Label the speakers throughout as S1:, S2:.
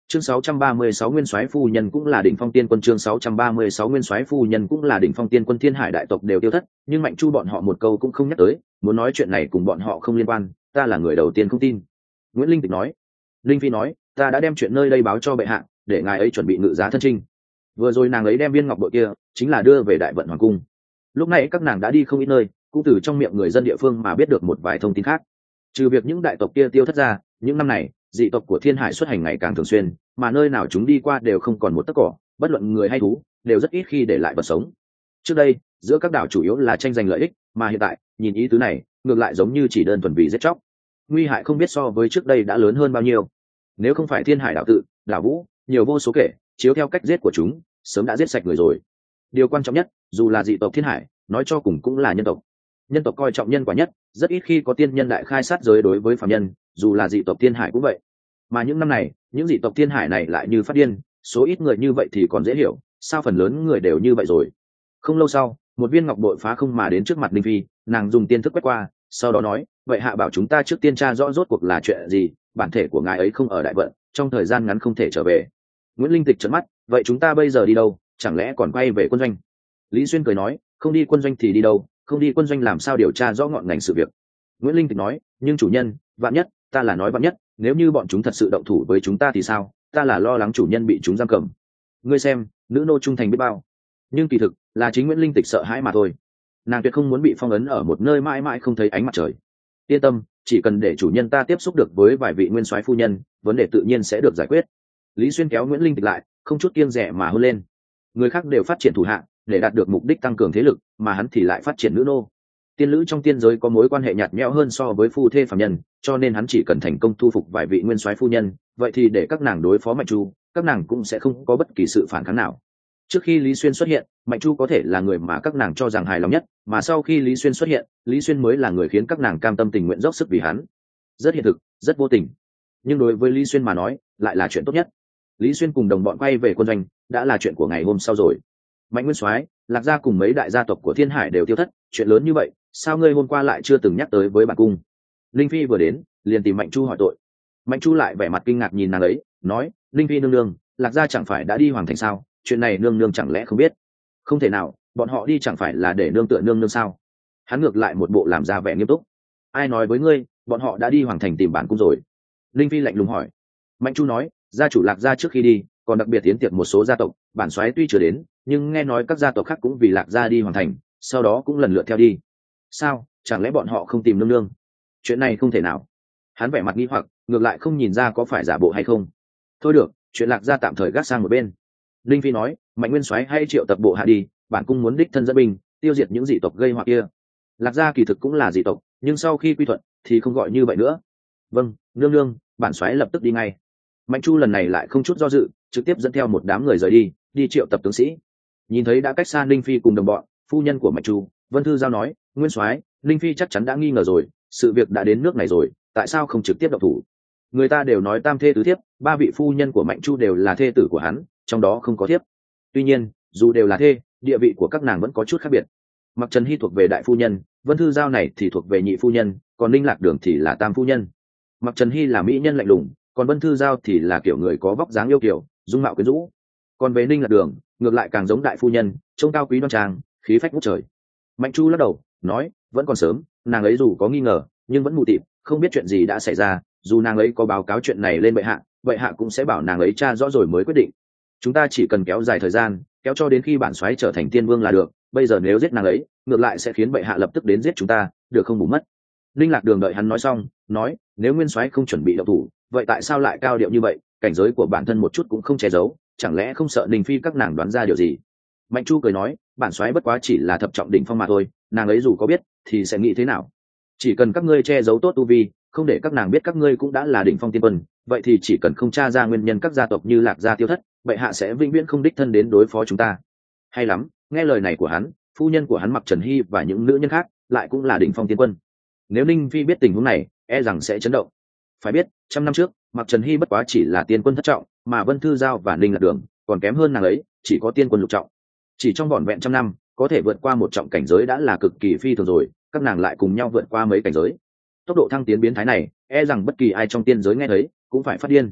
S1: Chương 636 Nguyên Soái phu nhân cũng là đỉnh phong tiên quân, chương 636 Nguyên Soái phu nhân cũng là đỉnh phong tiên quân, Thiên Hải đại tộc đều tiêu thất, nhưng Mạnh Chu bọn họ một câu cũng không nhắc tới, muốn nói chuyện này cùng bọn họ không liên quan, ta là người đầu tiên không tin. Nguyễn Linh Tịch nói. Linh Phi nói, ta đã đem chuyện nơi đây báo cho bệ hạ, để ngài ấy chuẩn bị ngự giá thân trinh. Vừa rồi nàng ấy đem viên ngọc bội kia, chính là đưa về Đại Vận Hoàng cung. Lúc này các nàng đã đi không ít nơi, cũng từ trong miệng người dân địa phương mà biết được một vài thông tin khác. Trừ việc những đại tộc kia tiêu thất ra, những năm này dị tộc của Thiên Hải xuất hành ngày càng thường xuyên, mà nơi nào chúng đi qua đều không còn một tấc cỏ, bất luận người hay thú đều rất ít khi để lại vật sống. Trước đây giữa các đảo chủ yếu là tranh giành lợi ích, mà hiện tại nhìn ý tứ này ngược lại giống như chỉ đơn thuần vì giết chóc. Nguy hại không biết so với trước đây đã lớn hơn bao nhiêu. Nếu không phải Thiên Hải đảo tự, đảo vũ nhiều vô số kể, chiếu theo cách giết của chúng sớm đã giết sạch người rồi. Điều quan trọng nhất, dù là dị tộc Thiên Hải, nói cho cùng cũng là nhân tộc. Nhân tộc coi trọng nhân quả nhất, rất ít khi có tiên nhân đại khai sát giới đối với phàm nhân, dù là dị tộc Thiên Hải cũng vậy. Mà những năm này những dị tộc Thiên Hải này lại như phát điên, số ít người như vậy thì còn dễ hiểu, sao phần lớn người đều như vậy rồi. Không lâu sau, một viên ngọc bội phá không mà đến trước mặt Linh Phi, nàng dùng tiên thức quét qua, sau đó nói, vậy hạ bảo chúng ta trước tiên tra rõ rốt cuộc là chuyện gì, bản thể của ngài ấy không ở Đại Vận, trong thời gian ngắn không thể trở về. Nguyễn Linh Tịch trợn mắt, vậy chúng ta bây giờ đi đâu, chẳng lẽ còn quay về quân doanh? Lý Xuyên cười nói, không đi quân doanh thì đi đâu, không đi quân doanh làm sao điều tra rõ ngọn ngành sự việc. Nguyễn Linh Tịch nói, nhưng chủ nhân, vạn nhất, ta là nói vạn nhất, nếu như bọn chúng thật sự động thủ với chúng ta thì sao, ta là lo lắng chủ nhân bị chúng giam cầm. Ngươi xem, nữ nô trung thành biết bao. Nhưng kỳ thực là chính Nguyễn Linh Tịch sợ hãi mà thôi, nàng tuyệt không muốn bị phong ấn ở một nơi mãi mãi không thấy ánh mặt trời. Yên tâm, chỉ cần để chủ nhân ta tiếp xúc được với vài vị nguyên soái phu nhân, vấn đề tự nhiên sẽ được giải quyết. Lý Xuyên kéo Nguyễn Linh Tịch lại, không chút kiêng dè mà hôn lên. Người khác đều phát triển thủ hạ để đạt được mục đích tăng cường thế lực, mà hắn thì lại phát triển nữ nô. Tiên lữ trong tiên giới có mối quan hệ nhạt nhẽo hơn so với phu thê phàm nhân, cho nên hắn chỉ cần thành công thu phục vài vị nguyên soái phu nhân, vậy thì để các nàng đối phó Mạnh Chu, các nàng cũng sẽ không có bất kỳ sự phản kháng nào. Trước khi Lý Xuyên xuất hiện, Mạnh Chu có thể là người mà các nàng cho rằng hài lòng nhất, mà sau khi Lý Xuyên xuất hiện, Lý Xuyên mới là người khiến các nàng cam tâm tình nguyện dốc sức vì hắn. Rất hiện thực, rất vô tình, nhưng đối với Lý Xuyên mà nói lại là chuyện tốt nhất. Lý Xuyên cùng đồng bọn quay về quân doanh đã là chuyện của ngày hôm sau rồi. Mạnh nguyên soái, Lạc gia cùng mấy đại gia tộc của Thiên Hải đều tiêu thất, chuyện lớn như vậy sao ngươi hôm qua lại chưa từng nhắc tới với bản cung? Linh Phi vừa đến liền tìm Mạnh Chu hỏi tội. Mạnh Chu lại vẻ mặt kinh ngạc nhìn nàng ấy, nói, Linh Phi nương nương, Lạc gia chẳng phải đã đi hoàng thành sao, chuyện này nương nương chẳng lẽ không biết? Không thể nào, bọn họ đi chẳng phải là để nương tựa nương nương sao? Hắn ngược lại một bộ làm ra vẻ nghiêm túc. Ai nói với ngươi, bọn họ đã đi hoàng thành tìm bản cung rồi? Linh Phi lạnh lùng hỏi. Mạnh Chu nói, gia chủ Lạc gia trước khi đi còn đặc biệt tiến tiệc một số gia tộc, bản soái tuy chưa đến, nhưng nghe nói các gia tộc khác cũng vì Lạc gia đi hoàng thành, sau đó cũng lần lượt theo đi. Sao, chẳng lẽ bọn họ không tìm nương nương? Chuyện này không thể nào. Hắn vẻ mặt nghi hoặc, ngược lại không nhìn ra có phải giả bộ hay không. Thôi được, chuyện Lạc gia tạm thời gác sang một bên. Linh Phi nói, Mạnh nguyên soái hay triệu tập bộ hạ đi, bản cung muốn đích thân dẫn binh tiêu diệt những dị tộc gây họa kia. Lạc gia kỳ thực cũng là dị tộc, nhưng sau khi quy thuận thì không gọi như vậy nữa. Vâng, nương nương, bản soái lập tức đi ngay. Mạnh Chu lần này lại không chút do dự, trực tiếp dẫn theo một đám người rời đi, đi triệu tập tướng sĩ. Nhìn thấy đã cách xa Linh Phi cùng đồng bọn, phu nhân của Mạnh Chu, Vân Thư Giao nói, nguyên soái, Linh Phi chắc chắn đã nghi ngờ rồi, sự việc đã đến nước này rồi, tại sao không trực tiếp động thủ? Người ta đều nói tam thê tứ thiếp, ba vị phu nhân của Mạnh Chu đều là thê tử của hắn, trong đó không có thiếp. Tuy nhiên, dù đều là thê, địa vị của các nàng vẫn có chút khác biệt. Mặc Trần Hy thuộc về đại phu nhân, Vân Thư Giao này thì thuộc về nhị phu nhân, còn Linh Lạc Đường thì là tam phu nhân. Mặc Trần Hy là mỹ nhân lạnh lùng, còn Vân Thư Giao thì là kiểu người có vóc dáng yêu kiều, dung mạo quyến rũ. Còn về Linh Lạc Đường, ngược lại càng giống đại phu nhân, trông cao quý đoan trang, khí phách ngút trời. Mạnh Chu lắc đầu nói, vẫn còn sớm, nàng ấy dù có nghi ngờ nhưng vẫn mù tịt, không biết chuyện gì đã xảy ra. Dù nàng ấy có báo cáo chuyện này lên bệ hạ cũng sẽ bảo nàng ấy tra rõ rồi mới quyết định. Chúng ta chỉ cần kéo dài thời gian, kéo cho đến khi bản soái trở thành tiên vương là được. Bây giờ nếu giết nàng ấy, ngược lại sẽ khiến bệ hạ lập tức đến giết chúng ta, được không bù mất. Linh Lạc Đường đợi hắn nói xong, nói, nếu nguyên soái không chuẩn bị động thủ, vậy tại sao lại cao điệu như vậy, cảnh giới của bản thân một chút cũng không che giấu, chẳng lẽ không sợ Ninh Phi các nàng đoán ra điều gì? Mạnh Chu cười nói, bản soái bất quá chỉ là thập trọng đỉnh phong mà thôi, nàng ấy dù có biết thì sẽ nghĩ thế nào? Chỉ cần các ngươi che giấu tốt tu vi, không để các nàng biết các ngươi cũng đã là đỉnh phong tiên quân, vậy thì chỉ cần không tra ra nguyên nhân các gia tộc như Lạc gia tiêu thất, bệ hạ sẽ vĩnh viễn không đích thân đến đối phó chúng ta. Hay lắm, nghe lời này của hắn, phu nhân của hắn Mặc Trần Hy và những nữ nhân khác lại cũng là đỉnh phong tiên quân. Nếu Ninh Phi biết tình huống này, e rằng sẽ chấn động. Phải biết, 100 năm trước, Mặc Trần Hy bất quá chỉ là tiên quân thất trọng, mà Vân Thư Giao và Ninh Lạc Đường còn kém hơn nàng ấy, chỉ có tiên quân lục trọng. Chỉ trong vỏn vẹn 100 năm, có thể vượt qua một trọng cảnh giới đã là cực kỳ phi thường rồi, các nàng lại cùng nhau vượt qua mấy cảnh giới. Tốc độ thăng tiến biến thái này, e rằng bất kỳ ai trong tiên giới nghe thấy cũng phải phát điên.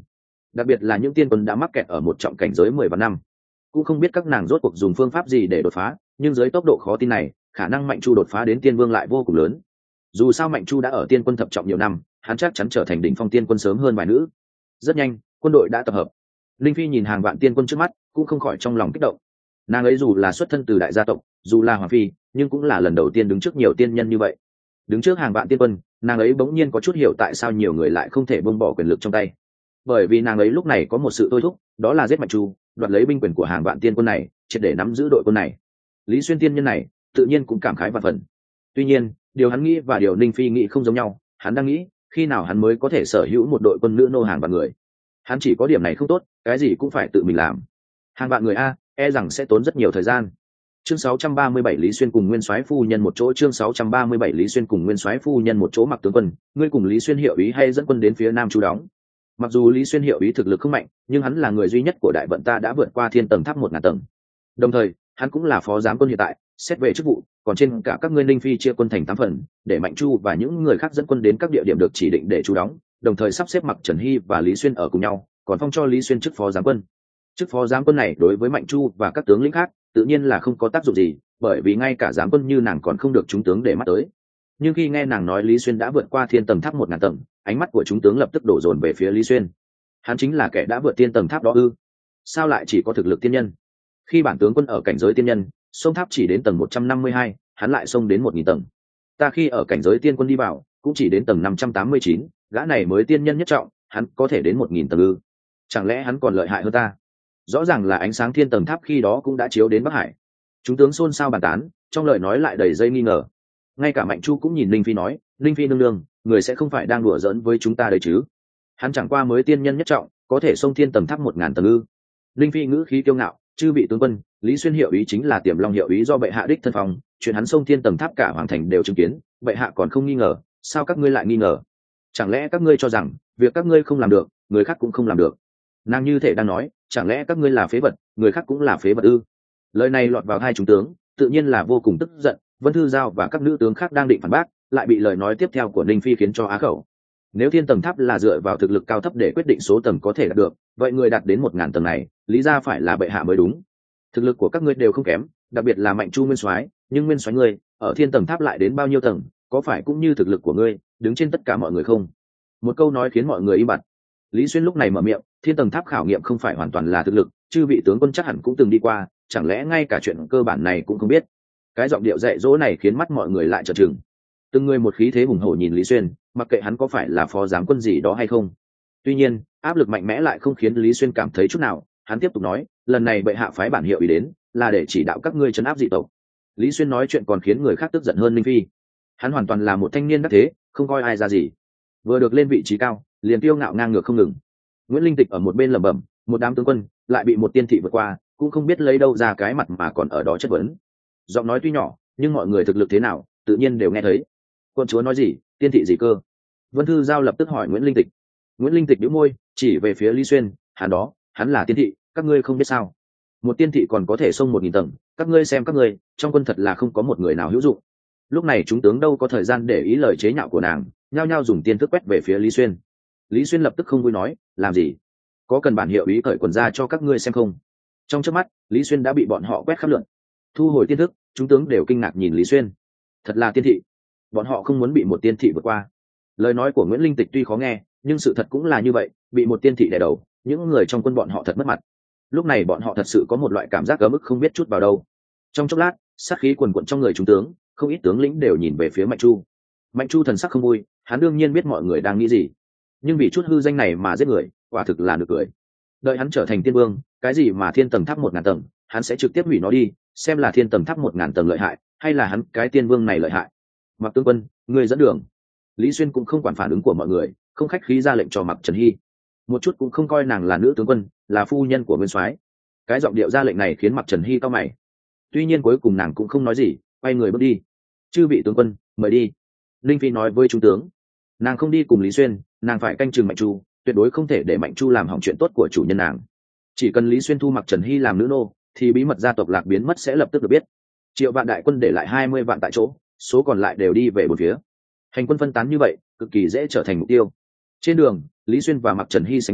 S1: đặc biệt là những tiên quân đã mắc kẹt ở một trọng cảnh giới 10 vạn năm, cũng không biết các nàng rốt cuộc dùng phương pháp gì để đột phá, nhưng dưới tốc độ khó tin này, khả năng Mạnh Chu đột phá đến tiên vương lại vô cùng lớn. Dù sao Mạnh Chu đã ở tiên quân thập trọng nhiều năm, hắn chắc chắn trở thành đỉnh phong tiên quân sớm hơn vài nữ. Rất nhanh, quân đội đã tập hợp. Linh Phi nhìn hàng vạn tiên quân trước mắt, cũng không khỏi trong lòng kích động. Nàng ấy dù là xuất thân từ đại gia tộc, dù là hoàng phi, nhưng cũng là lần đầu tiên đứng trước nhiều tiên nhân như vậy. Đứng trước hàng vạn tiên quân, nàng ấy bỗng nhiên có chút hiểu tại sao nhiều người lại không thể buông bỏ quyền lực trong tay. Bởi vì nàng ấy lúc này có một sự thôi thúc, đó là giết Mạnh Chu, đoạt lấy binh quyền của hàng vạn tiên quân này, triệt để nắm giữ đội quân này. Lý Xuyên tiên nhân này, tự nhiên cũng cảm khái vạn phần. Tuy nhiên, điều hắn nghĩ và điều Ninh Phi nghĩ không giống nhau. Hắn đang nghĩ, khi nào hắn mới có thể sở hữu một đội quân nữ nô hàng vạn người. Hắn chỉ có điểm này không tốt, cái gì cũng phải tự mình làm. Hàng vạn người a, e rằng sẽ tốn rất nhiều thời gian. Chương 637 Lý Xuyên cùng Nguyên Soái phu nhân một chỗ. Chương 637 Lý Xuyên cùng Nguyên Soái phu nhân một chỗ. Mặc tướng quân, ngươi cùng Lý Xuyên hiệu ý hay dẫn quân đến phía nam trú đóng? Mặc dù Lý Xuyên hiệu ý thực lực không mạnh, nhưng hắn là người duy nhất của đại vận ta đã vượt qua thiên tầng tháp 1000 tầng. Đồng thời, hắn cũng là phó giám quân hiện tại, xét về chức vụ, còn trên cả các ngươi Ninh Phi chia quân thành 8 phần, để Mạnh Chu và những người khác dẫn quân đến các địa điểm được chỉ định để trú đóng, đồng thời sắp xếp Mặc Trần Hy và Lý Xuyên ở cùng nhau, còn phong cho Lý Xuyên chức phó giám quân. Chức phó giám quân này đối với Mạnh Chu và các tướng lĩnh khác, tự nhiên là không có tác dụng gì, bởi vì ngay cả giám quân như nàng còn không được chúng tướng để mắt tới. Nhưng khi nghe nàng nói Lý Xuyên đã vượt qua thiên tầng tháp 1000 tầng, ánh mắt của chúng tướng lập tức đổ dồn về phía Lý Xuyên. Hắn chính là kẻ đã vượt thiên tầng tháp đó ư? Sao lại chỉ có thực lực tiên nhân? Khi bản tướng quân ở cảnh giới tiên nhân, sông tháp chỉ đến tầng 152, hắn lại xông đến 1000 tầng. Ta khi ở cảnh giới tiên quân đi vào, cũng chỉ đến tầng 589, gã này mới tiên nhân nhất trọng, hắn có thể đến 1000 tầng ư? Chẳng lẽ hắn còn lợi hại hơn ta? Rõ ràng là ánh sáng thiên tầng tháp khi đó cũng đã chiếu đến Bắc Hải. Chúng tướng xôn xao bàn tán, trong lời nói lại đầy dây nghi ngờ. Ngay cả Mạnh Chu cũng nhìn Linh Phi nói, Linh Phi nương nương, người sẽ không phải đang đùa giỡn với chúng ta đấy chứ? Hắn chẳng qua mới tiên nhân nhất trọng, có thể xông thiên tầng tháp 1000 tầng ư? Linh Phi ngữ khí kiêu ngạo, chư vị tướng quân, Lý Xuyên hiệu ý chính là Tiềm Long hiệu ý do bệ hạ đích thân phòng, chuyện hắn xông thiên tầng tháp cả hoàng thành đều chứng kiến, bệ hạ còn không nghi ngờ, sao các ngươi lại nghi ngờ? Chẳng lẽ các ngươi cho rằng việc các ngươi không làm được, người khác cũng không làm được? Nàng như thể đang nói, chẳng lẽ các ngươi là phế vật, người khác cũng là phế vật ư? Lời này lọt vào hai chúng tướng, tự nhiên là vô cùng tức giận. Vân Thư Giao và các nữ tướng khác đang định phản bác, lại bị lời nói tiếp theo của Ninh Phi khiến cho á khẩu. Nếu thiên tầng tháp là dựa vào thực lực cao thấp để quyết định số tầng có thể đạt được, vậy người đạt đến 1000 tầng này, lý ra phải là bệ hạ mới đúng. Thực lực của các ngươi đều không kém, đặc biệt là Mạnh Chu Nguyên Soái, nhưng Nguyên Soái ngươi ở thiên tầng tháp lại đến bao nhiêu tầng, có phải cũng như thực lực của ngươi, đứng trên tất cả mọi người không? Một câu nói khiến mọi người im bặt. Lý Xuyên lúc này mở miệng, thiên tầng tháp khảo nghiệm không phải hoàn toàn là thực lực, chư vị tướng quân chắc hẳn cũng từng đi qua, chẳng lẽ ngay cả chuyện cơ bản này cũng không biết? Cái giọng điệu dạy dỗ này khiến mắt mọi người lại trợn trừng. Từng người một khí thế hùng hổ nhìn Lý Xuyên, mặc kệ hắn có phải là phó giám quân gì đó hay không. Tuy nhiên, áp lực mạnh mẽ lại không khiến Lý Xuyên cảm thấy chút nào. Hắn tiếp tục nói, lần này bệ hạ phái bản hiệu ý đến, là để chỉ đạo các ngươi trấn áp dị tộc. Lý Xuyên nói chuyện còn khiến người khác tức giận hơn Ninh Phi. Hắn hoàn toàn là một thanh niên đắc thế, không coi ai ra gì. Vừa được lên vị trí cao, liền kiêu ngạo ngang ngược không ngừng. Nguyễn Linh Tịch ở một bên lẩm bẩm, một đám tướng quân lại bị một tiên thị vượt qua, cũng không biết lấy đâu ra cái mặt mà còn ở đó chất vấn. Giọng nói tuy nhỏ, nhưng mọi người thực lực thế nào, tự nhiên đều nghe thấy. Quân chúa nói gì, tiên thị gì cơ? Vân Thư Giao lập tức hỏi Nguyễn Linh Tịch. Nguyễn Linh Tịch nhíu môi, chỉ về phía Lý Xuyên, hắn là tiên thị, các ngươi không biết sao? Một tiên thị còn có thể xông 1000 tầng, các ngươi xem các ngươi, trong quân thật là không có một người nào hữu dụng. Lúc này chúng tướng đâu có thời gian để ý lời chế nhạo của nàng, nhao nhao dùng tiên thức quét về phía Lý Xuyên. Lý Xuyên lập tức không vui nói, làm gì? Có cần bản hiệu ý cởi quần ra cho các ngươi xem không? Trong chớp mắt, Lý Xuyên đã bị bọn họ quét khắp lượn. Thu hồi tiên thức, chúng tướng đều kinh ngạc nhìn Lý Xuyên. Thật là tiên thị. Bọn họ không muốn bị một tiên thị vượt qua. Lời nói của Nguyễn Linh Tịch tuy khó nghe, nhưng sự thật cũng là như vậy, bị một tiên thị đè đầu, những người trong quân bọn họ thật mất mặt. Lúc này bọn họ thật sự có một loại cảm giác ấm ức không biết chút vào đâu. Trong chốc lát, sát khí quần quận trong người chúng tướng, không ít tướng lĩnh đều nhìn về phía Mạnh Chu. Mạnh Chu thần sắc không vui, hắn đương nhiên biết mọi người đang nghĩ gì, nhưng vì chút hư danh này mà giết người, quả thực là nực cười. Đợi hắn trở thành tiên vương, cái gì mà thiên tầng tháp 1000 tầng, hắn sẽ trực tiếp hủy nó đi, xem là thiên tầng tháp 1000 tầng lợi hại, hay là hắn cái tiên vương này lợi hại. Mặc tướng quân, người dẫn đường. Lý Xuyên cũng không quản phản ứng của mọi người, không khách khí ra lệnh cho Mặc Trần Hy. Một chút cũng không coi nàng là nữ tướng quân, là phu nhân của Nguyên Soái. Cái giọng điệu ra lệnh này khiến Mặc Trần Hy cau mày. Tuy nhiên cuối cùng nàng cũng không nói gì, quay người bước đi. Chư vị tướng quân, mời đi. Linh Phi nói với trung tướng. Nàng không đi cùng Lý Xuyên, nàng phải canh chừng Mạnh Chu, tuyệt đối không thể để Mạnh Chu làm hỏng chuyện tốt của chủ nhân nàng. Chỉ cần Lý Xuyên thu Mặc Trần Hy làm nữ nô, thì bí mật gia tộc Lạc biến mất sẽ lập tức được biết. Triệu vạn đại quân để lại 20 vạn tại chỗ, số còn lại đều đi về bốn phía. Hành quân phân tán như vậy, cực kỳ dễ trở thành mục tiêu. Trên đường, Lý Xuyên và Mặc Trần Hy sánh vai,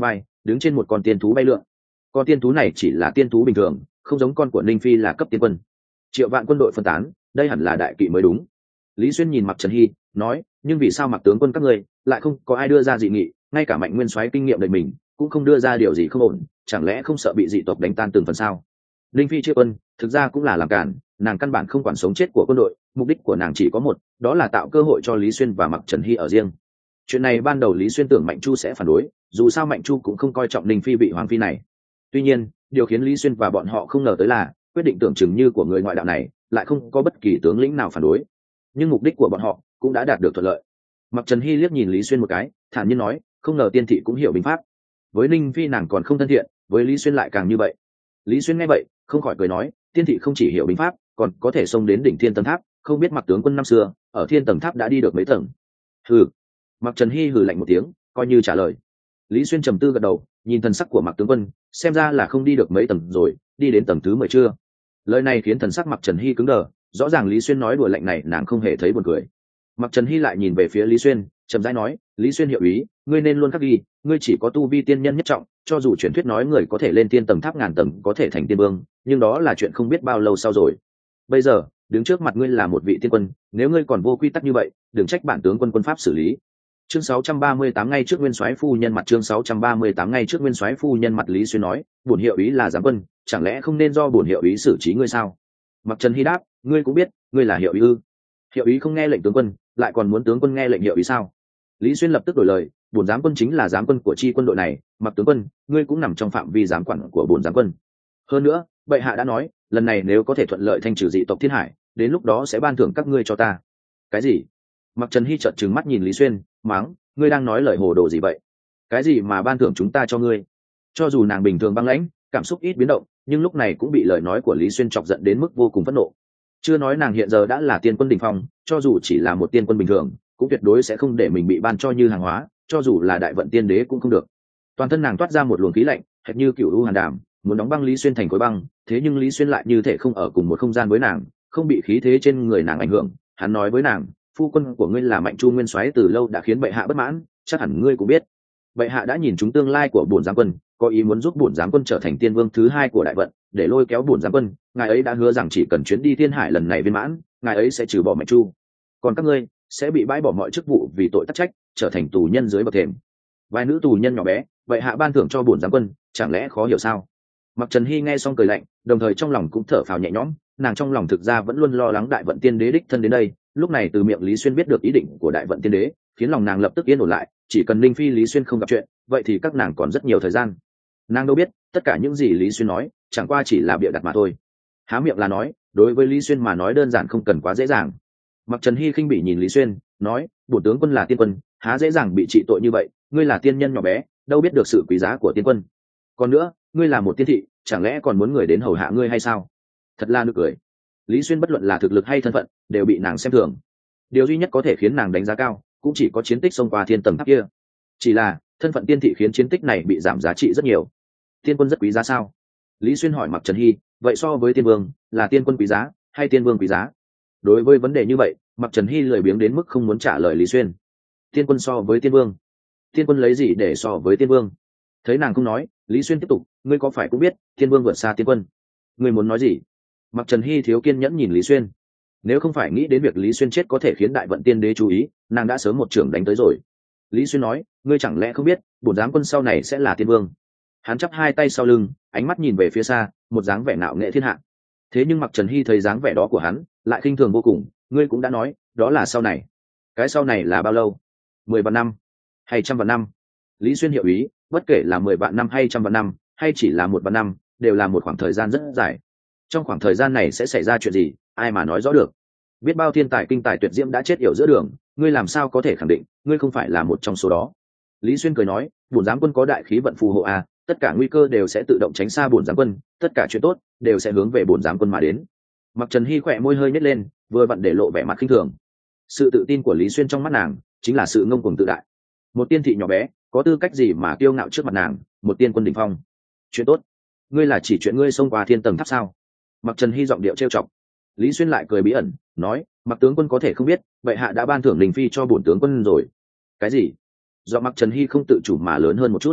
S1: đứng trên một con tiên thú bay lượn. Con tiên thú này chỉ là tiên thú bình thường, không giống con của Ninh Phi là cấp tiên quân. Triệu vạn quân đội phân tán, đây hẳn là đại kỵ mới đúng. Lý Xuyên nhìn Mạc Trần Hy nói, nhưng vì sao Mạc tướng quân các ngươi lại không có ai đưa ra dị nghị, ngay cả Mạnh Nguyên soái kinh nghiệm đời mình cũng không đưa ra điều gì không ổn, chẳng lẽ không sợ bị dị tộc đánh tan từng phần sao? Ninh Phi chia quân thực ra cũng là làm cản, nàng căn bản không quản sống chết của quân đội, mục đích của nàng chỉ có một, đó là tạo cơ hội cho Lý Xuyên và Mạc Trần Hy ở riêng. Chuyện này ban đầu Lý Xuyên tưởng Mạnh Chu sẽ phản đối, dù sao Mạnh Chu cũng không coi trọng Ninh Phi vị hoàng phi này. Tuy nhiên, điều khiến Lý Xuyên và bọn họ không ngờ tới là quyết định tưởng chừng như của người ngoại đạo này lại không có bất kỳ tướng lĩnh nào phản đối, nhưng mục đích của bọn họ cũng đã đạt được thuận lợi. Mạc Trần Hy liếc nhìn Lý Xuyên một cái, thản nhiên nói, không ngờ tiên thị cũng hiểu binh pháp. Với Ninh Phi nàng còn không thân thiện, với Lý Xuyên lại càng như vậy. Lý Xuyên nghe vậy không khỏi cười nói, tiên thị không chỉ hiểu binh pháp, còn có thể xông đến đỉnh Thiên Tầng Tháp, không biết Mạc tướng quân năm xưa ở Thiên Tầng Tháp đã đi được mấy tầng? Hừ. Mạc Trần Hy hừ lạnh một tiếng, coi như trả lời. Lý Xuyên trầm tư gật đầu, nhìn thần sắc của Mạc tướng quân, xem ra là không đi được mấy tầng rồi, đi đến tầng thứ 10 chưa? Lời này khiến thần sắc Mạc Trần Hy cứng đờ, rõ ràng Lý Xuyên nói đùa lạnh này nàng không hề thấy buồn cười. Mạc Trần Hy lại nhìn về phía Lý Xuyên, chậm rãi nói, Lý Xuyên hiệu ý, ngươi nên luôn khắc ghi, ngươi chỉ có tu vi tiên nhân nhất trọng, cho dù truyền thuyết nói người có thể lên tiên tầng tháp ngàn tầng có thể thành tiên vương, nhưng đó là chuyện không biết bao lâu sau rồi. Bây giờ đứng trước mặt ngươi là một vị tiên quân, nếu ngươi còn vô quy tắc như vậy, đừng trách bản tướng quân quân pháp xử lý. Chương 638 ngay trước Nguyên soái phu nhân mặt, chương 638 ngay trước Nguyên soái phu nhân mặt. Lý Xuyên nói, bổn hiệu ý là giám quân, chẳng lẽ không nên do bổn hiệu ý xử trí ngươi sao? Mạc Trần Hy đáp, ngươi cũng biết, ngươi là hiệu ý ư? Hiệu ý không nghe lệnh tướng quân, lại còn muốn tướng quân nghe lệnh hiệu ý sao? Lý Xuyên lập tức đổi lời, bổn giám quân chính là giám quân của chi quân đội này, Mạc tướng quân, ngươi cũng nằm trong phạm vi giám quản của bổn giám quân. Hơn nữa, bệ hạ đã nói, lần này nếu có thể thuận lợi thanh trừ dị tộc Thiên Hải, đến lúc đó sẽ ban thưởng các ngươi cho ta. Cái gì? Mạc Trần Hy trợn trừng mắt nhìn Lý Xuyên, mắng, ngươi đang nói lời hồ đồ gì vậy? Cái gì mà ban thưởng chúng ta cho ngươi? Cho dù nàng bình thường băng lãnh, cảm xúc ít biến động, nhưng lúc này cũng bị lời nói của Lý Xuyên chọc giận đến mức vô cùng phẫn nộ. Chưa nói nàng hiện giờ đã là tiên quân đỉnh phong, cho dù chỉ là một tiên quân bình thường, cũng tuyệt đối sẽ không để mình bị ban cho như hàng hóa, cho dù là đại vận tiên đế cũng không được. Toàn thân nàng toát ra một luồng khí lạnh, hệt như cựu u hàn đàm, muốn đóng băng Lý Xuyên thành khối băng, thế nhưng Lý Xuyên lại như thể không ở cùng một không gian với nàng, không bị khí thế trên người nàng ảnh hưởng. Hắn nói với nàng, phu quân của ngươi là Mạnh Chu Nguyên soái từ lâu đã khiến bệ hạ bất mãn, chắc hẳn ngươi cũng biết. Bệ hạ đã nhìn chúng tương lai của bổn giám quân, có ý muốn giúp bổn giám quân trở thành tiên vương thứ 2 của đại vận, để lôi kéo bổn giám quân. Ngài ấy đã hứa rằng chỉ cần chuyến đi Thiên Hải lần này viên mãn, ngài ấy sẽ trừ bỏ Mạnh Chu, còn các ngươi sẽ bị bãi bỏ mọi chức vụ vì tội tắc trách, trở thành tù nhân dưới bậc thềm. Vài nữ tù nhân nhỏ bé, bệ hạ ban thưởng cho bổn giám quân, chẳng lẽ khó hiểu sao? Mạc Trần Hy nghe xong cười lạnh, đồng thời trong lòng cũng thở phào nhẹ nhõm, nàng trong lòng thực ra vẫn luôn lo lắng đại vận tiên đế đích thân đến đây, lúc này từ miệng Lý Xuyên biết được ý định của đại vận tiên đế, khiến lòng nàng lập tức yên ổn lại, chỉ cần Linh Phi Lý Xuyên không gặp chuyện, vậy thì các nàng còn rất nhiều thời gian. Nàng đâu biết, tất cả những gì Lý Xuyên nói, chẳng qua chỉ là bịa đặt mà thôi. Há miệng là nói, đối với Lý Xuyên mà nói đơn giản không cần quá dễ dàng. Mạc Trần Hy khinh bỉ nhìn Lý Xuyên, nói, bổn tướng quân là tiên quân, há dễ dàng bị trị tội như vậy, ngươi là tiên nhân nhỏ bé, đâu biết được sự quý giá của tiên quân. Còn nữa, ngươi là một tiên thị, chẳng lẽ còn muốn người đến hầu hạ ngươi hay sao? Thật là nực cười. Lý Xuyên bất luận là thực lực hay thân phận, đều bị nàng xem thường. Điều duy nhất có thể khiến nàng đánh giá cao, cũng chỉ có chiến tích xông qua Thiên Tầng Tháp kia. Chỉ là, thân phận tiên thị khiến chiến tích này bị giảm giá trị rất nhiều. Tiên quân rất quý giá sao? Lý Xuyên hỏi Mạc Trần Hy, vậy so với tiên vương, là tiên quân quý giá, hay tiên vương quý giá? Đối với vấn đề như vậy, Mạc Trần Hy lười biếng đến mức không muốn trả lời Lý Xuyên. Tiên quân so với tiên vương? Tiên quân lấy gì để so với tiên vương? Thấy nàng không nói, Lý Xuyên tiếp tục, ngươi có phải cũng biết, tiên vương vượt xa tiên quân? Ngươi muốn nói gì? Mạc Trần Hy thiếu kiên nhẫn nhìn Lý Xuyên. Nếu không phải nghĩ đến việc Lý Xuyên chết có thể khiến đại vận tiên đế chú ý, nàng đã sớm một trưởng đánh tới rồi. Lý Xuyên nói, ngươi chẳng lẽ không biết, bổn giám quân sau này sẽ là tiên vương? Hắn chắp hai tay sau lưng, ánh mắt nhìn về phía xa, một dáng vẻ nạo nghệ thiên hạ. Thế nhưng Mạc Trần Hy thấy dáng vẻ đó của hắn, lại khinh thường vô cùng. Ngươi cũng đã nói, đó là sau này. Cái sau này là bao lâu? 10 vạn năm, hay 100 vạn năm? Lý Xuyên hiểu ý, bất kể là 10 vạn năm hay 100 vạn năm, hay chỉ là 1 vạn năm, đều là một khoảng thời gian rất dài. Trong khoảng thời gian này sẽ xảy ra chuyện gì, ai mà nói rõ được? Biết bao thiên tài kinh tài tuyệt diễm đã chết yểu giữa đường, ngươi làm sao có thể khẳng định ngươi không phải là một trong số đó? Lý Xuyên cười nói, bổn giám quân có đại khí vận phù hộ à, tất cả nguy cơ đều sẽ tự động tránh xa bổn giám quân, tất cả chuyện tốt đều sẽ hướng về bổn giám quân mà đến. Mạc Trần Hy khỏe môi hơi nhếch lên, vừa vặn để lộ vẻ mặt khinh thường. Sự tự tin của Lý Xuyên trong mắt nàng chính là sự ngông cuồng tự đại. Một tiên thị nhỏ bé, có tư cách gì mà kiêu ngạo trước mặt nàng, một tiên quân đỉnh phong? Chuyện tốt? Ngươi là chỉ chuyện ngươi xông qua Thiên Tầng Tháp sao? Mạc Trần Hy giọng điệu trêu chọc. Lý Xuyên lại cười bí ẩn, nói, Mạc tướng quân có thể không biết, bệ hạ đã ban thưởng Linh Phi cho bổn tướng quân rồi. Cái gì? Do Mạc Trần Hy không tự chủ mà lớn hơn một chút.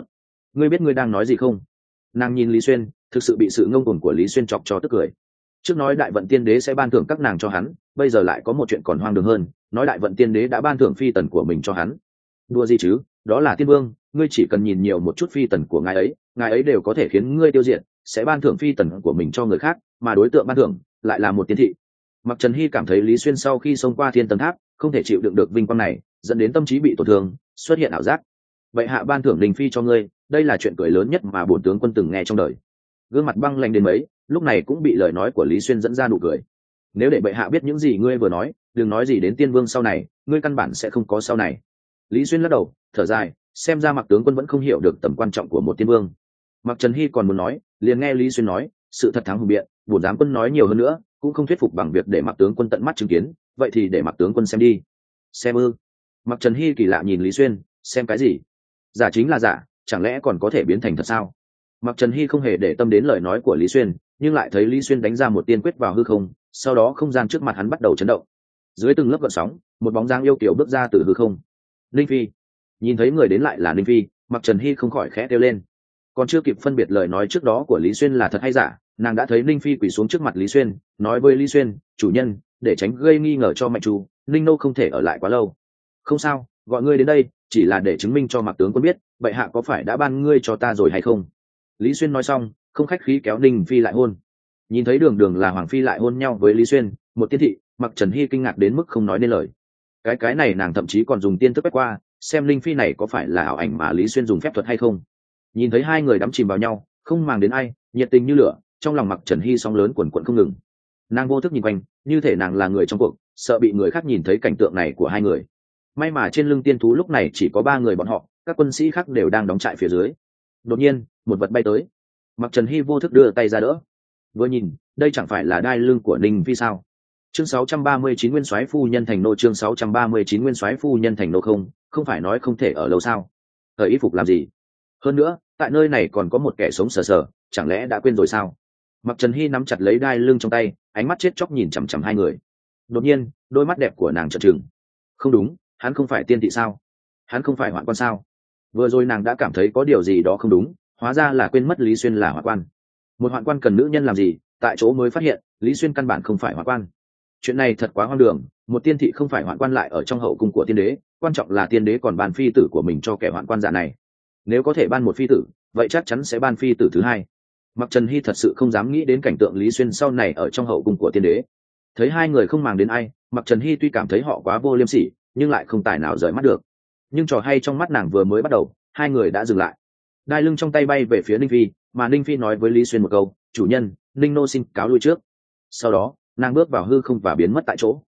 S1: ngươi biết ngươi đang nói gì không? Nàng nhìn Lý Xuyên, thực sự bị sự ngông cuồng của Lý Xuyên chọc cho tức cười. Trước nói Đại Vận Tiên Đế sẽ ban thưởng các nàng cho hắn, bây giờ lại có một chuyện còn hoang đường hơn, nói Đại Vận Tiên Đế đã ban thưởng phi tần của mình cho hắn. Đùa gì chứ, đó là tiên vương, ngươi chỉ cần nhìn nhiều một chút phi tần của ngài ấy đều có thể khiến ngươi tiêu diệt, sẽ ban thưởng phi tần của mình cho người khác, mà đối tượng ban thưởng lại là một tiên thị. Mặc Trần Hy cảm thấy Lý Xuyên sau khi xông qua Thiên Tầng Tháp, không thể chịu đựng được vinh quang này, dẫn đến tâm trí bị tổn thương, xuất hiện ảo giác. Vậy hạ ban thưởng Linh Phi cho ngươi, đây là chuyện cười lớn nhất mà bổn tướng quân từng nghe trong đời. Gương mặt băng lạnh đến mấy, lúc này cũng bị lời nói của Lý Xuyên dẫn ra nụ cười. Nếu để bệ hạ biết những gì ngươi vừa nói, đừng nói gì đến tiên vương sau này, ngươi căn bản sẽ không có sau này. Lý Xuyên lắc đầu, thở dài, xem ra Mặc tướng quân vẫn không hiểu được tầm quan trọng của một tiên vương. Mặc Trần Hy còn muốn nói, liền nghe Lý Xuyên nói, sự thật thắng hùng biện, bổn giám quân nói nhiều hơn nữa, cũng không thuyết phục bằng việc để Mặc tướng quân tận mắt chứng kiến, vậy thì để Mặc tướng quân xem đi. Xem ư? Mặc Trần Hy kỳ lạ nhìn Lý Xuyên, xem cái gì? Giả chính là giả, chẳng lẽ còn có thể biến thành thật sao? Mặc Trần Hy không hề để tâm đến lời nói của Lý Xuyên, nhưng lại thấy Lý Xuyên đánh ra một tiên quyết vào hư không, sau đó không gian trước mặt hắn bắt đầu chấn động. Dưới từng lớp gợn sóng, một bóng dáng yêu kiều bước ra từ hư không. Linh Phi. Nhìn thấy người đến lại là Linh Phi, Mặc Trần Hy không khỏi khẽ kêu lên. Còn chưa kịp phân biệt lời nói trước đó của Lý Xuyên là thật hay giả, nàng đã thấy Linh Phi quỳ xuống trước mặt Lý Xuyên, nói với Lý Xuyên, chủ nhân, để tránh gây nghi ngờ cho Mạnh Chu, Linh Nô không thể ở lại quá lâu. Không sao, gọi ngươi đến đây chỉ là để chứng minh cho Mặc tướng quân biết, bệ hạ có phải đã ban ngươi cho ta rồi hay không. Lý Xuyên nói xong, không khách khí kéo Ninh Phi lại hôn. Nhìn thấy đường đường là Hoàng Phi lại hôn nhau với Lý Xuyên, một tiên thị, Mặc Trần Hy kinh ngạc đến mức không nói nên lời. Cái này nàng thậm chí còn dùng tiên thức quét qua, xem Linh Phi này có phải là ảo ảnh mà Lý Xuyên dùng phép thuật hay không. Nhìn thấy hai người đắm chìm vào nhau, không màng đến ai, nhiệt tình như lửa, trong lòng Mặc Trần Hy sóng lớn quần quận không ngừng. Nàng vô thức nhìn quanh, như thể nàng là người trong cuộc, sợ bị người khác nhìn thấy cảnh tượng này của hai người. May mà trên lưng tiên thú lúc này chỉ có 3 người bọn họ, các quân sĩ khác đều đang đóng trại phía dưới. Đột nhiên, một vật bay tới. Mặc Trần Hy vô thức đưa tay ra đỡ. Vừa nhìn, đây chẳng phải là đai lưng của Ninh Phi sao? Chương 639 Nguyên Soái phu nhân thành nô, chương 639 Nguyên Soái phu nhân thành nô, không phải nói không thể ở lâu sao? Thời y phục làm gì? Hơn nữa, tại nơi này còn có một kẻ sống sờ sờ, chẳng lẽ đã quên rồi sao? Mặc Trần Hy nắm chặt lấy đai lưng trong tay, ánh mắt chết chóc nhìn chằm chằm hai người. Đột nhiên, đôi mắt đẹp của nàng trợn trừng. Không đúng, hắn không phải tiên thị sao? Hắn không phải hoạn quan sao? Vừa rồi nàng đã cảm thấy có điều gì đó không đúng, hóa ra là quên mất Lý Xuyên là hoạn quan. Một hoạn quan cần nữ nhân làm gì? Tại chỗ mới phát hiện Lý Xuyên căn bản không phải hoạn quan. Chuyện này thật quá hoang đường, một tiên thị không phải hoạn quan lại ở trong hậu cung của tiên đế, quan trọng là tiên đế còn ban phi tử của mình cho kẻ hoạn quan giả này. Nếu có thể ban một phi tử, vậy chắc chắn sẽ ban phi tử thứ hai. Mặc Trần Hy thật sự không dám nghĩ đến cảnh tượng Lý Xuyên sau này ở trong hậu cung của tiên đế. Thấy hai người không màng đến ai, Mặc Trần Hy tuy cảm thấy họ quá vô liêm sỉ, nhưng lại không tài nào rời mắt được. Nhưng trò hay trong mắt nàng vừa mới bắt đầu, hai người đã dừng lại. Đai lưng trong tay bay về phía Ninh Phi, mà Ninh Phi nói với Lý Xuyên một câu, chủ nhân, Ninh nô xin cáo lui trước. Sau đó, nàng bước vào hư không và biến mất tại chỗ.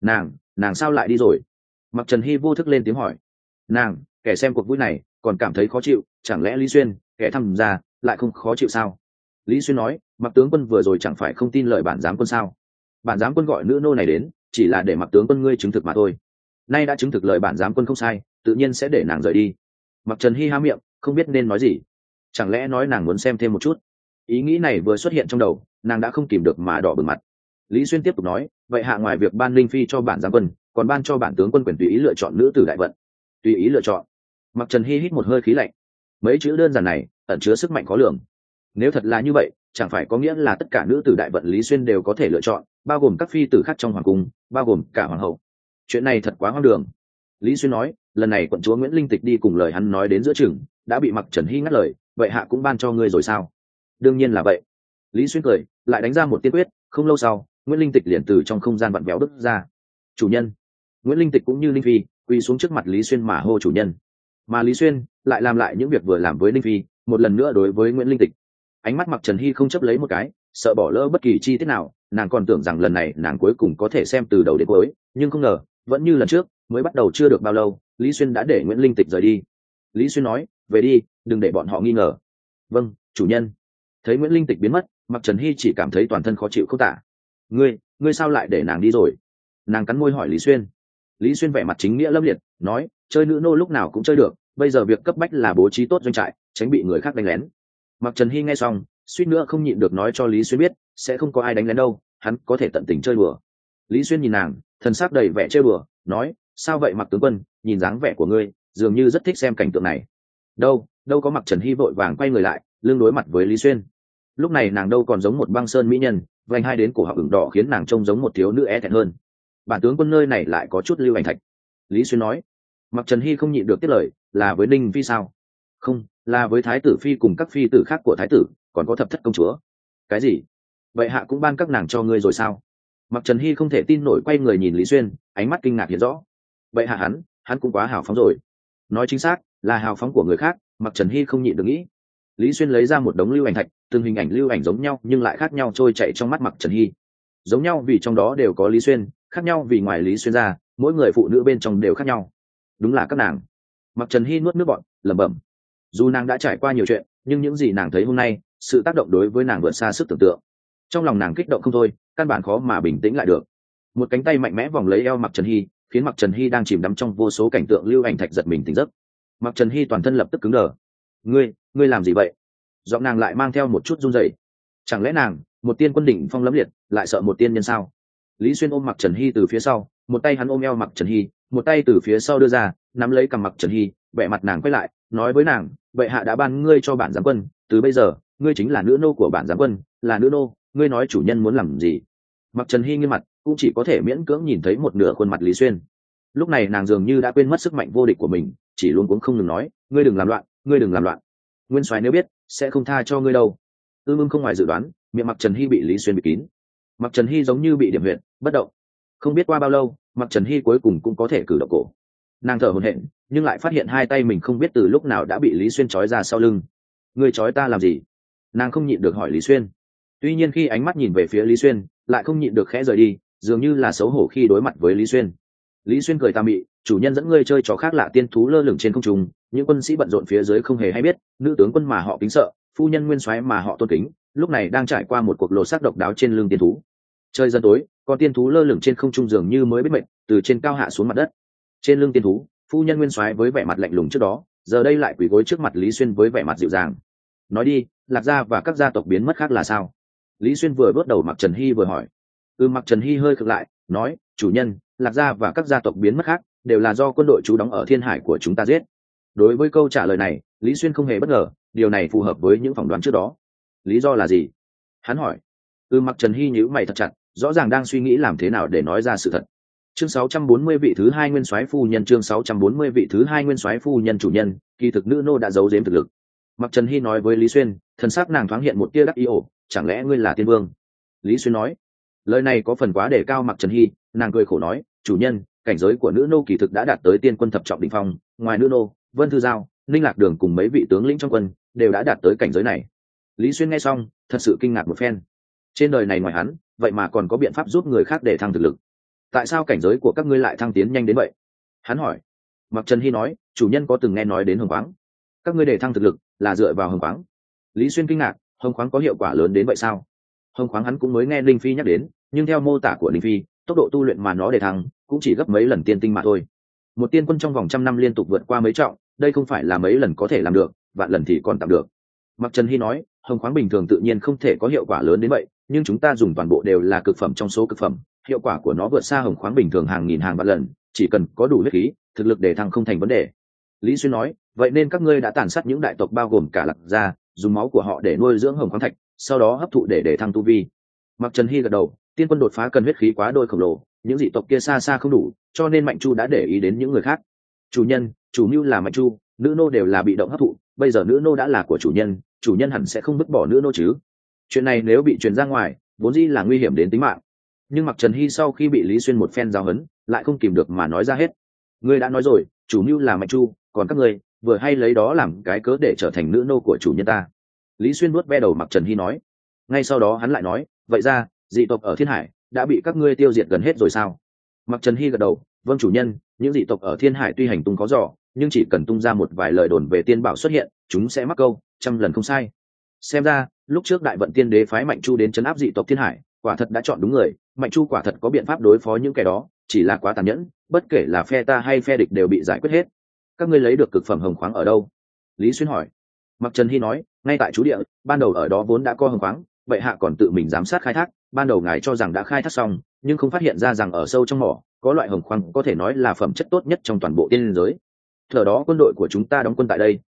S1: Nàng sao lại đi rồi? Mặc Trần Hy vô thức lên tiếng hỏi. Nàng, kẻ xem cuộc vui này, còn cảm thấy khó chịu, chẳng lẽ Lý Xuyên, kẻ thăm ra, lại không khó chịu sao? Lý Xuyên nói, Mặc tướng quân vừa rồi chẳng phải không tin lời bản giám quân sao? Bản giám quân gọi nữ nô này đến, chỉ là để Mặc tướng quân ngươi chứng thực mà thôi. Nay đã chứng thực lời bản giám quân không sai, tự nhiên sẽ để nàng rời đi. Mặc Trần Hy há miệng, không biết nên nói gì. Chẳng lẽ nói nàng muốn xem thêm một chút? Ý nghĩ này vừa xuất hiện trong đầu, nàng đã không kìm được mà đỏ bừng mặt. Lý Xuyên tiếp tục nói, vậy hạ ngoài việc ban linh phi cho bản giám quân, còn ban cho bản tướng quân quyền tùy ý lựa chọn nữ tử đại vận. Tùy ý lựa chọn. Mặc Trần Hy hít một hơi khí lạnh. Mấy chữ đơn giản này ẩn chứa sức mạnh khó lường. Nếu thật là như vậy, chẳng phải có nghĩa là tất cả nữ tử đại vận Lý Xuyên đều có thể lựa chọn, bao gồm các phi tử khác trong hoàng cung, bao gồm cả hoàng hậu. Chuyện này thật quá hoang đường. Lý Xuyên nói, lần này quận chúa Nguyễn Linh Tịch đi cùng lời hắn nói đến giữa chừng, đã bị Mặc Trần Hy ngắt lời, vậy hạ cũng ban cho ngươi rồi sao? Đương nhiên là vậy. Lý Xuyên cười, lại đánh ra một tiên quyết, không lâu sau, Nguyễn Linh Tịch liền từ trong không gian vặn vẹo bước ra. Chủ nhân. Nguyễn Linh Tịch cũng như Linh Phi, quỳ xuống trước mặt Lý Xuyên mà hô chủ nhân. Mà Lý Xuyên lại làm lại những việc vừa làm với Linh Phi, một lần nữa đối với Nguyễn Linh Tịch. Ánh mắt Mặc Trần Hy không chấp lấy một cái, sợ bỏ lỡ bất kỳ chi tiết nào, nàng còn tưởng rằng lần này nàng cuối cùng có thể xem từ đầu đến cuối, nhưng không ngờ, vẫn như lần trước, mới bắt đầu chưa được bao lâu, Lý Xuyên đã để Nguyễn Linh Tịch rời đi. Lý Xuyên nói, về đi, đừng để bọn họ nghi ngờ. Vâng, chủ nhân. Thấy Nguyễn Linh Tịch biến mất, Mặc Trần Hy chỉ cảm thấy toàn thân khó chịu không tả. Ngươi sao lại để nàng đi rồi? Nàng cắn môi hỏi Lý Xuyên. Lý Xuyên vẻ mặt chính nghĩa lâm liệt, nói, chơi nữ nô lúc nào cũng chơi được, bây giờ việc cấp bách là bố trí tốt doanh trại, tránh bị người khác đánh lén. Mặc Trần Hy nghe xong, suýt nữa không nhịn được nói cho Lý Xuyên biết, sẽ không có ai đánh lén đâu, hắn có thể tận tình chơi đùa. Lý Xuyên nhìn nàng, thần sắc đầy vẻ chơi đùa, nói, sao vậy Mặc tướng quân, nhìn dáng vẻ của ngươi, dường như rất thích xem cảnh tượng này. đâu có Mặc Trần Hy vội vàng quay người lại lưng đối mặt với Lý Xuyên. Lúc này nàng đâu còn giống một băng sơn mỹ nhân, vành hai đến cổ họng ửng đỏ khiến nàng trông giống một thiếu nữ e thẹn hơn. Bản tướng quân nơi này lại có chút lưu ảnh thạch, Lý Xuyên nói. Mặc Trần Hy không nhịn được tiếp lời, là với Ninh Phi sao? Không, là với Thái tử Phi cùng các phi tử khác của Thái tử, còn có thập thất công chúa. Cái gì? Vậy hạ cũng ban các nàng cho ngươi rồi sao? Mặc Trần Hy không thể tin nổi quay người nhìn Lý Xuyên, ánh mắt kinh ngạc hiện rõ. Vậy hạ hắn cũng quá hào phóng rồi. Nói chính xác là hào phóng của người khác, Mặc Trần Hy không nhịn được nghĩ. Lý Xuyên lấy ra một đống lưu ảnh thạch, từng hình ảnh lưu ảnh giống nhau nhưng lại khác nhau trôi chạy trong mắt Mặc Trần Hy. Giống nhau vì trong đó đều có Lý Xuyên, khác nhau vì ngoài Lý Xuyên ra, mỗi người phụ nữ bên trong đều khác nhau. Đúng là các nàng. Mặc Trần Hy nuốt nước bọt, lẩm bẩm. Dù nàng đã trải qua nhiều chuyện, nhưng những gì nàng thấy hôm nay, sự tác động đối với nàng vượt xa sức tưởng tượng. Trong lòng nàng kích động không thôi, căn bản khó mà bình tĩnh lại được. Một cánh tay mạnh mẽ vòng lấy eo Mặc Trần Hy, khiến Mặc Trần Hy đang chìm đắm trong vô số cảnh tượng lưu ảnh thạch giật mình tỉnh giấc. Mặc Trần Hy toàn thân lập tức cứng đờ. Ngươi làm gì vậy? Giọng nàng lại mang theo một chút run rẩy. Chẳng lẽ nàng, một tiên quân đỉnh phong lẫm liệt, lại sợ một tiên nhân sao? Lý Xuyên ôm Mặc Trần Hy từ phía sau, một tay hắn ôm eo Mặc Trần Hy, một tay từ phía sau đưa ra, nắm lấy cằm Mặc Trần Hy, vẻ mặt nàng quay lại, nói với nàng, bệ hạ đã ban ngươi cho bản giám quân, từ bây giờ, ngươi chính là nữ nô của bản giám quân, là nữ nô, ngươi nói chủ nhân muốn làm gì? Mặc Trần Hy nghiêm mặt, cũng chỉ có thể miễn cưỡng nhìn thấy một nửa khuôn mặt Lý Xuyên. Lúc này nàng dường như đã quên mất sức mạnh vô địch của mình, chỉ luôn cuống không ngừng nói, ngươi đừng làm loạn, ngươi đừng làm loạn. Nguyên soái nếu biết, sẽ không tha cho ngươi đâu. Không ngoài dự đoán, miệng Mặc Trần Hy bị Lý Xuyên bịt kín. Mặc Trần Hy giống như bị điểm huyệt, bất động. Không biết qua bao lâu, Mặc Trần Hy cuối cùng cũng có thể cử động cổ. Nàng thở hổn hển, nhưng lại phát hiện hai tay mình không biết từ lúc nào đã bị Lý Xuyên trói ra sau lưng. Ngươi trói ta làm gì? Nàng không nhịn được hỏi Lý Xuyên. Tuy nhiên khi ánh mắt nhìn về phía Lý Xuyên, lại không nhịn được khẽ rời đi, dường như là xấu hổ khi đối mặt với Lý Xuyên. Lý Xuyên cười tà mị, chủ nhân dẫn ngươi chơi trò khác lạ tiên thú lơ lửng trên không trung, những quân sĩ bận rộn phía dưới không hề hay biết, nữ tướng quân mà họ kính sợ, phu nhân nguyên soái mà họ tôn kính, lúc này đang trải qua một cuộc lột xác độc đáo trên lưng tiên thú. Trời dần tối, con tiên thú lơ lửng trên không trung dường như mới biết mệnh, từ trên cao hạ xuống mặt đất. Trên lưng tiên thú, phu nhân nguyên soái với vẻ mặt lạnh lùng trước đó, giờ đây lại quỳ gối trước mặt Lý Xuyên với vẻ mặt dịu dàng. Nói đi, Lạc gia và các gia tộc biến mất khác là sao? Lý Xuyên vừa bước đầu Mặc Trần Hy vừa hỏi. Mặc Trần Hy hơi khựng lại, nói, chủ nhân, Lạc gia và các gia tộc biến mất khác đều là do quân đội trú đóng ở Thiên Hải của chúng ta giết. Đối với câu trả lời này, Lý Xuyên không hề bất ngờ, điều này phù hợp với những phỏng đoán trước đó. Lý do là gì? Hắn hỏi. Mặc Trần Hy nhíu mày thật chặt, rõ ràng đang suy nghĩ làm thế nào để nói ra sự thật. Chương 640 vị thứ hai nguyên soái phu nhân, chương 640 vị thứ hai nguyên soái phu nhân chủ nhân, kỳ thực nữ nô đã giấu giếm thực lực. Mặc Trần Hy nói với Lý Xuyên, thần sắc nàng thoáng hiện một tia đắc ý, ổ, chẳng lẽ ngươi là tiên vương? Lý Xuyên nói. Lời này có phần quá để cao Mặc Trần Hy, nàng cười khổ nói, chủ nhân, cảnh giới của nữ nô kỳ thực đã đạt tới tiên quân thập trọng đỉnh phong, ngoài nữ nô, Vân Thư Giao, Ninh Lạc Đường cùng mấy vị tướng lĩnh trong quân đều đã đạt tới cảnh giới này. Lý Xuyên nghe xong, thật sự kinh ngạc một phen. Trên đời này ngoài hắn, vậy mà còn có biện pháp giúp người khác để thăng thực lực. Tại sao cảnh giới của các ngươi lại thăng tiến nhanh đến vậy? Hắn hỏi. Mặc Trần Hy nói, chủ nhân có từng nghe nói đến hồng khoáng. Các ngươi để thăng thực lực là dựa vào hồng khoáng. Lý Xuyên kinh ngạc, hồng khoáng có hiệu quả lớn đến vậy sao? Hồng khoáng hắn cũng mới nghe Linh Phi nhắc đến, nhưng theo mô tả của Linh Phi, tốc độ tu luyện mà nó để thăng cũng chỉ gấp mấy lần tiên tinh mà thôi. Một tiên quân trong vòng 100 năm liên tục vượt qua mấy trọng, đây không phải là mấy lần có thể làm được, vạn lần thì còn tạm được. Mặc Trần Hy nói, hồng khoáng bình thường tự nhiên không thể có hiệu quả lớn đến vậy, nhưng chúng ta dùng toàn bộ đều là cực phẩm trong số cực phẩm, hiệu quả của nó vượt xa hồng khoáng bình thường hàng nghìn hàng vạn lần, chỉ cần có đủ huyết khí, thực lực để thăng không thành vấn đề. Lý Xuyên nói, vậy nên các ngươi đã tàn sát những đại tộc bao gồm cả Lạc gia, dùng máu của họ để nuôi dưỡng hồng khoáng thạch, sau đó hấp thụ để thăng tu vi. Mặc Trần Hy gật đầu, tiên quân đột phá cần huyết khí quá đôi khổng lồ, những dị tộc kia xa xa không đủ, cho nên Mạnh Chu đã để ý đến những người khác. Chủ nhân, chủ mưu là Mạnh Chu, nữ nô đều là bị động hấp thụ, bây giờ nữ nô đã là của chủ nhân hẳn sẽ không vứt bỏ nữ nô chứ? Chuyện này nếu bị truyền ra ngoài, vốn dĩ là nguy hiểm đến tính mạng. Nhưng Mặc Trần Hy sau khi bị Lý Xuyên một phen giáo huấn, lại không kìm được mà nói ra hết. Ngươi đã nói rồi, chủ mưu là Mạnh Chu, còn các ngươi vừa hay lấy đó làm cái cớ để trở thành nữ nô của chủ nhân ta. Lý Xuyên vuốt ve đầu Mặc Trần Hy nói. Ngay sau đó hắn lại nói, vậy ra dị tộc ở Thiên Hải đã bị các ngươi tiêu diệt gần hết rồi sao? Mặc Trần Hy gật đầu, vâng chủ nhân, những dị tộc ở Thiên Hải tuy hành tung có dò, nhưng chỉ cần tung ra một vài lời đồn về tiên bảo xuất hiện, chúng sẽ mắc câu, 100 lần không sai. Xem ra lúc trước Đại Vận Tiên Đế phái Mạnh Chu đến trấn áp dị tộc Thiên Hải, quả thật đã chọn đúng người. Mạnh Chu quả thật có biện pháp đối phó những kẻ đó, chỉ là quá tàn nhẫn, bất kể là phe ta hay phe địch đều bị giải quyết hết. Các ngươi lấy được cực phẩm hồng khoáng ở đâu? Lý Xuyên hỏi. Mặc Trần Hy nói, ngay tại trú địa, ban đầu ở đó vốn đã có hồng khoáng, bệ hạ còn tự mình giám sát khai thác, ban đầu ngài cho rằng đã khai thác xong, nhưng không phát hiện ra rằng ở sâu trong mỏ có loại hồng khoáng có thể nói là phẩm chất tốt nhất trong toàn bộ tiên giới. Thời đó quân đội của chúng ta đóng quân tại đây,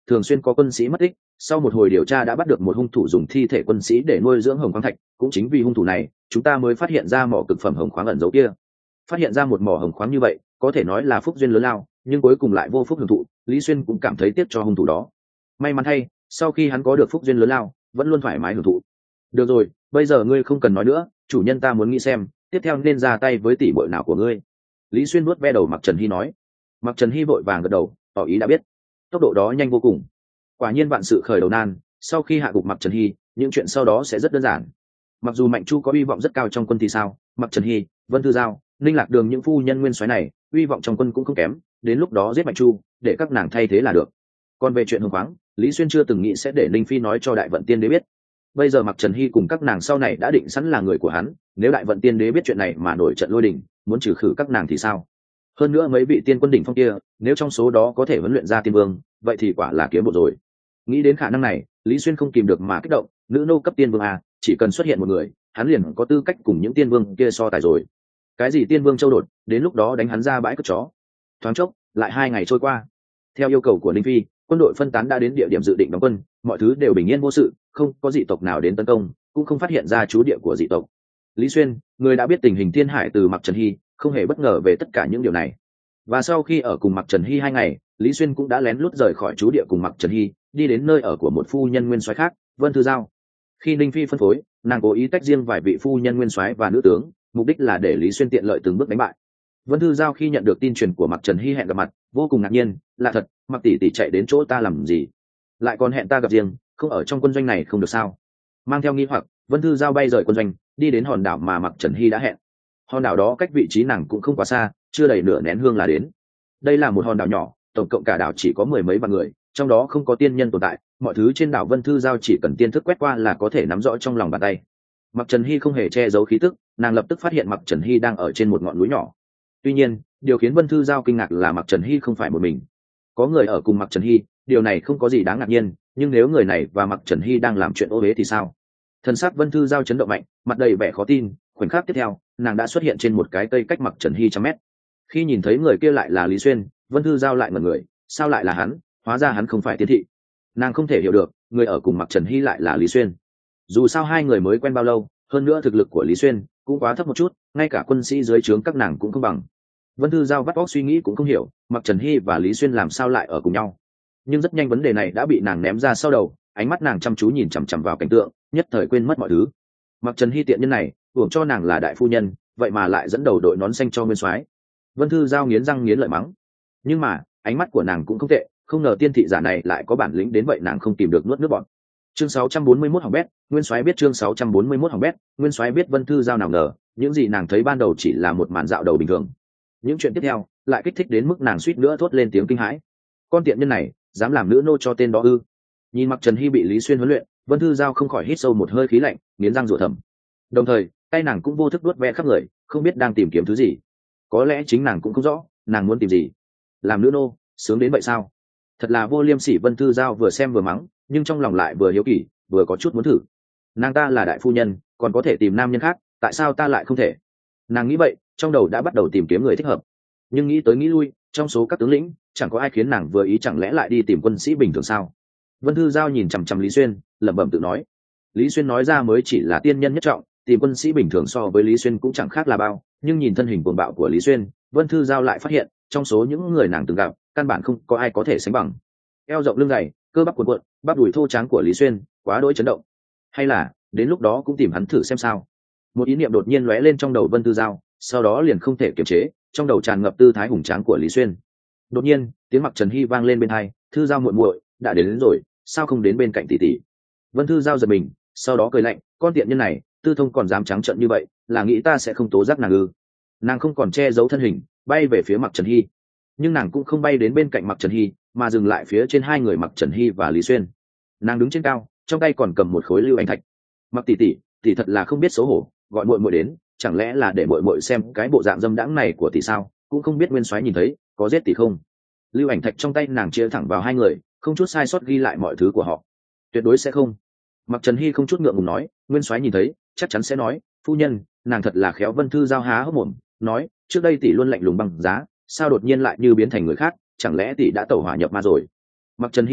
S1: thường xuyên có quân sĩ mất tích. Sau một hồi điều tra đã bắt được một hung thủ dùng thi thể quân sĩ để nuôi dưỡng hồng khoáng thạch, cũng chính vì hung thủ này chúng ta mới phát hiện ra mỏ cực phẩm hồng khoáng ẩn giấu kia. Phát hiện ra một mỏ hồng khoáng như vậy có thể nói là phúc duyên lớn lao, nhưng cuối cùng lại vô phúc hưởng thụ. Lý Xuyên cũng cảm thấy tiếc cho hung thủ đó. May mắn thay, sau khi hắn có được phúc duyên lớn lao vẫn luôn thoải mái hưởng thụ. Được rồi, bây giờ ngươi không cần nói nữa, chủ nhân ta muốn nghĩ xem tiếp theo nên ra tay với tỷ muội nào của ngươi. Lý Xuyên vuốt ve đầu Mặc Trần Hy nói. Mặc Trần Hy vội vàng gật đầu tỏ ý đã biết. Tốc độ đó nhanh vô cùng. Quả nhiên vạn sự khởi đầu nan, sau khi hạ gục Mặc Trần Hy những chuyện sau đó sẽ rất đơn giản. Mặc dù Mạnh Chu có hy vọng rất cao trong quân thì sao, Mặc Trần Hy, Vân Thư Giao, Ninh Lạc Đường những phu nhân nguyên soái này hy vọng trong quân cũng không kém, đến lúc đó giết Mạnh Chu để các nàng thay thế là được. Còn về chuyện hồng khoáng, Lý Xuyên chưa từng nghĩ sẽ để Linh Phi nói cho Đại Vận Tiên Đế biết. Bây giờ Mặc Trần Hy cùng các nàng sau này đã định sẵn là người của hắn, nếu Đại Vận Tiên Đế biết chuyện này mà nổi trận lôi đình muốn trừ khử các nàng thì sao? Hơn nữa mấy vị tiên quân đỉnh phong kia nếu trong số đó có thể huấn luyện ra tiên vương, vậy thì quả là kiếm bộ rồi. Nghĩ đến khả năng này, Lý Xuyên không kìm được mà kích động. Nữ nô cấp tiên vương à, chỉ cần xuất hiện một người hắn liền có tư cách cùng những tiên vương kia so tài rồi. Cái gì tiên vương châu đột, đến lúc đó đánh hắn ra bãi cất chó. Thoáng chốc lại 2 ngày trôi qua. Theo yêu cầu của Linh Phi, quân đội phân tán đã đến địa điểm dự định đóng quân, mọi thứ đều bình yên vô sự, không có dị tộc nào đến tấn công, cũng không phát hiện ra trú địa của dị tộc. Lý Xuyên, người đã biết tình hình thiên hải từ Mặc Trần Hy, không hề bất ngờ về tất cả những điều này. Và sau khi ở cùng Mặc Trần Hy 2 ngày, Lý Xuyên cũng đã lén lút rời khỏi trú địa cùng Mặc Trần Hy, đi đến nơi ở của một phu nhân nguyên soái khác, Vân Thư Giao. Khi Ninh Phi phân phối, nàng cố ý tách riêng vài vị phu nhân nguyên soái và nữ tướng, mục đích là để Lý Xuyên tiện lợi từng bước đánh bại. Vân Thư Giao khi nhận được tin truyền của Mặc Trần Hy hẹn gặp mặt, vô cùng ngạc nhiên. Là thật, Mặc tỷ tỷ chạy đến chỗ ta làm gì? Lại còn hẹn ta gặp riêng, không ở trong quân doanh này không được sao? Mang theo nghi hoặc, Vân Thư Giao bay rời quân doanh, đi đến hòn đảo mà Mặc Trần Hy đã hẹn. Hòn đảo đó cách vị trí nàng cũng không quá xa, chưa đầy nửa nén hương là đến. Đây là một hòn đảo nhỏ, tổng cộng cả đảo chỉ có 10 mấy vạn người, trong đó không có tiên nhân tồn tại, mọi thứ trên đảo Vân Thư Giao chỉ cần tiên thức quét qua là có thể nắm rõ trong lòng bàn tay. Mặc Trần Hy không hề che giấu khí tức, nàng lập tức phát hiện Mặc Trần Hy đang ở trên một ngọn núi nhỏ. Tuy nhiên, điều khiến Vân Thư Giao kinh ngạc là Mặc Trần Hy không phải một mình, có người ở cùng Mặc Trần Hy. Điều này không có gì đáng ngạc nhiên, nhưng nếu người này và Mặc Trần Hy đang làm chuyện ô uế thì sao? Thân xác Vân Thư Giao chấn động mạnh, mặt đầy vẻ khó tin. Khoảnh khắc tiếp theo, nàng đã xuất hiện trên một cái cây cách Mặc Trần Hy 100 mét. Khi nhìn thấy người kia lại là Lý Xuyên, Vân Thư Giao lại ngẩn người, sao lại là hắn? Hóa ra hắn không phải tiên thị. Nàng không thể hiểu được, người ở cùng Mặc Trần Hy lại là Lý Xuyên. Dù sao hai người mới quen bao lâu, hơn nữa thực lực của Lý Xuyên cũng quá thấp một chút, ngay cả quân sĩ dưới trướng các nàng cũng không bằng. Vân Thư Giao vắt óc suy nghĩ cũng không hiểu, Mặc Trần Hy và Lý Xuyên làm sao lại ở cùng nhau. Nhưng rất nhanh vấn đề này đã bị nàng ném ra sau đầu, ánh mắt nàng chăm chú nhìn chằm chằm vào cảnh tượng, nhất thời quên mất mọi thứ. Mặc Trần Hy tiện nhân này, hưởng cho nàng là đại phu nhân, vậy mà lại dẫn đầu đội nón xanh cho nguyên soái. Vân Thư Giao nghiến răng nghiến lợi mắng. Nhưng mà ánh mắt của nàng cũng không tệ, không ngờ tiên thị giả này lại có bản lĩnh đến vậy, nàng không tìm được nuốt nước bọt. Chương 641 hỏng bét, nguyên soái biết. Chương 641 hỏng bét, nguyên soái biết. Vân Thư Giao nào ngờ, những gì nàng thấy ban đầu chỉ là một màn dạo đầu bình thường. Những chuyện tiếp theo lại kích thích đến mức nàng suýt nữa thốt lên tiếng kinh hãi. Con tiện nhân này dám làm nữ nô cho tên đó ư? Nhìn Mặc Trần Hy bị Lý Xuyên huấn luyện, Vân Thư Giao không khỏi hít sâu một hơi khí lạnh, nghiến răng rủa thầm. Đồng thời tay nàng cũng vô thức vuốt ve khắp người, không biết đang tìm kiếm thứ gì. Có lẽ chính nàng cũng không rõ nàng muốn tìm gì. Làm nữ nô sướng đến vậy sao? Thật là vô liêm sỉ. Vân Thư Giao vừa xem vừa mắng, nhưng trong lòng lại vừa hiếu kỳ vừa có chút muốn thử. Nàng ta là đại phu nhân, còn có thể tìm nam nhân khác, tại sao ta lại không thể? Nàng nghĩ vậy, trong đầu đã bắt đầu tìm kiếm người thích hợp. Nhưng nghĩ tới nghĩ lui, trong số các tướng lĩnh chẳng có ai khiến nàng vừa ý, chẳng lẽ lại đi tìm quân sĩ bình thường sao? Vân Thư Giao nhìn chằm chằm Lý Xuyên, lẩm bẩm tự nói. Lý Xuyên nói ra mới chỉ là tiên nhân nhất trọng, tìm quân sĩ bình thường so với Lý Xuyên cũng chẳng khác là bao. Nhưng nhìn thân hình cuồng bạo của Lý Xuyên, Vân Thư Giao lại phát hiện trong số những người nàng từng gặp, căn bản không có ai có thể sánh bằng. Eo rộng lưng dày, cơ bắp cuồn cuộn, bắp đùi thô tráng của Lý Xuyên quá đỗi chấn động. Hay là đến lúc đó cũng tìm hắn thử xem sao? Một ý niệm đột nhiên lóe lên trong đầu Vân Thư Giao, sau đó liền không thể kiềm chế, trong đầu tràn ngập tư thái hùng tráng của Lý Xuyên. Đột nhiên tiếng Mặc Trần Hy vang lên bên tai. Thư Giao muội muội đã đến rồi, sao không đến bên cạnh tỷ tỷ? Vân Thư Giao giật mình, sau đó cười lạnh, con tiện nhân này tư thông còn dám trắng trợn như vậy, là nghĩ ta sẽ không tố giác nàng ư? Nàng không còn che giấu thân hình, bay về phía Mặc Trần Hy. Nhưng nàng cũng không bay đến bên cạnh Mặc Trần Hy, mà dừng lại phía trên hai người Mặc Trần Hy và Lý Xuyên. Nàng đứng trên cao, trong tay còn cầm một khối lưu ảnh thạch. Mặc tỷ tỷ, tỷ thật là không biết xấu hổ, gọi muội muội đến, chẳng lẽ là để muội muội xem cái bộ dạng dâm đãng này của tỷ sao? Cũng không biết nguyên soái nhìn thấy có giết tỷ không? Lưu ảnh thạch trong tay nàng chia thẳng vào hai người, không chút sai sót ghi lại mọi thứ của họ. Tuyệt đối sẽ không. Mặc Trần Hy không chút ngượng ngùng nói, nguyên soái nhìn thấy chắc chắn sẽ nói. Phu nhân, nàng thật là khéo. Vân Thư Giao há hốc mồm nói, trước đây tỷ luôn lạnh lùng băng giá, sao đột nhiên lại như biến thành người khác, chẳng lẽ tỷ đã tẩu hỏa nhập ma rồi? Mặc Trần Hy nói,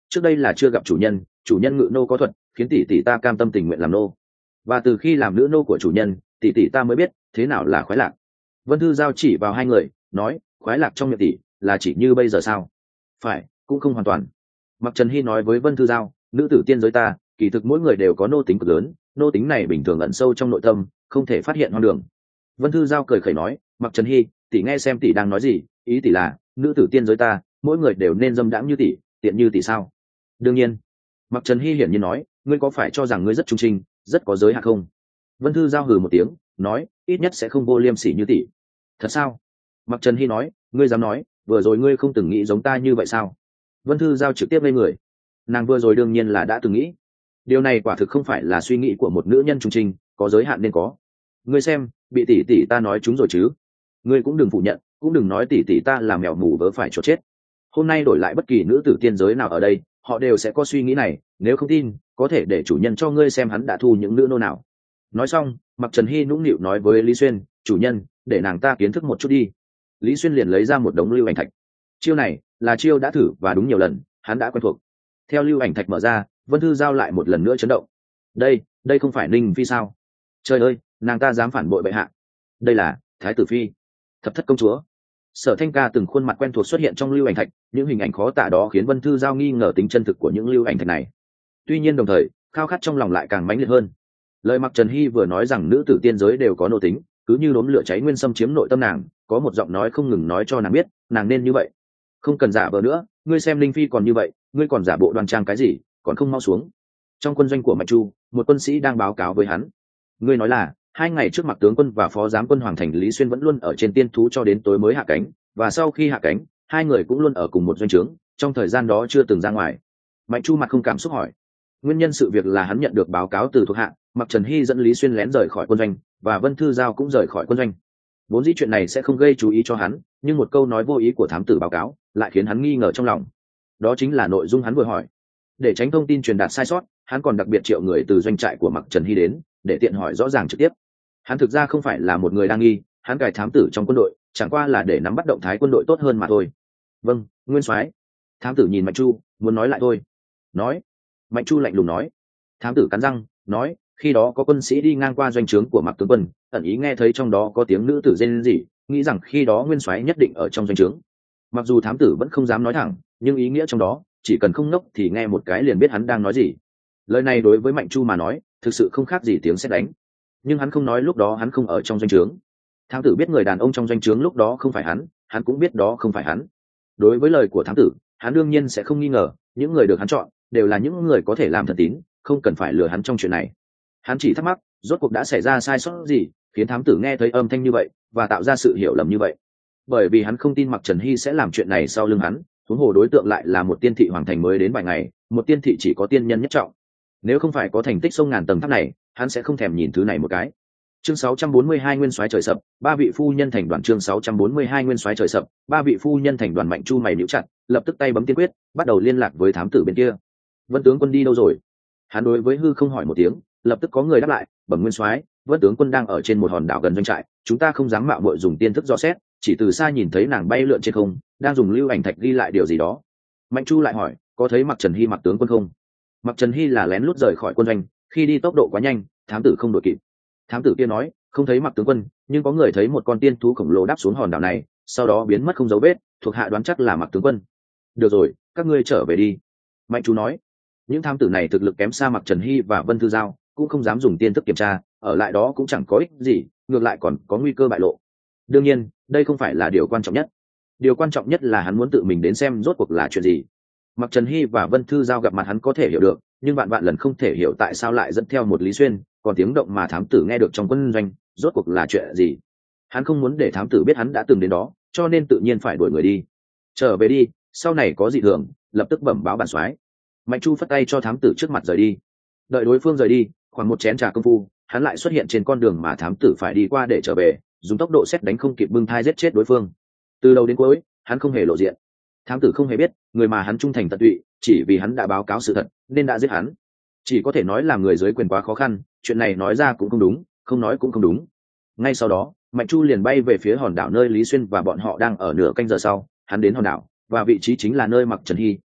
S1: trước đây là chưa gặp chủ nhân ngự nô có thuật khiến tỷ tỷ ta cam tâm tình nguyện làm nô, và từ khi làm nữ nô của chủ nhân, tỷ tỷ ta mới biết thế nào là khoái lạc. Vân Thư Giao chỉ vào hai người nói, khoái lạc trong miệng tỷ là chỉ như bây giờ sao? Phải, cũng không hoàn toàn. Mặc Trần Hy nói với Vân Thư Giao, nữ tử tiên giới ta kỳ thực mỗi người đều có nô tính cực lớn, nô tính này bình thường ẩn sâu trong nội tâm, không thể phát hiện hoang đường. Vân Thư Giao cười khẩy nói, Mặc Trần Hy, tỷ nghe xem tỷ đang nói gì, ý tỷ là nữ tử tiên giới ta mỗi người đều nên dâm đãng như tỷ, tiện như tỷ sao? Đương nhiên. Mặc Trần Hy hiển nhiên nói, ngươi có phải cho rằng ngươi rất trung trinh, rất có giới hạn không? Vân Thư Giao hừ một tiếng nói, ít nhất sẽ không vô liêm sỉ như tỷ. Thật sao? Mặc Trần Hy nói, ngươi dám nói vừa rồi ngươi không từng nghĩ giống ta như vậy sao? Vân Thư Giao trực tiếp lên người. Nàng vừa rồi đương nhiên là đã từng nghĩ, điều này quả thực không phải là suy nghĩ của một nữ nhân trung trinh, có giới hạn nên có. Ngươi xem, bị tỷ tỷ ta nói chúng rồi chứ? Ngươi cũng đừng phủ nhận, cũng đừng nói tỷ tỷ ta là mèo mù vớ phải chốt chết. Hôm nay đổi lại bất kỳ nữ tử tiên giới nào ở đây, họ đều sẽ có suy nghĩ này, nếu không tin có thể để chủ nhân cho ngươi xem hắn đã thu những nữ nô nào. Nói xong, Mặc Trần Hy nũng nịu nói với Lý Xuyên, chủ nhân, để nàng ta kiến thức một chút đi. Lý Xuyên liền lấy ra một đống lưu ảnh thạch. Chiêu này là chiêu đã thử và đúng nhiều lần, hắn đã quen thuộc. Theo lưu ảnh thạch mở ra, Vân Thư Giao lại một lần nữa chấn động. Đây không phải Ninh Phi sao? Trời ơi, nàng ta dám phản bội bệ hạ. Đây là Thái tử Phi, Thập thất công chúa. Sở Thanh Ca từng khuôn mặt quen thuộc xuất hiện trong lưu ảnh thạch, những hình ảnh khó tả đó khiến Vân Thư Giao nghi ngờ tính chân thực của những lưu ảnh thạch này. Tuy nhiên đồng thời, khao khát trong lòng lại càng mãnh liệt hơn. Lời Mặc Trần Hy vừa nói rằng nữ tử tiên giới đều có nô tính, cứ như đốm lửa cháy nguyên xâm chiếm nội tâm nàng, có một giọng nói không ngừng nói cho nàng biết, nàng nên như vậy. Không cần giả vờ nữa, ngươi xem Linh Phi còn như vậy, ngươi còn giả bộ đoan trang cái gì, còn không mau xuống. Trong quân doanh của Mạnh Chu, một quân sĩ đang báo cáo với hắn. Ngươi nói là 2 ngày trước Mặc tướng quân và phó giám quân Hoàng Thành Lý Xuyên vẫn luôn ở trên tiên thú cho đến tối mới hạ cánh, và sau khi hạ cánh, hai người cũng luôn ở cùng một doanh trướng, trong thời gian đó chưa từng ra ngoài. Mạnh Chu mặt không cảm xúc hỏi. Nguyên nhân sự việc là hắn nhận được báo cáo từ thuộc hạ, Mặc Trần Hy dẫn Lý Xuyên lén rời khỏi quân doanh, và Vân Thư Giao cũng rời khỏi quân doanh. Vốn dĩ chuyện này sẽ không gây chú ý cho hắn, nhưng một câu nói vô ý của thám tử báo cáo lại khiến hắn nghi ngờ trong lòng. Đó chính là nội dung hắn vừa hỏi. Để tránh thông tin truyền đạt sai sót, hắn còn đặc biệt triệu người từ doanh trại của Mặc Trần Hy đến, để tiện hỏi rõ ràng trực tiếp. Hắn thực ra không phải là một người đang nghi, hắn cài thám tử trong quân đội, chẳng qua là để nắm bắt động thái quân đội tốt hơn mà thôi. Vâng, nguyên soái. Thám tử nhìn Mạnh Chu, muốn nói lại thôi. Nói. Mạnh Chu lạnh lùng nói. Thám tử cắn răng nói, khi đó có quân sĩ đi ngang qua doanh trướng của Mặc tướng quân, ẩn ý nghe thấy trong đó có tiếng nữ tử rên rỉ, nghĩ rằng khi đó nguyên soái nhất định ở trong doanh trướng. Mặc dù thám tử vẫn không dám nói thẳng, nhưng ý nghĩa trong đó chỉ cần không ngốc thì nghe một cái liền biết hắn đang nói gì. Lời này đối với Mạnh Chu mà nói thực sự không khác gì tiếng sét đánh, nhưng hắn không nói lúc đó hắn không ở trong doanh trướng. Thám tử biết người đàn ông trong doanh trướng lúc đó không phải hắn cũng biết đó không phải hắn. Đối với lời của thám tử, hắn đương nhiên sẽ không nghi ngờ, những người được hắn chọn đều là những người có thể làm thần tín, không cần phải lừa hắn trong chuyện này. Hắn chỉ thắc mắc, rốt cuộc đã xảy ra sai sót gì khiến thám tử nghe thấy âm thanh như vậy và tạo ra sự hiểu lầm như vậy. Bởi vì hắn không tin Mặc Trần Hy sẽ làm chuyện này sau lưng hắn, huống hồ đối tượng lại là một tiên thị Hoàng Thành mới đến vài ngày, một tiên thị chỉ có tiên nhân nhất trọng. Nếu không phải có thành tích sông ngàn tầng tháp này, hắn sẽ không thèm nhìn thứ này một cái. Chương 642 nguyên soái trời sập, ba vị phu nhân thành đoàn. Chương 642 nguyên soái trời sập, ba vị phu nhân thành đoàn. Mạnh Chu mày nhíu chặt, lập tức tay bấm tiên quyết, bắt đầu liên lạc với thám tử bên kia. Vân tướng quân đi đâu rồi? Hắn đối với hư không hỏi một tiếng, lập tức có người đáp lại, bẩm nguyên soái, Vân tướng quân đang ở trên một hòn đảo gần doanh trại, chúng ta không dám mạo muội dùng tiên thức dò xét, chỉ từ xa nhìn thấy nàng bay lượn trên không, đang dùng lưu ảnh thạch ghi lại điều gì đó. Mạnh Chu lại hỏi, có thấy Mặc Trần Hy Mặc tướng quân không? Mặc Trần Hy là lén lút rời khỏi quân doanh, khi đi tốc độ quá nhanh, thám tử không đuổi kịp. Thám tử kia nói, không thấy Mặc tướng quân, nhưng có người thấy một con tiên thú khổng lồ đáp xuống hòn đảo này, sau đó biến mất không dấu vết, thuộc hạ đoán chắc là Mặc tướng quân. Được rồi, các ngươi trở về đi. Mạnh Chu nói. Những thám tử này thực lực kém xa Mặc Trần Hy và Vân Thư Giao, cũng không dám dùng tiên thức kiểm tra, ở lại đó cũng chẳng có ích gì, ngược lại còn có nguy cơ bại lộ. Đương nhiên, đây không phải là điều quan trọng nhất. Điều quan trọng nhất là hắn muốn tự mình đến xem rốt cuộc là chuyện gì. Mặc Trần Hy và Vân Thư Giao gặp mặt hắn có thể hiểu được, nhưng vạn lần không thể hiểu tại sao lại dẫn theo một Lý Xuyên, còn tiếng động mà thám tử nghe được trong quân doanh, rốt cuộc là chuyện gì. Hắn không muốn để thám tử biết hắn đã từng đến đó, cho nên tự nhiên phải đuổi người đi. Trở về đi, sau này có dị thường, lập tức bẩm báo bản soái. Mạnh Chu phất tay cho thám tử trước mặt rời đi. Đợi đối phương rời đi, khoảng một chén trà công phu, hắn lại xuất hiện trên con đường mà thám tử phải đi qua để trở về, dùng tốc độ sét đánh không kịp bưng thai giết chết đối phương. Từ đầu đến cuối, hắn không hề lộ diện. Thám tử không hề biết, người mà hắn trung thành tận tụy, chỉ vì hắn đã báo cáo sự thật, nên đã giết hắn. Chỉ có thể nói là người dưới quyền quá khó khăn, chuyện này nói ra cũng không đúng, không nói cũng không đúng. Ngay sau đó, Mạnh Chu liền bay về phía hòn đảo nơi Lý Xuyên và bọn họ đang ở. Nửa canh giờ sau, hắn đến hòn đảo, và vị trí chính là nơi Mặc Trần Hy,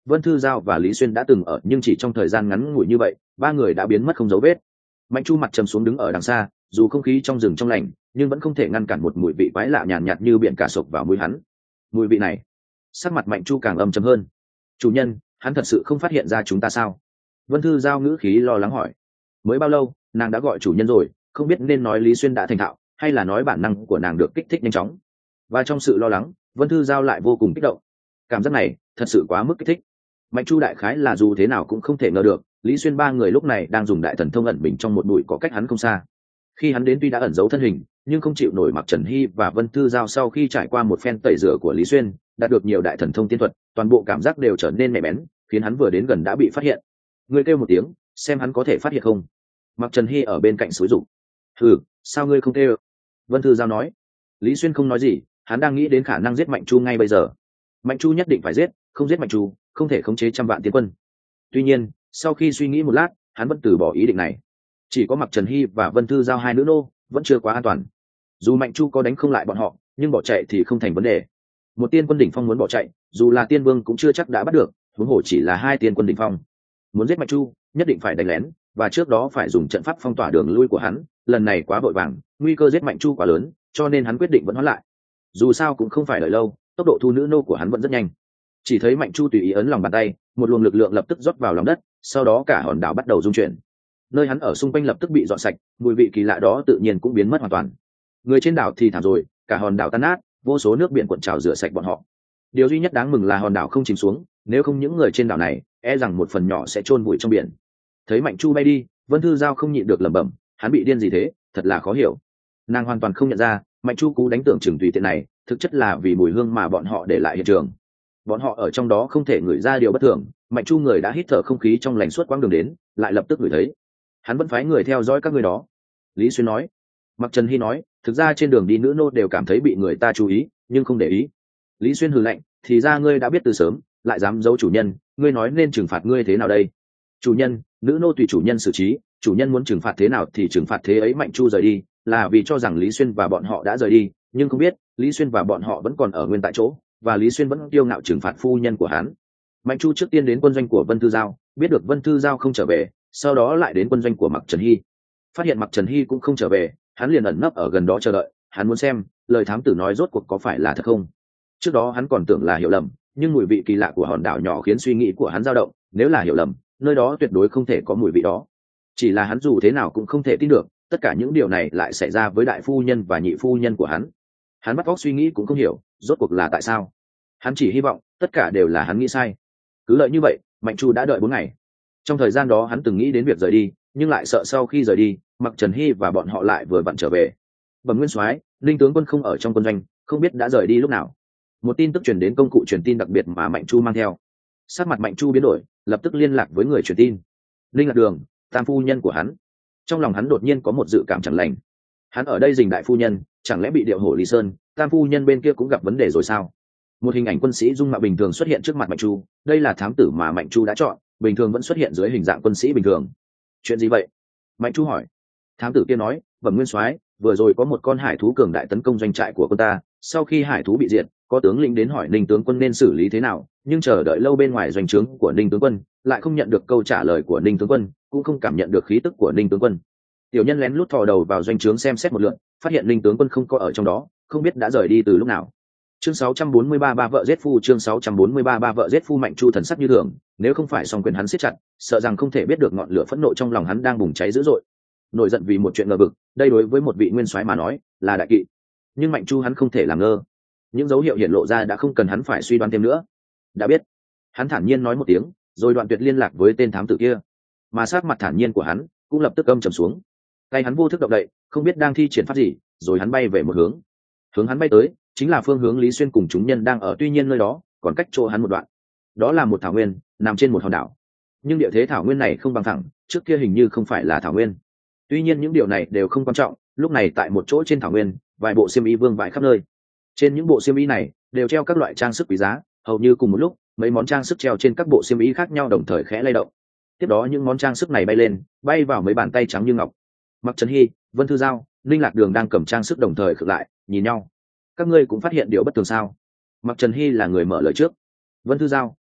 S1: Vân Thư Giao và Lý Xuyên đã từng ở, nhưng chỉ trong thời gian ngắn ngủi như vậy, ba người đã biến mất không dấu vết. Mạnh Chu mặt trầm xuống đứng ở đằng xa, dù không khí trong rừng trong lành, nhưng vẫn không thể ngăn cản một mùi vị quái lạ nhàn nhạt như biển cả sộc vào mũi hắn. Mùi vị này, sắc mặt Mạnh Chu càng âm trầm hơn. Chủ nhân, hắn thật sự không phát hiện ra chúng ta sao? Vân Thư Giao ngữ khí lo lắng hỏi. Mới bao lâu, nàng đã gọi chủ nhân rồi, không biết nên nói Lý Xuyên đã thành thạo, hay là nói bản năng của nàng được kích thích nhanh chóng. Và trong sự lo lắng, Vân Thư Giao lại vô cùng kích động. Cảm giác này thật sự quá mức kích thích. Mạnh Chu đại khái là dù thế nào cũng không thể ngờ được, Lý Xuyên ba người lúc này đang dùng đại thần thông ẩn mình trong một bụi có cách hắn không xa. Khi hắn đến tuy đã ẩn giấu thân hình, nhưng không chịu nổi Mạc Trần Hy và Vân Thư Giao sau khi trải qua một phen tẩy rửa của Lý Xuyên, đạt được nhiều đại thần thông tiên thuật, toàn bộ cảm giác đều trở nên nhạy bén, khiến hắn vừa đến gần đã bị phát hiện. Ngươi kêu một tiếng, xem hắn có thể phát hiện không? Mạc Trần Hy ở bên cạnh xúi rụng. Hừ, sao ngươi không kêu? Vân Thư Giao nói. Lý Xuyên không nói gì, hắn đang nghĩ đến khả năng giết Mạnh Chu ngay bây giờ. Mạnh Chu nhất định phải giết, không giết Mạnh Chu, không thể khống chế trăm vạn tiến quân. Tuy nhiên, sau khi suy nghĩ một lát, hắn vẫn từ bỏ ý định này. Chỉ có Mạc Trần Hy và Vân Thư Giao hai nữ nô vẫn chưa quá an toàn. Dù Mạnh Chu có đánh không lại bọn họ, nhưng bỏ chạy thì không thành vấn đề. Một tiên quân đỉnh phong muốn bỏ chạy, dù là tiên vương cũng chưa chắc đã bắt được, huống hồ chỉ là hai tiên quân đỉnh phong. Muốn giết Mạnh Chu, nhất định phải đánh lén, và trước đó phải dùng trận pháp phong tỏa đường lui của hắn. Lần này quá vội vàng, nguy cơ giết Mạnh Chu quá lớn, cho nên hắn quyết định vẫn hoãn lại. Dù sao cũng không phải đợi lâu, tốc độ thu nữ nô của hắn vẫn rất nhanh. Chỉ thấy Mạnh Chu tùy ý ấn lòng bàn tay, một luồng lực lượng lập tức rót vào lòng đất, sau đó cả hòn đảo bắt đầu rung chuyển. Nơi hắn ở xung quanh lập tức bị dọn sạch, mùi vị kỳ lạ đó tự nhiên cũng biến mất hoàn toàn. Người trên đảo thì thảm rồi, cả hòn đảo tan nát, vô số nước biển cuộn trào rửa sạch bọn họ. Điều duy nhất đáng mừng là hòn đảo không chìm xuống, nếu không những người trên đảo này e rằng một phần nhỏ sẽ chôn vùi trong biển. Thấy Mạnh Chu bay đi, Vân Thư Giao không nhịn được lẩm bẩm, hắn bị điên gì thế, thật là khó hiểu. Nàng hoàn toàn không nhận ra, Mạnh Chu cú đánh tưởng chừng tùy tiện này, thực chất là vì mùi hương mà bọn họ để lại hiện trường. Bọn họ ở trong đó không thể ngửi ra điều bất thường, Mạnh Chu người đã hít thở không khí trong lành suốt quãng đường đến, lại lập tức ngửi thấy. Hắn vẫn phái người theo dõi các người đó. Lý Xuyên nói. Mạc Trần Hy nói, thực ra trên đường đi nữ nô đều cảm thấy bị người ta chú ý, nhưng không để ý. Lý Xuyên hừ lạnh, thì ra ngươi đã biết từ sớm, lại dám giấu chủ nhân, ngươi nói nên trừng phạt ngươi thế nào đây? Chủ nhân, nữ nô tùy chủ nhân xử trí, chủ nhân muốn trừng phạt thế nào thì trừng phạt thế ấy. Mạnh Chu rời đi, là vì cho rằng Lý Xuyên và bọn họ đã rời đi, nhưng không biết, Lý Xuyên và bọn họ vẫn còn ở nguyên tại chỗ, và Lý Xuyên vẫn kiêu ngạo trừng phạt phu nhân của hắn. Mạnh Chu trước tiên đến quân doanh của Vân Thư Giao, biết được Vân Thư Giao không trở về, sau đó lại đến quân doanh của Mạc Trần Hy. Phát hiện Mạc Trần Hy cũng không trở về, hắn liền ẩn nấp ở gần đó chờ đợi, hắn muốn xem lời thám tử nói rốt cuộc có phải là thật không. Trước đó hắn còn tưởng là hiểu lầm, nhưng mùi vị kỳ lạ của hòn đảo nhỏ khiến suy nghĩ của hắn dao động, nếu là hiểu lầm, nơi đó tuyệt đối không thể có mùi vị đó. Chỉ là hắn dù thế nào cũng không thể tin được, tất cả những điều này lại xảy ra với đại phu nhân và nhị phu nhân của hắn. Hắn bắt óc suy nghĩ cũng không hiểu, rốt cuộc là tại sao. Hắn chỉ hy vọng tất cả đều là hắn nghĩ sai. Cứ lợi như vậy, Mạnh Chu đã đợi 4 ngày. Trong thời gian đó hắn từng nghĩ đến việc rời đi, nhưng lại sợ sau khi rời đi, Mạc Trần Hy và bọn họ lại vừa vặn trở về. Bẩm nguyên soái, Linh tướng quân không ở trong quân doanh, không biết đã rời đi lúc nào. Một tin tức truyền đến công cụ truyền tin đặc biệt mà Mạnh Chu mang theo. Sắc mặt Mạnh Chu biến đổi, lập tức liên lạc với người truyền tin. Linh Lạc Đường, tam phu nhân của hắn. Trong lòng hắn đột nhiên có một dự cảm chẳng lành. Hắn ở đây dình đại phu nhân, chẳng lẽ bị điệu hổ Lý Sơn, tam phu nhân bên kia cũng gặp vấn đề rồi sao? Một hình ảnh quân sĩ dung mạo bình thường xuất hiện trước mặt Mạnh Chu, đây là thám tử mà Mạnh Chu đã chọn, bình thường vẫn xuất hiện dưới hình dạng quân sĩ bình thường. Chuyện gì vậy? Mạnh Chu hỏi. Thám tử kia nói, bẩm nguyên soái, vừa rồi có một con hải thú cường đại tấn công doanh trại của quân ta, sau khi hải thú bị diệt, có tướng lĩnh đến hỏi Ninh tướng quân nên xử lý thế nào, nhưng chờ đợi lâu bên ngoài doanh trướng của Ninh tướng quân, lại không nhận được câu trả lời của Ninh tướng quân, cũng không cảm nhận được khí tức của Ninh tướng quân. Tiểu nhân lén lút thò đầu vào doanh trướng xem xét một lượt, phát hiện Ninh tướng quân không có ở trong đó, không biết đã rời đi từ lúc nào. Chương 643 ba vợ giết phu, chương 643 ba vợ giết phu. Mạnh Chu thần sắc như thường, nếu không phải song quyền hắn siết chặt, sợ rằng không thể biết được ngọn lửa phẫn nộ trong lòng hắn đang bùng cháy dữ dội. Nổi giận vì một chuyện ngờ vực, đây đối với một vị nguyên soái mà nói là đại kỵ, nhưng Mạnh Chu hắn không thể làm ngơ. Những dấu hiệu hiện lộ ra đã không cần hắn phải suy đoán thêm nữa. Đã biết, hắn thản nhiên nói một tiếng, rồi đoạn tuyệt liên lạc với tên thám tử kia. Mà sát mặt thản nhiên của hắn cũng lập tức âm trầm xuống. Tay hắn vô thức động đậy, không biết đang thi triển pháp gì, rồi hắn bay về một hướng. Hướng hắn bay tới chính là phương hướng Lý Xuyên cùng chúng nhân đang ở, tuy nhiên nơi đó còn cách chỗ hắn một đoạn. Đó là một thảo nguyên nằm trên một hòn đảo, nhưng địa thế thảo nguyên này không bằng thẳng, trước kia hình như không phải là thảo nguyên. Tuy nhiên những điều này đều không quan trọng, lúc này tại một chỗ trên thảo nguyên, vài bộ xiêm y vương vãi khắp nơi. Trên những bộ xiêm y này đều treo các loại trang sức quý giá, hầu như cùng một lúc mấy món trang sức treo trên các bộ xiêm y khác nhau đồng thời khẽ lay động. Tiếp đó những món trang sức này bay lên, bay vào mấy bàn tay trắng như ngọc. Mạc Trần Hy, Vân Thư Giao, Linh Lạc Đường đang cầm trang sức đồng thời khựng lại nhìn nhau. Các ngươi cũng phát hiện điều bất thường sao? Mạc Trần Hy là người mở lời trước. Vân Thư Giao,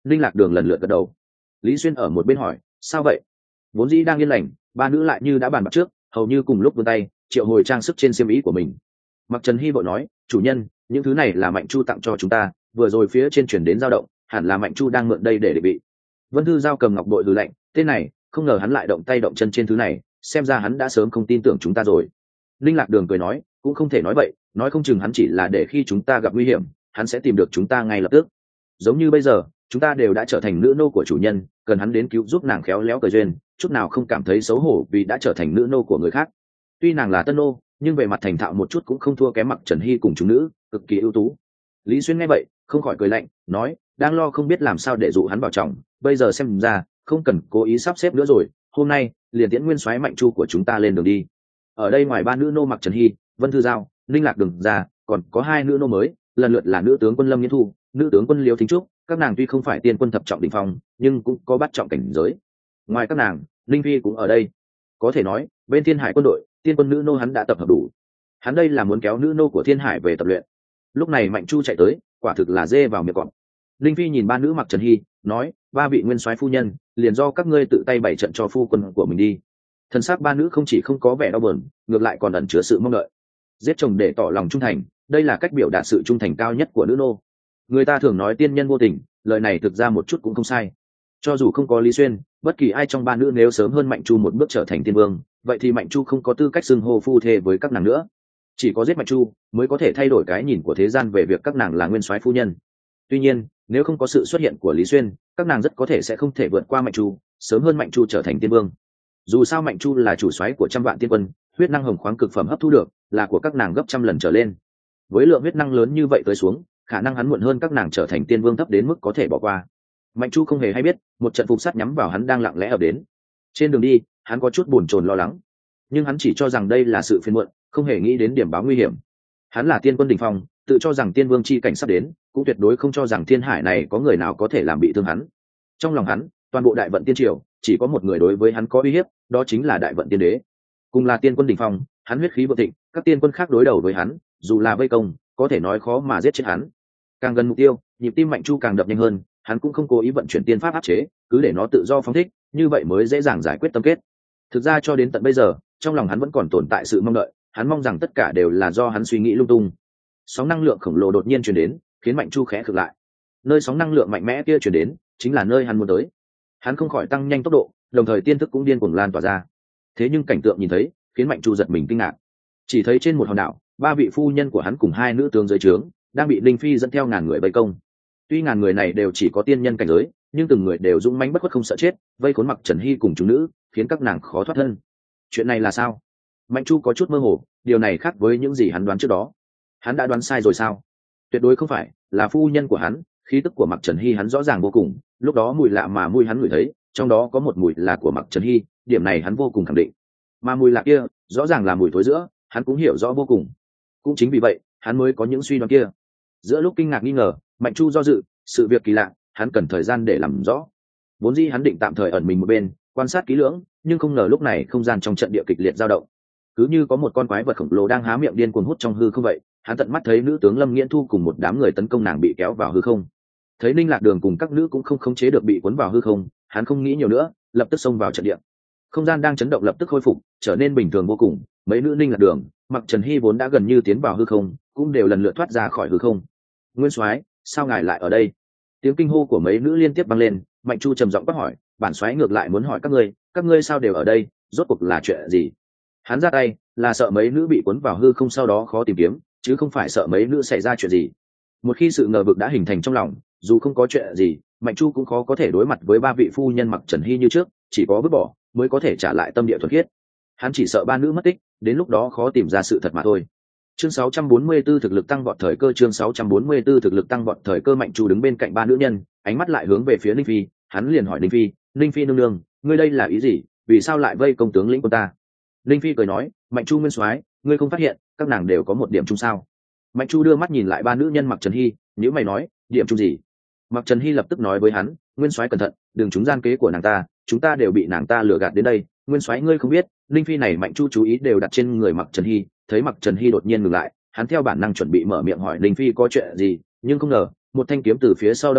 S1: linh lạc đường lần lượt gật đầu. Lý Xuyên ở một bên hỏi, sao vậy? Vốn dĩ đang yên lành, ba nữ lại như đã bàn bạc trước, hầu như cùng lúc vươn tay triệu hồi trang sức trên xiêm ý của mình. Mặc Trần Hy vội nói, chủ nhân, những thứ này là Mạnh Chu tặng cho chúng ta, vừa rồi phía trên chuyển đến dao động, hẳn là Mạnh Chu đang mượn đây để định vị. Vân Thư Giao cầm ngọc bội hừ lạnh, tên này, không ngờ hắn lại động tay động chân trên thứ này, xem ra hắn đã sớm không tin tưởng chúng ta rồi. Linh Lạc Đường cười nói, cũng không thể nói vậy, nói không chừng hắn chỉ là để khi chúng ta gặp nguy hiểm, hắn sẽ tìm được chúng ta ngay lập tức. Giống như bây giờ, chúng ta đều đã trở thành nữ nô của chủ nhân, cần hắn đến cứu giúp nàng khéo léo cờ duyên, chút nào không cảm thấy xấu hổ vì đã trở thành nữ nô của người khác. Tuy nàng là tân nô, nhưng về mặt thành thạo một chút cũng không thua kém Mặc Trần Hy cùng chúng nữ, cực kỳ ưu tú. Lý Xuyên nghe vậy, không khỏi cười lạnh, nói, đang lo không biết làm sao để dụ hắn vào trọng, bây giờ xem ra không cần cố ý sắp xếp nữa rồi, hôm nay liền tiễn nguyên soái Mạnh Chu của chúng ta lên đường đi. Ở đây ngoài ba nữ nô Mặc Trần Hy, Vân Thư Giao, Linh Lạc Đường ra, còn có hai nữ nô mới, lần lượt là nữ tướng quân Lâm Nghiên Thu, nữ tướng quân Liêu Thính Trúc, các nàng tuy không phải tiên quân thập trọng đỉnh phong, nhưng cũng có bắt trọng cảnh giới. Ngoài các nàng, Linh Phi cũng ở đây. Có thể nói, bên Thiên Hải quân đội, tiên quân nữ nô hắn đã tập hợp đủ. Hắn đây là muốn kéo nữ nô của Thiên Hải về tập luyện. Lúc này Mạnh Chu chạy tới, quả thực là dê vào miệng cọp. Linh Phi nhìn ba nữ Mặc Trần Hy, nói, ba vị nguyên soái phu nhân, liền do các ngươi tự tay bày trận cho phu quân của mình đi. Thần sắc ba nữ không chỉ không có vẻ đau buồn, ngược lại còn ẩn chứa sự mong đợi. Giết chồng để tỏ lòng trung thành, đây là cách biểu đạt sự trung thành cao nhất của nữ nô. Người ta thường nói tiên nhân vô tình, lời này thực ra một chút cũng không sai. Cho dù không có Lý Xuyên, bất kỳ ai trong ba nữ nếu sớm hơn Mạnh Chu một bước trở thành tiên vương, vậy thì Mạnh Chu không có tư cách xưng hô phu thê với các nàng nữa. Chỉ có giết Mạnh Chu mới có thể thay đổi cái nhìn của thế gian về việc các nàng là nguyên soái phu nhân. Tuy nhiên, nếu không có sự xuất hiện của Lý Xuyên, các nàng rất có thể sẽ không thể vượt qua Mạnh Chu, sớm hơn Mạnh Chu trở thành tiên vương. Dù sao Mạnh Chu là chủ soái của trăm vạn tiên quân, huyết năng hồng khoáng cực phẩm hấp thu được là của các nàng gấp trăm lần trở lên. Với lượng huyết năng lớn như vậy tới xuống, khả năng hắn muộn hơn các nàng trở thành tiên vương thấp đến mức có thể bỏ qua. Mạnh Chu không hề hay biết, một trận phục sát nhắm vào hắn đang lặng lẽ ập đến. Trên đường đi, hắn có chút buồn chồn lo lắng, nhưng hắn chỉ cho rằng đây là sự phiền muộn, không hề nghĩ đến điểm báo nguy hiểm. Hắn là tiên quân đỉnh phong, tự cho rằng tiên vương chi cảnh sắp đến, cũng tuyệt đối không cho rằng thiên hải này có người nào có thể làm bị thương hắn. Trong lòng hắn, toàn bộ đại vận tiên triều chỉ có một người đối với hắn có uy hiếp, đó chính là đại vận tiên đế. Cùng là tiên quân đỉnh phong, hắn huyết khí vượng thịnh, các tiên quân khác đối đầu với hắn, dù là vây công, có thể nói khó mà giết chết hắn. Càng gần mục tiêu, nhịp tim Mạnh Chu càng đập nhanh hơn, hắn cũng không cố ý vận chuyển tiên pháp áp chế, cứ để nó tự do phóng thích, như vậy mới dễ dàng giải quyết tâm kết. Thực ra cho đến tận bây giờ, trong lòng hắn vẫn còn tồn tại sự mong đợi, hắn mong rằng tất cả đều là do hắn suy nghĩ lung tung. Sóng năng lượng khổng lồ đột nhiên truyền đến, khiến Mạnh Chu khẽ khựng lại. Nơi sóng năng lượng mạnh mẽ kia truyền đến, chính là nơi hắn muốn tới. Hắn không khỏi tăng nhanh tốc độ, đồng thời tiên thức cũng điên cuồng lan tỏa ra. Thế nhưng cảnh tượng nhìn thấy, khiến Mạnh Chu giật mình kinh ngạc. Chỉ thấy trên một hòn đảo, ba vị phu nhân của hắn cùng hai nữ tướng dưới trướng đang bị Linh Phi dẫn theo ngàn người vây công. Tuy ngàn người này đều chỉ có tiên nhân cảnh giới, nhưng từng người đều dũng mãnh bất khuất không sợ chết, vây khốn Mặc Trần Hy cùng chúng nữ, khiến các nàng khó thoát thân. Chuyện này là sao? Mạnh Chu có chút mơ hồ, điều này khác với những gì hắn đoán trước đó. Hắn đã đoán sai rồi sao? Tuyệt đối không phải, là phu nhân của hắn, khí tức của Mặc Trần Hy hắn rõ ràng vô cùng, lúc đó mùi lạ mà mùi hắn ngửi thấy, trong đó có một mùi là của Mặc Trần Hy, điểm này hắn vô cùng khẳng định. Mà mùi lạ kia, rõ ràng là mùi thối giữa, hắn cũng hiểu rõ vô cùng. Cũng chính vì vậy, hắn mới có những suy đoán kia. Giữa lúc kinh ngạc nghi ngờ, Mạnh Chu do dự, sự việc kỳ lạ, hắn cần thời gian để làm rõ. Vốn dĩ hắn định tạm thời ẩn mình một bên, quan sát kỹ lưỡng, nhưng không ngờ lúc này không gian trong trận địa kịch liệt dao động. Cứ như có một con quái vật khổng lồ đang há miệng điên cuồng hút trong hư không vậy, hắn tận mắt thấy nữ tướng Lâm Nghiễn Thu cùng một đám người tấn công nàng bị kéo vào hư không. Thấy Ninh Lạc Đường cùng các nữ cũng không khống chế được bị cuốn vào hư không, hắn không nghĩ nhiều nữa, lập tức xông vào trận địa. Không gian đang chấn động lập tức khôi phục, trở nên bình thường vô cùng, mấy nữ Ninh Lạc Đường, Mặc Trần Hy vốn đã gần như tiến vào hư không, cũng đều lần lượt thoát ra khỏi hư không. Nguyên soái, sao ngài lại ở đây? Tiếng kinh hô của mấy nữ liên tiếp vang lên. Mạnh Chu trầm giọng quát hỏi, bản soái ngược lại muốn hỏi các ngươi sao đều ở đây, rốt cuộc là chuyện gì? Hắn ra tay là sợ mấy nữ bị cuốn vào hư không sau đó khó tìm kiếm, chứ không phải sợ mấy nữ xảy ra chuyện gì. Một khi sự ngờ vực đã hình thành trong lòng, dù không có chuyện gì, Mạnh Chu cũng khó có thể đối mặt với ba vị phu nhân Mặc Trần Hy như trước, chỉ có vứt bỏ mới có thể trả lại tâm địa thuần khiết. Hắn chỉ sợ ba nữ mất tích, đến lúc đó khó tìm ra sự thật mà thôi. Chương 644 thực lực tăng vọt thời cơ. Chương 644 thực lực tăng vọt thời cơ. Mạnh Chu đứng bên cạnh ba nữ nhân, ánh mắt lại hướng về phía Linh Phi, hắn liền hỏi Linh Phi nương nương, ngươi đây là ý gì, vì sao lại vây công tướng lĩnh của ta? Linh Phi cười nói, Mạnh Chu nguyên soái, ngươi không phát hiện các nàng đều có một điểm chung sao? Mạnh Chu đưa mắt nhìn lại ba nữ nhân Mặc Trần Hy, nếu mày nói, điểm chung gì? Mặc Trần Hy lập tức nói với hắn, nguyên soái cẩn thận, đừng trúng gian kế của nàng ta, chúng ta đều bị nàng ta lừa gạt đến đây. Nguyên soái ngươi không biết, Linh Phi này Mạnh Chu chú ý đều đặt trên người Mặc Trần Hy. Thấy Mặc Trần Hy đột nhiên ngừng lại, hắn theo bản năng chuẩn bị mở miệng hỏi Linh Phi có chuyện gì, nhưng không ngờ một thanh kiếm từ phía sau đâm vào,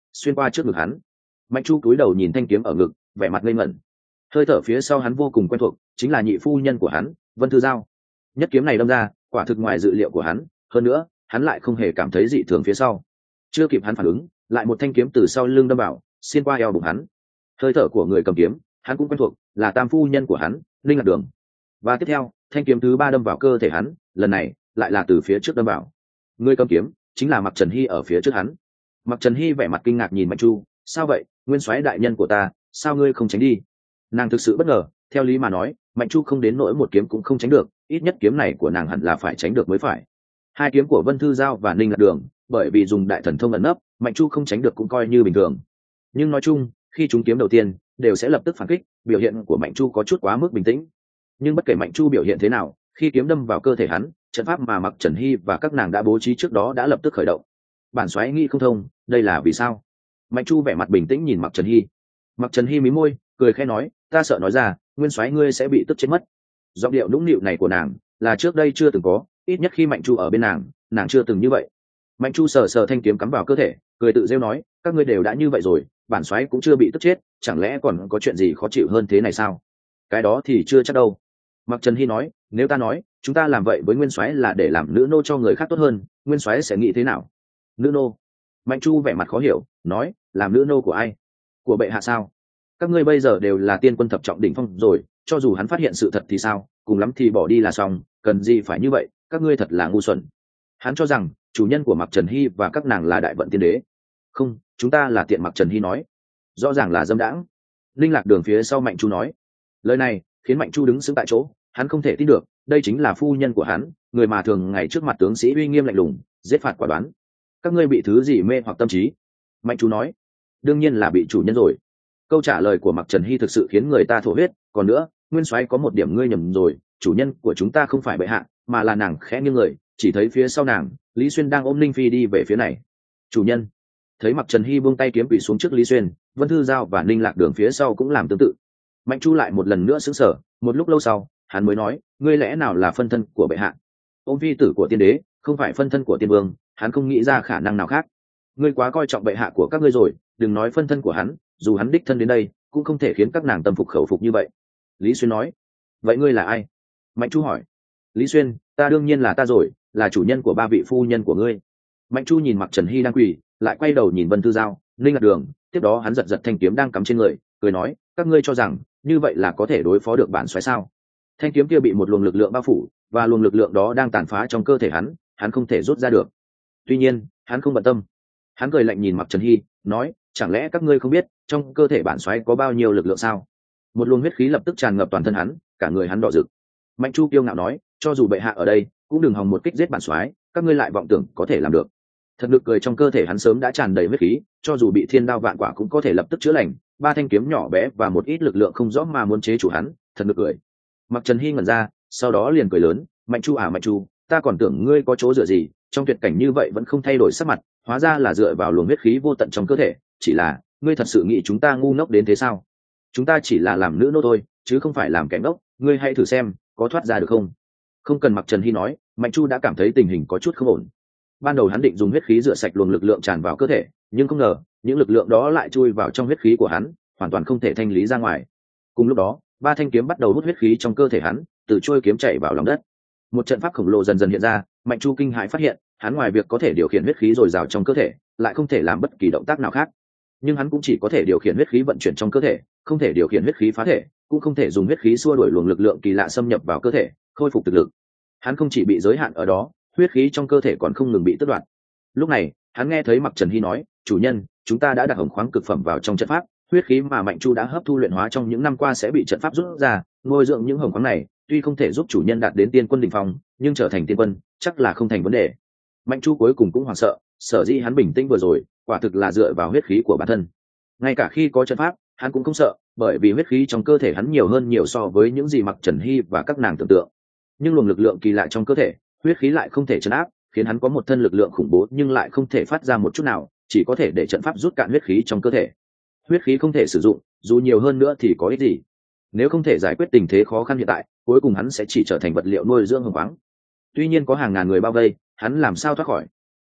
S1: xuyên qua trước ngực hắn. Mạnh Chu cúi đầu nhìn thanh kiếm ở ngực, vẻ mặt ngây ngẩn. Hơi thở phía sau hắn vô cùng quen thuộc, chính là nhị phu nhân của hắn, Vân Thư Giao. Nhất kiếm này đâm ra, quả thực ngoài dự liệu của hắn, hơn nữa, hắn lại không hề cảm thấy dị thường phía sau. Chưa kịp hắn phản ứng, lại một thanh kiếm từ sau lưng đâm vào, xuyên qua eo bụng hắn. Hơi thở của người cầm kiếm, hắn cũng quen thuộc, là tam phu nhân của hắn, Linh Lạc Đường. Và tiếp theo, thanh kiếm thứ ba đâm vào cơ thể hắn, lần này lại là từ phía trước đâm vào. Người cầm kiếm chính là Mặc Trần Hy ở phía trước hắn. Mặc Trần Hy vẻ mặt kinh ngạc nhìn Mạnh Chu, sao vậy, nguyên soái đại nhân của ta, sao ngươi không tránh đi? Nàng thực sự bất ngờ, theo lý mà nói, Mạnh Chu không đến nỗi một kiếm cũng không tránh được, ít nhất kiếm này của nàng hẳn là phải tránh được mới phải. Hai kiếm của Vân Thư Giao và Ninh Lạc Đường, bởi vì dùng đại thần thông ẩn nấp, Mạnh Chu không tránh được cũng coi như bình thường. Nhưng nói chung, khi chúng kiếm đầu tiên, đều sẽ lập tức phản kích, biểu hiện của Mạnh Chu có chút quá mức bình tĩnh. Nhưng bất kể Mạnh Chu biểu hiện thế nào, khi kiếm đâm vào cơ thể hắn, trận pháp mà Mặc Trần Hy và các nàng đã bố trí trước đó đã lập tức khởi động. Bản soái nghĩ không thông, đây là vì sao? Mạnh Chu vẻ mặt bình tĩnh nhìn Mặc Trần Hy. Mặc Trần Hy mí môi, cười khẽ nói, ta sợ nói ra, nguyên soái ngươi sẽ bị tức chết mất. Giọng điệu nũng nịu này của nàng, là trước đây chưa từng có, ít nhất khi Mạnh Chu ở bên nàng chưa từng như vậy. Mạnh Chu sờ sờ thanh kiếm cắm vào cơ thể, cười tự rêu nói, các ngươi đều đã như vậy rồi, bản soái cũng chưa bị tức chết, chẳng lẽ còn có chuyện gì khó chịu hơn thế này sao? Cái đó thì chưa chắc đâu. Mặc Trần Hy nói, nếu ta nói chúng ta làm vậy với nguyên soái là để làm nữ nô cho người khác tốt hơn, nguyên soái sẽ nghĩ thế nào? Nữ nô? Mạnh Chu vẻ mặt khó hiểu, nói, làm nữ nô của ai? Của bệ hạ sao? Các ngươi bây giờ đều là tiên quân thập trọng đỉnh phong rồi, cho dù hắn phát hiện sự thật thì sao, cùng lắm thì bỏ đi là xong, cần gì phải như vậy, các ngươi thật là ngu xuẩn. Hắn cho rằng chủ nhân của Mặc Trần Hy và các nàng là đại vận tiên đế. Không, chúng ta là tiện. Mặc Trần Hy nói, rõ ràng là dâm đãng. Linh Lạc Đường phía sau Mạnh Chu nói. Lời này khiến Mạnh Chu đứng sững tại chỗ, hắn không thể tin được, đây chính là phu nhân của hắn, người mà thường ngày trước mặt tướng sĩ uy nghiêm lạnh lùng, giết phạt quả đoán. Các ngươi bị thứ gì mê hoặc tâm trí? Mạnh Chu nói, đương nhiên là bị chủ nhân rồi. Câu trả lời của Mặc Trần Hy thực sự khiến người ta thổ huyết. Còn nữa, nguyên soái có một điểm ngươi nhầm rồi, chủ nhân của chúng ta không phải bệ hạ, mà là nàng. Khẽ nghiêng người, chỉ thấy phía sau nàng, Lý Xuyên đang ôm Linh Phi đi về phía này. Chủ nhân. Thấy Mặc Trần Hy buông tay kiếm quỷ xuống trước Lý Xuyên, Vân Thư Giao và Ninh Lạc Đường phía sau cũng làm tương tự. Mạnh Chu lại một lần nữa sững sờ, một lúc lâu sau, hắn mới nói, ngươi lẽ nào là phân thân của bệ hạ? Ôm phi tử của tiên đế, không phải phân thân của tiên vương, hắn không nghĩ ra khả năng nào khác. Ngươi quá coi trọng bệ hạ của các ngươi rồi, đừng nói phân thân của hắn, dù hắn đích thân đến đây, cũng không thể khiến các nàng tâm phục khẩu phục như vậy. Lý Xuyên nói. Vậy ngươi là ai? Mạnh Chu hỏi. Lý Xuyên, ta đương nhiên là ta rồi, là chủ nhân của ba vị phu nhân của ngươi. Mạnh Chu nhìn Mặc Trần Hy đang quỳ, lại quay đầu nhìn Vân Thư Giao, Ninh Lạc Đường, tiếp đó hắn giật giật thanh kiếm đang cắm trên người, cười nói, các ngươi cho rằng như vậy là có thể đối phó được bản soái sao? Thanh kiếm kia bị một luồng lực lượng bao phủ, và luồng lực lượng đó đang tàn phá trong cơ thể hắn không thể rút ra được. Tuy nhiên, hắn không bận tâm. Hắn cười lạnh nhìn Mặc Trần Hy, nói, chẳng lẽ các ngươi không biết trong cơ thể bản soái có bao nhiêu lực lượng sao? Một luồng huyết khí lập tức tràn ngập toàn thân hắn, cả người hắn đỏ rực. Mạnh Chu kiêu ngạo nói, cho dù bệ hạ ở đây, cũng đừng hòng một kích giết bản soái, các ngươi lại vọng tưởng có thể làm được. Thật lực cười trong cơ thể hắn sớm đã tràn đầy huyết khí, cho dù bị thiên đao vạn quả cũng có thể lập tức chữa lành. Ba thanh kiếm nhỏ bé và một ít lực lượng không rõ mà muốn chế chủ hắn, thật lực cười. Mặc Trần Hy ngẩn ra, sau đó liền cười lớn, Mạnh Chu à Mạnh Chu, ta còn tưởng ngươi có chỗ dựa gì, trong tuyệt cảnh như vậy vẫn không thay đổi sắc mặt, hóa ra là dựa vào luồng huyết khí vô tận trong cơ thể. Chỉ là, ngươi thật sự nghĩ chúng ta ngu ngốc đến thế sao? Chúng ta chỉ là làm nữ nô thôi, chứ không phải làm kẻ ngốc, ngươi hãy thử xem, có thoát ra được không? Không cần Mặc Trần Hy nói, Mạnh Chu đã cảm thấy tình hình có chút không ổn. Ban đầu hắn định dùng huyết khí rửa sạch luồng lực lượng tràn vào cơ thể, nhưng không ngờ những lực lượng đó lại chui vào trong huyết khí của hắn, hoàn toàn không thể thanh lý ra ngoài. Cùng lúc đó, ba thanh kiếm bắt đầu hút huyết khí trong cơ thể hắn, từ trôi kiếm chảy vào lòng đất. Một trận pháp khổng lồ dần dần hiện ra. Mạnh Chu kinh hãi phát hiện, hắn ngoài việc có thể điều khiển huyết khí dồi dào trong cơ thể, lại không thể làm bất kỳ động tác nào khác. Nhưng hắn cũng chỉ có thể điều khiển huyết khí vận chuyển trong cơ thể, không thể điều khiển huyết khí phá thể, cũng không thể dùng huyết khí xua đuổi luồng lực lượng kỳ lạ xâm nhập vào cơ thể, khôi phục thực lực. Hắn không chỉ bị giới hạn ở đó, huyết khí trong cơ thể còn không ngừng bị tước đoạt. Lúc này, hắn nghe thấy Mặc Trần Hy nói, chủ nhân, chúng ta đã đặt hồng khoáng cực phẩm vào trong trận pháp, huyết khí mà Mạnh Chu đã hấp thu luyện hóa trong những năm qua sẽ bị trận pháp rút ra, nuôi dưỡng những hồng khoáng này, tuy không thể giúp chủ nhân đạt đến tiên quân đỉnh phong, nhưng trở thành tiên quân chắc là không thành vấn đề. Mạnh Chu cuối cùng cũng hoảng sợ, sở dĩ hắn bình tĩnh vừa rồi, quả thực là dựa vào huyết khí của bản thân. Ngay cả khi có trận pháp, hắn cũng không sợ, bởi vì huyết khí trong cơ thể hắn nhiều hơn nhiều so với những gì Mặc Trần Hy và các nàng tưởng tượng. Nhưng luồng lực lượng kỳ lạ trong cơ thể, huyết khí lại không thể trấn áp, khiến hắn có một thân lực lượng khủng bố nhưng lại không thể phát ra một chút nào, chỉ có thể để trận pháp rút cạn huyết khí trong cơ thể. Huyết khí không thể sử dụng, dù nhiều hơn nữa thì có ích gì? Nếu không thể giải quyết tình thế khó khăn hiện tại, cuối cùng hắn sẽ chỉ trở thành vật liệu nuôi dưỡng hồng khoáng. Tuy nhiên có hàng ngàn người bao vây, hắn làm sao thoát khỏi?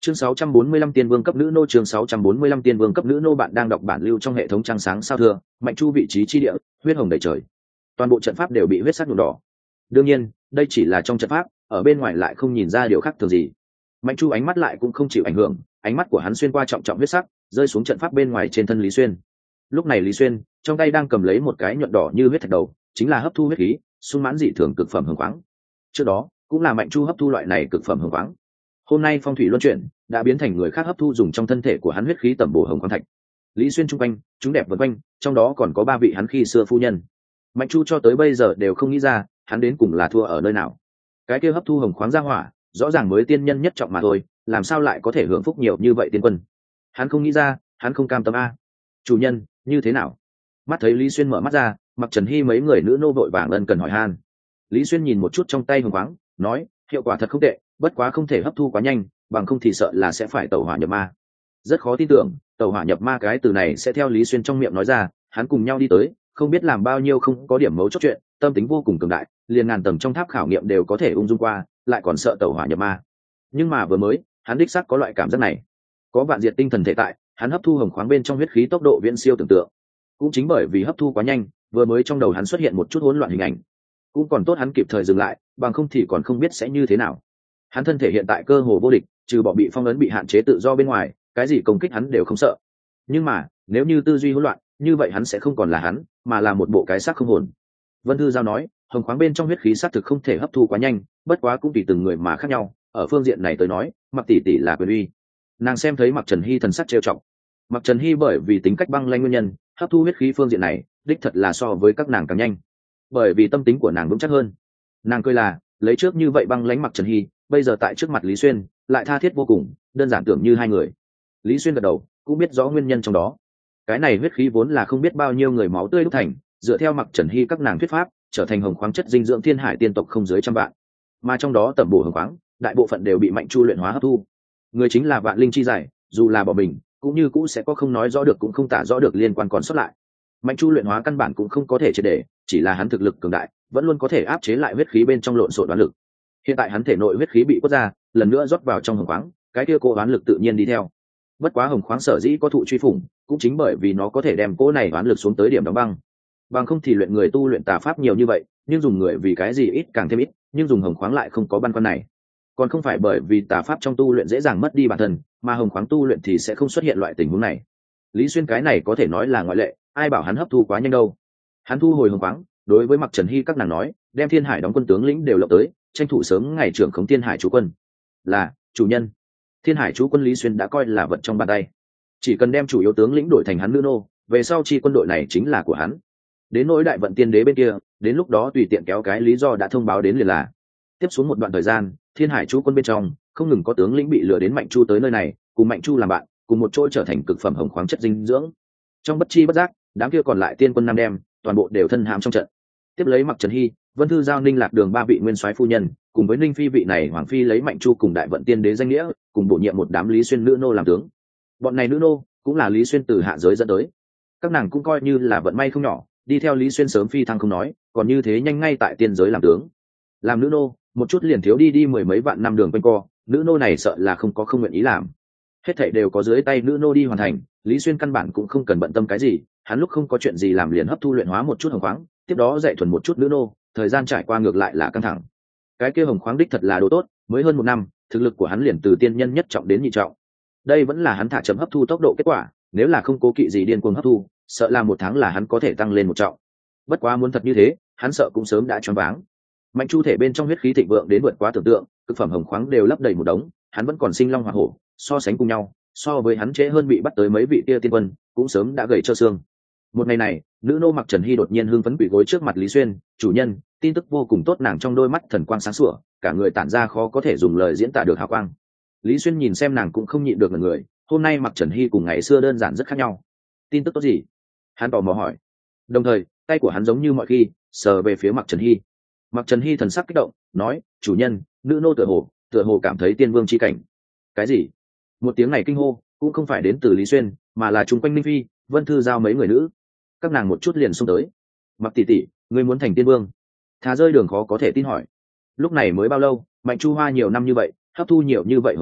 S1: Chương 645 tiên vương cấp nữ nô. Chương 645 tiên vương cấp nữ nô. Bạn đang đọc bản lưu trong hệ thống trăng sáng sao thưa, Mạnh Chu vị trí chi địa, huyết hồng đầy trời. Toàn bộ trận pháp đều bị huyết sắc nhuộm đỏ. Đương nhiên, đây chỉ là trong trận pháp, ở bên ngoài lại không nhìn ra điều khác thường gì. Mạnh Chu ánh mắt lại cũng không chịu ảnh hưởng, ánh mắt của hắn xuyên qua trọng trọng huyết sắc, rơi xuống trận pháp bên ngoài trên thân Lý Xuyên. Lúc này Lý Xuyên trong tay đang cầm lấy một cái nhuận đỏ như huyết thạch đầu, chính là hấp thu huyết khí, sung mãn dị thường cực phẩm hồng khoáng. Trước đó cũng là Mạnh Chu hấp thu loại này cực phẩm hồng khoáng. Hôm nay phong thủy luân chuyển, đã biến thành người khác hấp thu dùng trong thân thể của hắn huyết khí tẩm bổ hồng khoáng thạch. Lý Xuyên trung quanh, chúng đẹp vần quanh, trong đó còn có 3 vị hắn khi xưa phu nhân. Mạnh Chu cho tới bây giờ đều không nghĩ ra, hắn đến cùng là thua ở nơi nào. Cái kia hấp thu hồng khoáng ra hỏa, rõ ràng mới tiên nhân nhất trọng mà thôi, làm sao lại có thể hưởng phúc nhiều như vậy tiên quân. Hắn không nghĩ ra, hắn không cam tâm a. Chủ nhân, như thế nào? Mắt thấy Lý Xuyên mở mắt ra, Mặc Trần Hy mấy người nữ nô vội vàng ân cần hỏi han. Lý Xuyên nhìn một chút trong tay hồng khoáng, nói, hiệu quả thật không tệ, bất quá không thể hấp thu quá nhanh, bằng không thì sợ là sẽ phải tẩu hỏa nhập ma. Rất khó tin tưởng, tẩu hỏa nhập ma cái từ này sẽ theo Lý Xuyên trong miệng nói ra, hắn cùng nhau đi tới, không biết làm bao nhiêu không có điểm mấu chốt chuyện, tâm tính vô cùng cường đại, liền ngàn tầng trong tháp khảo nghiệm đều có thể ung dung qua, lại còn sợ tẩu hỏa nhập ma. Nhưng mà vừa mới, hắn đích xác có loại cảm giác này. Có vạn diệt tinh thần thể tại, hắn hấp thu hồng khoáng bên trong huyết khí tốc độ viễn siêu tưởng tượng. Cũng chính bởi vì hấp thu quá nhanh, vừa mới trong đầu hắn xuất hiện một chút hỗn loạn hình ảnh. Cũng còn tốt hắn kịp thời dừng lại, bằng không thì còn không biết sẽ như thế nào. Hắn thân thể hiện tại cơ hồ vô địch, trừ bỏ bị phong ấn bị hạn chế tự do bên ngoài, cái gì công kích hắn đều không sợ. Nhưng mà, nếu như tư duy hỗn loạn, như vậy hắn sẽ không còn là hắn, mà là một bộ cái xác không hồn. Vân Thư Giao nói, hồng khoáng bên trong huyết khí xác thực không thể hấp thu quá nhanh, bất quá cũng tùy từng người mà khác nhau, ở phương diện này tới nói, Mặc tỷ tỷ là quyền uy. Nàng xem thấy Mặc Trần Hy thần sắc trêu chọc. Mặc Trần Hy bởi vì tính cách băng lanh nguyên nhân, hấp thu huyết khí phương diện này, đích thật là so với các nàng càng nhanh. Bởi vì tâm tính của nàng vững chắc hơn. Nàng cười là, lấy trước như vậy băng lãnh Mặc Trần Hy, bây giờ tại trước mặt Lý Xuyên, lại tha thiết vô cùng, đơn giản tưởng như hai người. Lý Xuyên gật đầu, cũng biết rõ nguyên nhân trong đó. Cái này huyết khí vốn là không biết bao nhiêu người máu tươi đúc thành, dựa theo Mặc Trần Hy các nàng thuyết pháp, trở thành hồng khoáng chất dinh dưỡng thiên hải tiên tộc không dưới 100 vạn. Mà trong đó tẩm bổ hồng khoáng, đại bộ phận đều bị Mạnh Chu luyện hóa hấp thu. Người chính là vạn linh chi giải, dù là bỏ mình, cũng như cũ sẽ có không nói rõ được cũng không tả rõ được liên quan còn sót lại. Mạnh Chu luyện hóa căn bản cũng không có thể triệt để, chỉ là hắn thực lực cường đại, vẫn luôn có thể áp chế lại huyết khí bên trong lộn xộn đoán lực. Hiện tại hắn thể nội huyết khí bị quất ra, lần nữa rót vào trong hồng khoáng, cái kia cô đoán lực tự nhiên đi theo. Bất quá hồng khoáng sở dĩ có thụ truy phủng, cũng chính bởi vì nó có thể đem cỗ này đoán lực xuống tới điểm đóng băng. Bằng không thì luyện người tu luyện tà pháp nhiều như vậy, nhưng dùng người vì cái gì ít càng thêm ít, nhưng dùng hồng khoáng lại không có băn khoăn này. Còn không phải bởi vì tà pháp trong tu luyện dễ dàng mất đi bản thân, mà hồng khoáng tu luyện thì sẽ không xuất hiện loại tình huống này. Lý Xuyên cái này có thể nói là ngoại lệ, ai bảo hắn hấp thu quá nhanh đâu. Hắn thu hồi hồng khoáng, đối với Mặc Trần Hy các nàng nói, đem Thiên Hải đóng quân tướng lĩnh đều lộng tới, tranh thủ sớm ngày trưởng khống Thiên Hải chú quân. Là chủ nhân. Thiên Hải chú quân Lý Xuyên đã coi là vật trong bàn tay, chỉ cần đem chủ yếu tướng lĩnh đổi thành hắn nữ nô, về sau chi quân đội này chính là của hắn. Đến nỗi đại vận tiên đế bên kia, đến lúc đó tùy tiện kéo cái lý do đã thông báo đến liền là. Tiếp xuống một đoạn thời gian, Thiên Hải chú quân bên trong không ngừng có tướng lĩnh bị lừa đến Mạnh Chu tới nơi này, cùng Mạnh Chu làm bạn, cùng một chỗ trở thành cực phẩm hồng khoáng chất dinh dưỡng. Trong bất chi bất giác, đám kia còn lại tiên quân năm đem, toàn bộ đều thân hãm trong trận. Tiếp lấy Mặc Trần Hy, Vân Thư Giao, Ninh Lạc Đường 3 vị nguyên soái phu nhân, cùng với Ninh Phi vị này hoàng phi lấy Mạnh Chu cùng đại vận tiên đế danh nghĩa, cùng bổ nhiệm một đám Lý Xuyên nữ nô làm tướng. Bọn này nữ nô cũng là Lý Xuyên từ hạ giới dẫn tới. Các nàng cũng coi như là vận may không nhỏ, đi theo Lý Xuyên sớm phi thăng không nói, còn như thế nhanh ngay tại tiên giới làm tướng. Làm nữ nô, một chút liền thiếu đi mười mấy vạn năm đường quanh co, nữ nô này sợ là không có nguyện ý làm. Hết thảy đều có dưới tay nữ nô đi hoàn thành, Lý Xuyên căn bản cũng không cần bận tâm cái gì, hắn lúc không có chuyện gì làm liền hấp thu luyện hóa một chút hồng khoáng, tiếp đó dạy thuần một chút nữ nô, thời gian trải qua ngược lại là căng thẳng. Cái kia hồng khoáng đích thật là đồ tốt, mới hơn 1 năm, thực lực của hắn liền từ tiên nhân nhất trọng đến nhị trọng. Đây vẫn là hắn thả chậm hấp thu tốc độ kết quả, nếu là không cố kỵ gì điên cuồng hấp thu, sợ là 1 tháng là hắn có thể tăng lên 1 trọng. Bất quá muốn thật như thế, hắn sợ cũng sớm đã choáng váng. Mạnh Chu thể bên trong huyết khí thịnh vượng đến vượt quá tưởng tượng, cực phẩm hồng khoáng đều lấp đầy một đống, hắn vẫn còn sinh long hỏa hổ, so sánh cùng nhau, so với hắn trễ hơn bị bắt tới mấy vị kia tiên quân, cũng sớm đã gầy trơ xương. Một ngày này, nữ nô Mặc Trần Hy đột nhiên hưng phấn quỳ gối trước mặt Lý Xuyên, "Chủ nhân, tin tức vô cùng tốt." Nàng trong đôi mắt thần quang sáng sủa, cả người tản ra khó có thể dùng lời diễn tả được hào quang. Lý Xuyên nhìn xem nàng cũng không nhịn được ngẩn người, hôm nay Mặc Trần Hy cùng ngày xưa đơn giản rất khác nhau. "Tin tức tốt gì?" Hắn tò mò hỏi. Đồng thời, tay của hắn giống như mọi khi, sờ về phía Mặc Trần Hy. Mặc Trần Hy thần sắc kích động, nói, "Chủ nhân, nữ nô tựa hồ cảm thấy tiên vương chi cảnh." "Cái gì?" Một tiếng này kinh hô, cũng không phải đến từ Lý Xuyên, mà là chung quanh Ninh Phi, Vân Thư Giao mấy người nữ. Các nàng một chút liền xông tới. "Mặc tỷ tỷ, ngươi muốn thành tiên vương?" Thà rơi đường khó có thể tin hỏi. Lúc này mới bao lâu, Mạnh Chu Hoa nhiều năm như vậy, hấp thu nhiều như vậy hồng khoáng,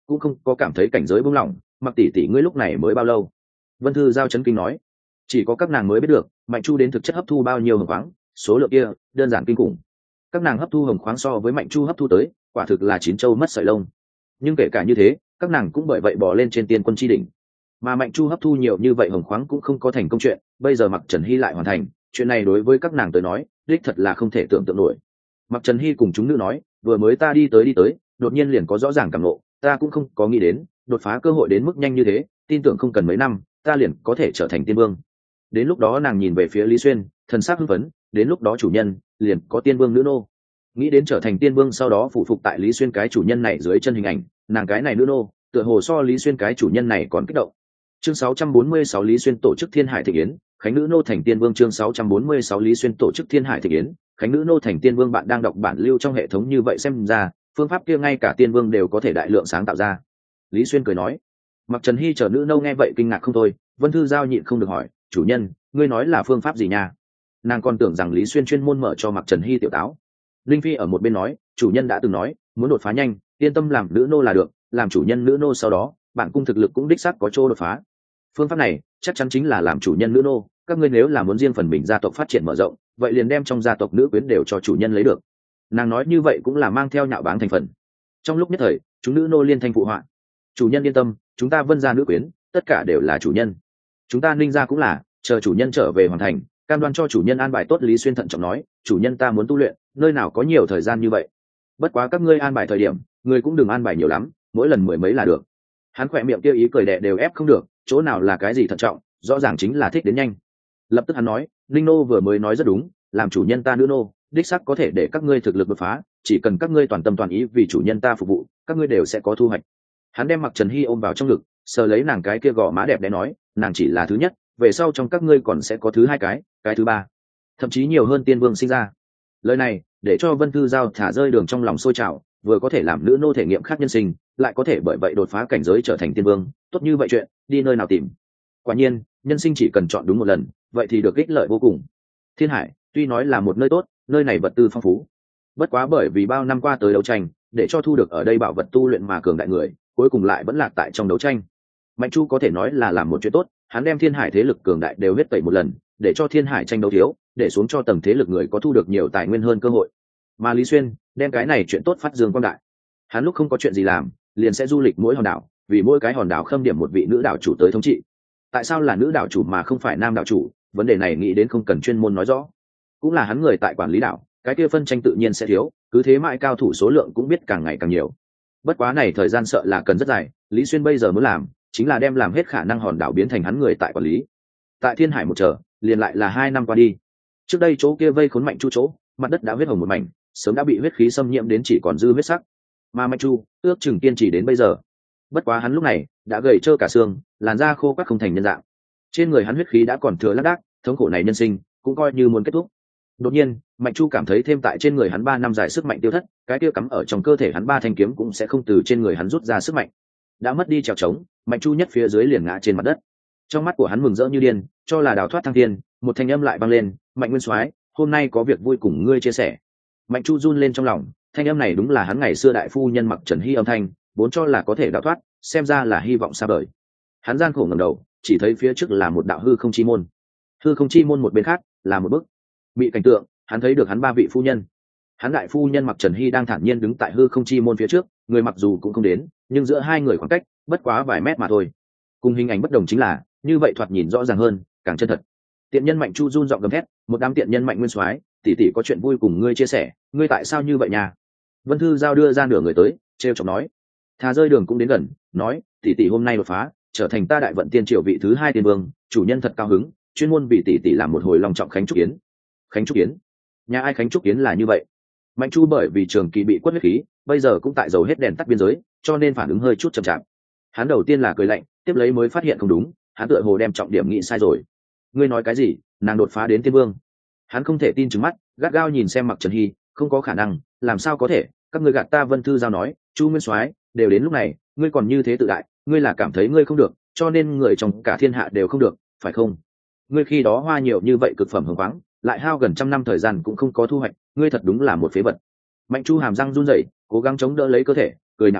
S1: cũng không có cảm thấy cảnh giới buông lỏng. Mặc tỷ tỷ ngươi lúc này mới bao lâu? Vân Thư Giao chấn kinh nói. Chỉ có các nàng mới biết được Mạnh Chu đến thực chất hấp thu bao nhiêu hồng khoáng, số lượng kia đơn giản kinh khủng. Các nàng hấp thu hồng khoáng so với Mạnh Chu hấp thu tới quả thực là chín châu mất sợi lông. Nhưng kể cả như thế, các nàng cũng bởi vậy bỏ lên trên tiên quân chi đỉnh. Mà Mạnh Chu hấp thu nhiều như vậy hồng khoáng cũng không có thành công chuyện, bây giờ Mặc Trần Hy lại hoàn thành, chuyện này đối với các nàng tới nói đích thật là không thể tưởng tượng nổi. Mặc Trần Hy cùng chúng nữ nói, vừa mới ta đi tới đột nhiên liền có rõ ràng cảm ngộ, ta cũng không có nghĩ đến đột phá cơ hội đến mức nhanh như thế, tin tưởng không cần mấy năm ta liền có thể trở thành tiên vương. Đến lúc đó nàng nhìn về phía Lý Xuyên, thần sắc hưng phấn, đến lúc đó chủ nhân liền có tiên vương nữ nô. Nghĩ đến trở thành tiên vương sau đó phụ phục tại Lý Xuyên cái chủ nhân này dưới chân hình ảnh, nàng cái này nữ nô tựa hồ so Lý Xuyên cái chủ nhân này còn kích động. Chương 646 Lý Xuyên tổ chức Thiên Hải Thịnh Yến, Khánh nữ nô thành tiên vương. Chương 646 Lý Xuyên tổ chức Thiên Hải Thịnh Yến, Khánh nữ nô thành tiên vương. Bạn đang đọc bản lưu trong hệ thống như vậy xem ra, phương pháp kia ngay cả tiên vương đều có thể đại lượng sáng tạo ra. Lý Xuyên cười nói. Mặc Trần Hy chờ nữ nô nghe vậy kinh ngạc không thôi, Vân Thư Giao nhịn không được hỏi, chủ nhân, ngươi nói là phương pháp gì nha? Nàng còn tưởng rằng Lý Xuyên chuyên môn mở cho Mặc Trần Hy tiểu táo. Linh Phi ở một bên nói, chủ nhân đã từng nói, muốn đột phá nhanh, yên tâm làm nữ nô là được, làm chủ nhân nữ nô sau đó, bản cung thực lực cũng đích xác có chỗ đột phá. Phương pháp này chắc chắn chính là làm chủ nhân nữ nô, các ngươi nếu là muốn riêng phần mình gia tộc phát triển mở rộng, vậy liền đem trong gia tộc nữ quyến đều cho chủ nhân lấy được. Nàng nói như vậy cũng là mang theo nhạo báng thành phần. Trong lúc nhất thời, chúng nữ nô liên thanh phụ họa. Chủ nhân yên tâm, chúng ta Vân gia nữ quyến tất cả đều là chủ nhân, chúng ta Ninh gia cũng là, chờ chủ nhân trở về hoàn thành, cam đoan cho chủ nhân an bài tốt. Lý Xuyên thận trọng nói, chủ nhân ta muốn tu luyện, nơi nào có nhiều thời gian như vậy. Bất quá các ngươi an bài thời điểm, ngươi cũng đừng an bài nhiều lắm, mỗi lần mười mấy là được. Hắn khỏe miệng kia ý cười đẻ đều ép không được, chỗ nào là cái gì thận trọng, rõ ràng chính là thích đến nhanh. Lập tức hắn nói, Linh nô vừa mới nói rất đúng, làm chủ nhân ta nữ nô đích sắc có thể để các ngươi thực lực đột phá, chỉ cần các ngươi toàn tâm toàn ý vì chủ nhân ta phục vụ, các ngươi đều sẽ có thu hoạch. Hắn đem Mặc Trần Hy ôm vào trong ngực, sờ lấy nàng cái kia gò má đẹp đẽ nói, nàng chỉ là thứ nhất, về sau trong các ngươi còn sẽ có thứ hai cái thứ ba, thậm chí nhiều hơn tiên vương sinh ra. Lời này để cho Vân Thư Giao thả rơi đường trong lòng sôi trào, vừa có thể làm nữ nô thể nghiệm khác nhân sinh, lại có thể bởi vậy đột phá cảnh giới trở thành tiên vương, tốt như vậy chuyện đi nơi nào tìm. Quả nhiên nhân sinh chỉ cần chọn đúng một lần, vậy thì được ích lợi vô cùng. Thiên Hải tuy nói là một nơi tốt, nơi này vật tư phong phú, bất quá bởi vì bao năm qua tới đấu tranh, để cho thu được ở đây bảo vật tu luyện mà cường đại người cuối cùng lại vẫn lạc tại trong đấu tranh. Mạnh Chu có thể nói là làm một chuyện tốt, hắn đem Thiên Hải thế lực cường đại đều huyết tẩy một lần, để cho Thiên Hải tranh đấu thiếu, để xuống cho tầng thế lực người có thu được nhiều tài nguyên hơn cơ hội. Mà Lý Xuyên đem cái này chuyện tốt phát dương quang đại. Hắn lúc không có chuyện gì làm, liền sẽ du lịch mỗi hòn đảo, vì mỗi cái hòn đảo khâm điểm một vị nữ đảo chủ tới thống trị. Tại sao là nữ đảo chủ mà không phải nam đảo chủ, vấn đề này nghĩ đến không cần chuyên môn nói rõ. Cũng là hắn người tại quản lý đảo, cái kia phân tranh tự nhiên sẽ thiếu, cứ thế mãi cao thủ số lượng cũng biết càng ngày càng nhiều. Bất quá này thời gian sợ là cần rất dài, Lý Xuyên bây giờ muốn làm chính là đem làm hết khả năng hòn đảo biến thành hắn người tại quản lý. Tại Thiên Hải một chờ, liền lại là 2 năm qua đi. Trước đây chỗ kia vây khốn Mạnh Chu chỗ, mặt đất đã huyết hồng một mảnh, sớm đã bị huyết khí xâm nhiễm đến chỉ còn dư huyết sắc. Mà Mạnh Chu ước chừng kiên trì đến bây giờ. Bất quá hắn lúc này đã gầy trơ cả xương, làn da khô quắt không thành nhân dạng. Trên người hắn huyết khí đã còn thừa lác đác, thống khổ này nhân sinh cũng coi như muốn kết thúc. Đột nhiên, Mạnh Chu cảm thấy thêm tại trên người hắn 3 năm dài sức mạnh tiêu thất, cái kia cắm ở trong cơ thể hắn 3 thanh kiếm cũng sẽ không từ trên người hắn rút ra sức mạnh. Đã mất đi trèo trống, Mạnh Chu nhất phía dưới liền ngã trên mặt đất. Trong mắt của hắn mừng rỡ như điên, cho là đào thoát thăng thiên, một thanh âm lại vang lên, "Mạnh Nguyên Soái, hôm nay có việc vui cùng ngươi chia sẻ." Mạnh Chu run lên trong lòng, thanh âm này đúng là hắn ngày xưa đại phu nhân Mặc Trần Hy âm thanh, vốn cho là có thể đào thoát, xem ra là hy vọng xa vời. Hắn gian khổ ngẩng đầu, chỉ thấy phía trước là một đạo hư không chi môn. Hư không chi môn một bên khác là một bức bị cảnh tượng, hắn thấy được hắn 3 vị phu nhân. Hắn đại phu nhân Mặc Trần Hy đang thản nhiên đứng tại hư không chi môn phía trước, người mặc dù cũng không đến, nhưng giữa hai người khoảng cách bất quá vài mét mà thôi. Cùng hình ảnh bất đồng chính là, như vậy thoạt nhìn rõ ràng hơn, càng chân thật. Tiện nhân Mạnh Chu run giọng gầm thét, "Một đám tiện nhân Mạnh Nguyên Soái, tỷ tỷ có chuyện vui cùng ngươi chia sẻ, ngươi tại sao như vậy nha?" Vân Thư Giao đưa ra nửa người tới, trêu chọc nói. Thà rơi đường cũng đến gần, nói, "Tỷ tỷ hôm nay đột phá, trở thành ta Đại Vận Tiên Triều vị thứ 2 tiên vương, chủ nhân thật cao hứng, chuyên môn vì tỷ tỷ làm một hồi long trọng khánh trúc yến." Khánh trúc yến? Nhà ai khánh trúc yến là như vậy? Mạnh Chu bởi vì trường kỳ bị quất huyết khí, bây giờ cũng tại dầu hết đèn tắt biên giới, cho nên phản ứng hơi chút chậm chạp. Hắn đầu tiên là cười lạnh, tiếp lấy mới phát hiện không đúng, hắn tựa hồ đem trọng điểm nghĩ sai rồi. "Ngươi nói cái gì? Nàng đột phá đến tiên vương?" Hắn không thể tin trừng mắt, gắt gao nhìn xem Mặc Trần Hy, "Không có khả năng, làm sao có thể, các ngươi gạt ta." Vân Thư Giao nói, "Chu Nguyên Soái, đều đến lúc này, ngươi còn như thế tự đại, ngươi là cảm thấy ngươi không được, cho nên người trong cả thiên hạ đều không được, phải không? Ngươi khi đó hoa nhiều như vậy cực phẩm hồng khoáng, lại hao gần 100 năm thời gian cũng không có thu hoạch, ngươi thật đúng là một phế vật." Mạnh Chu hàm răng run rẩy, cố gắng chống đỡ lấy cơ thể, cười nhạo nói,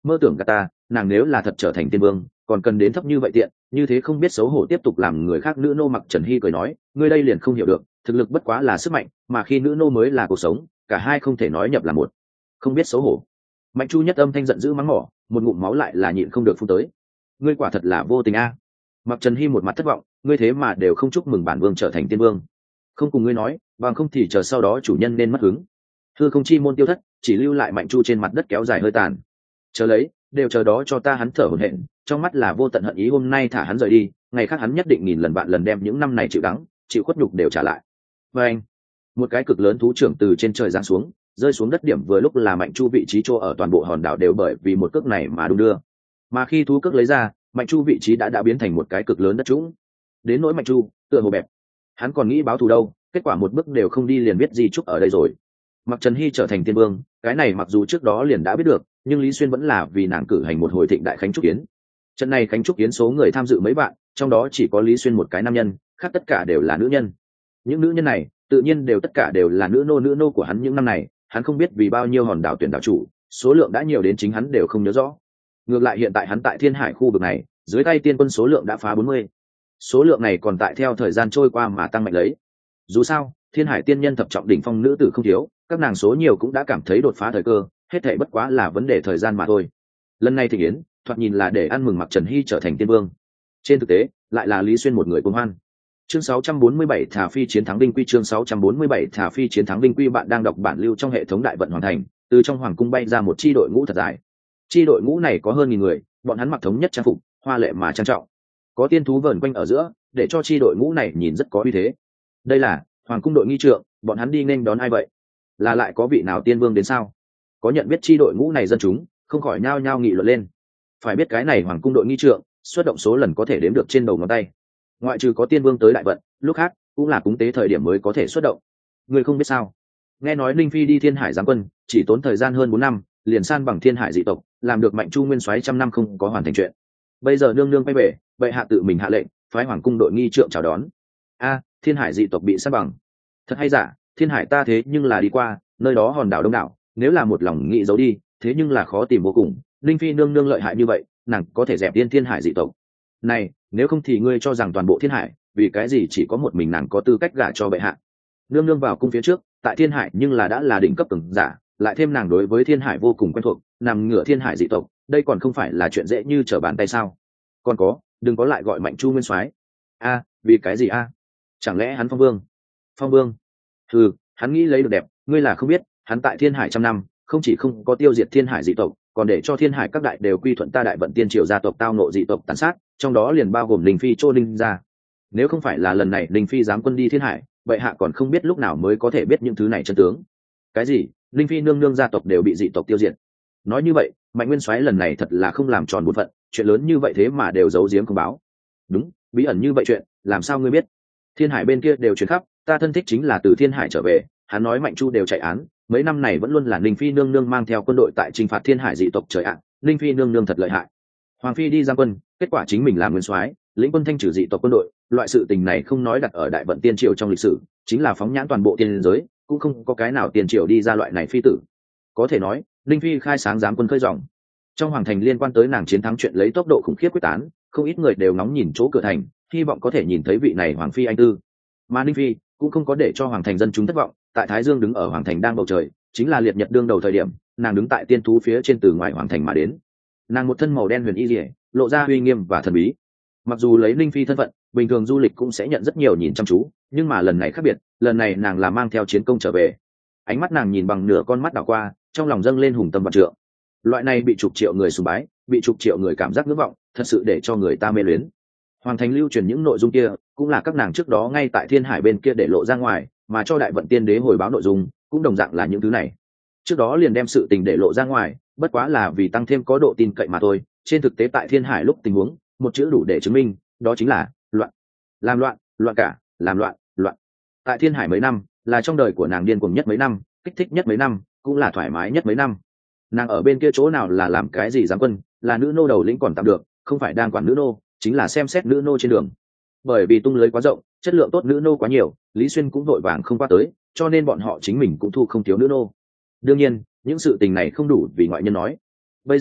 S1: mơ tưởng gạt ta, nàng nếu là thật trở thành tiên vương còn cần đến thấp như vậy tiện, như thế không biết xấu hổ tiếp tục làm người khác nữ nô. Mặc Trần Hy cười nói, ngươi đây liền không hiểu được, thực lực bất quá là sức mạnh, mà khi nữ nô mới là cuộc sống, cả hai không thể nói nhập là một. Không biết xấu hổ. Mạnh Chu Nhất âm thanh giận dữ mắng mỏ, một ngụm máu lại là nhịn không được phun tới. Ngươi quả thật là vô tình a. Mặc Trần Hy một mặt thất vọng, ngươi thế mà đều không chúc mừng bản vương trở thành tiên vương. Không cùng ngươi nói, bằng không thì chờ sau đó chủ nhân nên mất hứng. Hư không chi môn tiêu thất, chỉ lưu lại Mạnh Chu trên mặt đất kéo dài hơi tàn. Chờ lấy, đều chờ đó cho ta. Hắn thở hổn hển, trong mắt là vô tận hận ý. Hôm nay thả hắn rời đi, ngày khác hắn nhất định nghìn lần vạn lần đem những năm này chịu đắng, chịu khuất nhục đều trả lại. Và anh, một cái cực lớn thú trưởng từ trên trời giáng xuống, rơi xuống đất điểm vừa lúc là Mạnh Chu vị trí chỗ ở. Toàn bộ hòn đảo đều bởi vì một cước này mà đung đưa. Mà khi thú cước lấy ra, Mạnh Chu vị trí đã biến thành một cái cực lớn đất trũng. Đến nỗi Mạnh Chu tựa hồ bẹp, hắn còn nghĩ báo thù đâu, kết quả một bước đều không đi liền biết gì chúc ở đây rồi. Mặc Trần Hy trở thành tiên vương, cái này mặc dù trước đó liền đã biết được, nhưng Lý Xuyên vẫn là vì nàng cử hành một hồi thịnh đại khánh trúc yến. Trận này khánh trúc yến số người tham dự mấy bạn, trong đó chỉ có Lý Xuyên một cái nam nhân, khác tất cả đều là nữ nhân. Những nữ nhân này tự nhiên đều tất cả đều là nữ nô của hắn. Những năm này hắn không biết vì bao nhiêu hòn đảo tuyển đảo chủ, số lượng đã nhiều đến chính hắn đều không nhớ rõ. Ngược lại hiện tại hắn tại Thiên Hải khu vực này, dưới tay tiên quân số lượng đã phá 40. Số lượng này còn tại theo thời gian trôi qua mà tăng mạnh lấy. Dù sao, Thiên Hải tiên nhân thập trọng đỉnh phong nữ tử không thiếu, các nàng số nhiều cũng đã cảm thấy đột phá thời cơ, hết thảy bất quá là vấn đề thời gian mà thôi. Lần này thịnh yến, thoạt nhìn là để ăn mừng Mặc Trần Hy trở thành tiên vương, trên thực tế lại là Lý Xuyên một người cuồng hoan. Chương 647 thả phi chiến thắng Vinh Quy. Chương 647 thả phi chiến thắng Vinh Quy. Bạn đang đọc bản lưu trong hệ thống đại vận hoàn thành. Từ trong hoàng cung bay ra một chi đội ngũ thật dài. Chi đội ngũ này có hơn 1000 người, bọn hắn mặc thống nhất trang phục, hoa lệ mà trang trọng. Có tiên thú vờn quanh ở giữa, để cho chi đội ngũ này nhìn rất có uy thế. Đây là hoàng cung đội nghi trượng, bọn hắn đi nghênh đón ai vậy? Là lại có vị nào tiên vương đến sao? Có nhận biết chi đội ngũ này dân chúng, không khỏi nhao nhao nghị luận lên. Phải biết cái này hoàng cung đội nghi trượng, xuất động số lần có thể đếm được trên đầu ngón tay. Ngoại trừ có tiên vương tới đại vận, lúc khác cũng là cúng tế thời điểm mới có thể xuất động. Người không biết sao? Nghe nói Linh Phi đi Thiên Hải giáng quân, chỉ tốn thời gian hơn 4 năm, liền san bằng Thiên Hải dị tộc, làm được Mạnh Chu nguyên soái trăm năm không có hoàn thành chuyện. Bây giờ nương nương quay về, bệ hạ tự mình hạ lệnh, phái hoàng cung đội nghi trượng chào đón. A, Thiên Hải dị tộc bị san bằng. Thật hay giả? Thiên Hải ta thế nhưng là đi qua, nơi đó hòn đảo đông đảo, nếu là một lòng nghĩ giấu đi, thế nhưng là khó tìm vô cùng. Linh Phi nương nương lợi hại như vậy, nàng có thể dẹp Thiên Hải dị tộc. Này, nếu không thì ngươi cho rằng toàn bộ Thiên Hải, vì cái gì chỉ có một mình nàng có tư cách gả cho bệ hạ? Nương nương vào cung phía trước, tại Thiên Hải nhưng là đã là đỉnh cấp cường giả, lại thêm nàng đối với Thiên Hải vô cùng quen thuộc, nằm ngửa Thiên Hải dị tộc, đây còn không phải là chuyện dễ như trở bàn tay sao? Còn có, đừng có lại gọi Mạnh Chu nguyên soái. A, vì cái gì a? Chẳng lẽ hắn phong vương? Phong vương? Ừ, hắn nghĩ lấy được đẹp, ngươi là không biết, hắn tại Thiên Hải trăm năm, không chỉ không có tiêu diệt Thiên Hải dị tộc, còn để cho Thiên Hải các đại đều quy thuận ta đại vận tiên triều gia tộc tao nộ dị tộc tàn sát, trong đó liền bao gồm Linh Phi Chô Linh gia. Nếu không phải là lần này Linh Phi dám quân đi Thiên Hải, bệ hạ còn không biết lúc nào mới có thể biết những thứ này chân tướng. Cái gì? Linh Phi nương nương gia tộc đều bị dị tộc tiêu diệt? Nói như vậy, Mạnh nguyên soái lần này thật là không làm tròn bổn phận, chuyện lớn như vậy thế mà đều giấu giếm không báo. Đúng, bí ẩn như vậy chuyện, làm sao ngươi biết? Thiên Hải bên kia đều truyền khắp, ta thân thích chính là từ Thiên Hải trở về, hắn nói Mạnh Chu đều chạy án, mấy năm này vẫn luôn là Linh Phi nương nương mang theo quân đội tại chinh phạt Thiên Hải dị tộc. Trời ạ, Linh Phi nương nương thật lợi hại. Hoàng phi đi giang quân, kết quả chính mình làm nguyên soái, lĩnh quân thanh trừ dị tộc quân đội, loại sự tình này không nói đặt ở đại vận tiên triều trong lịch sử, chính là phóng nhãn toàn bộ tiên giới, cũng không có cái nào tiên triều đi ra loại này phi tử. Có thể nói, Linh Phi khai sáng giám quân khơi dòng. Trong hoàng thành liên quan tới nàng chiến thắng chuyện lấy tốc độ khủng khiếp quyết tán, không ít người đều ngóng nhìn chỗ cửa thành, hy vọng có thể nhìn thấy vị này hoàng phi anh tư. Mà Linh Phi cũng không có để cho hoàng thành dân chúng thất vọng, tại Thái Dương đứng ở hoàng thành đang bầu trời, chính là liệt nhật đương đầu thời điểm, nàng đứng tại tiên thú phía trên từ ngoài hoàng thành mà đến. Nàng một thân màu đen huyền y liễu, lộ ra uy nghiêm và thần bí. Mặc dù lấy Linh Phi thân phận, bình thường du lịch cũng sẽ nhận rất nhiều nhìn chăm chú, nhưng mà lần này khác biệt, lần này nàng là mang theo chiến công trở về. Ánh mắt nàng nhìn bằng nửa con mắt đảo qua, trong lòng dâng lên hùng tâm vạn trượng. Loại này bị chục triệu người sùng bái, bị chục triệu người cảm giác ngưỡng vọng, thật sự để cho người ta mê luyến. Hoàng thành lưu truyền những nội dung kia, cũng là các nàng trước đó ngay tại Thiên Hải bên kia để lộ ra ngoài, mà cho đại vận tiên đế hồi báo nội dung, cũng đồng dạng là những thứ này. Trước đó liền đem sự tình để lộ ra ngoài, bất quá là vì tăng thêm có độ tin cậy mà thôi. Trên thực tế tại Thiên Hải lúc tình huống, một chữ đủ để chứng minh, đó chính là loạn. Làm loạn, loạn cả, làm loạn, loạn. Tại Thiên Hải mấy năm, là trong đời của nàng điên cuồng nhất mấy năm, kích thích nhất mấy năm, cũng là thoải mái nhất mấy năm. Nàng ở bên kia chỗ nào là làm cái gì giám quân, là nữ nô đầu lĩnh còn tạm được, không phải đang quản nữ nô, chính là xem xét nữ nô trên đường. Bởi vì tung lưới quá rộng, chất lượng tốt nữ nô quá nhiều, Lý Xuyên cũng vội vàng không qua tới, cho nên bọn họ chính mình cũng thu không thiếu nữ nô. Đương nhiên, những sự tình này không đủ vì ngoại nhân nói. Bây giờ,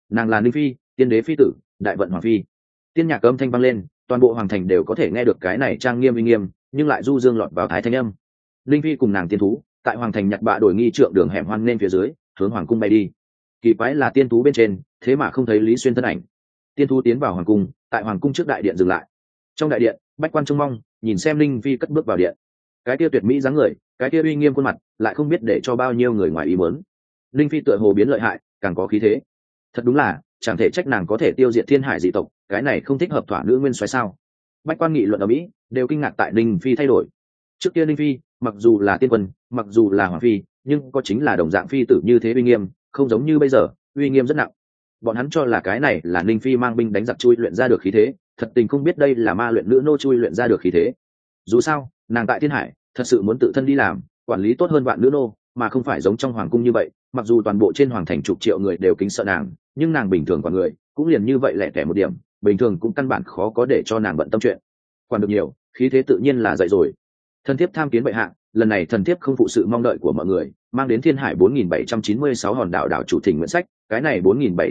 S1: nàng là Ninh Phi, tiên đế phi tử, đại vận hoàng phi. Tiên nhạc âm thanh vang lên, toàn bộ hoàng thành đều có thể nghe được cái này trang nghiêm uy nghiêm, nhưng lại du dương lọt vào thái thanh âm. Ninh Phi cùng nàng tiên thú tại hoàng thành nhặt bạ đổi nghi trượng đường hẻm hoan nên phía dưới hướng hoàng cung bay đi. Kỳ quái là tiên thú bên trên thế mà không thấy Lý Xuyên thân ảnh. Tiên thú tiến vào hoàng cung, tại hoàng cung trước đại điện dừng lại. Trong đại điện, bách quan trông mong nhìn xem Ninh Phi cất bước vào điện. Cái kia tuyệt mỹ dáng người, cái kia uy nghiêm khuôn mặt, lại không biết để cho bao nhiêu người ngoài ý muốn. Ninh Phi tựa hồ biến lợi hại, càng có khí thế. Thật đúng là chẳng thể trách nàng có thể tiêu diệt thiên hải dị tộc, cái này không thích hợp thỏa nữ nguyên soái sao? Bách quan nghị luận ở mỹ đều kinh ngạc tại Ninh Phi thay đổi. Trước kia Ninh Phi mặc dù là tiên quân, mặc dù là hoàng phi, nhưng có chính là đồng dạng phi tử như thế uy nghiêm, không giống như bây giờ uy nghiêm rất nặng. Bọn hắn cho là cái này là Ninh Phi mang binh đánh giặc chui luyện ra được khí thế, thật tình không biết đây là ma luyện nữ nô chui luyện ra được khí thế. Dù sao nàng tại thiên hải thật sự muốn tự thân đi làm quản lý tốt hơn vạn nữ nô, mà không phải giống trong hoàng cung như vậy. Mặc dù toàn bộ trên hoàng thành chục triệu người đều kính sợ nàng, nhưng nàng bình thường quản người cũng liền như vậy lẻ tẻ một điểm, bình thường cũng căn bản khó có để cho nàng bận tâm chuyện. Quản được nhiều khí thế tự nhiên là dậy rồi. Thần thiếp tham kiến bệ hạ, lần này thần thiếp không phụ sự mong đợi của mọi người, mang đến thiên hải 4796 hòn đảo đảo chủ thỉnh nguyện sách. Cái này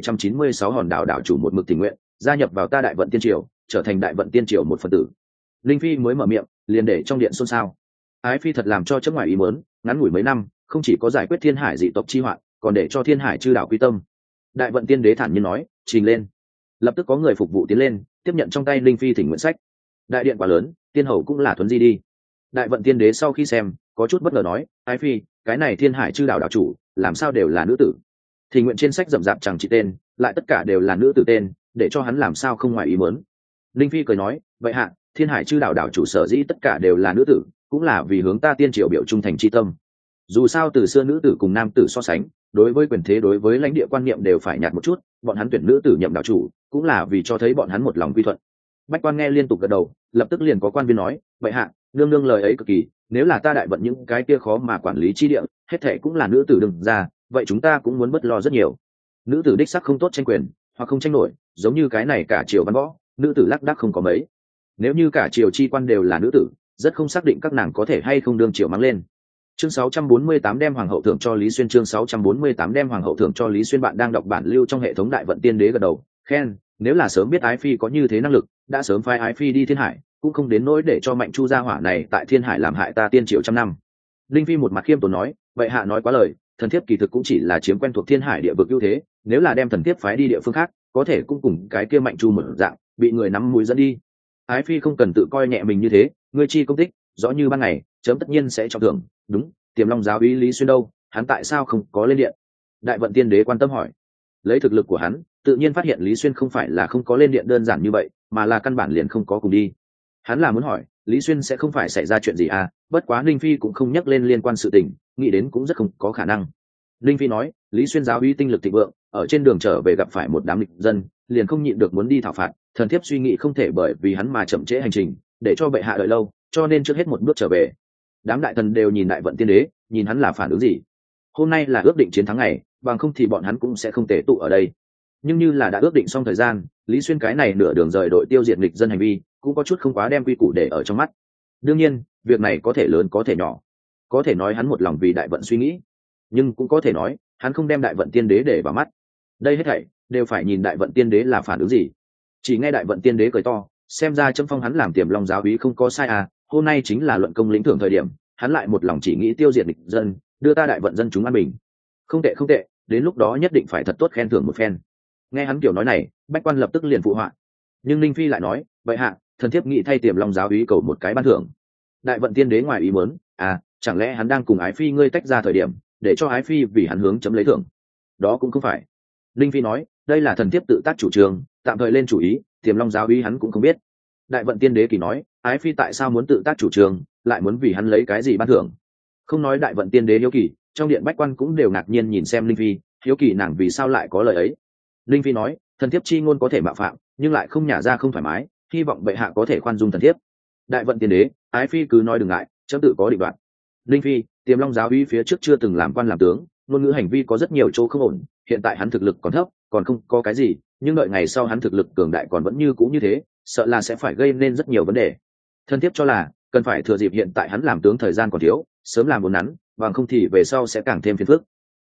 S1: 4796 hòn đảo đảo chủ một mực tình nguyện gia nhập vào ta đại vận tiên triều, trở thành đại vận tiên triều một phần tử. Linh Phi mới mở miệng liền để trong điện xôn xao. Ái phi thật làm cho chấm ngoài ý muốn, ngắn ngủi mấy năm không chỉ có giải quyết thiên hải dị tộc chi hoạn, còn để cho thiên hải chư đảo quy tâm. Đại vận tiên đế thản nhiên nói, trình lên. Lập tức có người phục vụ tiến lên tiếp nhận trong tay Linh Phi thỉnh nguyện sách. Đại điện quá lớn, tiên hầu cũng là thuấn di đi. Đại vận tiên đế sau khi xem có chút bất ngờ nói, ái phi, cái này thiên hải chư đảo đảo chủ làm sao đều là nữ tử? Thì nguyện trên sách rậm rạp chẳng chỉ tên, lại tất cả đều là nữ tử tên, để cho hắn làm sao không ngoài ý muốn. Linh Phi cười nói, vậy hạ, thiên hải chư đảo đảo chủ sở dĩ tất cả đều là nữ tử, cũng là vì hướng ta tiên triều biểu trung thành chi tâm. Dù sao từ xưa nữ tử cùng nam tử so sánh, đối với quyền thế đối với lãnh địa quan niệm đều phải nhạt một chút, bọn hắn tuyển nữ tử nhậm đảo chủ cũng là vì cho thấy bọn hắn một lòng quy thuận. Bách quan nghe liên tục gật đầu, lập tức liền có quan viên nói, vậy hạ, nương nương lời ấy cực kỳ, nếu là ta đại vận những cái kia khó mà quản lý chi địa hết thệ cũng là nữ tử đừng ra, vậy chúng ta cũng muốn bất lo rất nhiều. Nữ tử đích sắc không tốt tranh quyền hoặc không tranh nổi, giống như cái này cả triều văn võ nữ tử lác đác không có mấy. Nếu như cả triều chi quan đều là nữ tử, rất không xác định các nàng có thể hay không đương triều mắng lên. Chương 648 đem hoàng hậu thưởng cho Lý Xuyên. Chương 648 đem hoàng hậu thưởng cho Lý Xuyên. Bạn đang đọc bản lưu trong hệ thống đại vận tiên đế gật đầu khen, nếu là sớm biết ái phi có như thế năng lực, đã sớm phái ái phi đi thiên hải, cũng không đến nỗi để cho mạnh chu gia hỏa này tại thiên hải làm hại ta tiên triều trăm năm. Linh Phi một mặt khiêm tốn nói, vậy hạ nói quá lời, thần thiếp kỳ thực cũng chỉ là chiếm quen thuộc thiên hải địa vực ưu thế, nếu là đem thần thiếp phái đi địa phương khác, có thể cũng cùng cái kia mạnh chu một dạng bị người nắm mũi dẫn đi. Ái phi không cần tự coi nhẹ mình như thế, ngươi chi công tích rõ như ban ngày, chấm tất nhiên sẽ trọng thưởng. Đúng, Tiềm Long giáo úy Lý Xuyên đâu, hắn tại sao không có lên điện? Đại vận tiên đế quan tâm hỏi. Lấy thực lực của hắn, tự nhiên phát hiện Lý Xuyên không phải là không có lên điện đơn giản như vậy, mà là căn bản liền không có cùng đi. Hắn là muốn hỏi Lý Xuyên sẽ không phải xảy ra chuyện gì à, bất quá Linh Phi cũng không nhắc lên liên quan sự tình, nghĩ đến cũng rất không có khả năng. Linh Phi nói, Lý Xuyên giáo uy tinh lực thịnh vượng, ở trên đường trở về gặp phải một đám nghịch dân, liền không nhịn được muốn đi thảo phạt, thần thiếp suy nghĩ không thể bởi vì hắn mà chậm trễ hành trình, để cho bệ hạ đợi lâu, cho nên trước hết một bước trở về. Đám đại thần đều nhìn đại vận tiên đế, nhìn hắn là phản ứng gì. Hôm nay là ước định chiến thắng ngày, bằng không thì bọn hắn cũng sẽ không tề tụ ở đây. Nhưng như là đã ước định xong thời gian, Lý Xuyên cái này nửa đường rời đội tiêu diệt nghịch dân hành vi cũng có chút không quá đem quy củ để ở trong mắt. Đương nhiên việc này có thể lớn có thể nhỏ, có thể nói hắn một lòng vì đại vận suy nghĩ, nhưng cũng có thể nói hắn không đem đại vận tiên đế để vào mắt. Đây hết thảy đều phải nhìn đại vận tiên đế là phản ứng gì. Chỉ nghe đại vận tiên đế cười to, xem ra châm phong hắn làm Tiềm Long giáo úy không có sai à, hôm nay chính là luận công lĩnh thưởng thời điểm, hắn lại một lòng chỉ nghĩ tiêu diệt nghịch dân, đưa ta đại vận dân chúng an bình. Không tệ không tệ, đến lúc đó nhất định phải thật tốt khen thưởng một phen. Nghe hắn kiểu nói này, bách quan lập tức liền phụ họa. Nhưng Linh Phi lại nói, vậy hạ, thần thiếp nghĩ thay Tiềm Long giáo úy cầu một cái ban thưởng. Đại vận tiên đế ngoài ý muốn, à, chẳng lẽ hắn đang cùng ái phi ngươi tách ra thời điểm, để cho ái phi vì hắn hướng chấm lấy thưởng? Đó cũng không phải. Linh Phi nói, đây là thần thiếp tự tác chủ trương, tạm thời lên chủ ý, Tiềm Long giáo úy hắn cũng không biết. Đại vận tiên đế kỳ nói, ái phi tại sao muốn tự tác chủ trương, lại muốn vì hắn lấy cái gì ban thưởng? Không nói đại vận tiên đế hiếu kỳ, trong điện bách quan cũng đều ngạc nhiên nhìn xem Linh Phi, hiếu kỳ nàng vì sao lại có lời ấy. Linh Phi nói, thần thiếp chi ngôn có thể mạo phạm, nhưng lại không nhả ra không thoải mái, hy vọng bệ hạ có thể khoan dung thần thiếp. Đại vận tiên đế, ái phi cứ nói đừng ngại, chấm tự có định đoạt. Linh Phi, Tiềm Long giáo úy phía trước chưa từng làm quan làm tướng, ngôn ngữ hành vi có rất nhiều chỗ không ổn, hiện tại hắn thực lực còn thấp, còn không có cái gì, nhưng đợi ngày sau hắn thực lực cường đại còn vẫn như cũ như thế, sợ là sẽ phải gây nên rất nhiều vấn đề. Thần thiếp cho là cần phải thừa dịp hiện tại hắn làm tướng thời gian còn thiếu, sớm làm vốn nắn, bằng không thì về sau sẽ càng thêm phiền phức.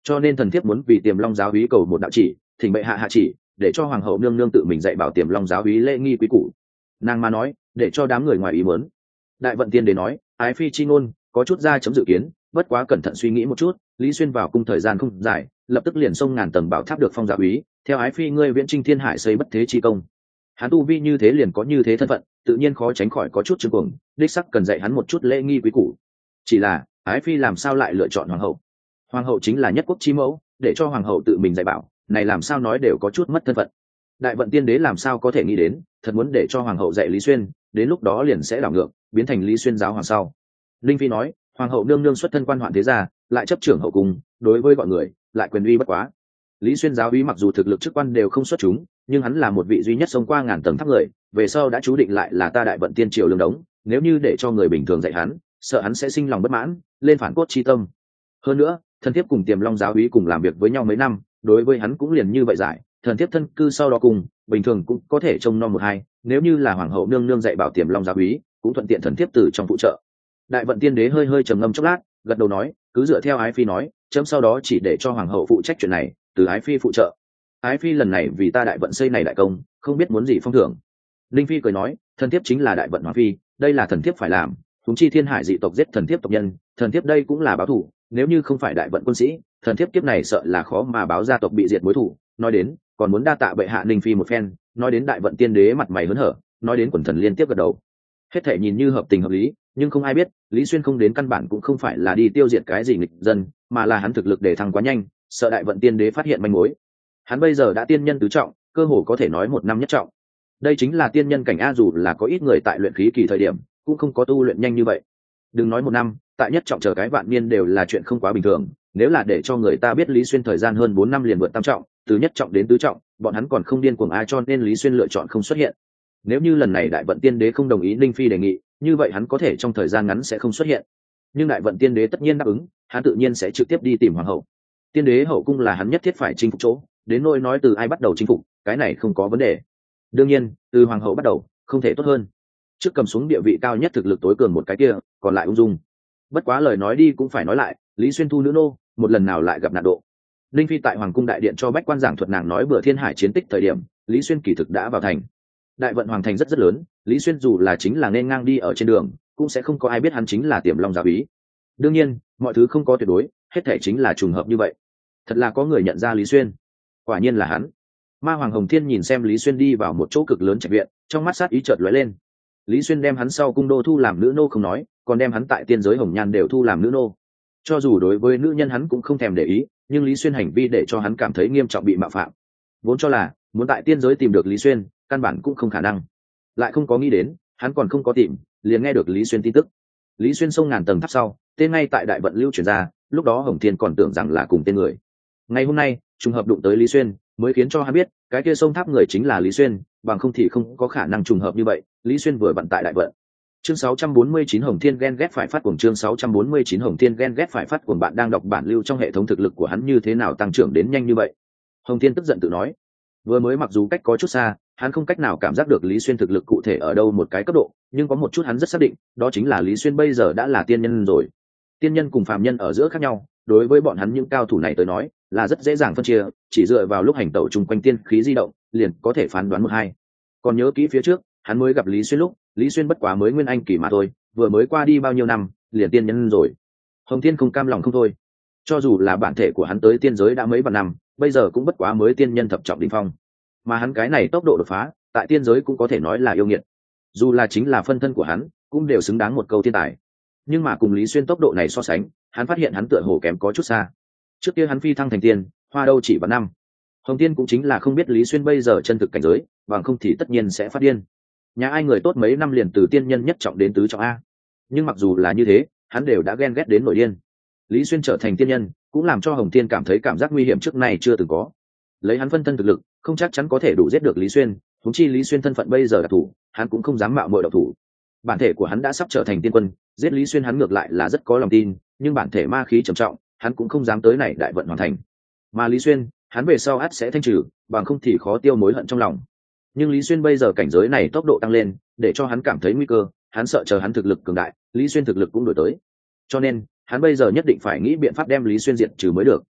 S1: cho nên thần thiếp muốn vì Tiềm Long giáo úy cầu một đạo chỉ, thỉnh bệ hạ hạ chỉ, để cho hoàng hậu nương nương tự mình dạy bảo Tiềm Long giáo úy lễ nghi quý củ. Nàng mà nói, để cho đám người ngoài ý muốn. Đại vận tiên đế nói, ái phi chi ngôn có chút ra chấm dự kiến, bất quá cẩn thận suy nghĩ một chút, Lý Xuyên vào cung thời gian không dài, lập tức liền xông ngàn tầng bảo tháp được phong giáo úy, theo ái phi ngươi viễn trinh thiên hải xây bất thế chi công. Hắn tu vi như thế liền có như thế thân phận, tự nhiên khó tránh khỏi có chút chương cuồng, đích sắc cần dạy hắn một chút lễ nghi quý củ. Chỉ là ái phi làm sao lại lựa chọn hoàng hậu? Hoàng hậu chính là nhất quốc chi mẫu, để cho hoàng hậu tự mình dạy bảo, này làm sao nói đều có chút mất thân phận. Đại vận tiên đế làm sao có thể nghĩ đến, thật muốn để cho hoàng hậu dạy Lý Xuyên, đến lúc đó liền sẽ đảo ngược, biến thành Lý Xuyên giáo hoàng sau. Linh Phi nói, hoàng hậu nương nương xuất thân quan hoạn thế gia, lại chấp trưởng hậu cung, đối với mọi người lại quyền uy bất quá. Lý Xuyên giáo úy mặc dù thực lực chức quan đều không xuất chúng, nhưng hắn là một vị duy nhất xông qua ngàn tầng tháp người, về sau đã chú định lại là ta đại vận tiên triều lương đống, nếu như để cho người bình thường dạy hắn, sợ hắn sẽ sinh lòng bất mãn, lên phản cốt chi tâm. Hơn nữa, thần thiếp cùng Tiềm Long giáo úy cùng làm việc với nhau mấy năm, đối với hắn cũng liền như vậy giải, thần thiếp thân cư sau đó cùng, bình thường cũng có thể trông nom một hai, nếu như là hoàng hậu nương nương dạy bảo Tiềm Long giáo úy, cũng thuận tiện thần thiếp từ trong phụ trợ. Đại vận tiên đế hơi hơi trầm ngâm chốc lát, gật đầu nói, cứ dựa theo ái phi nói, chấm sau đó chỉ để cho hoàng hậu phụ trách chuyện này, từ ái phi phụ trợ. Ái phi lần này vì ta đại vận xây này đại công, không biết muốn gì phong thưởng. Linh Phi cười nói, thần thiếp chính là đại vận hoàng phi, đây là thần thiếp phải làm, huống chi thiên hải dị tộc giết thần thiếp tộc nhân, thần thiếp đây cũng là báo thù, nếu như không phải đại vận quân sĩ, thần thiếp kiếp này sợ là khó mà báo gia tộc bị diệt mối thù. Nói đến, còn muốn đa tạ bệ hạ Linh Phi một phen, nói đến đại vận tiên đế mặt mày hớn hở, nói đến quần thần liên tiếp gật đầu. Hết thể nhìn như hợp tình hợp lý, nhưng không ai biết, Lý Xuyên không đến căn bản cũng không phải là đi tiêu diệt cái gì nghịch dân, mà là hắn thực lực để thăng quá nhanh, sợ đại vận tiên đế phát hiện manh mối. Hắn bây giờ đã tiên nhân tứ trọng, cơ hồ có thể nói một năm nhất trọng. Đây chính là tiên nhân cảnh a, dù là có ít người tại luyện khí kỳ thời điểm cũng không có tu luyện nhanh như vậy. Đừng nói một năm, tại nhất trọng chờ cái vạn niên đều là chuyện không quá bình thường. Nếu là để cho người ta biết Lý Xuyên thời gian hơn 4 năm liền vượt tam trọng, từ nhất trọng đến tứ trọng, bọn hắn còn không điên cuồng ai, cho nên Lý Xuyên lựa chọn không xuất hiện. Nếu như lần này đại vận tiên đế không đồng ý Linh Phi đề nghị, như vậy hắn có thể trong thời gian ngắn sẽ không xuất hiện. Nhưng đại vận tiên đế tất nhiên đáp ứng, hắn tự nhiên sẽ trực tiếp đi tìm hoàng hậu. Tiên đế hậu cung là hắn nhất thiết phải chinh phục chỗ, đến nỗi nói từ ai bắt đầu chinh phục, cái này không có vấn đề. Đương nhiên, từ hoàng hậu bắt đầu, không thể tốt hơn. Trước cầm xuống địa vị cao nhất thực lực tối cường một cái kia, còn lại ung dung. Bất quá lời nói đi cũng phải nói lại, Lý Xuyên thu nữ nô, một lần nào lại gặp nạn độ. Linh Phi tại hoàng cung đại điện cho bách quan giảng thuật nàng nói bữa thiên hải chiến tích thời điểm, Lý Xuyên kỳ thực đã vào thành. Đại vận hoàng thành rất rất lớn, Lý Xuyên dù là chính là nên ngang đi ở trên đường, cũng sẽ không có ai biết hắn chính là Tiềm Long giáo úy. Đương nhiên, mọi thứ không có tuyệt đối, hết thể chính là trùng hợp như vậy. Thật là có người nhận ra Lý Xuyên, quả nhiên là hắn. Ma Hoàng Hồng Thiên nhìn xem Lý Xuyên đi vào một chỗ cực lớn trạch viện, trong mắt sát ý chợt lóe lên. Lý Xuyên đem hắn sau cung đô thu làm nữ nô không nói, còn đem hắn tại tiên giới hồng nhan đều thu làm nữ nô. Cho dù đối với nữ nhân hắn cũng không thèm để ý, nhưng Lý Xuyên hành vi để cho hắn cảm thấy nghiêm trọng bị mạo phạm. Vốn cho là muốn tại tiên giới tìm được Lý Xuyên, căn bản cũng không khả năng. Lại không có nghĩ đến, hắn còn không có tìm, liền nghe được Lý Xuyên tin tức. Lý Xuyên xông ngàn tầng tháp sau, tên ngay tại đại vận lưu truyền ra, lúc đó Hồng Thiên còn tưởng rằng là cùng tên người. Ngày hôm nay, trùng hợp đụng tới Lý Xuyên, mới khiến cho hắn biết, cái kia sông tháp người chính là Lý Xuyên, bằng không thì không có khả năng trùng hợp như vậy. Lý Xuyên vừa vận tại đại vận. Chương 649 Hồng Thiên ghen ghét phải phát cuồng, chương 649 Hồng Thiên ghen ghét phải phát cuồng. Bạn đang đọc bản lưu trong hệ thống, thực lực của hắn như thế nào tăng trưởng đến nhanh như vậy? Hồng Thiên tức giận tự nói. Vừa mới mặc dù cách có chút xa, hắn không cách nào cảm giác được Lý Xuyên thực lực cụ thể ở đâu một cái cấp độ, nhưng có một chút hắn rất xác định, đó chính là Lý Xuyên bây giờ đã là tiên nhân rồi. Tiên nhân cùng phàm nhân ở giữa khác nhau, đối với bọn hắn những cao thủ này tới nói, là rất dễ dàng phân chia, chỉ dựa vào lúc hành tẩu chung quanh tiên khí di động, liền có thể phán đoán một hai. Còn nhớ kỹ phía trước, hắn mới gặp Lý Xuyên lúc, Lý Xuyên bất quá mới nguyên anh kỳ mà thôi, vừa mới qua đi bao nhiêu năm, liền tiên nhân rồi. Hồng Thiên không cam lòng không thôi. Cho dù là bản thể của hắn tới tiên giới đã mấy vạn năm, bây giờ cũng bất quá mới tiên nhân thập trọng đỉnh phong. Mà hắn cái này tốc độ đột phá, tại tiên giới cũng có thể nói là yêu nghiệt. Dù là chính là phân thân của hắn, cũng đều xứng đáng một câu thiên tài. Nhưng mà cùng Lý Xuyên tốc độ này so sánh, hắn phát hiện hắn tựa hồ kém có chút xa. Trước kia hắn phi thăng thành tiên, hoa đâu chỉ vào năm. Hồng Tiên cũng chính là không biết Lý Xuyên bây giờ chân thực cảnh giới, bằng không thì tất nhiên sẽ phát điên. Nhà ai người tốt mấy năm liền từ tiên nhân nhất trọng đến tứ trọng a. Nhưng mặc dù là như thế, hắn đều đã ghen ghét đến nổi điên. Lý Xuyên trở thành tiên nhân, cũng làm cho Hồng Tiên cảm thấy cảm giác nguy hiểm trước này chưa từng có. Lấy hắn phân thân thực lực, không chắc chắn có thể đủ giết được Lý Xuyên, huống chi Lý Xuyên thân phận bây giờ đặc thủ, hắn cũng không dám mạo muội độc thủ. Bản thể của hắn đã sắp trở thành tiên quân, giết Lý Xuyên hắn ngược lại là rất có lòng tin, nhưng bản thể ma khí trầm trọng, hắn cũng không dám tới này đại vận hoàn thành. Mà Lý Xuyên, hắn về sau ắt sẽ thanh trừ, bằng không thì khó tiêu mối hận trong lòng. Nhưng Lý Xuyên bây giờ cảnh giới này tốc độ tăng lên, để cho hắn cảm thấy nguy cơ, hắn sợ chờ hắn thực lực cường đại, Lý Xuyên thực lực cũng đổi tới. Cho nên, hắn bây giờ nhất định phải nghĩ biện pháp đem Lý Xuyên diệt trừ mới được.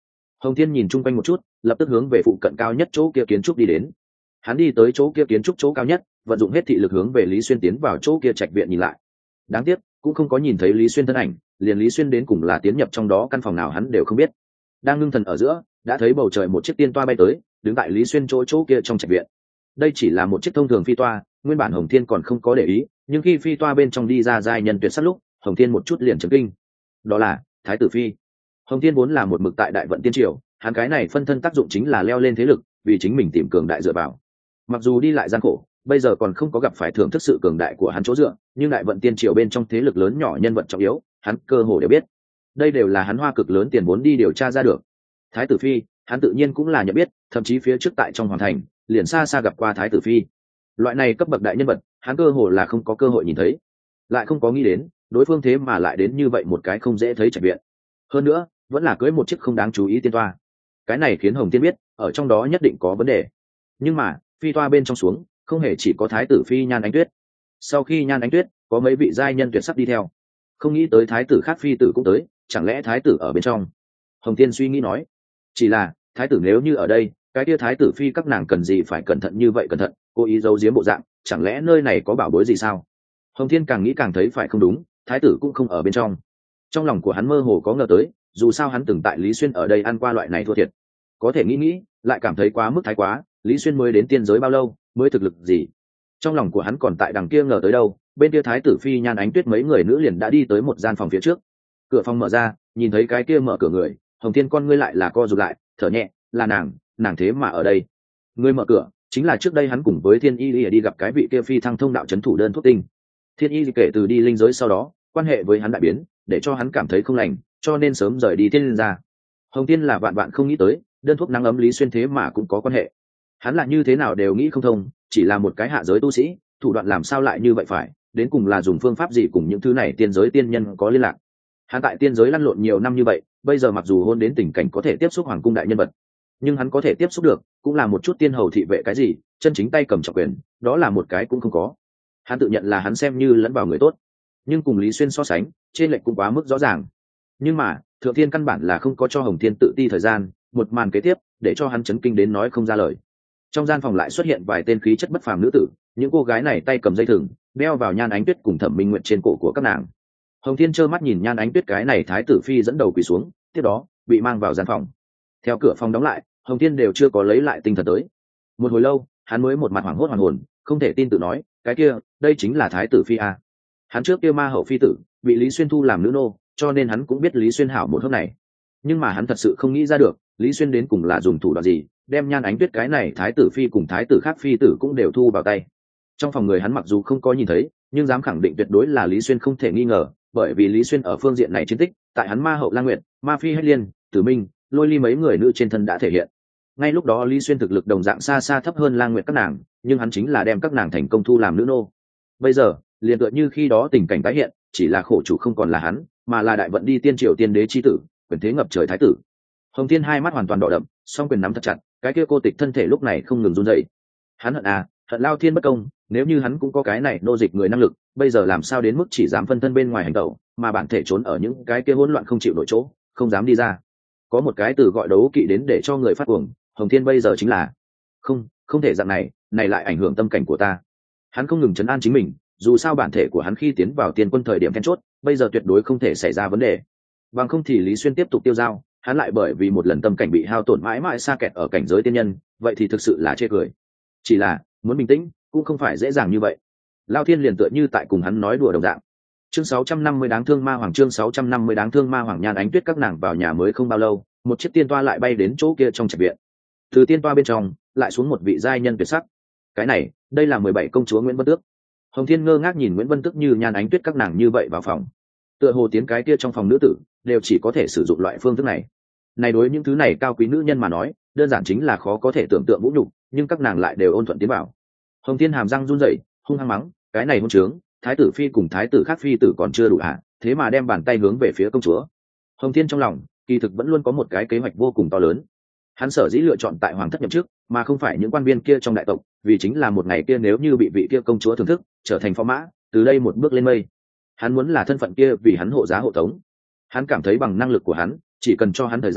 S1: Hồng Thiên nhìn chung quanh một chút, lập tức hướng về phụ cận cao nhất chỗ kia kiến trúc đi đến. Hắn đi tới chỗ kia kiến trúc chỗ cao nhất, vận dụng hết thị lực hướng về Lý Xuyên tiến vào chỗ kia trạch viện nhìn lại. Đáng tiếc cũng không có nhìn thấy Lý Xuyên thân ảnh, liền Lý Xuyên đến cùng là tiến nhập trong đó căn phòng nào hắn đều không biết. Đang ngưng thần ở giữa, đã thấy bầu trời một chiếc tiên toa bay tới, đứng tại Lý Xuyên chỗ kia trong trạch viện. Đây chỉ là một chiếc thông thường phi toa, nguyên bản Hồng Thiên còn không có để ý, nhưng khi phi toa bên trong đi ra giai nhân tuyệt sắc lúc, Hồng Thiên một chút liền chấn kinh. Đó là Thái tử phi. Hồng Thiên vốn là một mực tại Đại Vận Tiên Triều, hắn cái này phân thân tác dụng chính là leo lên thế lực, vì chính mình tìm cường đại dựa vào. Mặc dù đi lại gian khổ, bây giờ còn không có gặp phải thưởng thức sự cường đại của hắn chỗ dựa, nhưng Đại Vận Tiên Triều bên trong thế lực lớn nhỏ nhân vật trọng yếu, hắn cơ hồ đều biết. Đây đều là hắn hoa cực lớn tiền vốn đi điều tra ra được. Thái tử phi, hắn tự nhiên cũng là nhận biết, thậm chí phía trước tại trong hoàng thành, liền xa xa gặp qua Thái tử phi. Loại này cấp bậc đại nhân vật, hắn cơ hồ là không có cơ hội nhìn thấy, lại không có nghĩ đến, đối phương thế mà lại đến như vậy một cái không dễ thấy trạch viện. Hơn nữa, vẫn là cưới một chiếc không đáng chú ý tiên toa. Cái này khiến Hồng Thiên biết, ở trong đó nhất định có vấn đề. Nhưng mà, phi toa bên trong xuống, không hề chỉ có Thái tử phi Nhan Ánh Tuyết. Sau khi Nhan Ánh Tuyết, có mấy vị giai nhân tuyệt sắc đi theo. Không nghĩ tới thái tử khác phi tử cũng tới, chẳng lẽ thái tử ở bên trong? Hồng Thiên suy nghĩ nói, chỉ là thái tử nếu như ở đây, cái kia thái tử phi các nàng cần gì phải cẩn thận như vậy cẩn thận, cố ý giấu giếm bộ dạng, chẳng lẽ nơi này có bảo bối gì sao? Hồng Thiên càng nghĩ càng thấy phải không đúng, thái tử cũng không ở bên trong. Trong lòng của hắn mơ hồ có ngờ tới, dù sao hắn từng tại Lý Xuyên ở đây ăn qua loại này thua thiệt, có thể nghĩ, lại cảm thấy quá mức thái quá. Lý Xuyên mới đến tiên giới bao lâu, mới thực lực gì? Trong lòng của hắn còn tại đằng kia ngờ tới đâu, bên kia thái tử phi Nhan Ánh Tuyết mấy người nữ liền đã đi tới một gian phòng phía trước. Cửa phòng mở ra, nhìn thấy cái kia mở cửa người, Hồng Thiên con ngươi lại là co rụt lại, thở nhẹ, là nàng thế mà ở đây. Người mở cửa chính là trước đây hắn cùng với Thiên Y đi gặp cái vị kia phi thăng thông đạo chấn thủ đơn thuốc tinh. Thiên Y kể từ đi linh giới sau đó, quan hệ với hắn đại biến, để cho hắn cảm thấy không lành, cho nên sớm rời đi thiên gia. Hồng Thiên là vạn vạn không nghĩ tới, đơn thuốc nắng ấm Lý Xuyên thế mà cũng có quan hệ. Hắn là như thế nào đều nghĩ không thông, chỉ là một cái hạ giới tu sĩ, thủ đoạn làm sao lại như vậy phải, đến cùng là dùng phương pháp gì cùng những thứ này tiên giới tiên nhân có liên lạc. Hắn tại tiên giới lăn lộn nhiều năm như vậy, bây giờ mặc dù hôn đến tình cảnh có thể tiếp xúc hoàng cung đại nhân vật, nhưng hắn có thể tiếp xúc được cũng là một chút tiên hầu thị vệ cái gì, chân chính tay cầm trọng quyền, đó là một cái cũng không có. Hắn tự nhận là hắn xem như lẫn vào người tốt, nhưng cùng Lý Xuyên so sánh, trên lệch cũng quá mức rõ ràng. Nhưng mà Thượng Thiên căn bản là không có cho Hồng Thiên tự ti thời gian, một màn kế tiếp để cho hắn chấn kinh đến nói không ra lời. Trong gian phòng lại xuất hiện vài tên khí chất bất phàm nữ tử, những cô gái này tay cầm dây thừng, đeo vào Nhan Ánh Tuyết cùng Thẩm Minh Nguyệt trên cổ của các nàng. Hồng Thiên trơ mắt nhìn Nhan Ánh Tuyết cái này thái tử phi dẫn đầu quỳ xuống, tiếp đó bị mang vào gian phòng. Theo cửa phòng đóng lại, Hồng Thiên đều chưa có lấy lại tinh thần tới. Một hồi lâu, hắn mới một mặt hoảng hốt hoàn hồn, không thể tin tự nói, cái kia, đây chính là thái tử phi à? Hắn trước kia ma hậu phi tử, bị Lý Xuyên thu làm nữ nô, cho nên hắn cũng biết Lý Xuyên hảo một hớp này. Nhưng mà hắn thật sự không nghĩ ra được, Lý Xuyên đến cùng là dùng thủ đoạn gì, đem Nhan Ánh Tuyết cái này thái tử phi cùng thái tử khác phi tử cũng đều thu vào tay. Trong phòng người hắn mặc dù không có nhìn thấy, nhưng dám khẳng định tuyệt đối là Lý Xuyên không thể nghi ngờ, bởi vì Lý Xuyên ở phương diện này chiến tích, tại hắn ma hậu Lang Nguyệt, ma phi Hách Liên, Tử Minh, Lôi Ly mấy người nữ trên thân đã thể hiện. Ngay lúc đó Lý Xuyên thực lực đồng dạng xa xa thấp hơn Lang Nguyệt các nàng, nhưng hắn chính là đem các nàng thành công thu làm nữ nô. Bây giờ, liền tựa như khi đó tình cảnh tái hiện, chỉ là khổ chủ không còn là hắn, mà là Đại Vận đi tiên triều tiên đế chi tử, quyền thế ngập trời thái tử. Hồng Thiên hai mắt hoàn toàn đỏ đậm, song quyền nắm thật chặt, cái kia cô tịch thân thể lúc này không ngừng run rẩy. Hắn hận Lao Thiên bất công, nếu như hắn cũng có cái này nô dịch người năng lực, bây giờ làm sao đến mức chỉ dám phân thân bên ngoài hành động, mà bản thể trốn ở những cái kia hỗn loạn không chịu nổi chỗ, không dám đi ra. Có một cái từ gọi đấu kỵ đến để cho người phát cuồng, Hồng Thiên bây giờ chính là không thể dạng này lại ảnh hưởng tâm cảnh của ta. Hắn không ngừng trấn an chính mình, dù sao bản thể của hắn khi tiến vào tiên quân thời điểm then chốt, bây giờ tuyệt đối không thể xảy ra vấn đề. Bằng không thì Lý Xuyên tiếp tục tiêu dao, hắn lại bởi vì một lần tâm cảnh bị hao tổn mãi mãi xa kẹt ở cảnh giới tiên nhân, vậy thì thực sự là chê cười. Chỉ là muốn bình tĩnh cũng không phải dễ dàng như vậy. Lao Thiên liền tựa như tại cùng hắn nói đùa đồng dạng. Chương 650 đáng thương ma hoàng, chương 650 đáng thương ma hoàng. Nhan Ánh Tuyết các nàng vào nhà mới không bao lâu, một chiếc tiên toa lại bay đến chỗ kia trong trạch viện. Từ tiên toa bên trong lại xuống một vị giai nhân tuyệt sắc. Cái này, đây là 17 công chúa Nguyễn Vân Tước. Hồng Thiên ngơ ngác nhìn Nguyễn Vân Tước như Nhan Ánh Tuyết các nàng như vậy vào phòng. Tựa hồ tiến cái kia trong phòng nữ tử đều chỉ có thể sử dụng loại phương thức này. Này đối những thứ này cao quý nữ nhân mà nói, đơn giản chính là khó có thể tưởng tượng vũ nhục, nhưng các nàng lại đều ôn thuận tiến vào. Hồng Thiên hàm răng run rẩy, hung hăng mắng, cái này hôn trướng, thái tử phi cùng thái tử khác phi tử còn chưa đủ hả, thế mà đem bàn tay hướng về phía công chúa. Hồng Thiên trong lòng kỳ thực vẫn luôn có một cái kế hoạch vô cùng to lớn. Hắn sở dĩ lựa chọn tại hoàng thất nhậm chức, mà không phải những quan viên kia trong đại tộc, vì chính là một ngày kia nếu như bị vị kia công chúa thưởng thức, trở thành phò mã, từ đây một bước lên mây. Hắn muốn là thân phận kia vì hắn hộ giá hộ tống. Hắn cảm thấy bằng năng lực của hắn, chỉ cần cho hắn thời gian,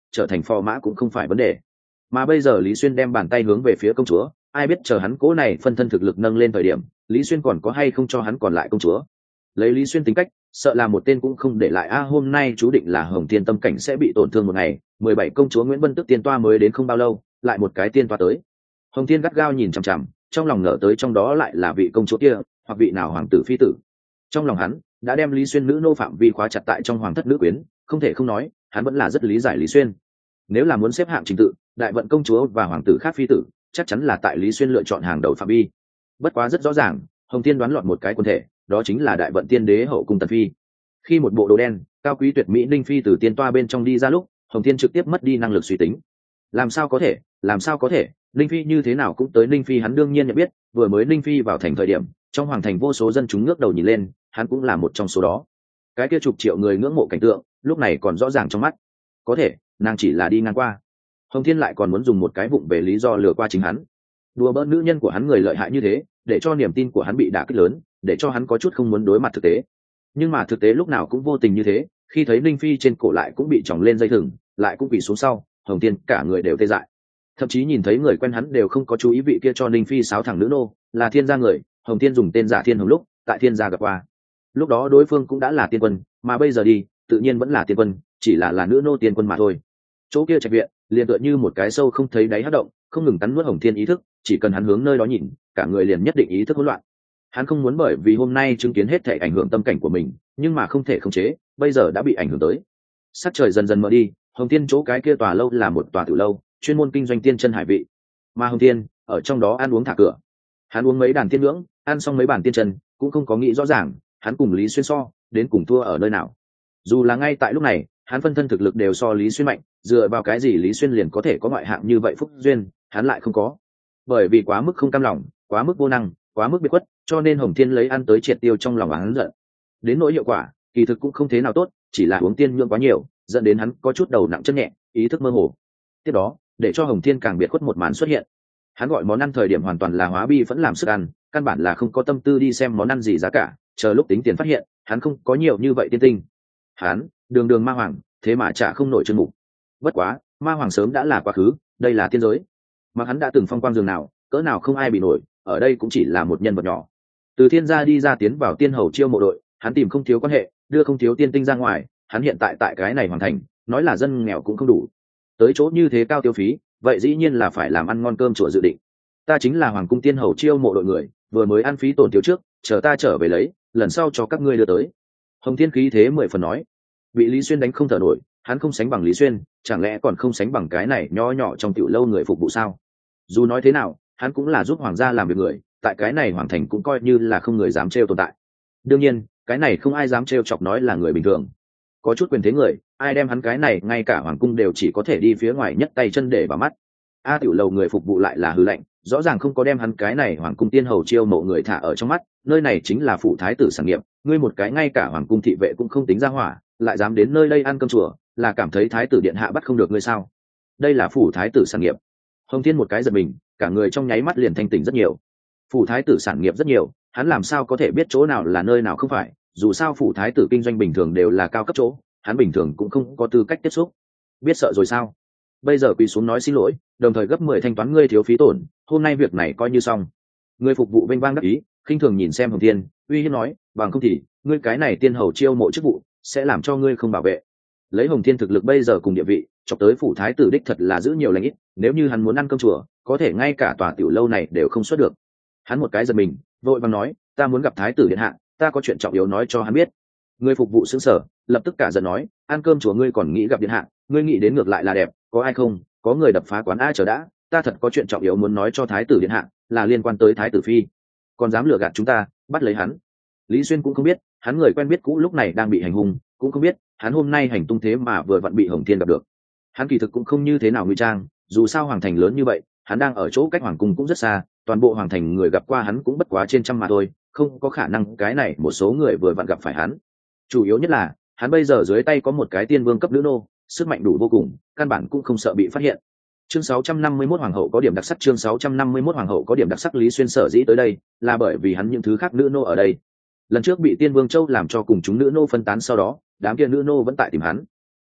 S1: trở thành phò mã cũng không phải vấn đề. Mà bây giờ Lý Xuyên đem bàn tay hướng về phía công chúa, ai biết chờ hắn cố này phân thân thực lực nâng lên thời điểm, Lý Xuyên còn có hay không cho hắn còn lại công chúa. Lấy Lý Xuyên tính cách, sợ là một tên cũng không để lại. Hôm nay chú định là Hồng Thiên tâm cảnh sẽ bị tổn thương một ngày. 17 công chúa Nguyễn Vân Tức tiên toa mới đến không bao lâu, lại một cái tiên toa tới. Hồng Thiên gắt gao nhìn chằm chằm, trong lòng ngờ tới trong đó lại là vị công chúa kia, hoặc vị nào hoàng tử phi tử. Trong lòng hắn đã đem Lý Xuyên nữ nô phạm vi khóa chặt tại trong hoàng thất nữ quyến, không thể không nói, hắn vẫn là rất lý giải Lý Xuyên. Nếu là muốn xếp hạng trình tự, đại vận công chúa và hoàng tử khác phi tử, chắc chắn là tại Lý Xuyên lựa chọn hàng đầu phạm vi. Bất quá rất rõ ràng, Hồng Thiên đoán lọt một cái quần thể, đó chính là đại vận tiên đế hậu cung tần phi. Khi một bộ đồ đen cao quý tuyệt mỹ ninh phi từ tiên toa bên trong đi ra lúc, Hồng Thiên trực tiếp mất đi năng lực suy tính. Làm sao có thể ninh phi như thế nào cũng tới. Ninh phi hắn đương nhiên nhận biết, vừa mới ninh phi vào thành thời điểm, trong hoàng thành vô số dân chúng ngước đầu nhìn lên, hắn cũng là một trong số đó. Cái kia chục triệu người ngưỡng mộ cảnh tượng lúc này còn rõ ràng trong mắt. Có thể nàng chỉ là đi ngang qua. Hồng Thiên lại còn muốn dùng một cái vụng về lý do lừa qua chính hắn, đùa bỡn nữ nhân của hắn người lợi hại như thế, để cho niềm tin của hắn bị đả kích lớn, để cho hắn có chút không muốn đối mặt thực tế. Nhưng mà thực tế lúc nào cũng vô tình như thế, khi thấy ninh phi trên cổ lại cũng bị tròng lên dây thừng, lại cũng bị xuống sau, Hồng Thiên cả người đều tê dại. Thậm chí nhìn thấy người quen hắn đều không có chú ý vị kia cho ninh phi sáo thẳng nữ nô là Thiên gia người. Hồng Thiên dùng tên giả Thiên Hồng lúc tại Thiên gia gặp qua, lúc đó đối phương cũng đã là tiên quân, mà bây giờ đi tự nhiên vẫn là tiên quân, chỉ là nữ nô tiên quân mà thôi. Chỗ kia trạch viện liền tựa như một cái sâu không thấy đáy hất động, không ngừng cắn nuốt Hồng Thiên ý thức, chỉ cần hắn hướng nơi đó nhìn, cả người liền nhất định ý thức hỗn loạn. Hắn không muốn bởi vì hôm nay chứng kiến hết thể ảnh hưởng tâm cảnh của mình, nhưng mà không thể khống chế, bây giờ đã bị ảnh hưởng tới. Sắc trời dần dần mờ đi, Hồng Thiên chỗ cái kia tòa lâu là một tòa tiểu lâu, chuyên môn kinh doanh tiên chân hải vị. Mà Hồng Thiên ở trong đó ăn uống thả cửa. Hắn uống mấy đàn tiên ngưỡng, ăn xong mấy bản tiên chân, cũng không có nghĩ rõ ràng, hắn cùng Lý Xuyên so, đến cùng thua ở nơi nào. Dù là ngay tại lúc này, hắn phân thân thực lực đều so Lý Xuyên mạnh, dựa vào cái gì Lý Xuyên liền có thể có ngoại hạng như vậy phúc duyên, hắn lại không có. Bởi vì quá mức không cam lòng, quá mức vô năng, quá mức biệt khuất, cho nên Hồng Thiên lấy ăn tới triệt tiêu trong lòng hắn giận. Đến nỗi hiệu quả, kỳ thực cũng không thế nào tốt, chỉ là uống tiên nhượng quá nhiều, dẫn đến hắn có chút đầu nặng chân nhẹ, ý thức mơ hồ. Tiếp đó, để cho Hồng Thiên càng biệt khuất một màn xuất hiện. Hắn gọi món ăn thời điểm hoàn toàn là hóa bi vẫn làm sức ăn, căn bản là không có tâm tư đi xem món ăn gì giá cả, chờ lúc tính tiền phát hiện, hắn không có nhiều như vậy tiên tinh. Hắn, đường ma hoàng, thế mà trả không nổi chân mục. Bất quá, ma hoàng sớm đã là quá khứ, đây là tiên giới. Mà hắn đã từng phong quang giường nào, cỡ nào không ai bị nổi, ở đây cũng chỉ là một nhân vật nhỏ. Từ Thiên gia đi ra tiến vào tiên hầu chiêu mộ đội, hắn tìm không thiếu quan hệ, đưa không thiếu tiên tinh ra ngoài, hắn hiện tại tại cái này hoàn thành, nói là dân nghèo cũng không đủ. Tới chỗ như thế cao tiêu phí, vậy dĩ nhiên là phải làm ăn ngon cơm chùa dự định. Ta chính là hoàng cung tiên hầu chiêu mộ đội người, vừa mới ăn phí tổn thiếu trước, chờ ta trở về lấy, lần sau cho các ngươi đưa tới. Hồng Thiên khí thế 10 phần nói. Bị Lý Xuyên đánh không thở nổi, hắn không sánh bằng Lý Xuyên, chẳng lẽ còn không sánh bằng cái này nho nhỏ trong tiểu lâu người phục vụ sao? Dù nói thế nào, hắn cũng là giúp hoàng gia làm việc người, tại cái này hoàng thành cũng coi như là không người dám trêu tồn tại. Đương nhiên, cái này không ai dám trêu chọc nói là người bình thường. Có chút quyền thế người, ai đem hắn cái này ngay cả hoàng cung đều chỉ có thể đi phía ngoài nhất tay chân để vào mắt. Tiểu lầu người phục vụ lại là hư lệnh, rõ ràng không có đem hắn cái này hoàng cung tiên hầu chiêu mộ người thả ở trong mắt, nơi này chính là phủ thái tử sản nghiệp, ngươi một cái ngay cả hoàng cung thị vệ cũng không tính ra hỏa, lại dám đến nơi đây ăn cơm chùa, là cảm thấy thái tử điện hạ bắt không được ngươi sao? Đây là phủ thái tử sản nghiệp. Hồng Thiên một cái giật mình, cả người trong nháy mắt liền thanh tỉnh rất nhiều. Phủ thái tử sản nghiệp rất nhiều, hắn làm sao có thể biết chỗ nào là nơi nào không phải, dù sao phủ thái tử kinh doanh bình thường đều là cao cấp chỗ, hắn bình thường cũng không có tư cách tiếp xúc. Biết sợ rồi sao? Bây giờ quỳ xuống nói xin lỗi, đồng thời gấp 10 thanh toán ngươi thiếu phí tổn, hôm nay việc này coi như xong. Người phục vụ vênh vang đắc ý, khinh thường nhìn xem Hồng Thiên, uy hiếp nói, bằng không thì ngươi cái này tiên hầu chiêu mộ chức vụ sẽ làm cho ngươi không bảo vệ. Lấy Hồng Thiên thực lực bây giờ cùng địa vị, chọc tới phủ thái tử đích thật là giữ nhiều lành ít, nếu như hắn muốn ăn cơm chùa, có thể ngay cả tòa tiểu lâu này đều không xuất được. Hắn một cái giật mình, vội vàng nói, ta muốn gặp thái tử điện hạ, ta có chuyện trọng yếu nói cho hắn biết. Người phục vụ sững sờ, lập tức cả giận nói, ăn cơm chùa ngươi còn nghĩ gặp điện hạ, ngươi nghĩ đến ngược lại là đẹp, có ai không? Có người đập phá quán ai chờ đã, ta thật có chuyện trọng yếu muốn nói cho thái tử điện hạ, là liên quan tới thái tử phi. Còn dám lừa gạt chúng ta, bắt lấy hắn. Lý Xuyên cũng không biết, hắn người quen biết cũ lúc này đang bị hành hung, cũng không biết hắn hôm nay hành tung thế mà vừa vặn bị Hồng Thiên gặp được. Hắn kỳ thực cũng không như thế nào ngụy trang, dù sao hoàng thành lớn như vậy, hắn đang ở chỗ cách hoàng cung cũng rất xa, toàn bộ hoàng thành người gặp qua hắn cũng bất quá trên trăm mà thôi, không có khả năng cái này một số người vừa vặn gặp phải hắn. Chủ yếu nhất là hắn bây giờ dưới tay có một cái tiên vương cấp nữ nô, sức mạnh đủ vô cùng, căn bản cũng không sợ bị phát hiện. Chương 651 hoàng hậu có điểm đặc sắc. Chương 651 hoàng hậu có điểm đặc sắc. Lý Xuyên sở dĩ tới đây là bởi vì hắn những thứ khác nữ nô ở đây. Lần trước bị Tiên Vương Châu làm cho cùng chúng nữ nô phân tán, sau đó đám kia nữ nô vẫn tại tìm hắn.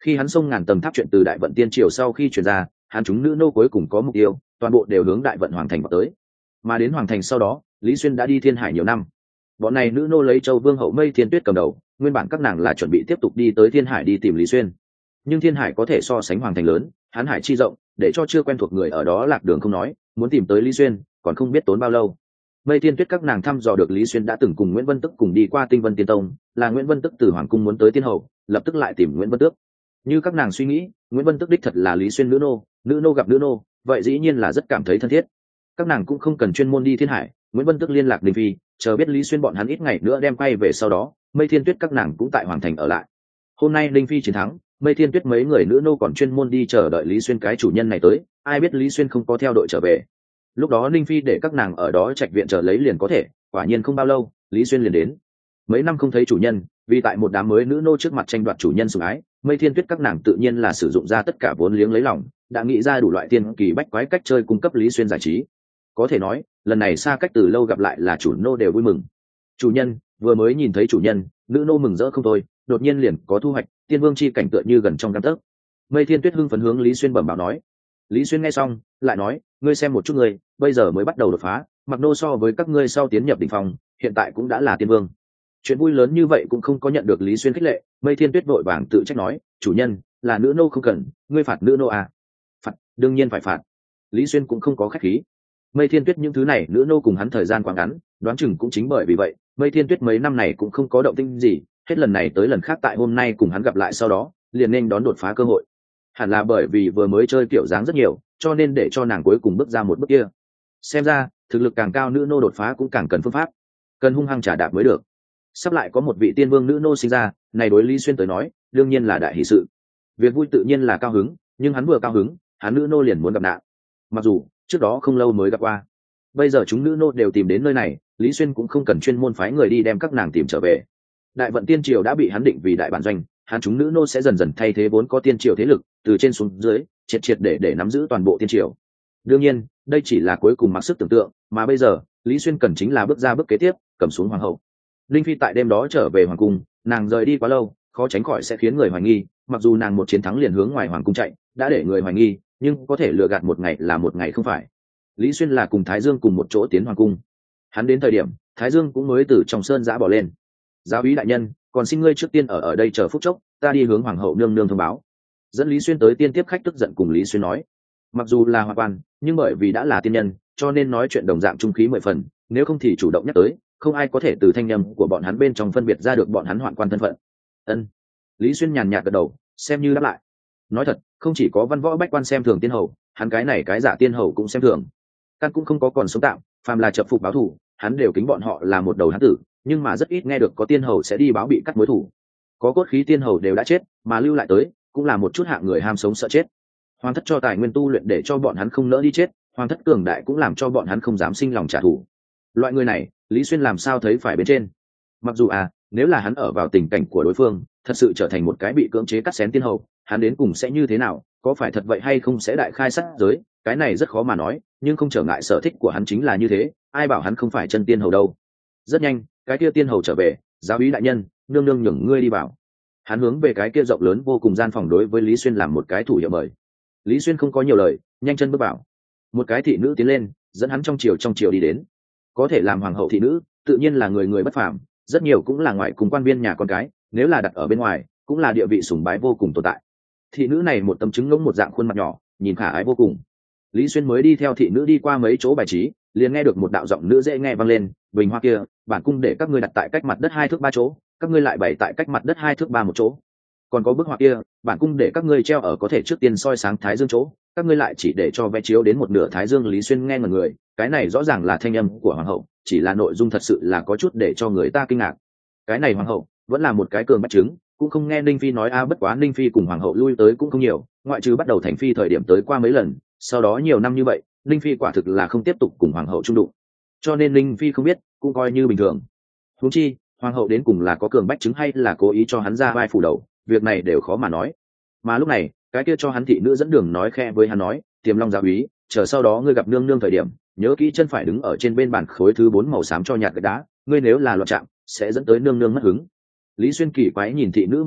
S1: Khi hắn xông ngàn tầng tháp chuyện từ đại vận tiên triều sau khi chuyển ra, hắn chúng nữ nô cuối cùng có mục tiêu, toàn bộ đều hướng đại vận hoàng thành vào tới. Mà đến hoàng thành sau đó, Lý Xuyên đã đi Thiên Hải nhiều năm. Bọn này nữ nô lấy Châu Vương hậu Mây Thiên Tuyết cầm đầu, nguyên bản các nàng là chuẩn bị tiếp tục đi tới Thiên Hải đi tìm Lý Xuyên. Nhưng Thiên Hải có thể so sánh hoàng thành lớn, Hán Hải chi rộng, để cho chưa quen thuộc người ở đó lạc đường không nói, muốn tìm tới Lý Xuyên, còn không biết tốn bao lâu. Mây Thiên Tuyết các nàng thăm dò được Lý Xuyên đã từng cùng Nguyễn Vân Tức cùng đi qua Tinh Vân Tiên Tông, là Nguyễn Vân Tức từ hoàng cung muốn tới Tiên Hầu, lập tức lại tìm Nguyễn Vân Tước. Như các nàng suy nghĩ, Nguyễn Vân Tức đích thật là Lý Xuyên nữ nô gặp nữ nô, vậy dĩ nhiên là rất cảm thấy thân thiết. Các nàng cũng không cần chuyên môn đi Thiên Hải, Nguyễn Vân Tức liên lạc Ninh Phi, chờ biết Lý Xuyên bọn hắn ít ngày nữa đem quay về, sau đó Mây Thiên Tuyết các nàng cũng tại hoàng thành ở lại. Hôm nay Ninh Phi chiến thắng, Mây Thiên Tuyết mấy người nữ nô còn chuyên môn đi chờ đợi Lý Xuyên cái chủ nhân này tới, ai biết Lý Xuyên không có theo đội trở về. Lúc đó Ninh Phi để các nàng ở đó trạch viện chờ lấy liền có thể, quả nhiên không bao lâu, Lý Xuyên liền đến. Mấy năm không thấy chủ nhân, vì tại một đám mới nữ nô trước mặt tranh đoạt chủ nhân sủng ái, Mây Thiên Tuyết các nàng tự nhiên là sử dụng ra tất cả vốn liếng lấy lòng, đã nghĩ ra đủ loại tiên kỳ bách quái cách chơi cung cấp Lý Xuyên giải trí. Có thể nói, lần này xa cách từ lâu gặp lại là chủ nô đều vui mừng. Chủ nhân, vừa mới nhìn thấy chủ nhân, nữ nô mừng rỡ không thôi, đột nhiên liền có thu hoạch, tiên vương chi cảnh tựa như gần trong gang tấc. Mây Thiên Tuyết hưng phấn hướng Lý Xuyên bẩm báo nói. Lý Xuyên nghe xong, lại nói, ngươi xem một chút ngươi, bây giờ mới bắt đầu đột phá, mặc nô so với các ngươi sau tiến nhập đỉnh phong, hiện tại cũng đã là tiên vương. Chuyện vui lớn như vậy cũng không có nhận được Lý Xuyên khích lệ, Mây Thiên Tuyết vội vàng tự trách nói, chủ nhân, là nữ nô không cần, ngươi phạt nữ nô à? Phạt, đương nhiên phải phạt. Lý Xuyên cũng không có khách khí. Mây Thiên Tuyết những thứ này nữ nô cùng hắn thời gian quá ngắn, đoán chừng cũng chính bởi vì vậy, Mây Thiên Tuyết mấy năm này cũng không có động tĩnh gì, hết lần này tới lần khác tại hôm nay cùng hắn gặp lại sau đó, liền nên đón đột phá cơ hội. Hẳn là bởi vì vừa mới chơi kiểu dáng rất nhiều, cho nên để cho nàng cuối cùng bước ra một bước kia. Xem ra, thực lực càng cao nữ nô đột phá cũng càng cần phương pháp, cần hung hăng trả đạp mới được. Sắp lại có một vị tiên vương nữ nô sinh ra, này đối Lý Xuyên tới nói, đương nhiên là đại hỷ sự. Việc vui tự nhiên là cao hứng, nhưng hắn vừa cao hứng, hắn nữ nô liền muốn gặp nạn. Mặc dù trước đó không lâu mới gặp qua, bây giờ chúng nữ nô đều tìm đến nơi này, Lý Xuyên cũng không cần chuyên môn phái người đi đem các nàng tìm trở về. Đại vận tiên triều đã bị hắn định vì đại bản doanh, hắn chúng nữ nô sẽ dần dần thay thế vốn có tiên triều thế lực, từ trên xuống dưới, triệt để nắm giữ toàn bộ tiên triều. Đương nhiên, đây chỉ là cuối cùng mặc sức tưởng tượng, mà bây giờ, Lý Xuyên cần chính là bước ra bước kế tiếp, cầm xuống hoàng hậu. Linh Phi tại đêm đó trở về hoàng cung, nàng rời đi quá lâu, khó tránh khỏi sẽ khiến người hoài nghi, mặc dù nàng một chiến thắng liền hướng ngoài hoàng cung chạy, đã để người hoài nghi, nhưng có thể lừa gạt một ngày là một ngày không phải. Lý Xuyên là cùng Thái Dương cùng một chỗ tiến hoàng cung. Hắn đến thời điểm, Thái Dương cũng mới từ trong sơn giã bỏ lên. Giáo úy đại nhân, còn xin ngươi trước tiên ở đây chờ phút chốc, ta đi hướng hoàng hậu nương nương thông báo. Dẫn Lý Xuyên tới tiên tiếp khách tức giận cùng Lý Xuyên nói, mặc dù là hoàng quan, nhưng bởi vì đã là tiên nhân, cho nên nói chuyện đồng dạng trung khí 10 phần, nếu không thì chủ động nhắc tới, không ai có thể từ thanh nhầm của bọn hắn bên trong phân biệt ra được bọn hắn hoạn quan thân phận. Ân. Lý Xuyên nhàn nhạt gật đầu, xem như đáp lại. Nói thật, không chỉ có văn võ bách quan xem thường tiên hầu, hắn cái này cái giả tiên hầu cũng xem thường. Căn cũng không có còn sống tạm, phàm là chập phục báo thù, hắn đều kính bọn họ là một đầu hán tử, nhưng mà rất ít nghe được có tiên hầu sẽ đi báo bị cắt mối thù. Có cốt khí tiên hầu đều đã chết, mà lưu lại tới, cũng là một chút hạng người ham sống sợ chết. Hoàng thất cho tài nguyên tu luyện để cho bọn hắn không nỡ đi chết, hoàng thất cường đại cũng làm cho bọn hắn không dám sinh lòng trả thù. Loại người này, Lý Xuyên làm sao thấy phải bên trên. Mặc dù nếu là hắn ở vào tình cảnh của đối phương, thật sự trở thành một cái bị cưỡng chế cắt xén tiên hầu, hắn đến cùng sẽ như thế nào, có phải thật vậy hay không sẽ đại khai sát giới, cái này rất khó mà nói, nhưng không trở ngại sở thích của hắn chính là như thế, ai bảo hắn không phải chân tiên hầu đâu. Rất nhanh, cái kia tiên hầu trở về, giáo úy đại nhân, nương nương nhường ngươi đi vào. Hắn hướng về cái kia rộng lớn vô cùng gian phòng đối với Lý Xuyên làm một cái thủ hiệu mời. Lý Xuyên không có nhiều lời, nhanh chân bước vào. Một cái thị nữ tiến lên, dẫn hắn trong chiều đi đến. Có thể làm hoàng hậu thị nữ, tự nhiên là người bất phàm, rất nhiều cũng là ngoại cùng quan viên nhà con cái, nếu là đặt ở bên ngoài, cũng là địa vị sủng bái vô cùng tồn tại. Thị nữ này một tấm trứng ngỗng một dạng khuôn mặt nhỏ, nhìn khả ái vô cùng. Lý Xuyên mới đi theo thị nữ đi qua mấy chỗ bài trí, liền nghe được một đạo giọng nữ dễ nghe vang lên, bình hoa kia, bản cung để các ngươi đặt tại cách mặt đất 2 thước 3 chỗ, các ngươi lại bày tại cách mặt đất 2 thước 3 một chỗ. Còn có bức họa kia, bản cung để các ngươi treo ở có thể trước tiên soi sáng thái dương chỗ, các ngươi lại chỉ để cho vẽ chiếu đến một nửa thái dương. Lý Xuyên nghe ngẩn người, cái này rõ ràng là thanh âm của hoàng hậu, chỉ là nội dung thật sự là có chút để cho người ta kinh ngạc. Cái này hoàng hậu vẫn là một cái cường bách trứng, cũng không nghe Ninh Phi nói bất quá Ninh Phi cùng hoàng hậu lui tới cũng không nhiều, ngoại trừ bắt đầu thành phi thời điểm tới qua mấy lần, sau đó nhiều năm như vậy, Ninh Phi quả thực là không tiếp tục cùng hoàng hậu chung đụng, cho nên Ninh Phi không biết cũng coi như bình thường. Huống chi hoàng hậu đến cùng là có cường bách trứng hay là cố ý cho hắn ra vai phủ đầu, việc này đều khó mà nói. Mà lúc này, cái kia cho hắn thị nữ dẫn đường nói khe với hắn nói, Tiềm Long giáo úy, chờ sau đó ngươi gặp nương nương thời điểm, nhớ kỹ chân phải đứng ở trên bên bàn khối thứ 4 màu xám cho nhạt gạch đá, ngươi nếu là loạn chạm, sẽ dẫn tới nương nương mất hứng. Lý Xuyên kỳ quái nhìn thị nữ một mắt,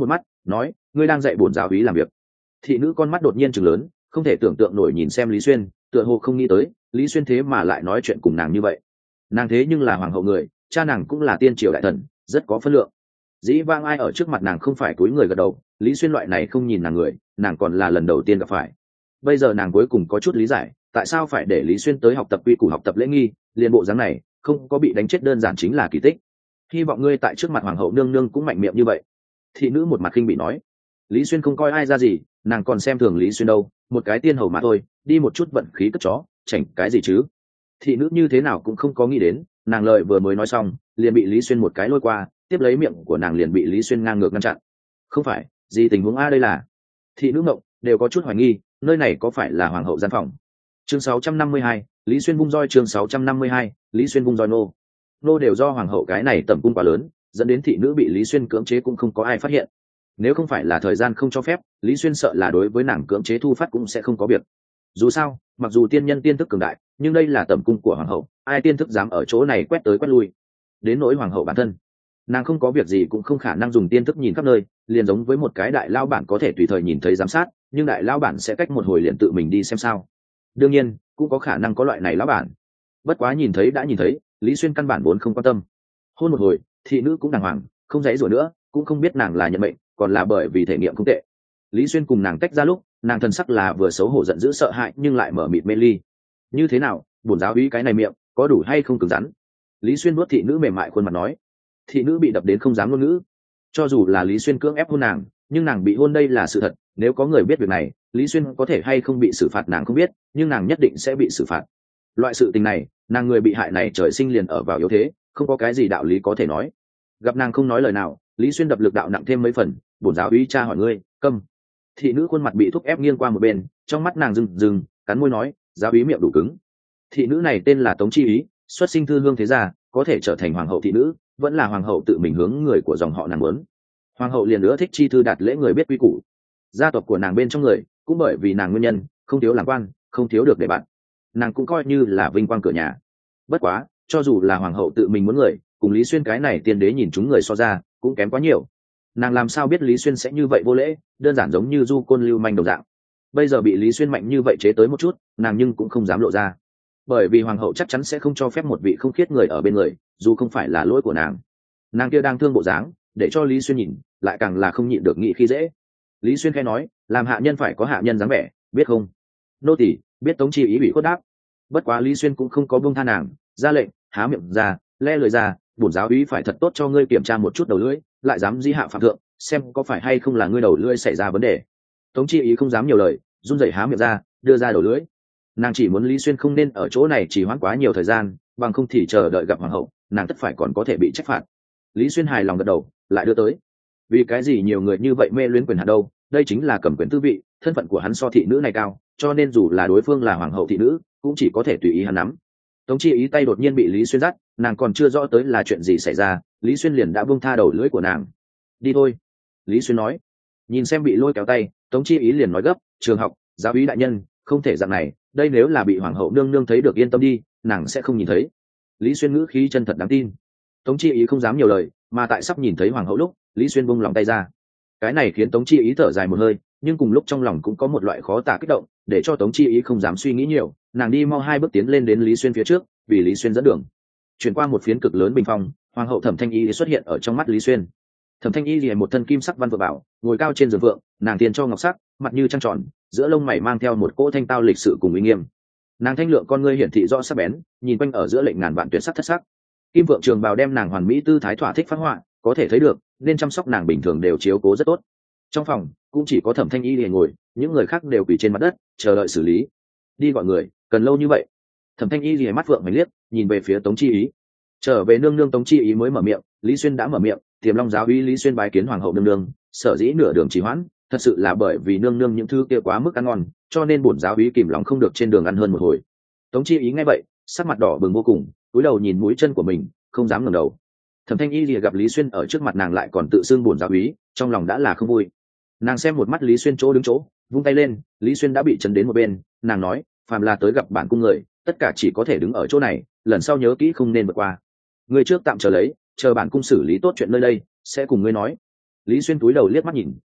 S1: nói ngươi đang dạy bổn giáo úy làm việc. Thị nữ con mắt đột nhiên chừng lớn, không thể tưởng tượng nổi nhìn xem Lý Xuyên, tựa hồ không nghĩ tới Lý Xuyên thế mà lại nói chuyện cùng nàng như vậy. Nàng thế nhưng là hoàng hậu người, cha nàng cũng là tiên triều đại thần, rất có phân lượng. Dĩ vang ai ở trước mặt nàng không phải cúi người gật đầu, Lý Xuyên loại này không nhìn nàng người, nàng còn là lần đầu tiên gặp phải. Bây giờ nàng cuối cùng có chút lý giải tại sao phải để Lý Xuyên tới học tập quy củ, học tập lễ nghi, liền bộ dáng này không có bị đánh chết đơn giản chính là kỳ tích. Hy vọng ngươi tại trước mặt hoàng hậu nương nương cũng mạnh miệng như vậy. Thị nữ một mặt khinh bị nói. Lý Xuyên không coi ai ra gì, nàng còn xem thường Lý Xuyên đâu, một cái tiên hầu mà thôi, đi một chút vận khí cất chó, chảnh cái gì chứ. Thị nữ như thế nào cũng không có nghĩ đến, nàng lời vừa mới nói xong liền bị Lý Xuyên một cái lôi qua, tiếp lấy miệng của nàng liền bị Lý Xuyên ngang ngược ngăn chặn. Không phải gì tình huống a, đây là. Thị nữ ngộng đều có chút hoài nghi nơi này có phải là hoàng hậu gian phòng. Chương 652, Lý Xuyên vung roi. Chương 652, Lý Xuyên vung roi. Nô đều do hoàng hậu cái này tầm cung quá lớn, dẫn đến thị nữ bị Lý Xuyên cưỡng chế cũng không có ai phát hiện. Nếu không phải là thời gian không cho phép, Lý Xuyên sợ là đối với nàng cưỡng chế thu phát cũng sẽ không có việc. Dù sao mặc dù tiên nhân tiên thức cường đại, nhưng đây là tầm cung của hoàng hậu, ai tiên thức dám ở chỗ này quét tới quét lui. Đến nỗi hoàng hậu bản thân, nàng không có việc gì cũng không khả năng dùng tiên thức nhìn khắp nơi, liền giống với một cái đại lao bản có thể tùy thời nhìn thấy giám sát, nhưng đại lao bản sẽ cách một hồi liền tự mình đi xem sao. Đương nhiên cũng có khả năng có loại này lão bản, bất quá nhìn thấy đã nhìn thấy, Lý Xuyên căn bản vốn không quan tâm. Hôn một hồi, thị nữ cũng đàng hoàng, không dãy rủa nữa, cũng không biết nàng là nhận mệnh còn là bởi vì thể nghiệm không tệ. Lý Xuyên cùng nàng tách ra lúc, nàng thần sắc là vừa xấu hổ giận dữ sợ hãi nhưng lại mở mịt mê ly. Như thế nào, bổn giáo úy cái này miệng có đủ hay không cứng rắn? Lý Xuyên nuốt thị nữ mềm mại khuôn mặt nói. Thị nữ bị đập đến không dám ngôn ngữ. Cho dù là Lý Xuyên cưỡng ép hôn nàng, nhưng nàng bị hôn đây là sự thật, nếu có người biết việc này, Lý Xuyên có thể hay không bị xử phạt nàng không biết, nhưng nàng nhất định sẽ bị xử phạt. Loại sự tình này, nàng người bị hại này trời sinh liền ở vào yếu thế, không có cái gì đạo lý có thể nói. Gặp nàng không nói lời nào, Lý Xuyên đập lực đạo nặng thêm mấy phần. Bổn giáo úy cha hỏi ngươi, câm. Thị nữ khuôn mặt bị thúc ép nghiêng qua một bên, trong mắt nàng rừng cắn môi nói, giáo úy miệng đủ cứng. Thị nữ này tên là Tống Chi Ý, xuất sinh thư hương thế gia, có thể trở thành hoàng hậu thị nữ, vẫn là hoàng hậu tự mình hướng người của dòng họ nàng muốn. Hoàng hậu liền nữa thích chi thư đạt lễ người biết quy củ. Gia tộc của nàng bên trong người cũng bởi vì nàng nguyên nhân không thiếu làm quan, không thiếu được để bạn, nàng cũng coi như là vinh quang cửa nhà. Bất quá cho dù là hoàng hậu tự mình muốn người, cùng Lý Xuyên cái này tiên đế nhìn chúng người so ra cũng kém quá nhiều. Nàng làm sao biết Lý Xuyên sẽ như vậy vô lễ, đơn giản giống như du côn lưu manh đồng dạng. Bây giờ bị Lý Xuyên mạnh như vậy chế tới một chút, nàng nhưng cũng không dám lộ ra, bởi vì hoàng hậu chắc chắn sẽ không cho phép một vị không khiết người ở bên người, dù không phải là lỗi của nàng. Nàng kia đang thương bộ dáng, để cho Lý Xuyên nhìn lại càng là không nhịn được nghĩ khi dễ. Lý Xuyên khẽ nói, làm hạ nhân phải có hạ nhân dáng vẻ, biết không? Nô tỳ biết. Tống Chi Ý bị khuất đáp. Bất quá Lý Xuyên cũng không có buông tha nàng, ra lệnh, há miệng ra, le lời ra, bổn giáo úy phải thật tốt cho ngươi kiểm tra một chút đầu lưỡi, lại dám dĩ hạ phạm thượng, xem có phải hay không là ngươi đầu lưỡi xảy ra vấn đề. Tống Chi Ý không dám nhiều lời, run rẩy há miệng ra, đưa ra đầu lưỡi. Nàng chỉ muốn Lý Xuyên không nên ở chỗ này chỉ hoãn quá nhiều thời gian, bằng không thì chờ đợi gặp hoàng hậu, nàng tất phải còn có thể bị trách phạt. Lý Xuyên hài lòng gật đầu, lại đưa tới. Vì cái gì nhiều người như vậy mê luyến quyền hạt đâu? Đây chính là cầm quyền tư vị, thân phận của hắn so thị nữ này cao, cho nên dù là đối phương là hoàng hậu thị nữ, cũng chỉ có thể tùy ý hắn nắm. Tống Chi Ý tay đột nhiên bị Lý Xuyên dắt, nàng còn chưa rõ tới là chuyện gì xảy ra, Lý Xuyên liền đã buông tha đầu lưỡi của nàng. Đi thôi, Lý Xuyên nói. Nhìn xem bị lôi kéo tay, Tống Chi Ý liền nói gấp, trường học, giáo úy đại nhân, không thể dạng này, đây nếu là bị hoàng hậu nương nương thấy được yên tâm đi, nàng sẽ không nhìn thấy. Lý Xuyên ngữ khí chân thật đáng tin. Tống Chi Ý không dám nhiều lời, mà tại sắp nhìn thấy hoàng hậu lúc, Lý Xuyên buông lòng tay ra. Cái này khiến Tống Chi Ý thở dài một hơi, nhưng cùng lúc trong lòng cũng có một loại khó tả kích động, để cho Tống Chi Ý không dám suy nghĩ nhiều, nàng đi mau 2 bước tiến lên đến Lý Xuyên phía trước, vì Lý Xuyên dẫn đường. Chuyển qua một phiến cực lớn bình phong, hoàng hậu Thẩm Thanh Y xuất hiện ở trong mắt Lý Xuyên. Thẩm Thanh Y một thân kim sắc văn vượng bảo, ngồi cao trên giường vượng, nàng tiền cho ngọc sắc, mặt như trăng tròn, giữa lông mày mang theo một cỗ thanh tao lịch sự cùng uy nghiêm. Nàng thanh lượng con ngươi hiển thị rõ sắc bén, nhìn quanh ở giữa lệnh ngàn vạn tuyệt sắc thất sắc. Kim vượng trường bào đem nàng hoàn mỹ tư thái thỏa thích phát họa, có thể thấy được nên chăm sóc nàng bình thường đều chiếu cố rất tốt. Trong phòng cũng chỉ có Thẩm Thanh Y liền ngồi, những người khác đều quỳ trên mặt đất chờ đợi xử lý. Đi gọi người cần lâu như vậy? Thẩm Thanh Y liền mắt vượng mày liếc, nhìn về phía Tống Chi Ý. Trở về nương nương. Tống Chi Ý mới mở miệng, Lý Xuyên đã mở miệng, Tiềm Long giáo úy Lý Xuyên bái kiến hoàng hậu nương nương, sở dĩ nửa đường trì hoãn, thật sự là bởi vì nương nương những thứ kia quá mức ăn ngon, cho nên bổn giáo úy kìm lòng không được trên đường ăn hơn một hồi. Tống Chi Ý nghe vậy, sắc mặt đỏ bừng vô cùng, cúi đầu nhìn mũi chân của mình, không dám ngẩng đầu. Thẩm Thanh Y lìa gặp Lý Xuyên ở trước mặt nàng lại còn tự xưng bổn giáo úy, trong lòng đã là không vui. Nàng xem một mắt Lý Xuyên chỗ đứng chỗ, vung tay lên, Lý Xuyên đã bị chấn đến một bên, nàng nói, phàm là tới gặp bản cung người, tất cả chỉ có thể đứng ở chỗ này, lần sau nhớ kỹ không nên vượt qua. Người trước tạm chờ lấy, chờ bản cung xử lý tốt chuyện nơi đây, sẽ cùng ngươi nói. Lý Xuyên túi đầu liếc mắt nhìn,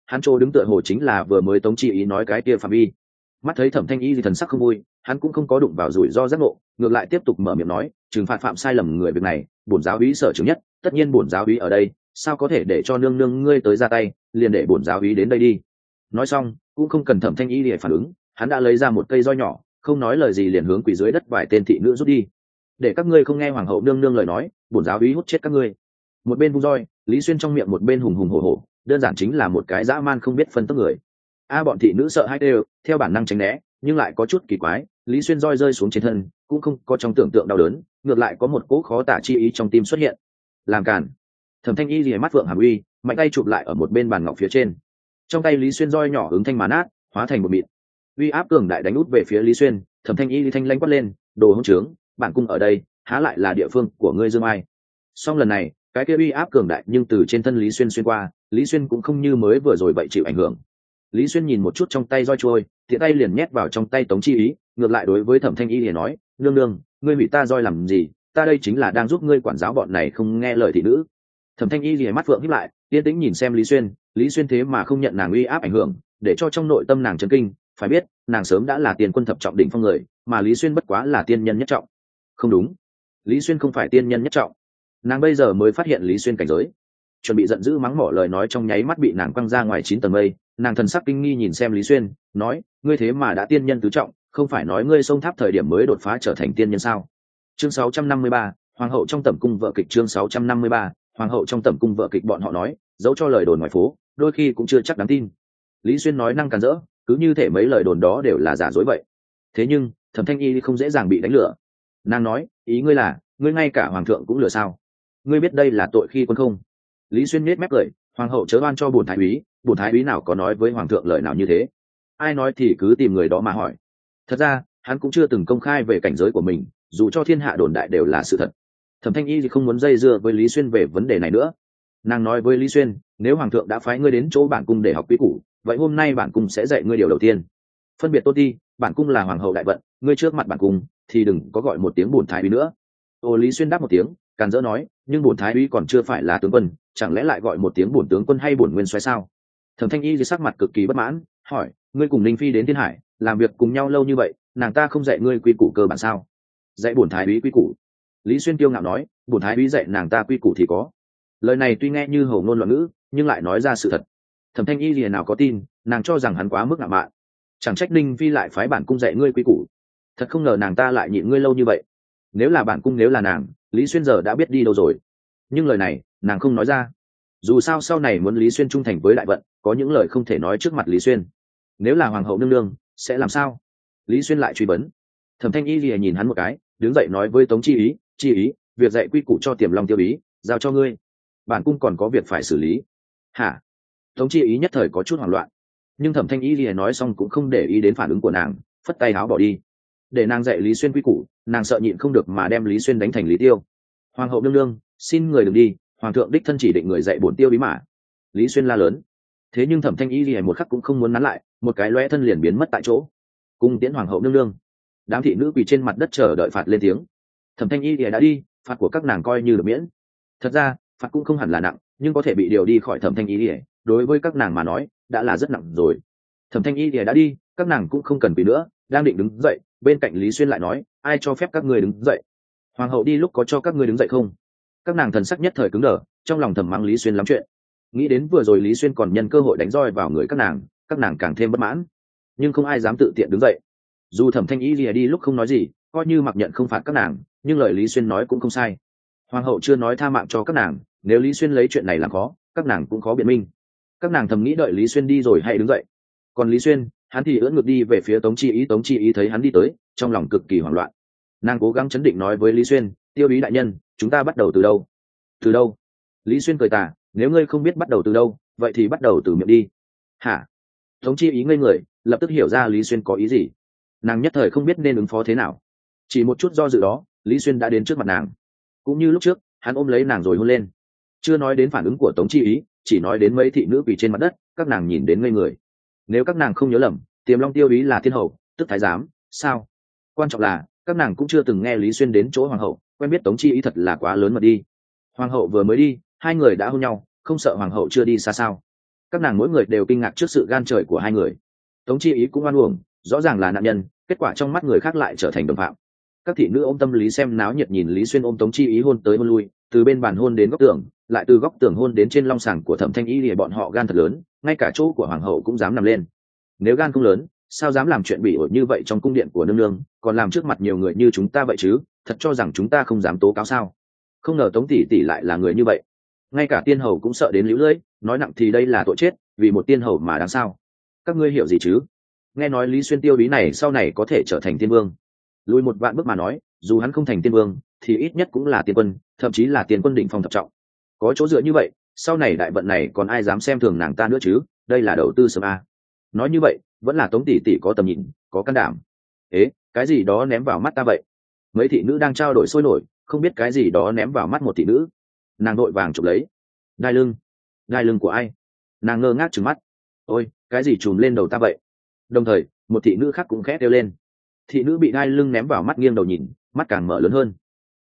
S1: hắn chỗ đứng tựa hồ chính là vừa mới Tống Chi Ý nói cái kia phạm vi. Mắt thấy Thẩm Thanh Y thì thần sắc không vui, hắn cũng không có đụng vào rủi ro giác ngộ, ngược lại tiếp tục mở miệng nói, trừng phạt phạm sai lầm người việc này, bổn giáo úy sở trường nhất, tất nhiên bổn giáo úy ở đây, sao có thể để cho nương nương ngươi tới ra tay, liền để bổn giáo úy đến đây đi. Nói xong, cũng không cần Thẩm Thanh Y để phản ứng, hắn đã lấy ra một cây roi nhỏ, không nói lời gì liền hướng quỳ dưới đất vài tên thị nữ rút đi. Để các ngươi không nghe hoàng hậu nương nương lời nói, bổn giáo úy hút chết các ngươi. Một bên vung roi, Lý Xuyên trong miệng một bên hùng hùng hổ hổ, đơn giản chính là một cái dã man không biết phân tốc người. Bọn thị nữ sợ hãi đều, theo bản năng tránh né, nhưng lại có chút kỳ quái, Lý Xuyên roi rơi xuống trên thân, cũng không có trong tưởng tượng đau đớn, ngược lại có một cỗ khó tả chi ý trong tim xuất hiện. Làm cản. Thẩm Thanh Y lìa mắt vượng hàm uy, mạnh tay chụp lại ở một bên bàn ngọc phía trên. Trong tay Lý Xuyên roi nhỏ ứng thanh mà nát, hóa thành một mịn. Uy áp cường đại đánh út về phía Lý Xuyên, Thẩm Thanh Y thanh lãnh quát lên, đồ hỗn trướng, bản cung ở đây, há lại là địa phương của ngươi Dương Ai. Song lần này, cái kia uy áp cường đại nhưng từ trên thân Lý Xuyên xuyên qua, Lý Xuyên cũng không như mới vừa rồi vậy chịu ảnh hưởng. Lý Xuyên nhìn một chút trong tay roi trôi, tiện tay liền nhét vào trong tay Tống Chi Ý, ngược lại đối với Thẩm Thanh Y liền nói, nương nương, ngươi hủy ta roi làm gì, ta đây chính là đang giúp ngươi quản giáo bọn này không nghe lời thị nữ. Thẩm Thanh Y liền mắt phượng híp lại, yên tĩnh nhìn xem Lý Xuyên thế mà không nhận nàng uy áp ảnh hưởng, để cho trong nội tâm nàng chấn kinh, phải biết, nàng sớm đã là tiền quân thập trọng đỉnh phong người, mà Lý Xuyên bất quá là tiên nhân nhất trọng. Không đúng, Lý Xuyên không phải tiên nhân nhất trọng. Nàng bây giờ mới phát hiện Lý Xuyên cảnh giới, chuẩn bị giận dữ mắng mỏ lời nói trong nháy mắt bị nàng quăng ra ngoài 9 tầng mây. Nàng thần sắc kinh nghi nhìn xem Lý Xuyên, nói, ngươi thế mà đã tiên nhân tứ trọng, không phải nói ngươi xông tháp thời điểm mới đột phá trở thành tiên nhân sao? Chương 653, hoàng hậu trong tẩm cung vợ kịch. Chương 653, hoàng hậu trong tẩm cung vợ kịch. Bọn họ nói, dẫu cho lời đồn ngoài phố, đôi khi cũng chưa chắc đáng tin. Lý Xuyên nói năng càn rỡ, cứ như thể mấy lời đồn đó đều là giả dối vậy. Thế nhưng, Thẩm Thanh Y không dễ dàng bị đánh lừa. Nàng nói, ý ngươi là, ngươi ngay cả hoàng thượng cũng lừa sao? Ngươi biết đây là tội khi quân không? Lý Xuyên nhếch mép cười, hoàng hậu chớ oan cho bổn thái úy nào có nói với hoàng thượng lời nào như thế. Ai nói thì cứ tìm người đó mà hỏi. Thật ra, hắn cũng chưa từng công khai về cảnh giới của mình, dù cho thiên hạ đồn đại đều là sự thật. Thẩm Thanh Y thì không muốn dây dưa với Lý Xuyên về vấn đề này nữa. Nàng nói với Lý Xuyên, nếu hoàng thượng đã phái ngươi đến chỗ bản cung để học quý củ, vậy hôm nay bản cung sẽ dạy ngươi điều đầu tiên. Phân biệt tôn ti, bản cung là hoàng hậu đại vận, ngươi trước mặt bản cung thì đừng có gọi một tiếng bổn thái úy nữa. Lý Xuyên đáp một tiếng, càn dỡ nói, nhưng bổn thái úy còn chưa phải là tướng quân, chẳng lẽ lại gọi một tiếng bổn tướng quân hay bổn nguyên soái sao? Thẩm Thanh Y thì sắc mặt cực kỳ bất mãn, hỏi, ngươi cùng Linh Phi đến Thiên Hải, làm việc cùng nhau lâu như vậy, nàng ta không dạy ngươi quy củ cơ bản sao? Dạy bổn thái úy quy củ? Lý Xuyên kiêu ngạo nói, bổn thái úy dạy nàng ta quy củ thì có. Lời này tuy nghe như hầu ngôn loạn ngữ, nhưng lại nói ra sự thật. Thẩm Thanh Y liền nào có tin, nàng cho rằng hắn quá mức ngạo mạn. Chẳng trách Linh Phi lại phái bản cung dạy ngươi quy củ. Thật không ngờ nàng ta lại nhịn ngươi lâu như vậy. Nếu là bản cung, nếu là nàng, Lý Xuyên giờ đã biết đi đâu rồi. Nhưng lời này nàng không nói ra, dù sao sau này muốn Lý Xuyên trung thành với đại vận, có những lời không thể nói trước mặt Lý Xuyên. Nếu là hoàng hậu nương nương sẽ làm sao? Lý Xuyên lại truy vấn. Thẩm Thanh Y lìa nhìn hắn một cái, đứng dậy nói với Tống Chi Ý, việc dạy quy củ cho Tiềm Long Tiêu Ý giao cho ngươi, bản cung còn có việc phải xử lý. Hả? Tống Chi Ý nhất thời có chút hoảng loạn, nhưng Thẩm Thanh Y lìa nói xong cũng không để ý đến phản ứng của nàng, phất tay áo bỏ đi. Để nàng dạy Lý Xuyên quy củ, nàng sợ nhịn không được mà đem Lý Xuyên đánh thành Lý Tiêu. Hoàng hậu nương nương, xin người đừng đi, hoàng thượng đích thân chỉ định người dạy bổn Tiêu Ý mà. Lý Xuyên la lớn. Thế nhưng Thẩm Thanh Y lìa một khắc cũng không muốn nắn lại, một cái lóe thân liền biến mất tại chỗ. Cung tiễn hoàng hậu nương nương. Đám thị nữ quỳ trên mặt đất chờ đợi phạt lên tiếng. Thẩm Thanh Y lìa đã đi, phạt của các nàng coi như được miễn. Thật ra phạt cũng không hẳn là nặng, nhưng có thể bị điều đi khỏi Thẩm Thanh Y lìa, đối với các nàng mà nói đã là rất nặng rồi. Thẩm Thanh Y lìa đã đi, các nàng cũng không cần quỳ nữa, đang định đứng dậy, bên cạnh Lý Xuyên lại nói, ai cho phép các ngươi đứng dậy? Hoàng hậu đi lúc có cho các ngươi đứng dậy không? Các nàng thần sắc nhất thời cứng đờ, trong lòng thầm mắng Lý Xuyên lắm chuyện. Nghĩ đến vừa rồi Lý Xuyên còn nhân cơ hội đánh roi vào người các nàng càng thêm bất mãn, nhưng không ai dám tự tiện đứng dậy. Dù Thẩm Thanh Y lìa đi lúc không nói gì, coi như mặc nhận không phạt các nàng, nhưng lời Lý Xuyên nói cũng không sai. Hoàng hậu chưa nói tha mạng cho các nàng, nếu Lý Xuyên lấy chuyện này làm khó, các nàng cũng khó biện minh. Các nàng thầm nghĩ đợi Lý Xuyên đi rồi hãy đứng dậy. Còn Lý Xuyên, hắn thì ưỡn ngược đi về phía Tống Chi Ý thấy hắn đi tới, trong lòng cực kỳ hoảng loạn. Nàng cố gắng chấn định nói với Lý Xuyên, Tiêu Ý đại nhân, chúng ta bắt đầu từ đâu? Từ đâu? Lý Xuyên cười tà, nếu ngươi không biết bắt đầu từ đâu, vậy thì bắt đầu từ miệng đi. Hả? Tống Chi Ý ngây người, lập tức hiểu ra Lý Xuyên có ý gì. Nàng nhất thời không biết nên ứng phó thế nào. Chỉ một chút do dự đó, Lý Xuyên đã đến trước mặt nàng. Cũng như lúc trước, hắn ôm lấy nàng rồi hôn lên. Chưa nói đến phản ứng của Tống Chi Ý, chỉ nói đến mấy thị nữ quỳ trên mặt đất, các nàng nhìn đến ngây người. Nếu các nàng không nhớ lầm, Tiềm Long Tiêu Ý là thiên hậu, tức thái giám, sao? Quan trọng là các nàng cũng chưa từng nghe Lý Xuyên đến chỗ hoàng hậu, quen biết Tống Chi Ý thật là quá lớn mà đi. Hoàng hậu vừa mới đi, hai người đã hôn nhau, không sợ hoàng hậu chưa đi xa sao? Các nàng mỗi người đều kinh ngạc trước sự gan trời của hai người. Tống Chi Ý cũng oan uổng, rõ ràng là nạn nhân, kết quả trong mắt người khác lại trở thành đồng phạm. Các thị nữ ôm tâm lý xem náo nhiệt, nhìn Lý Xuyên ôm Tống Chi Ý hôn tới hôn lui, từ bên bàn hôn đến góc tường, lại từ góc tường hôn đến trên long sàng của Thẩm Thanh Y thì bọn họ gan thật lớn, ngay cả chỗ của hoàng hậu cũng dám nằm lên. Nếu gan không lớn, sao dám làm chuyện bị ổi như vậy trong cung điện của nương nương, còn làm trước mặt nhiều người như chúng ta vậy chứ? Thật cho rằng chúng ta không dám tố cáo sao? Không ngờ Tống tỷ tỷ lại là người như vậy. Ngay cả tiên hầu cũng sợ đến líu lưỡi, nói nặng thì đây là tội chết, vì một tiên hầu mà đáng sao? Các ngươi hiểu gì chứ? Nghe nói Lý Xuyên tiêu ý này sau này có thể trở thành tiên vương. Lùi một vạn bước mà nói, dù hắn không thành tiên vương thì ít nhất cũng là tiên quân, thậm chí là tiên quân đỉnh phong thập trọng. Có chỗ dựa như vậy, sau này đại vận này còn ai dám xem thường nàng ta nữa chứ? Đây là đầu tư sớm a. Nói như vậy, vẫn là Tống tỷ tỷ có tầm nhìn, có can đảm. Ế, cái gì đó ném vào mắt ta vậy? Mấy thị nữ đang trao đổi sôi nổi, không biết cái gì đó ném vào mắt một thị nữ. Nàng đội vàng chụp lấy. Đai lưng. Đai lưng của ai? Nàng ngơ ngác trừng mắt. Ôi, cái gì trùm lên đầu ta vậy? Đồng thời, một thị nữ khác cũng khẽ kêu lên. Thị nữ bị đai lưng ném vào mắt nghiêng đầu nhìn, mắt càng mở lớn hơn.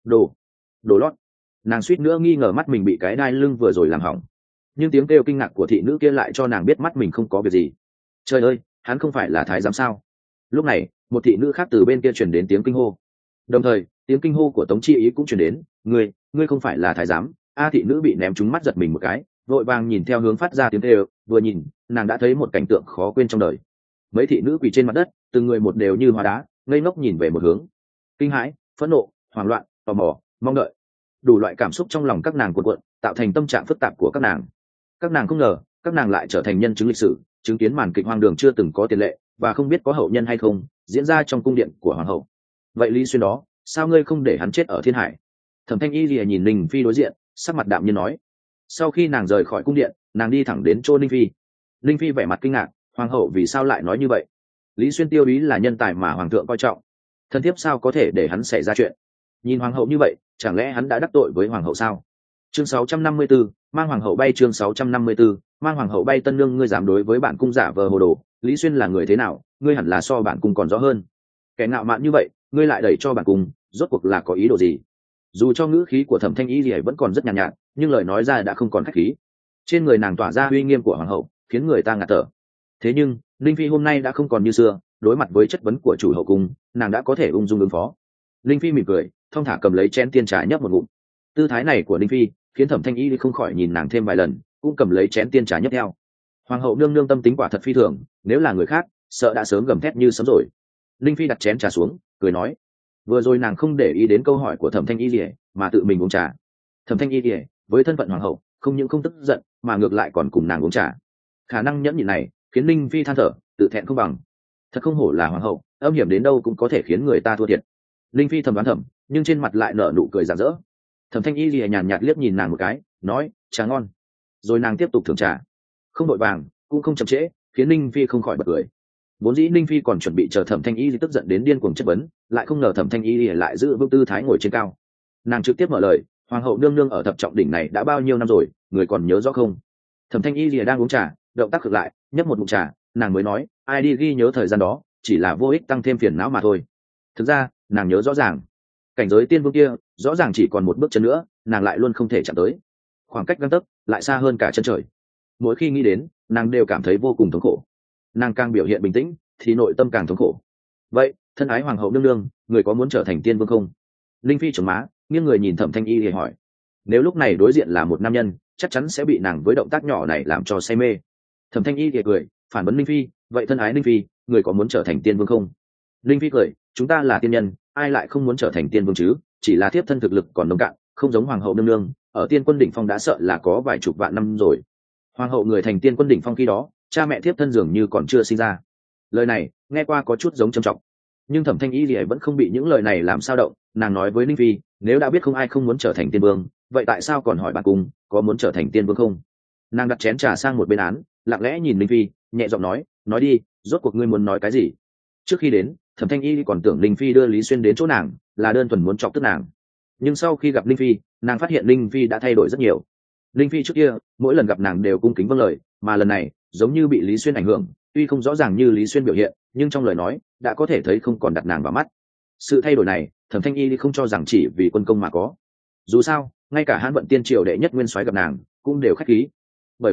S1: Đồ lót. Nàng suýt nữa nghi ngờ mắt mình bị cái đai lưng vừa rồi làm hỏng, nhưng tiếng kêu kinh ngạc của thị nữ kia lại cho nàng biết mắt mình không có việc gì. Trời ơi, hắn không phải là thái giám sao? Lúc này, một thị nữ khác từ bên kia truyền đến tiếng kinh hô. Đồng thời, tiếng kinh hô của Tống Chi Ý cũng truyền đến. Ngươi không phải là thái giám? A thị nữ bị ném trúng mắt giật mình một cái, vội vàng nhìn theo hướng phát ra tiếng kêu, vừa nhìn, nàng đã thấy một cảnh tượng khó quên trong đời. Mấy thị nữ quỳ trên mặt đất, từng người một đều như hóa đá, ngây ngốc nhìn về một hướng. Kinh hãi, phẫn nộ, hoảng loạn, tò mò, mong đợi, đủ loại cảm xúc trong lòng các nàng cuộn cuộn, tạo thành tâm trạng phức tạp của các nàng. Các nàng không ngờ, các nàng lại trở thành nhân chứng lịch sử, chứng kiến màn kịch hoang đường chưa từng có tiền lệ, và không biết có hậu nhân hay không, diễn ra trong cung điện của hoàng hậu. Vậy Lý Xuyên đó, sao ngươi không để hắn chết ở thiên hải? Thẩm Thanh Y lìa nhìn Ninh Phi đối diện, sắc mặt đạm nhiên nói. Sau khi nàng rời khỏi cung điện, nàng đi thẳng đến chỗ Ninh Phi. Ninh Phi vẻ mặt kinh ngạc, hoàng hậu vì sao lại nói như vậy? Lý Xuyên tiêu ý là nhân tài mà hoàng thượng coi trọng, thân thiếp sao có thể để hắn xảy ra chuyện? Nhìn hoàng hậu như vậy, chẳng lẽ hắn đã đắc tội với hoàng hậu sao? Chương 654, mang hoàng hậu bay. Chương 654, mang hoàng hậu bay. Tân nương, ngươi dám đối với bản cung giả vờ hồ đồ. Lý Xuyên là người thế nào, ngươi hẳn là so bản cung còn rõ hơn. Kẻ ngạo mạn như vậy, ngươi lại đẩy cho bản cung, rốt cuộc là có ý đồ gì? Dù cho ngữ khí của Thẩm Thanh Y vẫn còn rất nhàn nhạt, nhưng lời nói ra đã không còn khách khí. Trên người nàng tỏa ra uy nghiêm của hoàng hậu, khiến người ta ngạt thở. Thế nhưng Linh Phi hôm nay đã không còn như xưa, đối mặt với chất vấn của chủ hậu cung, nàng đã có thể ung dung ứng phó. Linh Phi mỉm cười, thong thả cầm lấy chén tiên trà nhấp một ngụm. Tư thái này của Linh Phi khiến Thẩm Thanh Y không khỏi nhìn nàng thêm vài lần, cũng cầm lấy chén tiên trà nhấp theo. Hoàng hậu nương nương tâm tính quả thật phi thường, nếu là người khác sợ đã sớm gầm thét như sớm rồi. Linh Phi đặt chén trà xuống, cười nói. Vừa rồi nàng không để ý đến câu hỏi của Thẩm Thanh Y mà tự mình uống trà. Thẩm Thanh Y với thân phận hoàng hậu, không những không tức giận mà ngược lại còn cùng nàng uống trà. Khả năng nhẫn nhịn này khiến Linh Phi than thở, tự thẹn không bằng. Thật không hổ là hoàng hậu, âm hiểm đến đâu cũng có thể khiến người ta thua thiệt. Linh Phi thầm đoán thầm, nhưng trên mặt lại nở nụ cười rạng rỡ. Thẩm Thanh Y nhàn nhạt liếc nhìn nàng một cái, nói trà ngon. Rồi nàng tiếp tục thưởng trà, không đội vàng cũng không chậm trễ, khiến Linh Phi không khỏi bật cười. Vốn dĩ Linh Phi còn chuẩn bị chờ Thẩm Thanh Y tức giận đến điên cuồng chất vấn, lại không ngờ Thẩm Thanh Y lại giữ vững tư thái ngồi trên cao. Nàng trực tiếp mở lời, hoàng hậu nương nương ở thập trọng đỉnh này đã bao nhiêu năm rồi, người còn nhớ rõ không? Thẩm Thanh Y đang uống trà, động tác ngược lại, nhấp một ngụm trà, nàng mới nói, ai đi ghi nhớ thời gian đó, chỉ là vô ích tăng thêm phiền não mà thôi. Thực ra nàng nhớ rõ ràng, cảnh giới tiên vương kia rõ ràng chỉ còn một bước chân nữa, nàng lại luôn không thể chạm tới. Khoảng cách gang tấc lại xa hơn cả chân trời. Mỗi khi nghĩ đến, nàng đều cảm thấy vô cùng thống khổ. Nàng càng biểu hiện bình tĩnh thì nội tâm càng thống khổ. Vậy thân ái hoàng hậu nương nương, người có muốn trở thành tiên vương không? Linh Phi trầm má, nghiêng người nhìn Thẩm Thanh Y để hỏi. Nếu lúc này đối diện là một nam nhân, chắc chắn sẽ bị nàng với động tác nhỏ này làm cho say mê. Thẩm Thanh Y cười phản vấn Linh Phi, vậy thân ái Linh Phi, người có muốn trở thành tiên vương không? Linh Phi cười, chúng ta là tiên nhân, ai lại không muốn trở thành tiên vương chứ? Chỉ là thiếp thân thực lực còn nông cạn, không giống hoàng hậu nương nương, ở tiên quân đỉnh phong đã sợ là có vài chục vạn năm rồi. Hoàng hậu người thành tiên quân đỉnh phong khi đó, cha mẹ thiếp thân dường như còn chưa sinh ra. Lời này nghe qua có chút giống trầm trọng, nhưng Thẩm Thanh Y vẫn không bị những lời này làm sao động. Nàng nói với Linh Phi, nếu đã biết không ai không muốn trở thành tiên vương, vậy tại sao còn hỏi bản cung có muốn trở thành tiên vương không? Nàng đặt chén trà sang một bên án, lặng lẽ nhìn Linh Phi, nhẹ giọng nói đi, rốt cuộc ngươi muốn nói cái gì? Trước khi đến, Thẩm Thanh Y còn tưởng Linh Phi đưa Lý Xuyên đến chỗ nàng là đơn thuần muốn chọc tức nàng, nhưng sau khi gặp Linh Phi, nàng phát hiện Linh Phi đã thay đổi rất nhiều. Linh Phi trước kia mỗi lần gặp nàng đều cung kính vâng lời, mà lần này giống như bị Lý Xuyên ảnh hưởng, tuy không rõ ràng như Lý Xuyên biểu hiện, nhưng trong lời nói đã có thể thấy không còn đặt nàng vào mắt. Sự thay đổi này, Thẩm Thanh Y không cho rằng chỉ vì quân công mà có. Dù sao, ngay cả Hán Vận Tiên triều đệ nhất nguyên soái gặp nàng cũng đều khách khí, bởi vì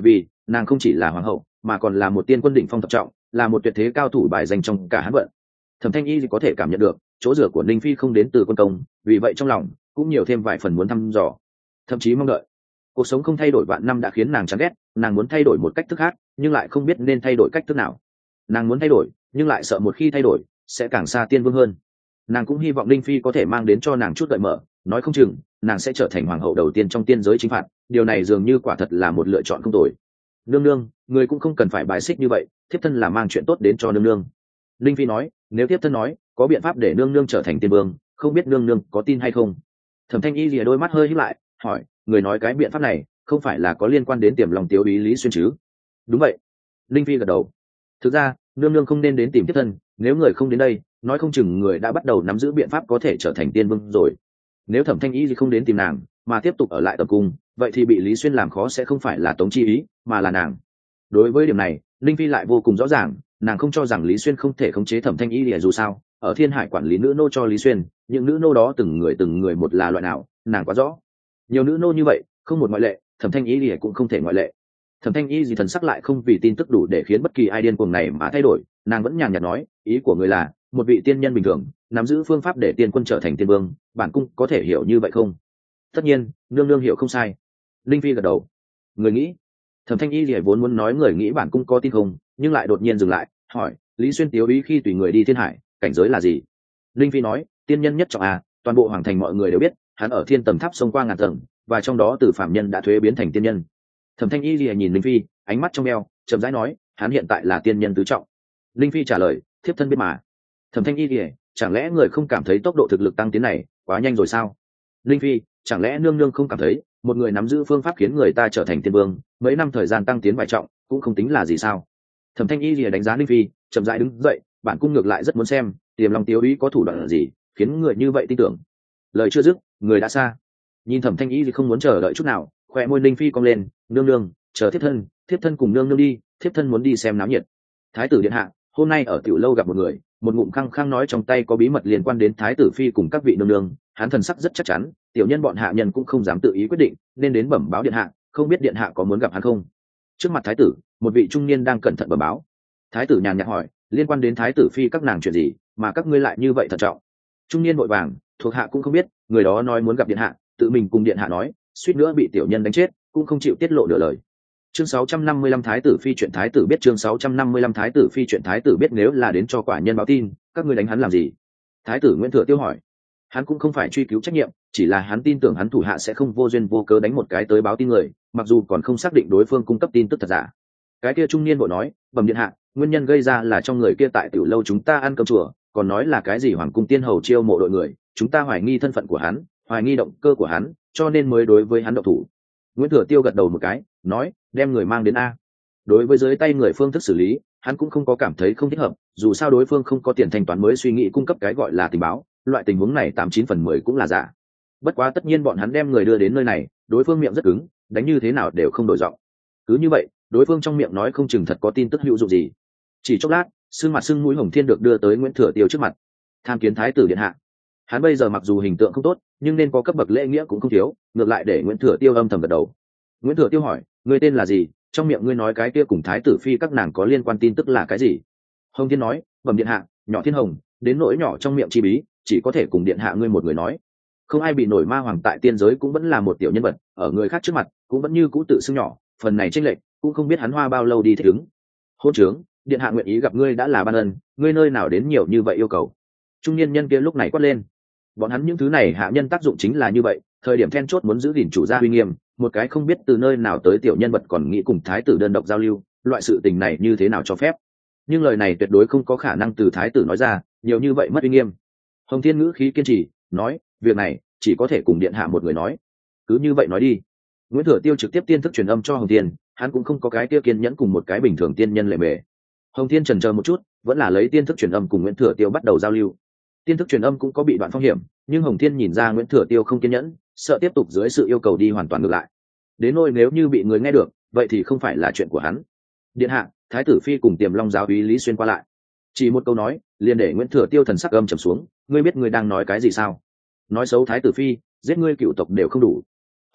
S1: nàng không chỉ là hoàng hậu mà còn là một tiên quân đỉnh phong thập trọng, là một tuyệt thế cao thủ bài danh trong cả hán vận. Thẩm Thanh Y có thể cảm nhận được chỗ dựa của Ninh Phi không đến từ quân công, vì vậy trong lòng cũng nhiều thêm vài phần muốn thăm dò, thậm chí mong đợi. Cuộc sống không thay đổi vạn năm đã khiến nàng chán ghét, nàng muốn thay đổi một cách thức khác, nhưng lại không biết nên thay đổi cách thức nào. Nàng muốn thay đổi, nhưng lại sợ một khi thay đổi sẽ càng xa tiên vương hơn. Nàng cũng hy vọng Ninh Phi có thể mang đến cho nàng chút đợi mở, nói không chừng nàng sẽ trở thành hoàng hậu đầu tiên trong tiên giới chính phạt. Điều này dường như quả thật là một lựa chọn không tồi. Nương nương, người cũng không cần phải bài xích như vậy, thiếp thân là mang chuyện tốt đến cho nương nương. Ninh Phi nói, nếu thiếp thân nói có biện pháp để nương nương trở thành tiên vương, không biết nương nương có tin hay không. Thẩm Thanh Y lìa đôi mắt hơi híp lại, hỏi, người nói cái biện pháp này không phải là có liên quan đến Tiềm Long Tiếu Ý Lý Xuyên chứ? Đúng vậy. Ninh Phi gật đầu. Thực ra nương nương không nên đến tìm thiếp thân, nếu người không đến đây nói không chừng người đã bắt đầu nắm giữ biện pháp có thể trở thành tiên vương rồi. Nếu Thẩm Thanh Y không đến tìm nàng mà tiếp tục ở lại tập cung, vậy thì bị Lý Xuyên làm khó sẽ không phải là Tống Chi Ý mà là nàng. Đối với điểm này Ninh Phi lại vô cùng rõ ràng, nàng không cho rằng Lý Xuyên không thể khống chế Thẩm Thanh Y lìa, dù sao ở Thiên Hải quản lý nữ nô cho Lý Xuyên, những nữ nô đó từng người một là loại nào nàng quá rõ. Nhiều nữ nô như vậy không một ngoại lệ, Thẩm Thanh Y lìa cũng không thể ngoại lệ. Thẩm Thanh Y gì thần sắc lại không vì tin tức đủ để khiến bất kỳ ai điên cuồng này mà thay đổi, nàng vẫn nhàn nhạt nói, ý của người là một vị tiên nhân bình thường nắm giữ phương pháp để tiên quân trở thành tiên vương, bản cung có thể hiểu như vậy không? Tất nhiên nương nương hiểu không sai. Linh Phi gật đầu. Người nghĩ? Thẩm Thanh Y lìa vốn muốn nói người nghĩ bản cung có tin không, nhưng lại đột nhiên dừng lại, hỏi, Lý Xuyên Tiếu Ý khi tùy người đi Thiên Hải, cảnh giới là gì? Linh Phi nói, tiên nhân nhất trọng à, toàn bộ hoàng thành mọi người đều biết, hắn ở Thiên Tầm Tháp xông qua ngàn tầng, và trong đó từ phạm nhân đã thuế biến thành tiên nhân. Thẩm Thanh Y lìa nhìn Linh Phi, ánh mắt trong veo, chậm rãi nói, hắn hiện tại là tiên nhân tứ trọng. Linh Phi trả lời, thiếp thân biết mà. Thẩm Thanh Y lìa, chẳng lẽ người không cảm thấy tốc độ thực lực tăng tiến này quá nhanh rồi sao? Linh Phi, chẳng lẽ nương nương không cảm thấy một người nắm giữ phương pháp khiến người ta trở thành tiên vương, mấy năm thời gian tăng tiến vài trọng cũng không tính là gì sao? Thẩm Thanh Y lìa đánh giá Linh Phi, chậm rãi đứng dậy, bản cung ngược lại rất muốn xem Tiềm Long Tiếu Ý có thủ đoạn gì khiến người như vậy tin tưởng. Lời chưa dứt, người đã xa. Nhìn Thẩm Thanh Y thì không muốn chờ đợi chút nào, khóe môi Linh Phi cong lên, nương nương, chờ thiếp thân cùng nương nương đi, thiếp thân muốn đi xem náo nhiệt. Thái tử điện hạ, hôm nay ở tiểu lâu gặp một người, một ngụm khăng khăng nói trong tay có bí mật liên quan đến Thái tử phi cùng các vị nương nương, hắn thần sắc rất chắc chắn, tiểu nhân bọn hạ nhân cũng không dám tự ý quyết định, nên đến bẩm báo điện hạ, không biết điện hạ có muốn gặp hắn không? Trước mặt thái tử, một vị trung niên đang cẩn thận bẩm báo. Thái tử nhàn nhạt hỏi, liên quan đến Thái tử phi các nàng chuyện gì mà các ngươi lại như vậy thận trọng? Trung niên vội vàng, thuộc hạ cũng không biết, người đó nói muốn gặp điện hạ, tự mình cùng điện hạ nói, suýt nữa bị tiểu nhân đánh chết, cũng không chịu tiết lộ nửa lời. Chương 655 Thái tử phi chuyện Thái tử biết, chương 655 Thái tử phi chuyện Thái tử biết, nếu là đến cho quả nhân báo tin, các ngươi đánh hắn làm gì? Thái tử Nguyễn Thừa Tiêu hỏi. Hắn cũng không phải truy cứu trách nhiệm, chỉ là hắn tin tưởng hắn thủ hạ sẽ không vô duyên vô cớ đánh một cái tới báo tin người, mặc dù còn không xác định đối phương cung cấp tin tức thật giả. Cái kia trung niên vội nói, bẩm điện hạ, nguyên nhân gây ra là trong người kia tại tiểu lâu chúng ta ăn cơm chùa, còn nói là cái gì hoàng cung tiên hầu chiêu mộ đội người, chúng ta hoài nghi thân phận của hắn, hoài nghi động cơ của hắn, cho nên mới đối với hắn động thủ. Nguyễn Thừa Tiêu gật đầu một cái, nói, đem người mang đến a. Đối với dưới tay người phương thức xử lý, hắn cũng không có cảm thấy không thích hợp, dù sao đối phương không có tiền thanh toán mới suy nghĩ cung cấp cái gọi là tình báo, loại tình huống này 89/10 cũng là giả. Bất quá tất nhiên bọn hắn đem người đưa đến nơi này, đối phương miệng rất cứng, đánh như thế nào đều không đổi giọng. Cứ như vậy, đối phương trong miệng nói không chừng thật có tin tức hữu dụng gì. Chỉ chốc lát, sưng mặt sưng mũi Hồng Thiên được đưa tới Nguyễn Thừa Tiêu trước mặt. Tham kiến Thái tử điện hạ. Hắn bây giờ mặc dù hình tượng không tốt, nhưng nên có cấp bậc lễ nghĩa cũng không thiếu, ngược lại để Nguyễn Thừa Tiêu âm thầm gật đầu. Nguyễn Thừa Tiêu hỏi, ngươi tên là gì? Trong miệng ngươi nói cái kia cùng Thái tử phi các nàng có liên quan tin tức là cái gì? Hồng Thiên nói, bẩm điện hạ, nhỏ Thiên Hồng, đến nỗi nhỏ trong miệng chi bí, chỉ có thể cùng điện hạ ngươi một người nói. Không ai bị nổi ma hoàng tại tiên giới cũng vẫn là một tiểu nhân vật, ở người khác trước mặt cũng vẫn như cũ tự xưng nhỏ, phần này chênh lệch, cũng không biết hắn hoa bao lâu đi thích ứng. Hôn trướng, điện hạ nguyện ý gặp ngươi đã là ban ân, ngươi nơi nào đến nhiều như vậy yêu cầu? Trung niên nhân kia lúc này quát lên. Bọn hắn những thứ này hạ nhân tác dụng chính là như vậy, thời điểm then chốt muốn giữ gìn chủ gia uy nghiêm, một cái không biết từ nơi nào tới tiểu nhân vật còn nghĩ cùng thái tử đơn độc giao lưu, loại sự tình này như thế nào cho phép? Nhưng lời này tuyệt đối không có khả năng từ thái tử nói ra, nhiều như vậy mất uy nghiêm. Hồng Thiên ngữ khí kiên trì, nói, việc này chỉ có thể cùng điện hạ một người nói. Cứ như vậy nói đi. Nguyễn Thừa Tiêu trực tiếp tiên thức truyền âm cho Hồng Thiên, hắn cũng không có cái kia kiên nhẫn cùng một cái bình thường tiên nhân lệ mề. Hồng Thiên chần chờ một chút, vẫn là lấy tiên thức truyền âm cùng Nguyễn Thừa Tiêu bắt đầu giao lưu. Tiên thức truyền âm cũng có bị đoạn phong hiểm, nhưng Hồng Thiên nhìn ra Nguyễn Thừa Tiêu không kiên nhẫn, sợ tiếp tục dưới sự yêu cầu đi hoàn toàn ngược lại. Đến nỗi nếu như bị người nghe được, vậy thì không phải là chuyện của hắn. Điện hạ, Thái tử phi cùng Tiềm Long giáo úy Lý Xuyên qua lại. Chỉ một câu nói, liền để Nguyễn Thừa Tiêu thần sắc âm trầm xuống, ngươi biết ngươi đang nói cái gì sao? Nói xấu Thái tử phi, giết ngươi cựu tộc đều không đủ.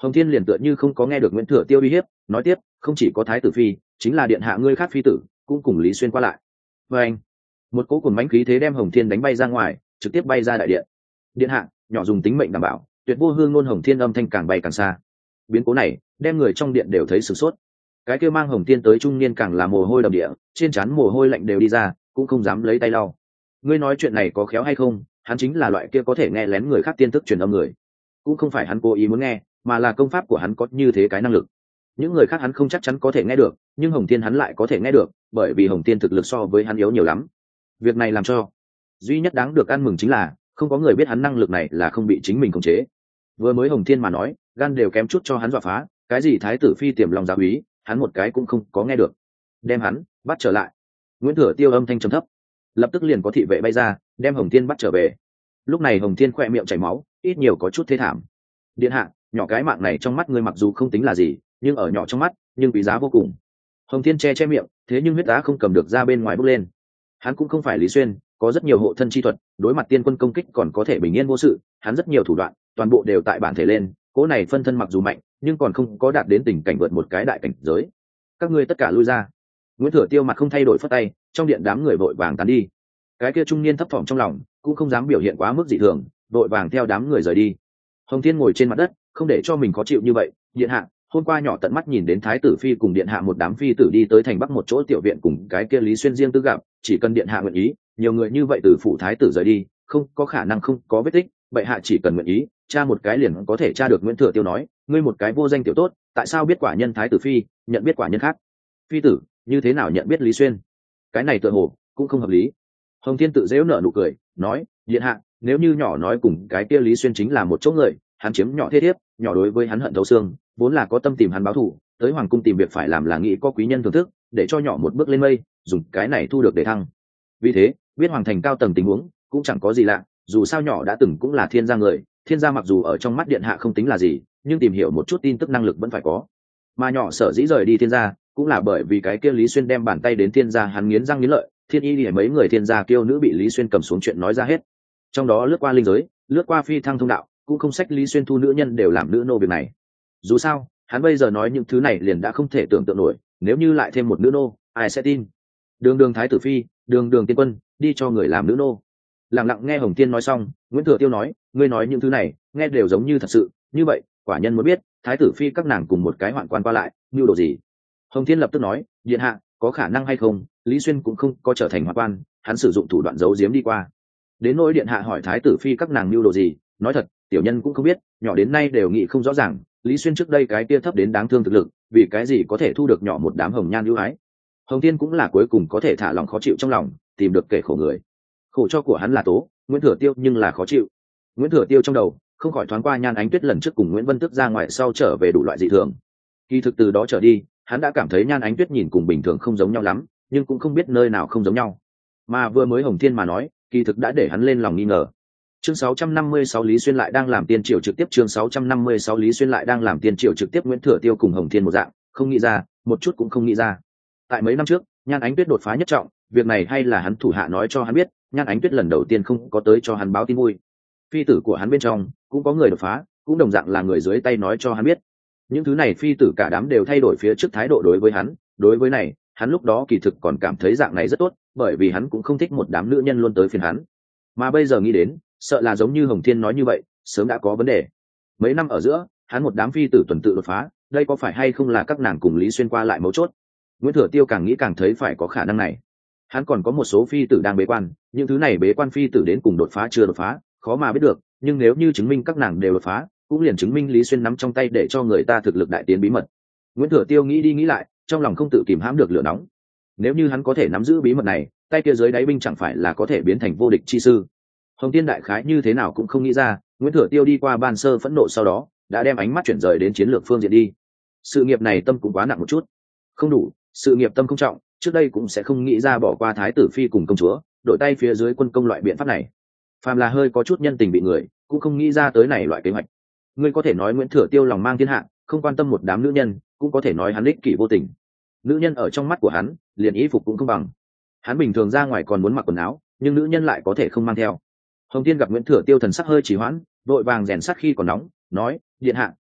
S1: Hồng Thiên liền tựa như không có nghe được Nguyễn Thừa Tiêu uy hiếp, nói tiếp, không chỉ có thái tử phi, chính là điện hạ ngươi khác phi tử cũng cùng Lý Xuyên qua lại. Và anh, một cỗ cuồng mãnh khí thế đem Hồng Thiên đánh bay ra ngoài, trực tiếp bay ra đại điện. Điện hạ, nhỏ dùng tính mệnh đảm bảo, tuyệt vô hương ngôn Hồng Thiên âm thanh càng bay càng xa. Biến cố này đem người trong điện đều thấy sửng sốt. Cái kia mang Hồng Thiên tới trung niên càng là mồ hôi đầm địa, trên trán mồ hôi lạnh đều đi ra, cũng không dám lấy tay lau. Ngươi nói chuyện này có khéo hay không? Hắn chính là loại kia có thể nghe lén người khác tiên thức truyền âm người. Cũng không phải hắn cố ý muốn nghe, mà là công pháp của hắn có như thế cái năng lực. Những người khác hắn không chắc chắn có thể nghe được, nhưng Hồng Thiên hắn lại có thể nghe được, bởi vì Hồng Thiên thực lực so với hắn yếu nhiều lắm. Việc này làm cho duy nhất đáng được ăn mừng chính là không có người biết hắn năng lực này là không bị chính mình khống chế. Vừa mới Hồng Thiên mà nói, gan đều kém chút cho hắn dọa phá, cái gì thái tử phi tiềm lòng giáo úy, hắn một cái cũng không có nghe được. Đem hắn bắt trở lại. Nguyễn Thừa Tiêu âm thanh trầm thấp, lập tức liền có thị vệ bay ra, đem Hồng Thiên bắt trở về. Lúc này Hồng Thiên khỏe miệng chảy máu, ít nhiều có chút thê thảm. Điện hạ, nhỏ cái mạng này trong mắt ngươi mặc dù không tính là gì, nhưng ở nhỏ trong mắt nhưng quý giá vô cùng. Hồng Thiên che miệng, thế nhưng huyết á không cầm được ra bên ngoài bốc lên. Hắn cũng không phải Lý Xuyên, có rất nhiều hộ thân chi thuật, đối mặt tiên quân công kích còn có thể bình yên vô sự. Hắn rất nhiều thủ đoạn, toàn bộ đều tại bản thể lên. Cố này phân thân mặc dù mạnh, nhưng còn không có đạt đến tình cảnh vượt một cái đại cảnh giới. Các ngươi tất cả lui ra. Nguyễn Thừa Tiêu mặt không thay đổi phất tay, trong điện đám người vội vàng tán đi. Cái kia trung niên thấp thỏm trong lòng, cũng không dám biểu hiện quá mức dị thường, vội vàng theo đám người rời đi. Hồng Thiên ngồi trên mặt đất, không để cho mình khó chịu như vậy. Điện hạ, hôm qua nhỏ tận mắt nhìn đến thái tử phi cùng điện hạ một đám phi tử đi tới thành bắc một chỗ tiểu viện cùng cái kia Lý Xuyên riêng tư gặp, chỉ cần điện hạ nguyện ý, nhiều người như vậy từ phủ thái tử rời đi, không có khả năng không có vết tích. Bệ hạ chỉ cần nguyện ý, tra một cái liền có thể tra được. Nguyễn Thừa Tiêu nói, ngươi một cái vô danh tiểu tốt, tại sao biết quả nhân thái tử phi, nhận biết quả nhân khác phi tử, như thế nào nhận biết Lý Xuyên? Cái này tựa hồ cũng không hợp lý. Hồng Thiên tự dễu nở nụ cười, nói, điện hạ, nếu như nhỏ nói cùng cái kia Lý Xuyên chính là một chỗ người, hắn chiếm nhỏ thế thiếp, nhỏ đối với hắn hận thấu xương, vốn là có tâm tìm hắn báo thù, tới hoàng cung tìm việc phải làm là nghĩ có quý nhân thưởng thức, để cho nhỏ một bước lên mây, dùng cái này thu được để thăng. Vì thế, biết hoàng thành cao tầng tình huống cũng chẳng có gì lạ, dù sao nhỏ đã từng cũng là thiên gia người, thiên gia mặc dù ở trong mắt điện hạ không tính là gì, nhưng tìm hiểu một chút tin tức năng lực vẫn phải có. Mà nhỏ sở dĩ rời đi thiên gia, cũng là bởi vì cái kia Lý Xuyên đem bàn tay đến thiên gia, hắn nghiến răng nghiến lợi, thiên y thì mấy người thiên gia kiêu nữ bị Lý Xuyên cầm xuống chuyện nói ra hết. Trong đó lướt qua linh giới, lướt qua phi thăng thông đạo, cũng không sách Lý Xuyên thu nữ nhân đều làm nữ nô việc này. Dù sao, hắn bây giờ nói những thứ này liền đã không thể tưởng tượng nổi, nếu như lại thêm một nữ nô, ai sẽ tin? Đường đường thái tử phi, đường đường tiên quân, đi cho người làm nữ nô. Lặng lặng nghe Hồng Tiên nói xong, Nguyễn Thừa Tiêu nói, ngươi nói những thứ này, nghe đều giống như thật sự, như vậy, quả nhân muốn biết, thái tử phi các nàng cùng một cái hoạn quan qua lại, mưu đồ gì? Hồng Thiên lập tức nói, điện hạ, có khả năng hay không, Lý Xuyên cũng không có trở thành hoạn quan, hắn sử dụng thủ đoạn giấu giếm đi qua. Đến nỗi điện hạ hỏi thái tử phi các nàng mưu đồ gì, nói thật, tiểu nhân cũng không biết, nhỏ đến nay đều nghĩ không rõ ràng, Lý Xuyên trước đây cái kia thấp đến đáng thương thực lực, vì cái gì có thể thu được nhỏ một đám hồng nhan ưu ái. Hồng Thiên cũng là cuối cùng có thể thả lòng khó chịu trong lòng, tìm được kẻ khổ người. Khổ cho của hắn là tố, Nguyễn Thừa Tiêu nhưng là khó chịu. Nguyễn Thừa Tiêu trong đầu không khỏi thoáng qua Nhan Ánh Tuyết lần trước cùng Nguyễn Vân Tức ra ngoài sau trở về đủ loại dị thường. Kỳ thực từ đó trở đi, hắn đã cảm thấy Nhan Ánh Tuyết nhìn cùng bình thường không giống nhau lắm, nhưng cũng không biết nơi nào không giống nhau. Mà vừa mới Hồng Thiên mà nói, kỳ thực đã để hắn lên lòng nghi ngờ. Chương 656 Lý Xuyên lại đang làm tiên triều trực tiếp, chương 656 Lý Xuyên lại đang làm tiên triều trực tiếp. Nguyễn Thừa Tiêu cùng Hồng Thiên một dạng, không nghĩ ra, một chút cũng không nghĩ ra. Tại mấy năm trước, Nhan Ánh Tuyết đột phá nhất trọng, việc này hay là hắn thủ hạ nói cho hắn biết, Nhan Ánh Tuyết lần đầu tiên không có tới cho hắn báo tin vui. Phi tử của hắn bên trong cũng có người đột phá, cũng đồng dạng là người dưới tay nói cho hắn biết. Những thứ này phi tử cả đám đều thay đổi phía trước thái độ đối với hắn, đối với này, hắn lúc đó kỳ thực còn cảm thấy dạng này rất tốt, bởi vì hắn cũng không thích một đám nữ nhân luôn tới phiền hắn. Mà bây giờ nghĩ đến, sợ là giống như Hồng Thiên nói như vậy, sớm đã có vấn đề. Mấy năm ở giữa, hắn một đám phi tử tuần tự đột phá, đây có phải hay không là các nàng cùng Lý Xuyên qua lại mấu chốt? Nguyễn Thừa Tiêu càng nghĩ càng thấy phải có khả năng này. Hắn còn có một số phi tử đang bế quan, những thứ này bế quan phi tử đến cùng đột phá chưa đột phá, khó mà biết được, nhưng nếu như chứng minh các nàng đều đột phá, cũng liền chứng minh Lý Xuyên nắm trong tay để cho người ta thực lực đại tiến bí mật. Nguyễn Thừa Tiêu nghĩ đi nghĩ lại, trong lòng không tự kìm hãm được lửa nóng. Nếu như hắn có thể nắm giữ bí mật này, tay kia dưới đáy binh chẳng phải là có thể biến thành vô địch chi sư. Hồng Tiên đại khái như thế nào cũng không nghĩ ra, Nguyễn Thừa Tiêu đi qua ban sơ phẫn nộ sau đó, đã đem ánh mắt chuyển rời đến chiến lược phương diện đi. Sự nghiệp này tâm cũng quá nặng một chút. Không đủ, sự nghiệp tâm không trọng, trước đây cũng sẽ không nghĩ ra bỏ qua thái tử phi cùng công chúa, đổi tay phía dưới quân công loại biện pháp này. Phàm là hơi có chút nhân tình bị người, cũng không nghĩ ra tới này loại kế hoạch. Ngươi có thể nói Nguyễn Thừa Tiêu lòng mang thiên hạ, không quan tâm một đám nữ nhân, cũng có thể nói hắn ích kỷ vô tình. Nữ nhân ở trong mắt của hắn, liền y phục cũng không bằng. Hắn bình thường ra ngoài còn muốn mặc quần áo, nhưng nữ nhân lại có thể không mang theo. Hồng Tiên gặp Nguyễn Thừa Tiêu thần sắc hơi trì hoãn, vội vàng rèn sắt khi còn nóng, nói: điện hạ,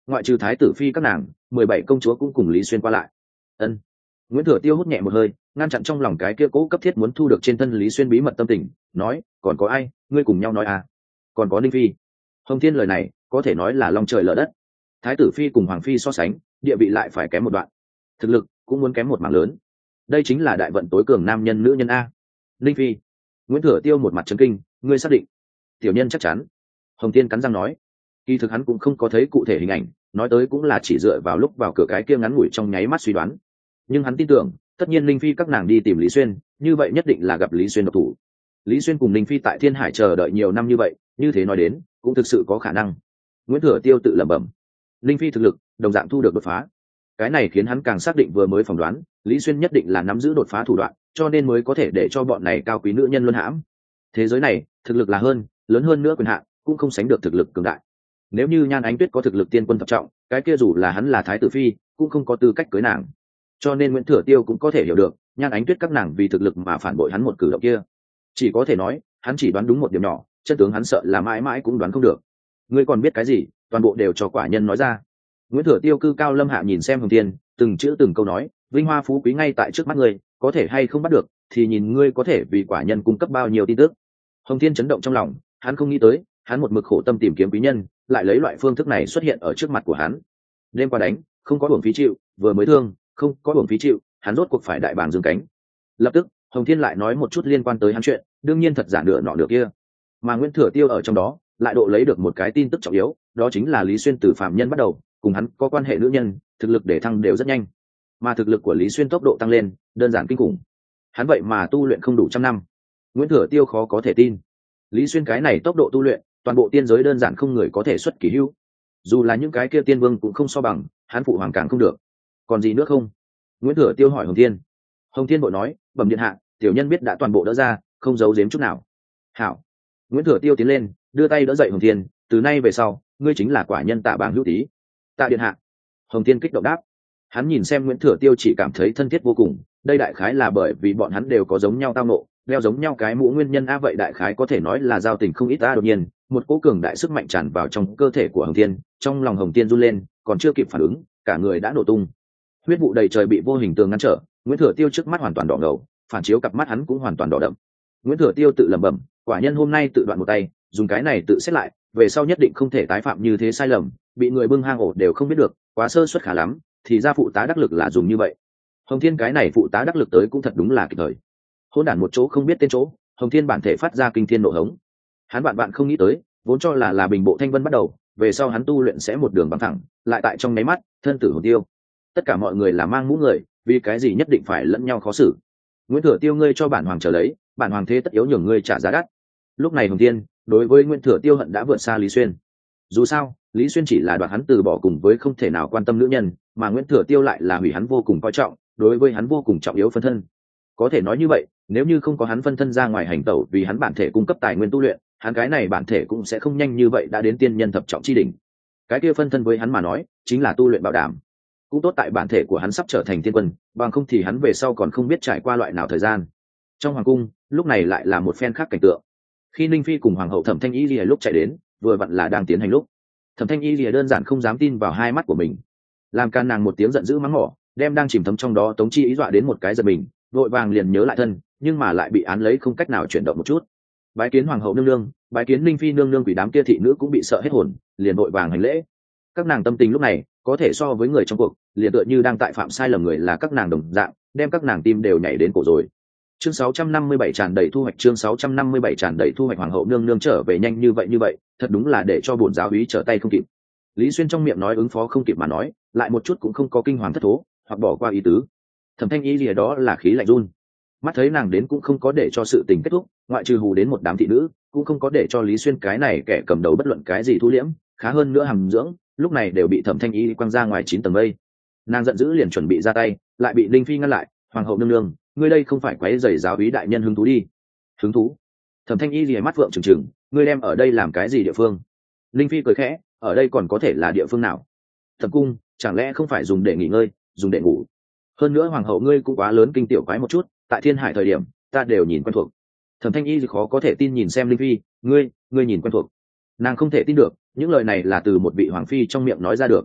S1: ngoại trừ thái tử phi các nàng 17 công chúa cũng cùng Lý Xuyên qua lại. Ân. Nguyễn Thừa Tiêu hút nhẹ một hơi, ngăn chặn trong lòng cái kia cố cấp thiết muốn thu được trên thân Lý Xuyên bí mật tâm tình, nói, còn có ai, ngươi cùng nhau nói à? Còn có Ninh Phi. Hồng Thiên lời này có thể nói là long trời lở đất. Thái tử phi cùng hoàng phi so sánh, địa vị lại phải kém một đoạn, thực lực cũng muốn kém một mảng lớn. Đây chính là đại vận tối cường nam nhân nữ nhân a. Ninh Phi. Nguyễn Thừa Tiêu một mặt chấn kinh, ngươi xác định? Tiểu nhân chắc chắn. Hồng Thiên cắn răng nói. Kỳ thực hắn cũng không có thấy cụ thể hình ảnh, nói tới cũng là chỉ dựa vào lúc vào cửa cái kia ngắn ngủi trong nháy mắt suy đoán. Nhưng hắn tin tưởng, tất nhiên Ninh Phi các nàng đi tìm Lý Xuyên, như vậy nhất định là gặp Lý Xuyên độc thủ. Lý Xuyên cùng Ninh Phi tại Thiên Hải chờ đợi nhiều năm như vậy, như thế nói đến, cũng thực sự có khả năng. Nguyễn Thừa Tiêu tự lẩm bẩm. Ninh Phi thực lực, đồng dạng thu được đột phá. Cái này khiến hắn càng xác định vừa mới phỏng đoán, Lý Xuyên nhất định là nắm giữ đột phá thủ đoạn, cho nên mới có thể để cho bọn này cao quý nữ nhân luân hãm. Thế giới này, thực lực là hơn, lớn hơn nữa quyền hạn, cũng không sánh được thực lực cường đại. Nếu như Nhan Ánh Tuyết có thực lực tiên quân thập trọng, cái kia dù là hắn là thái tử phi, cũng không có tư cách cưới nàng. Cho nên Nguyễn Thừa Tiêu cũng có thể hiểu được, Nhan Ánh Tuyết các nàng vì thực lực mà phản bội hắn một cử động kia. Chỉ có thể nói, hắn chỉ đoán đúng một điểm nhỏ, chân tướng hắn sợ là mãi mãi cũng đoán không được. Ngươi còn biết cái gì, toàn bộ đều cho quả nhân nói ra. Nguyễn Thừa Tiêu cư cao lâm hạ nhìn xem Hồng Thiên, từng chữ từng câu nói, vinh hoa phú quý ngay tại trước mắt ngươi, có thể hay không bắt được, thì nhìn ngươi có thể vì quả nhân cung cấp bao nhiêu tin tức. Hồng Thiên chấn động trong lòng, hắn không nghĩ tới, hắn một mực khổ tâm tìm kiếm quý nhân, lại lấy loại phương thức này xuất hiện ở trước mặt của hắn. Đêm qua đánh, không có uổng phí chịu, vừa mới thương, không có uổng phí chịu, hắn rốt cuộc phải đại bàng dương cánh. Lập tức, Hồng Thiên lại nói một chút liên quan tới hắn chuyện, đương nhiên thật giả nửa nọ nửa kia. Mà Nguyễn Thừa Tiêu ở trong đó, lại độ lấy được một cái tin tức trọng yếu, đó chính là Lý Xuyên từ phạm nhân bắt đầu, cùng hắn có quan hệ nữ nhân, thực lực để thăng đều rất nhanh. Mà thực lực của Lý Xuyên tốc độ tăng lên, đơn giản kinh khủng. Hắn vậy mà tu luyện không đủ trăm năm. Nguyễn Thừa Tiêu khó có thể tin. Lý Xuyên cái này tốc độ tu luyện, toàn bộ tiên giới đơn giản không người có thể xuất kỳ hữu. Dù là những cái kia tiên vương cũng không so bằng, hắn phụ hoàng càng không được. Còn gì nữa không? Nguyễn Thừa Tiêu hỏi Hồng Thiên. Hồng Thiên bội nói, bẩm điện hạ, tiểu nhân biết đã toàn bộ đỡ ra, không giấu giếm chút nào. Hảo. Nguyễn Thừa Tiêu tiến lên, đưa tay đỡ dậy Hồng Thiên, từ nay về sau, ngươi chính là quả nhân Tạ Bàng Hữu Tý. Tạ điện hạ. Hồng Thiên kích động đáp. Hắn nhìn xem Nguyễn Thừa Tiêu chỉ cảm thấy thân thiết vô cùng, đây đại khái là bởi vì bọn hắn đều có giống nhau tao nộ, đeo giống nhau cái mũ nguyên nhân a, vậy đại khái có thể nói là giao tình không ít ta. Đột nhiên, một cỗ cường đại sức mạnh tràn vào trong cơ thể của Hồng Thiên, trong lòng Hồng Thiên run lên, còn chưa kịp phản ứng, cả người đã nổ tung. Huyết vụ đầy trời bị vô hình tường ngăn trở, Nguyễn Thừa Tiêu trước mắt hoàn toàn đỏ ngầu, phản chiếu cặp mắt hắn cũng hoàn toàn đỏ đậm. Nguyễn Thừa Tiêu tự lẩm bẩm, quả nhân hôm nay tự đoạn một tay, dùng cái này tự xét lại, về sau nhất định không thể tái phạm như thế sai lầm, bị người bưng hang ổ đều không biết được, quá sơ suất khả lắm, thì ra phụ tá đắc lực là dùng như vậy. Hồng Thiên cái này phụ tá đắc lực tới cũng thật đúng là kịp thời. Hỗn đản một chỗ không biết tên chỗ, Hồng Thiên bản thể phát ra kinh thiên nộ hống. Hắn bạn không nghĩ tới, vốn cho là bình bộ thanh vân bắt đầu, về sau hắn tu luyện sẽ một đường bằng thẳng, lại tại trong nháy mắt, thân tử hồn tiêu. Tất cả mọi người là mang mũ người, vì cái gì nhất định phải lẫn nhau khó xử. Nguyễn Thừa Tiêu ngươi cho bản hoàng trở lấy, bản hoàng thế tất yếu nhường ngươi trả giá đắt. Lúc này Hồng Thiên đối với Nguyễn Thừa Tiêu hận đã vượt xa Lý Xuyên. Dù sao, Lý Xuyên chỉ là đoạt hắn từ bỏ cùng với không thể nào quan tâm nữ nhân, mà Nguyễn Thừa Tiêu lại là hủy hắn vô cùng coi trọng, đối với hắn vô cùng trọng yếu phân thân. Có thể nói như vậy, nếu như không có hắn phân thân ra ngoài hành tẩu vì hắn bản thể cung cấp tài nguyên tu luyện, hắn cái này bản thể cũng sẽ không nhanh như vậy đã đến tiên nhân thập trọng chi đỉnh. Cái kia phân thân với hắn mà nói, chính là tu luyện bảo đảm. Cũng tốt tại bản thể của hắn sắp trở thành tiên quân, bằng không thì hắn về sau còn không biết trải qua loại nào thời gian. Trong hoàng cung, lúc này lại là một phen khác cảnh tượng. Khi Ninh Phi cùng hoàng hậu Thẩm Thanh Y Lìa lúc chạy đến, vừa vặn là đang tiến hành lúc. Thẩm Thanh Y Lìa đơn giản không dám tin vào hai mắt của mình, làm can nàng một tiếng giận dữ mắng mỏ, đem đang chìm thấm trong đó Tống Chi ý dọa đến một cái giật mình, vội vàng liền nhớ lại thân, nhưng mà lại bị án lấy không cách nào chuyển động một chút. Bái kiến hoàng hậu nương nương, bái kiến Ninh Phi nương nương, quỷ đám kia thị nữ cũng bị sợ hết hồn, liền vội vàng hành lễ. Các nàng tâm tình lúc này có thể so với người trong cuộc, liền tựa như đang tại phạm sai lầm người là các nàng đồng dạng, đem các nàng tim đều nhảy đến cổ rồi. Chương 657 tràn đầy thu hoạch, chương 657 tràn đầy thu hoạch. Hoàng hậu nương nương trở về nhanh như vậy, thật đúng là để cho bổn giáo úy trở tay không kịp. Lý Xuyên trong miệng nói ứng phó không kịp mà nói, lại một chút cũng không có kinh hoàng thất thố, hoặc bỏ qua ý tứ. Thẩm Thanh Y gì đó là khí lạnh run. Mắt thấy nàng đến cũng không có để cho sự tình kết thúc, ngoại trừ hù đến một đám thị nữ, cũng không có để cho Lý Xuyên cái này kẻ cầm đầu bất luận cái gì thu liễm, khá hơn nữa hàm dưỡng, lúc này đều bị Thẩm Thanh Y quăng ra ngoài 9 tầng mây. Nàng giận dữ liền chuẩn bị ra tay, lại bị Linh Phi ngăn lại. Hoàng hậu nương nương, ngươi đây không phải quấy rầy giáo úy đại nhân hứng thú đi. Hứng thú? Thẩm Thanh Y lìa mắt vượng trừng trừng, ngươi đem ở đây làm cái gì địa phương? Linh Phi cười khẽ, ở đây còn có thể là địa phương nào? Thẩm cung chẳng lẽ không phải dùng để nghỉ ngơi, dùng để ngủ? Hơn nữa hoàng hậu ngươi cũng quá lớn kinh tiểu quái một chút, tại Thiên Hải thời điểm ta đều nhìn quen thuộc. Thẩm Thanh Y thì khó có thể tin nhìn xem Linh Phi, ngươi nhìn quen thuộc? Nàng không thể tin được, những lời này là từ một vị hoàng phi trong miệng nói ra được.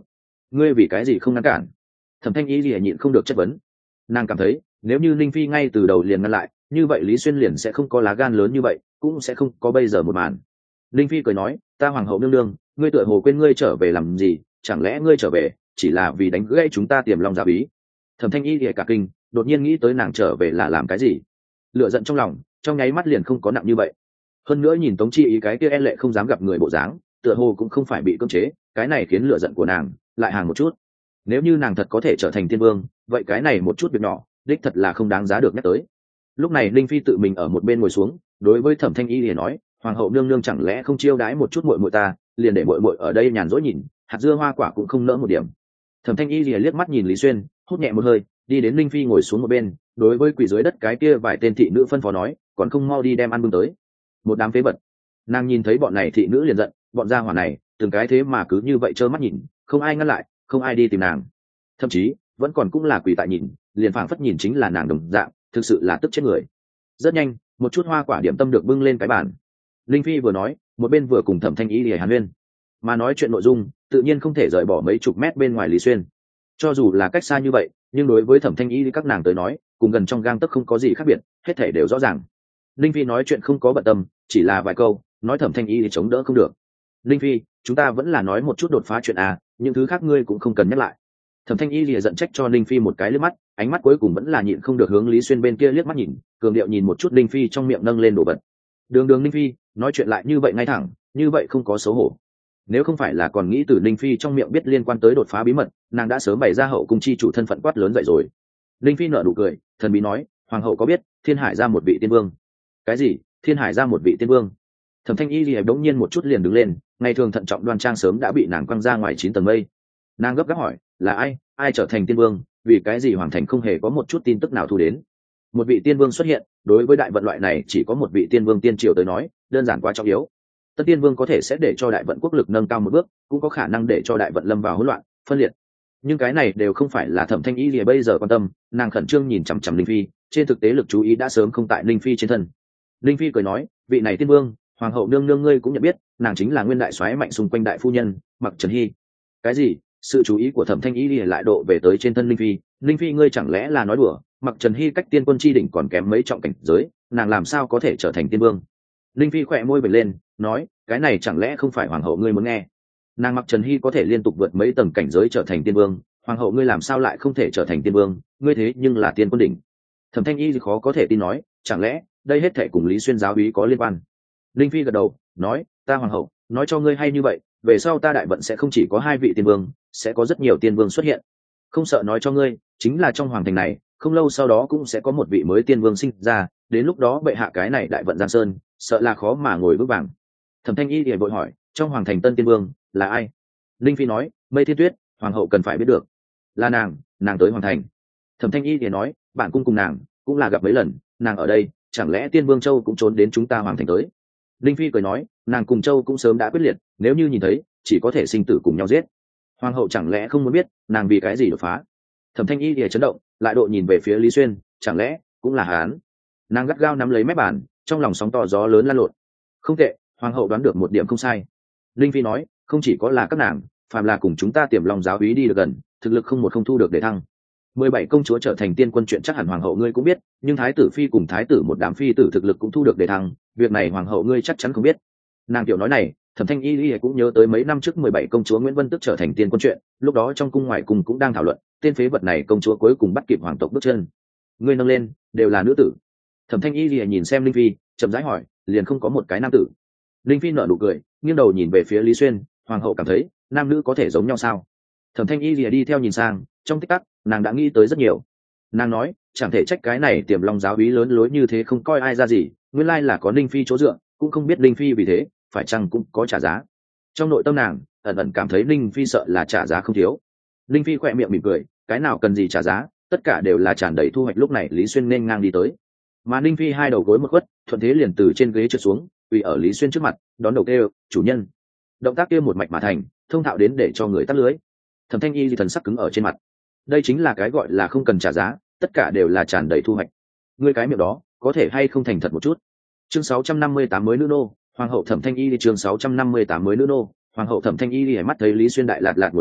S1: ngươi vì cái gì không ngăn cản? Thẩm thanh y lìa nhịn không được chất vấn. Nàng cảm thấy nếu như Linh Phi ngay từ đầu liền ngăn lại, như vậy Lý Xuyên liền sẽ không có lá gan lớn như vậy, cũng sẽ không có bây giờ một màn. Linh Phi cười nói, ta hoàng hậu nương nương, ngươi tựa hồ quên ngươi trở về làm gì, chẳng lẽ ngươi trở về chỉ là vì đánh gãy chúng ta Tiềm Long Giáo Úy? Thẩm thanh y lìa cả kinh, đột nhiên nghĩ tới nàng trở về là làm cái gì, lửa giận trong lòng trong nháy mắt liền không có nặng như vậy. Hơn nữa nhìn Tống Chi Ý cái kia e lệ không dám gặp người bộ dáng, tựa hồ cũng không phải bị cưỡng chế, cái này khiến lửa giận của nàng lại hàng một chút. Nếu như nàng thật có thể trở thành tiên vương, vậy cái này một chút việc nhỏ đích thật là không đáng giá được nhắc tới. Lúc này Linh Phi tự mình ở một bên ngồi xuống, đối với Thẩm thanh y liền nói, hoàng hậu nương nương chẳng lẽ không chiêu đãi một chút muội muội ta, liền để muội muội ở đây nhàn rỗi nhìn, hạt dưa hoa quả cũng không nỡ một điểm. Thẩm thanh y liền liếc mắt nhìn Lý Xuyên, hút nhẹ một hơi, đi đến Linh Phi ngồi xuống một bên, đối với quỷ dưới đất cái kia vài tên thị nữ phân phó nói, còn không mau đi đem ăn bưng tới. Một đám phế vật. Nàng nhìn thấy bọn này thị nữ liền giận, bọn gia hỏa này từng cái thế mà cứ như vậy trơ mắt nhìn, không ai ngăn lại, không ai đi tìm nàng, thậm chí vẫn còn cũng là quỷ tại nhìn, liền phảng phất nhìn chính là nàng đồng dạng, thực sự là tức chết người. Rất nhanh, một chút hoa quả điểm tâm được bưng lên cái bàn. Linh Phi vừa nói, một bên vừa cùng Thẩm thanh y để hàn huyên, mà nói chuyện nội dung tự nhiên không thể rời bỏ mấy chục mét bên ngoài Lý Xuyên. Cho dù là cách xa như vậy, nhưng đối với Thẩm thanh y các nàng tới nói, cùng gần trong gang tấc không có gì khác biệt, hết thể đều rõ ràng. Linh Phi nói chuyện không có bận tâm, chỉ là vài câu, nói Thẩm thanh y thì chống đỡ không được. Linh Phi, chúng ta vẫn là nói một chút đột phá chuyện à, những thứ khác ngươi cũng không cần nhắc lại. Thẩm thanh y lìa giận trách cho Linh Phi một cái liếc mắt, ánh mắt cuối cùng vẫn là nhịn không được hướng Lý Xuyên bên kia liếc mắt nhìn, cường điệu nhìn một chút Linh Phi trong miệng nâng lên đồ vật. Đường Linh Phi nói chuyện lại như vậy ngay thẳng, như vậy không có xấu hổ. Nếu không phải là còn nghĩ từ Linh Phi trong miệng biết liên quan tới đột phá bí mật, nàng đã sớm bày ra hậu cung chi chủ thân phận quát lớn dậy rồi. Linh Phi nở nụ cười, thần bí nói, hoàng hậu có biết Thiên Hải ra một vị tiên vương? Cái gì? Thiên Hải ra một vị tiên vương? Thẩm thanh y lìa đống nhiên một chút liền đứng lên, ngày thường thận trọng đoan trang sớm đã bị nàng quăng ra ngoài 9 tầng mây. Nàng gấp gáp hỏi, là ai trở thành tiên vương, vì cái gì hoàng thành không hề có một chút tin tức nào thu đến? Một vị tiên vương xuất hiện, đối với đại vận loại này chỉ có một vị tiên vương tiên triều tới nói, đơn giản quá trọng yếu. Tất tiên vương có thể sẽ để cho đại vận quốc lực nâng cao một bước, cũng có khả năng để cho đại vận lâm vào hỗn loạn, phân liệt. Nhưng cái này đều không phải là Thẩm thanh y lìa bây giờ quan tâm, nàng khẩn trương nhìn chằm chằm Linh Phi, trên thực tế lực chú ý đã sớm không tại Linh Phi trên thân. Linh Phi cười nói, vị này tiên vương, hoàng hậu nương nương ngươi cũng nhận biết, nàng chính là nguyên đại soái mạnh xung quanh đại phu nhân Mặc Trần Hy. Cái gì? Sự chú ý của Thẩm thanh y lìa lại độ về tới trên thân Linh Phi. Linh Phi ngươi chẳng lẽ là nói đùa? Mặc Trần Hy cách tiên quân chi đỉnh còn kém mấy trọng cảnh giới, nàng làm sao có thể trở thành tiên vương? Linh Phi khỏe môi bật lên, nói, cái này chẳng lẽ không phải hoàng hậu ngươi muốn nghe? Nàng Mặc Trần Hy có thể liên tục vượt mấy tầng cảnh giới trở thành tiên vương, hoàng hậu ngươi làm sao lại không thể trở thành tiên vương? Ngươi thế nhưng là tiên quân đỉnh. Thẩm thanh y khó có thể tin nói, chẳng lẽ đây hết thể cùng Lý Xuyên giáo úy có liên quan? Linh Phi gật đầu, nói, ta hoàng hậu nói cho ngươi hay như vậy, về sau ta đại vận sẽ không chỉ có 2 vị tiên vương, sẽ có rất nhiều tiên vương xuất hiện. Không sợ nói cho ngươi, chính là trong hoàng thành này, không lâu sau đó cũng sẽ có một vị mới tiên vương sinh ra, đến lúc đó bệ hạ cái này đại vận giang sơn, sợ là khó mà ngồi vững vàng. Thẩm thanh y thì vội hỏi, trong hoàng thành tân tiên vương là ai? Linh Phi nói, Mây Thiên Tuyết, hoàng hậu cần phải biết được. Là nàng tới hoàng thành. Thẩm thanh y thì nói, bản cung cùng nàng cũng là gặp mấy lần, nàng ở đây, chẳng lẽ tiên vương Châu cũng trốn đến chúng ta hoàng thành tới? Linh Phi cười nói, nàng cùng Châu cũng sớm đã quyết liệt, nếu như nhìn thấy, chỉ có thể sinh tử cùng nhau giết. Hoàng hậu chẳng lẽ không muốn biết nàng vì cái gì đột phá? Thẩm thanh y thì chấn động, lại độ nhìn về phía Lý Xuyên, chẳng lẽ cũng là hắn? Nàng gắt gao nắm lấy mép bàn, trong lòng sóng to gió lớn lan lộn. Không tệ, hoàng hậu đoán được một điểm không sai. Linh Phi nói, không chỉ có là các nàng, phàm là cùng chúng ta Tiềm Long giáo úy đi được gần, thực lực không thu được để thăng. 17 công chúa trở thành tiên quân chuyện chắc hẳn hoàng hậu ngươi cũng biết, nhưng thái tử phi cùng thái tử một đám phi tử thực lực cũng thu được để thăng, việc này hoàng hậu ngươi chắc chắn không biết. Nàng tiểu nói này, Thẩm thanh y cũng nhớ tới mấy năm trước 17 công chúa Nguyễn Vân Tức trở thành tiên quân chuyện, lúc đó trong cung ngoài cung cũng đang thảo luận, tên phế vật này công chúa cuối cùng bắt kịp hoàng tộc bước chân. Ngươi nâng lên, đều là nữ tử. Thẩm thanh y nhìn xem Linh Phi, chậm rãi hỏi, liền không có một cái nam tử? Linh Phi nở nụ cười, nghiêng đầu nhìn về phía Lý Xuyên, hoàng hậu cảm thấy nam nữ có thể giống nhau sao? Thẩm thanh y đi theo nhìn sang, trong tích tắc nàng đã nghĩ tới rất nhiều. Nàng nói, chẳng thể trách cái này Tiềm Long giáo úy lớn lối như thế không coi ai ra gì, nguyên lai là có Linh Phi chỗ dựa, cũng không biết Linh Phi vì thế phải chăng cũng có trả giá. Trong nội tâm nàng ẩn ẩn cảm thấy Linh Phi sợ là trả giá không thiếu. Linh Phi khỏe miệng mỉm cười, cái nào cần gì trả giá, tất cả đều là tràn đầy thu hoạch. Lúc này Lý Xuyên nên ngang đi tới, mà Linh Phi hai đầu gối một khuất, thuận thế liền từ trên ghế trượt xuống, quỳ ở Lý Xuyên trước mặt, đón đầu kêu, chủ nhân. Động tác kia một mạch mà thành, thông thạo đến để cho người tắt lưới. Thẩm thanh y thì thần sắc cứng ở trên mặt. Đây chính là cái gọi là không cần trả giá, tất cả đều là tràn đầy thu hoạch. Ngươi cái miệng đó có thể hay không thành thật một chút? Chương 658 mới nữ nô, hoàng hậu Thẩm thanh y. Chương 658 mới nữ nô, hoàng hậu Thẩm thanh y. Mắt thấy Lý Xuyên đại lạt ngồi xuống,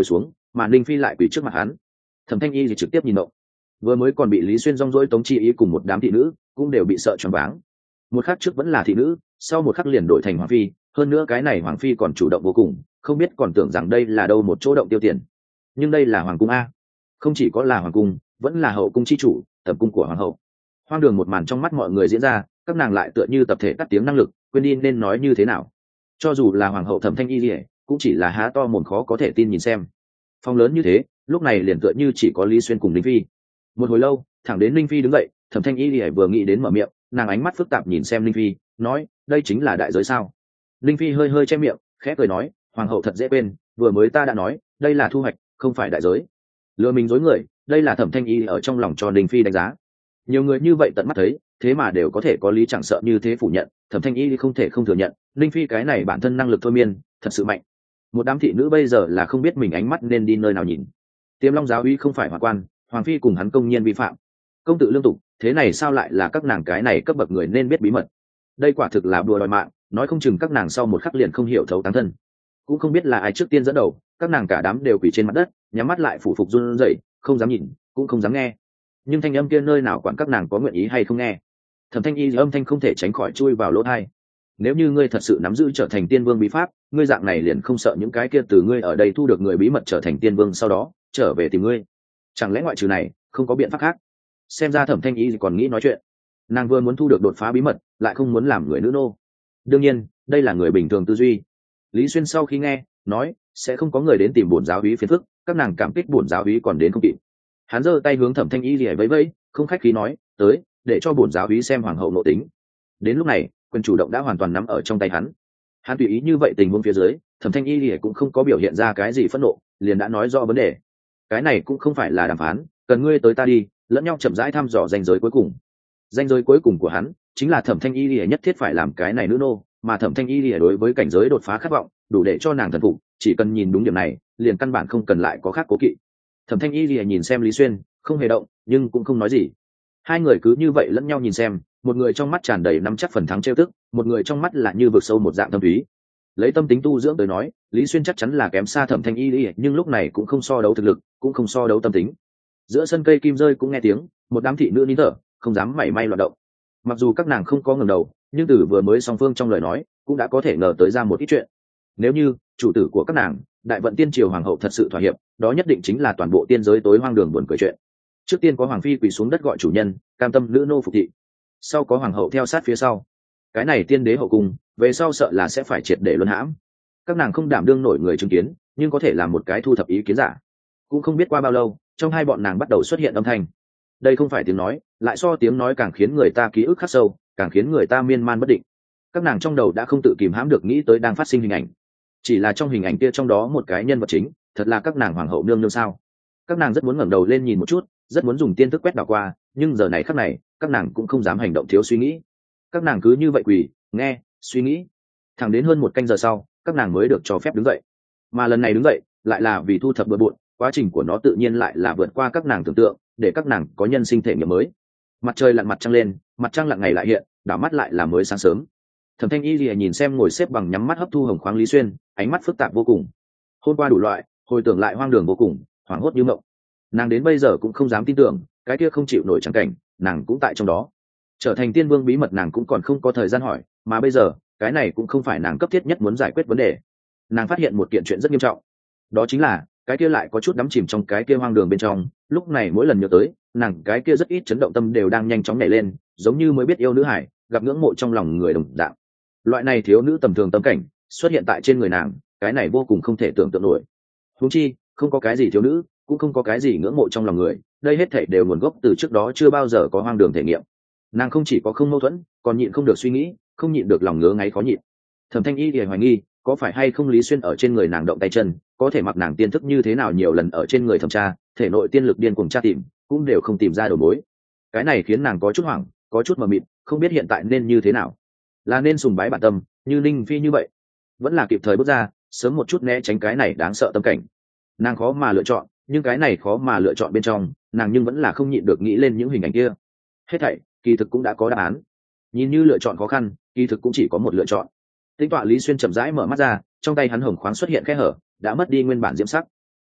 S1: mà Ninh Phi lại quỳ trước mặt hắn. Thẩm Thanh Y thì trực tiếp nhìn động, vừa mới còn bị Lý Xuyên rong rỗi Tống Chi Ý cùng một đám thị nữ cũng đều bị sợ choáng váng. Một khắc trước vẫn là thị nữ, sau một khắc liền đổi thành hoàng phi, hơn nữa cái này hoàng phi còn chủ động vô cùng, không biết còn tưởng rằng đây là đâu một chỗ động tiêu tiền. Nhưng đây là hoàng cung a, không chỉ có là hoàng cung, vẫn là hậu cung chi chủ, thẩm cung của hoàng hậu. Hoang đường một màn trong mắt mọi người diễn ra, các nàng lại tựa như tập thể cắt tiếng năng lực, quên đi nên nói như thế nào. Cho dù là hoàng hậu Thẩm Thanh Y cũng chỉ là há to mồm khó có thể tin nhìn xem. Phòng lớn như thế, lúc này liền tựa như chỉ có Lý Xuyên cùng Linh Phi. Một hồi lâu, thẳng đến Linh Phi đứng dậy, Thẩm Thanh Y vừa nghĩ đến mở miệng, nàng ánh mắt phức tạp nhìn xem Linh Phi, nói, đây chính là đại giới sao? Linh Phi hơi hơi che miệng, khẽ cười nói, hoàng hậu thật dễ quên, vừa mới ta đã nói, đây là thu hoạch, không phải đại giới. Lừa mình dối người, đây là Thẩm Thanh Y ở trong lòng cho Linh Phi đánh giá. Nhiều người như vậy tận mắt thấy, thế mà đều có thể có lý chẳng sợ như thế phủ nhận, Thẩm Thanh Y không thể không thừa nhận, Linh Phi cái này bản thân năng lực thôi miên, thật sự mạnh. Một đám thị nữ bây giờ là không biết mình ánh mắt nên đi nơi nào nhìn. Tiềm Long giáo uy không phải hoàng quan, hoàng phi cùng hắn công nhiên vi phạm, công tự lương tục, thế này sao lại là các nàng cái này cấp bậc người nên biết bí mật? Đây quả thực là đùa đòi mạng, nói không chừng các nàng sau một khắc liền không hiểu thấu táng thân, cũng không biết là ai trước tiên dẫn đầu, các nàng cả đám đều quỳ trên mặt đất, nhắm mắt lại phủ phục run rẩy, không dám nhìn, cũng không dám nghe. Nhưng thanh âm kia nơi nào quản các nàng có nguyện ý hay không nghe. Thẩm Thanh Y âm thanh không thể tránh khỏi chui vào lỗ tai. Nếu như ngươi thật sự nắm giữ trở thành tiên vương bí pháp, ngươi dạng này liền không sợ những cái kia từ ngươi ở đây thu được người bí mật trở thành tiên vương sau đó trở về tìm ngươi. Chẳng lẽ ngoại trừ này không có biện pháp khác? Xem ra Thẩm Thanh Y còn nghĩ nói chuyện. Nàng vừa muốn thu được đột phá bí mật, lại không muốn làm người nữ nô. Đương nhiên, đây là người bình thường tư duy. Lý Xuyên sau khi nghe, nói sẽ không có người đến tìm bổn giáo úy phiền phức, các nàng cảm kích bổn giáo úy còn đến không kịp. Hắn giơ tay hướng Thẩm Thanh Y lìa vẫy vẫy, không khách khí nói, tới, để cho bổn giáo úy xem hoàng hậu nội tính. Đến lúc này, quyền chủ động đã hoàn toàn nắm ở trong tay hắn. Hắn tùy ý như vậy tình huống phía dưới, Thẩm Thanh Y lìa cũng không có biểu hiện ra cái gì phẫn nộ, liền đã nói rõ vấn đề. Cái này cũng không phải là đàm phán, cần ngươi tới ta đi, lẫn nhau chậm rãi thăm dò ranh giới cuối cùng. Ranh giới cuối cùng của hắn chính là Thẩm Thanh Y lìa nhất thiết phải làm cái này nữ nô, mà Thẩm Thanh Y lìa đối với cảnh giới đột phá khát vọng, đủ để cho nàng thần phục, chỉ cần nhìn đúng điểm này, liền căn bản không cần lại có khác cố kỵ. Thẩm Thanh Y lìa nhìn xem Lý Xuyên, không hề động, nhưng cũng không nói gì. Hai người cứ như vậy lẫn nhau nhìn xem, một người trong mắt tràn đầy nắm chắc phần thắng trêu tức, một người trong mắt là như vực sâu một dạng tâm thúy. Lấy tâm tính tu dưỡng tới nói, Lý Xuyên chắc chắn là kém xa Thẩm Thanh Y lìa, nhưng lúc này cũng không so đấu thực lực, cũng không so đấu tâm tính. Giữa sân cây kim rơi cũng nghe tiếng, một đám thị nữ nín thở, không dám mảy may loạn động. Mặc dù các nàng không có ngẩng đầu, nhưng từ vừa mới song phương trong lời nói, cũng đã có thể ngờ tới ra một ít chuyện. Nếu như chủ tử của các nàng, Đại Vận Tiên Triều hoàng hậu thật sự thỏa hiệp, đó nhất định chính là toàn bộ tiên giới tối hoang đường buồn cười chuyện. Trước tiên có hoàng phi quỳ xuống đất gọi chủ nhân, cam tâm nữ nô phục thị. Sau có hoàng hậu theo sát phía sau. Cái này tiên đế hậu cung, về sau sợ là sẽ phải triệt để luân hãm. Các nàng không đảm đương nổi người chứng kiến, nhưng có thể làm một cái thu thập ý kiến giả. Cũng không biết qua bao lâu, trong hai bọn nàng bắt đầu xuất hiện âm thanh. Đây không phải tiếng nói, lại so tiếng nói càng khiến người ta ký ức khắc sâu, càng khiến người ta miên man bất định. Các nàng trong đầu đã không tự kìm hãm được nghĩ tới đang phát sinh hình ảnh. Chỉ là trong hình ảnh kia trong đó một cái nhân vật chính, thật là các nàng hoàng hậu nương nương sao? Các nàng rất muốn ngẩng đầu lên nhìn một chút, rất muốn dùng tiên thức quét đảo qua, nhưng giờ này khắc này, các nàng cũng không dám hành động thiếu suy nghĩ. Các nàng cứ như vậy quỳ, nghe, suy nghĩ. Thẳng đến hơn một canh giờ sau, các nàng mới được cho phép đứng dậy. Mà lần này đứng dậy, lại là vì thu thập bừa bộn, quá trình của nó tự nhiên lại là vượt qua các nàng tưởng tượng, để các nàng có nhân sinh thể nghiệm mới. Mặt trời lặn mặt trăng lên, mặt trăng lặn ngày lại hiện, đảo mắt lại là mới sáng sớm. Thẩm Thanh Y lìa nhìn xem ngồi xếp bằng nhắm mắt hấp thu hồng khoáng Lý Xuyên, ánh mắt phức tạp vô cùng. Hôm qua đủ loại, hồi tưởng lại hoang đường vô cùng, hoảng hốt như mộng. Nàng đến bây giờ cũng không dám tin tưởng, cái kia không chịu nổi trắng cảnh, nàng cũng tại trong đó. Trở thành tiên vương bí mật nàng cũng còn không có thời gian hỏi, mà bây giờ, cái này cũng không phải nàng cấp thiết nhất muốn giải quyết vấn đề. Nàng phát hiện một kiện chuyện rất nghiêm trọng, đó chính là cái kia lại có chút đắm chìm trong cái kia hoang đường bên trong. Lúc này mỗi lần nhớ tới, nàng cái kia rất ít chấn động tâm đều đang nhanh chóng nhảy lên, giống như mới biết yêu nữ hải, gặp ngưỡng mộ trong lòng người đồng dạng. Loại này thiếu nữ tầm thường tâm cảnh xuất hiện tại trên người nàng, cái này vô cùng không thể tưởng tượng nổi. Huống chi không có cái gì thiếu nữ, cũng không có cái gì ngưỡng mộ trong lòng người, đây hết thảy đều nguồn gốc từ trước đó chưa bao giờ có hoang đường thể nghiệm. Nàng không chỉ có không mâu thuẫn, còn nhịn không được suy nghĩ, không nhịn được lòng ngứa ngáy khó nhịn. Thẩm Thanh Y thì hoài nghi, có phải hay không Lý Xuyên ở trên người nàng động tay chân, có thể mặc nàng tiên thức như thế nào nhiều lần ở trên người thẩm tra, thể nội tiên lực điên cuồng tra tìm, cũng đều không tìm ra đầu mối. Cái này khiến nàng có chút hoảng, có chút mờ mịt, không biết hiện tại nên như thế nào. Là nên sùng bái bản tâm, như Ninh Phi như vậy, vẫn là kịp thời bước ra, sớm một chút né tránh cái này đáng sợ tâm cảnh. Nàng khó mà lựa chọn, nhưng cái này khó mà lựa chọn bên trong, nàng nhưng vẫn là không nhịn được nghĩ lên những hình ảnh kia. Hết thảy, kỳ thực cũng đã có đáp án. Nhìn như lựa chọn khó khăn, kỳ thực cũng chỉ có một lựa chọn. Tính tọa Lý Xuyên chậm rãi mở mắt ra, trong tay hắn hồng khoáng xuất hiện khe hở, đã mất đi nguyên bản diễm sắc.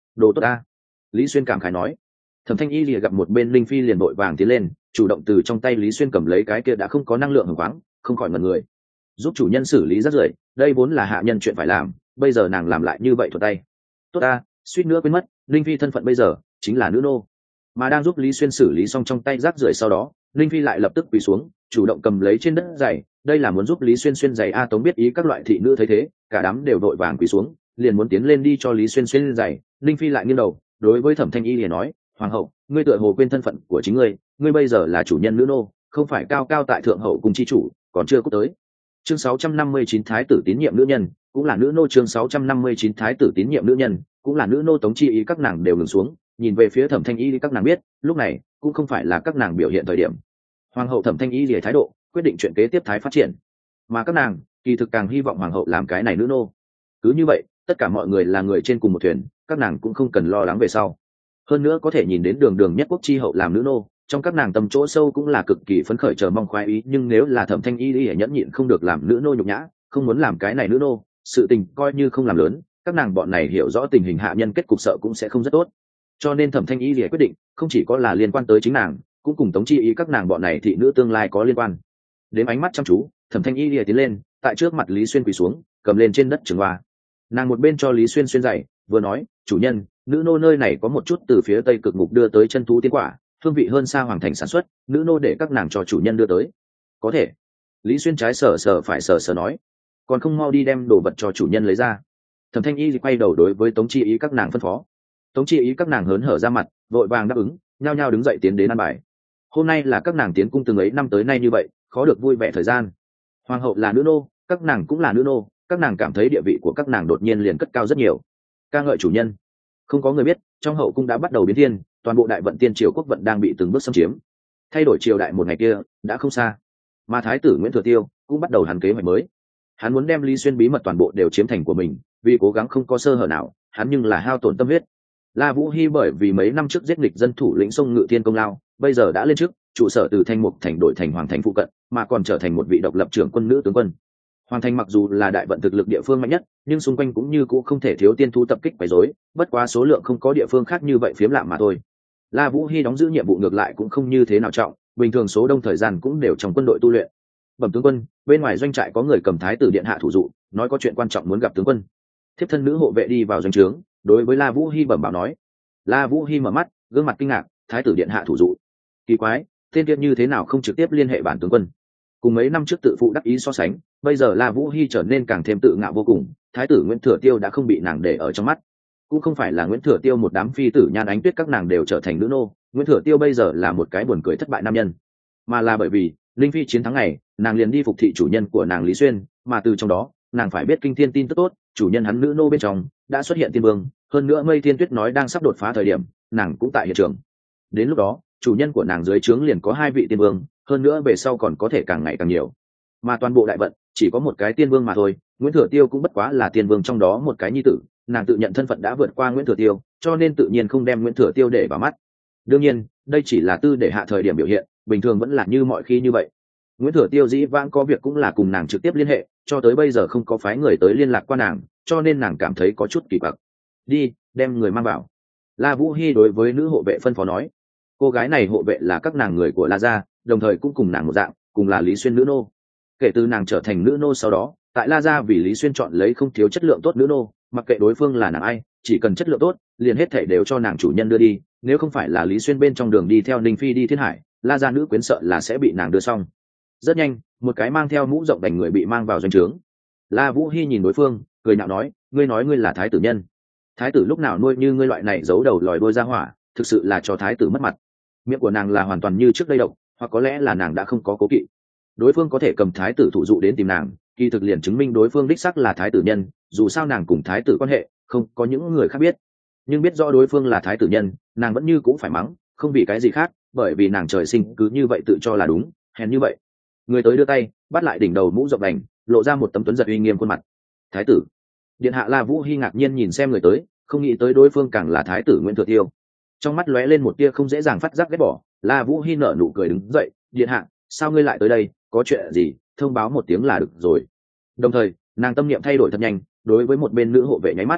S1: đồ tốt ta. Lý Xuyên cảm khái nói. Thẩm Thanh Y lìa gặp một bên Linh Phi liền vội vàng tiến lên, chủ động từ trong tay Lý Xuyên cầm lấy cái kia đã không có năng lượng hồng khoáng, không khỏi ngẩn người. Giúp chủ nhân xử lý rác rưởi, đây vốn là hạ nhân chuyện phải làm, bây giờ nàng làm lại như vậy thuận tay. Tốt ta, suýt nữa quên mất, Linh Phi thân phận bây giờ chính là nữ nô. Mà đang giúp Lý Xuyên xử lý xong trong tay rác rưởi sau đó, Linh Phi lại lập tức quỳ xuống, chủ động cầm lấy trên đất giày, đây là muốn giúp Lý Xuyên xuyên giày. A Tống biết ý các loại thị nữ thấy thế, cả đám đều vội vàng quỳ xuống, liền muốn tiến lên đi cho Lý Xuyên xuyên giày. Linh Phi lại nghiêng đầu, đối với Thẩm Thanh Y liền nói, hoàng hậu, ngươi tựa hồ quên thân phận của chính ngươi bây giờ là chủ nhân nữ nô, không phải cao cao tại thượng hậu cùng chi chủ, còn chưa có tới. Chương 659 Thái tử tín nhiệm nữ nhân, cũng là nữ nô. Chương 659 Thái tử tín nhiệm nữ nhân, cũng là nữ nô. Tống Chi ý các nàng đều ngừng xuống, nhìn về phía Thẩm Thanh Y, các nàng biết, lúc này cũng không phải là các nàng biểu hiện thời điểm. Hoàng hậu Thẩm Thanh Y lìa thái độ, quyết định chuyện kế tiếp thái phát triển, mà các nàng kỳ thực càng hy vọng hoàng hậu làm cái này nữ nô. Cứ như vậy, tất cả mọi người là người trên cùng một thuyền, các nàng cũng không cần lo lắng về sau. Hơn nữa có thể nhìn đến đường đường nhất quốc chi hậu làm nữ nô, trong các nàng tâm chỗ sâu cũng là cực kỳ phấn khởi chờ mong khoái ý. Nhưng nếu là Thẩm Thanh Y lìa nhẫn nhịn không được làm nữ nô nhục nhã, không muốn làm cái này nữ nô, sự tình coi như không làm lớn, các nàng bọn này hiểu rõ tình hình hạ nhân kết cục sợ cũng sẽ không rất tốt. Cho nên Thẩm Thanh Y lìa quyết định không chỉ có là liên quan tới chính nàng, cũng cùng Tống Chi ý các nàng bọn này thị nữ tương lai có liên quan. Đến ánh mắt chăm chú, Thẩm Thanh Y lìa tiến lên, tại trước mặt Lý Xuyên quỳ xuống, cầm lên trên đất trường hoa. Nàng một bên cho Lý Xuyên xuyên giày, vừa nói, chủ nhân, nữ nô nơi này có một chút từ phía tây cực ngục đưa tới chân thú tiến quả, hương vị hơn xa hoàng thành sản xuất, nữ nô để các nàng cho chủ nhân đưa tới. Có thể. Lý Xuyên trái sờ sờ phải sờ sờ nói, còn không mau đi đem đồ vật cho chủ nhân lấy ra. Thẩm Thanh Y quay đầu đối với Tống Chi ý các nàng phân phó. Tống Chi ý các nàng hớn hở ra mặt, vội vàng đáp ứng, nhao nhao đứng dậy tiến đến ăn bài. Hôm nay là các nàng tiến cung từng ấy năm tới nay như vậy, khó được vui vẻ thời gian. Hoàng hậu là nữ nô, các nàng cũng là nữ nô, các nàng cảm thấy địa vị của các nàng đột nhiên liền cất cao rất nhiều. Ca ngợi chủ nhân. Không có người biết, trong hậu cung đã bắt đầu biến thiên, toàn bộ đại vận tiên triều quốc vận đang bị từng bước xâm chiếm. Thay đổi triều đại một ngày kia đã không xa, mà thái tử Nguyễn Thừa Tiêu cũng bắt đầu hắn kế hoạch mới. Hắn muốn đem Lý Xuyên bí mật toàn bộ đều chiếm thành của mình, vì cố gắng không có sơ hở nào, hắn nhưng là hao tổn tâm huyết. La Vũ Hy bởi vì mấy năm trước giết nghịch dân thủ lĩnh sông Ngự Thiên công lao, bây giờ đã lên chức, trụ sở từ Thanh Mục thành đổi thành Hoàng thành phụ cận, mà còn trở thành một vị độc lập trưởng quân nữ tướng quân. Hoàng thành mặc dù là đại vận thực lực địa phương mạnh nhất, nhưng xung quanh cũng như cũ không thể thiếu tiên thú tập kích quấy rối, bất quá số lượng không có địa phương khác như vậy phiếm lạm mà thôi. La Vũ Hy đóng giữ nhiệm vụ ngược lại cũng không như thế nào trọng, bình thường số đông thời gian cũng đều trong quân đội tu luyện. Bẩm tướng quân, bên ngoài doanh trại có người cầm thái tử điện hạ thủ dụ, nói có chuyện quan trọng muốn gặp tướng quân. Thiếp thân nữ hộ vệ đi vào doanh trướng, đối với La Vũ Hy bẩm báo nói. La Vũ Hy mở mắt, gương mặt kinh ngạc, thái tử điện hạ thủ dụ. Kỳ quái, tên kia như thế nào không trực tiếp liên hệ bản tướng quân? Cùng mấy năm trước tự phụ đắc ý so sánh, bây giờ La Vũ Hy trở nên càng thêm tự ngạo vô cùng, thái tử Nguyễn Thừa Tiêu đã không bị nàng để ở trong mắt. Cũng không phải là Nguyễn Thừa Tiêu một đám phi tử nhan ánh tuyết các nàng đều trở thành nữ nô, Nguyễn Thừa Tiêu bây giờ là một cái buồn cười thất bại nam nhân, mà là bởi vì Linh Phi chiến thắng này, nàng liền đi phục thị chủ nhân của nàng Lý Xuyên, mà từ trong đó nàng phải biết kinh thiên tin tức tốt, chủ nhân hắn nữ nô bên trong đã xuất hiện tiên vương, hơn nữa Mây Thiên Tuyết nói đang sắp đột phá thời điểm, nàng cũng tại hiện trường. Đến lúc đó, chủ nhân của nàng dưới trướng liền có 2 vị tiên vương, hơn nữa về sau còn có thể càng ngày càng nhiều. Mà toàn bộ đại vận chỉ có một cái tiên vương mà thôi, Nguyễn Thừa Tiêu cũng bất quá là tiên vương trong đó một cái nhi tử, nàng tự nhận thân phận đã vượt qua Nguyễn Thừa Tiêu, cho nên tự nhiên không đem Nguyễn Thừa Tiêu để vào mắt. Đương nhiên, đây chỉ là tư để hạ thời điểm biểu hiện, bình thường vẫn là như mọi khi như vậy. Nguyễn Thừa Tiêu dĩ vãng có việc cũng là cùng nàng trực tiếp liên hệ, cho tới bây giờ không có phái người tới liên lạc qua nàng, cho nên nàng cảm thấy có chút kỳ quặc. Đi, đem người mang vào. La Vũ Hy đối với nữ hộ vệ phân phó nói. Cô gái này hộ vệ là các nàng người của La gia, đồng thời cũng cùng nàng một dạng, cùng là Lý Xuyên nữ nô. Kể từ nàng trở thành nữ nô sau đó, tại La gia vì Lý Xuyên chọn lấy không thiếu chất lượng tốt nữ nô, mặc kệ đối phương là nàng ai, chỉ cần chất lượng tốt, liền hết thảy đều cho nàng chủ nhân đưa đi, nếu không phải là Lý Xuyên bên trong đường đi theo Ninh Phi đi Thiên Hải, La gia nữ quyến sợ là sẽ bị nàng đưa xong. Rất nhanh, một cái mang theo mũ rộng đành người bị mang vào doanh trướng. La Vũ Hy nhìn đối phương, cười nhạo nói, ngươi nói ngươi là thái tử nhân, thái tử lúc nào nuôi như ngươi loại này giấu đầu lòi đuôi ra hỏa, thực sự là cho thái tử mất mặt. Miệng của nàng là hoàn toàn như trước đây độc, hoặc có lẽ là nàng đã không có cố kỵ. Đối phương có thể cầm thái tử thủ dụ đến tìm nàng, kỳ thực liền chứng minh đối phương đích xác là thái tử nhân, dù sao nàng cùng thái tử quan hệ không có những người khác biết, nhưng biết rõ đối phương là thái tử nhân, nàng vẫn như cũng phải mắng, không vì cái gì khác, bởi vì nàng trời sinh cứ như vậy tự cho là đúng, hèn như vậy. Người tới đưa tay bắt lại đỉnh đầu mũ rộng đành, lộ ra một tấm tuấn giật uy nghiêm khuôn mặt. Thái tử điện hạ. La Vũ Hy ngạc nhiên nhìn xem người tới, không nghĩ tới đối phương càng là thái tử Nguyễn Thừa Tiêu. Trong mắt lóe lên một tia không dễ dàng phát giác ghét bỏ, La Vũ Hy nở nụ cười đứng dậy, điện hạ, sao ngươi lại tới đây, có chuyện gì thông báo một tiếng là được rồi. Đồng thời nàng tâm niệm thay đổi thật nhanh, đối với một bên nữ hộ vệ nháy mắt.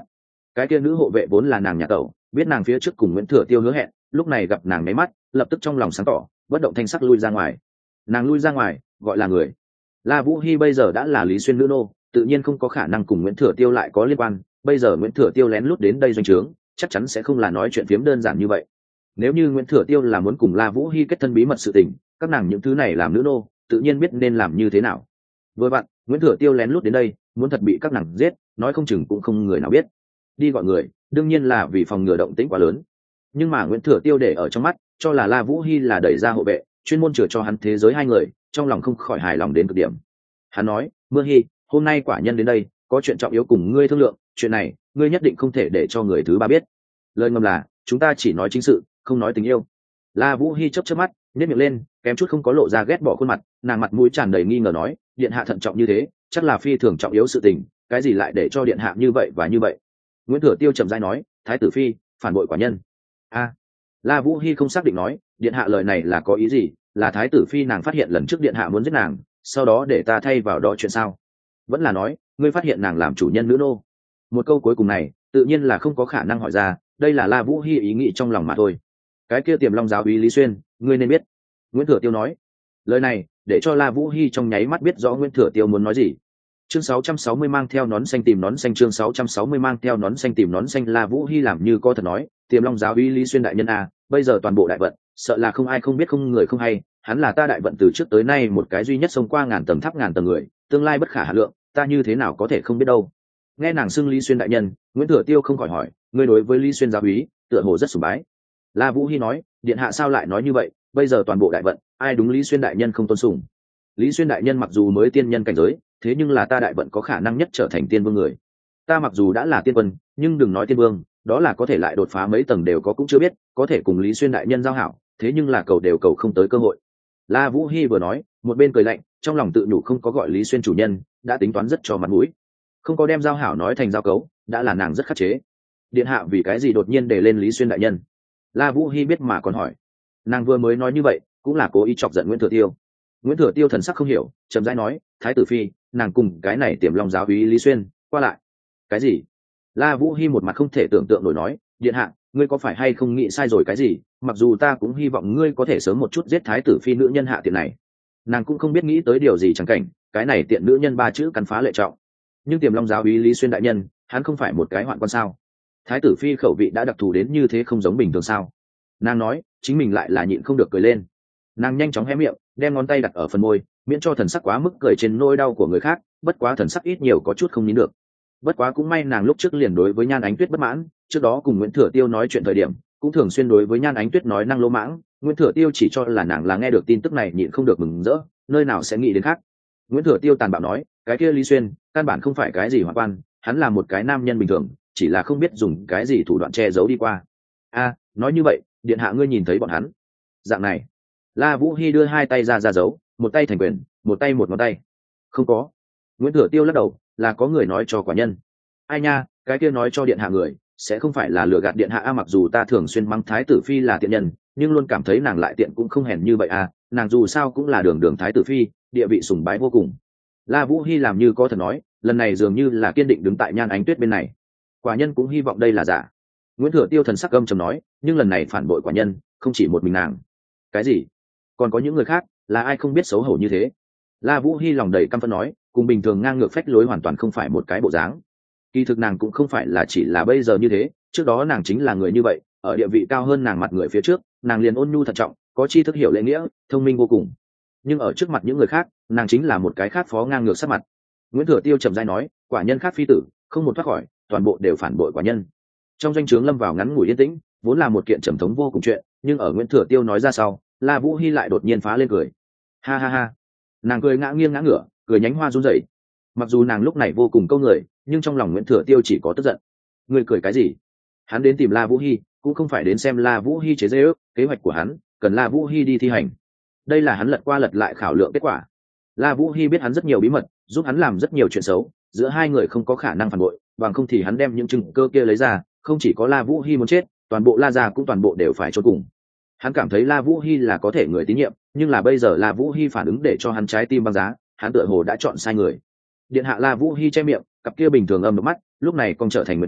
S1: cái kia nữ hộ vệ vốn là nàng nhà tẩu, biết nàng phía trước cùng Nguyễn Thừa Tiêu hứa hẹn, lúc này gặp nàng nháy mắt, lập tức trong lòng sáng tỏ, bất động thanh sắc lui ra ngoài. Nàng lui ra ngoài, gọi là người. La Vũ Hi bây giờ đã là Lý Xuyên nữ nô, tự nhiên không có khả năng cùng Nguyễn Thừa Tiêu lại có liên quan. Bây giờ Nguyễn Thừa Tiêu lén lút đến đây doanh trướng, chắc chắn sẽ không là nói chuyện phiếm đơn giản như vậy. Nếu như Nguyễn Thừa Tiêu là muốn cùng La Vũ Hi kết thân bí mật sự tình, các nàng những thứ này làm nữ nô, tự nhiên biết nên làm như thế nào. Vừa vặn, Nguyễn Thừa Tiêu lén lút đến đây, muốn thật bị các nàng giết, nói không chừng cũng không người nào biết. Đi gọi người, đương nhiên là vì phòng ngừa động tĩnh quá lớn. Nhưng mà Nguyễn Thừa Tiêu để ở trong mắt, cho là La Vũ Hi là đẩy ra hộ vệ, chuyên môn chừa cho hắn thế giới hai người, trong lòng không khỏi hài lòng đến cực điểm. Hắn nói, Mưa Hi, hôm nay quả nhân đến đây, có chuyện trọng yếu cùng ngươi thương lượng, chuyện này, ngươi nhất định không thể để cho người thứ ba biết. Lời ngầm là, chúng ta chỉ nói chính sự, không nói tình yêu. La Vũ Hi chớp chớp mắt, nhếch miệng lên, kém chút không có lộ ra ghét bỏ khuôn mặt, nàng mặt mũi tràn đầy nghi ngờ nói, điện hạ thận trọng như thế, chắc là phi thường trọng yếu sự tình, cái gì lại để cho điện hạ như vậy và như vậy. Nguyễn Thừa Tiêu chậm rãi nói, thái tử phi phản bội quả nhân. La Vũ Hi không xác định nói, điện hạ lời này là có ý gì, là thái tử phi nàng phát hiện lần trước điện hạ muốn giết nàng, sau đó để ta thay vào đó chuyện sao? Vẫn là nói, ngươi phát hiện nàng làm chủ nhân nữ nô? Một câu cuối cùng này, tự nhiên là không có khả năng hỏi ra, đây là La Vũ Hi ý nghĩ trong lòng mà thôi. Cái kia Tiềm Long giáo úy Lý Xuyên, ngươi nên biết. Nguyễn Thừa Tiêu nói. Lời này, để cho La Vũ Hi trong nháy mắt biết rõ Nguyễn Thừa Tiêu muốn nói gì. Chương 660 mang theo nón xanh tìm nón xanh, chương 660 mang theo nón xanh tìm nón xanh. La Vũ Hi làm như có thật nói, Tiềm Long giáo úy Lý Xuyên đại nhân à, bây giờ toàn bộ đại vận, sợ là không ai không biết không người không hay, hắn là ta đại vận từ trước tới nay một cái duy nhất xông qua ngàn tầng tháp ngàn tầng người, tương lai bất khả hà lượng, ta như thế nào có thể không biết đâu. Nghe nàng xưng Lý Xuyên đại nhân, Nguyễn Thừa Tiêu không khỏi hỏi, ngươi đối với Lý Xuyên giáo úy, tựa hồ rất sủng bái. La Vũ Hi nói, điện hạ sao lại nói như vậy, bây giờ toàn bộ đại vận, ai đúng Lý Xuyên đại nhân không tôn sùng. Lý Xuyên đại nhân mặc dù mới tiên nhân cảnh giới, thế nhưng là ta đại vận có khả năng nhất trở thành tiên vương người. Ta mặc dù đã là tiên quân, nhưng đừng nói tiên vương, đó là có thể lại đột phá mấy tầng đều có cũng chưa biết, có thể cùng Lý Xuyên đại nhân giao hảo, thế nhưng là cầu đều cầu không tới cơ hội. La Vũ Hi vừa nói, một bên cười lạnh, trong lòng tự nhủ không có gọi Lý Xuyên chủ nhân, đã tính toán rất cho mặt mũi. Không có đem giao hảo nói thành giao cấu, đã là nàng rất khắc chế. Điện hạ vì cái gì đột nhiên đề lên Lý Xuyên đại nhân? La Vũ Hi biết mà còn hỏi. Nàng vừa mới nói như vậy, cũng là cố ý chọc giận Nguyễn Thừa Tiêu. Nguyễn Thừa Tiêu thần sắc không hiểu, chậm rãi nói, thái tử phi, nàng cùng cái này Tiềm Long giáo úy Lý Xuyên qua lại. Cái gì? La Vũ Hi một mặt không thể tưởng tượng nổi nói, điện hạ, ngươi có phải hay không nghĩ sai rồi cái gì? Mặc dù ta cũng hy vọng ngươi có thể sớm một chút giết thái tử phi nữ nhân hạ tiện này. Nàng cũng không biết nghĩ tới điều gì chẳng cảnh, cái này tiện nữ nhân ba chữ cắn phá lệ trọng. Nhưng Tiềm Long giáo úy Lý Xuyên đại nhân, hắn không phải một cái hoạn quan sao? Thái tử phi khẩu vị đã đặc thù đến như thế không giống bình thường sao? Nàng nói, chính mình lại là nhịn không được cười lên. Nàng nhanh chóng hé miệng, đem ngón tay đặt ở phần môi, miễn cho thần sắc quá mức cười trên nỗi đau của người khác, bất quá thần sắc ít nhiều có chút không nín được. Bất quá cũng may nàng lúc trước liền đối với Nhan Ánh Tuyết bất mãn, trước đó cùng Nguyễn Thừa Tiêu nói chuyện thời điểm, cũng thường xuyên đối với Nhan Ánh Tuyết nói năng lỗ mãng, Nguyễn Thừa Tiêu chỉ cho là nàng là nghe được tin tức này nhịn không được mừng rỡ, nơi nào sẽ nghĩ đến khác. Nguyễn Thừa Tiêu tàn bạo nói, cái kia Lý Xuyên, căn bản không phải cái gì hoạn quan, hắn là một cái nam nhân bình thường, chỉ là không biết dùng cái gì thủ đoạn che giấu đi qua. Nói như vậy, điện hạ ngươi nhìn thấy bọn hắn. Dạng này, La Vũ Hi đưa hai tay ra giấu, một tay thành quyền, một tay một ngón tay. Không có. Nguyễn Thừa Tiêu lắc đầu, là có người nói cho quả nhân. Ai nha, cái kia nói cho điện hạ người, sẽ không phải là lừa gạt điện hạ mặc dù ta thường xuyên mắng thái tử phi là tiện nhân, nhưng luôn cảm thấy nàng lại tiện cũng không hèn như vậy nàng dù sao cũng là đường đường thái tử phi, địa vị sùng bái vô cùng. La Vũ Hi làm như có thật nói, lần này dường như là kiên định đứng tại Nhan Ánh Tuyết bên này. Quả nhân cũng hy vọng đây là giả. Nguyễn Thừa Tiêu thần sắc âm trầm nói, nhưng lần này phản bội quả nhân, không chỉ một mình nàng. Cái gì? Còn có những người khác, là ai không biết xấu hổ như thế? La Vũ Hi lòng đầy căm phẫn nói, cùng bình thường ngang ngược phách lối hoàn toàn không phải một cái bộ dáng. Kỳ thực nàng cũng không phải là chỉ là bây giờ như thế, trước đó nàng chính là người như vậy, ở địa vị cao hơn nàng mặt người phía trước, nàng liền ôn nhu thận trọng, có tri thức hiểu lễ nghĩa, thông minh vô cùng. Nhưng ở trước mặt những người khác, nàng chính là một cái khác phó ngang ngược sát mặt. Nguyễn Thừa Tiêu trầm rãi nói, quả nhân khác phi tử, không một thoát khỏi, toàn bộ đều phản bội quả nhân. Trong doanh trướng lâm vào ngắn ngủi yên tĩnh, vốn là một kiện trầm thống vô cùng chuyện, nhưng ở Nguyễn Thừa Tiêu nói ra sau, La Vũ Hi lại đột nhiên phá lên cười. Ha ha ha. Nàng cười ngã nghiêng ngã ngửa, cười nhánh hoa run rẩy. Mặc dù nàng lúc này vô cùng câu người, nhưng trong lòng Nguyễn Thừa Tiêu chỉ có tức giận. Ngươi cười cái gì? Hắn đến tìm La Vũ Hi, cũng không phải đến xem La Vũ Hi chế giễu, kế hoạch của hắn, cần La Vũ Hi đi thi hành. Đây là hắn lật qua lật lại khảo lượng kết quả. La Vũ Hi biết hắn rất nhiều bí mật, giúp hắn làm rất nhiều chuyện xấu, giữa hai người không có khả năng phản bội, bằng không thì hắn đem những chứng cơ kia lấy ra, không chỉ có La Vũ Hi muốn chết, toàn bộ La gia cũng toàn bộ đều phải chôn cùng. Hắn cảm thấy La Vũ Hi là có thể người tín nhiệm, nhưng là bây giờ La Vũ Hi phản ứng để cho hắn trái tim băng giá, hắn tựa hồ đã chọn sai người. Điện hạ La Vũ Hi che miệng, cặp kia bình thường âm độc mắt, lúc này còn trở thành một nhà,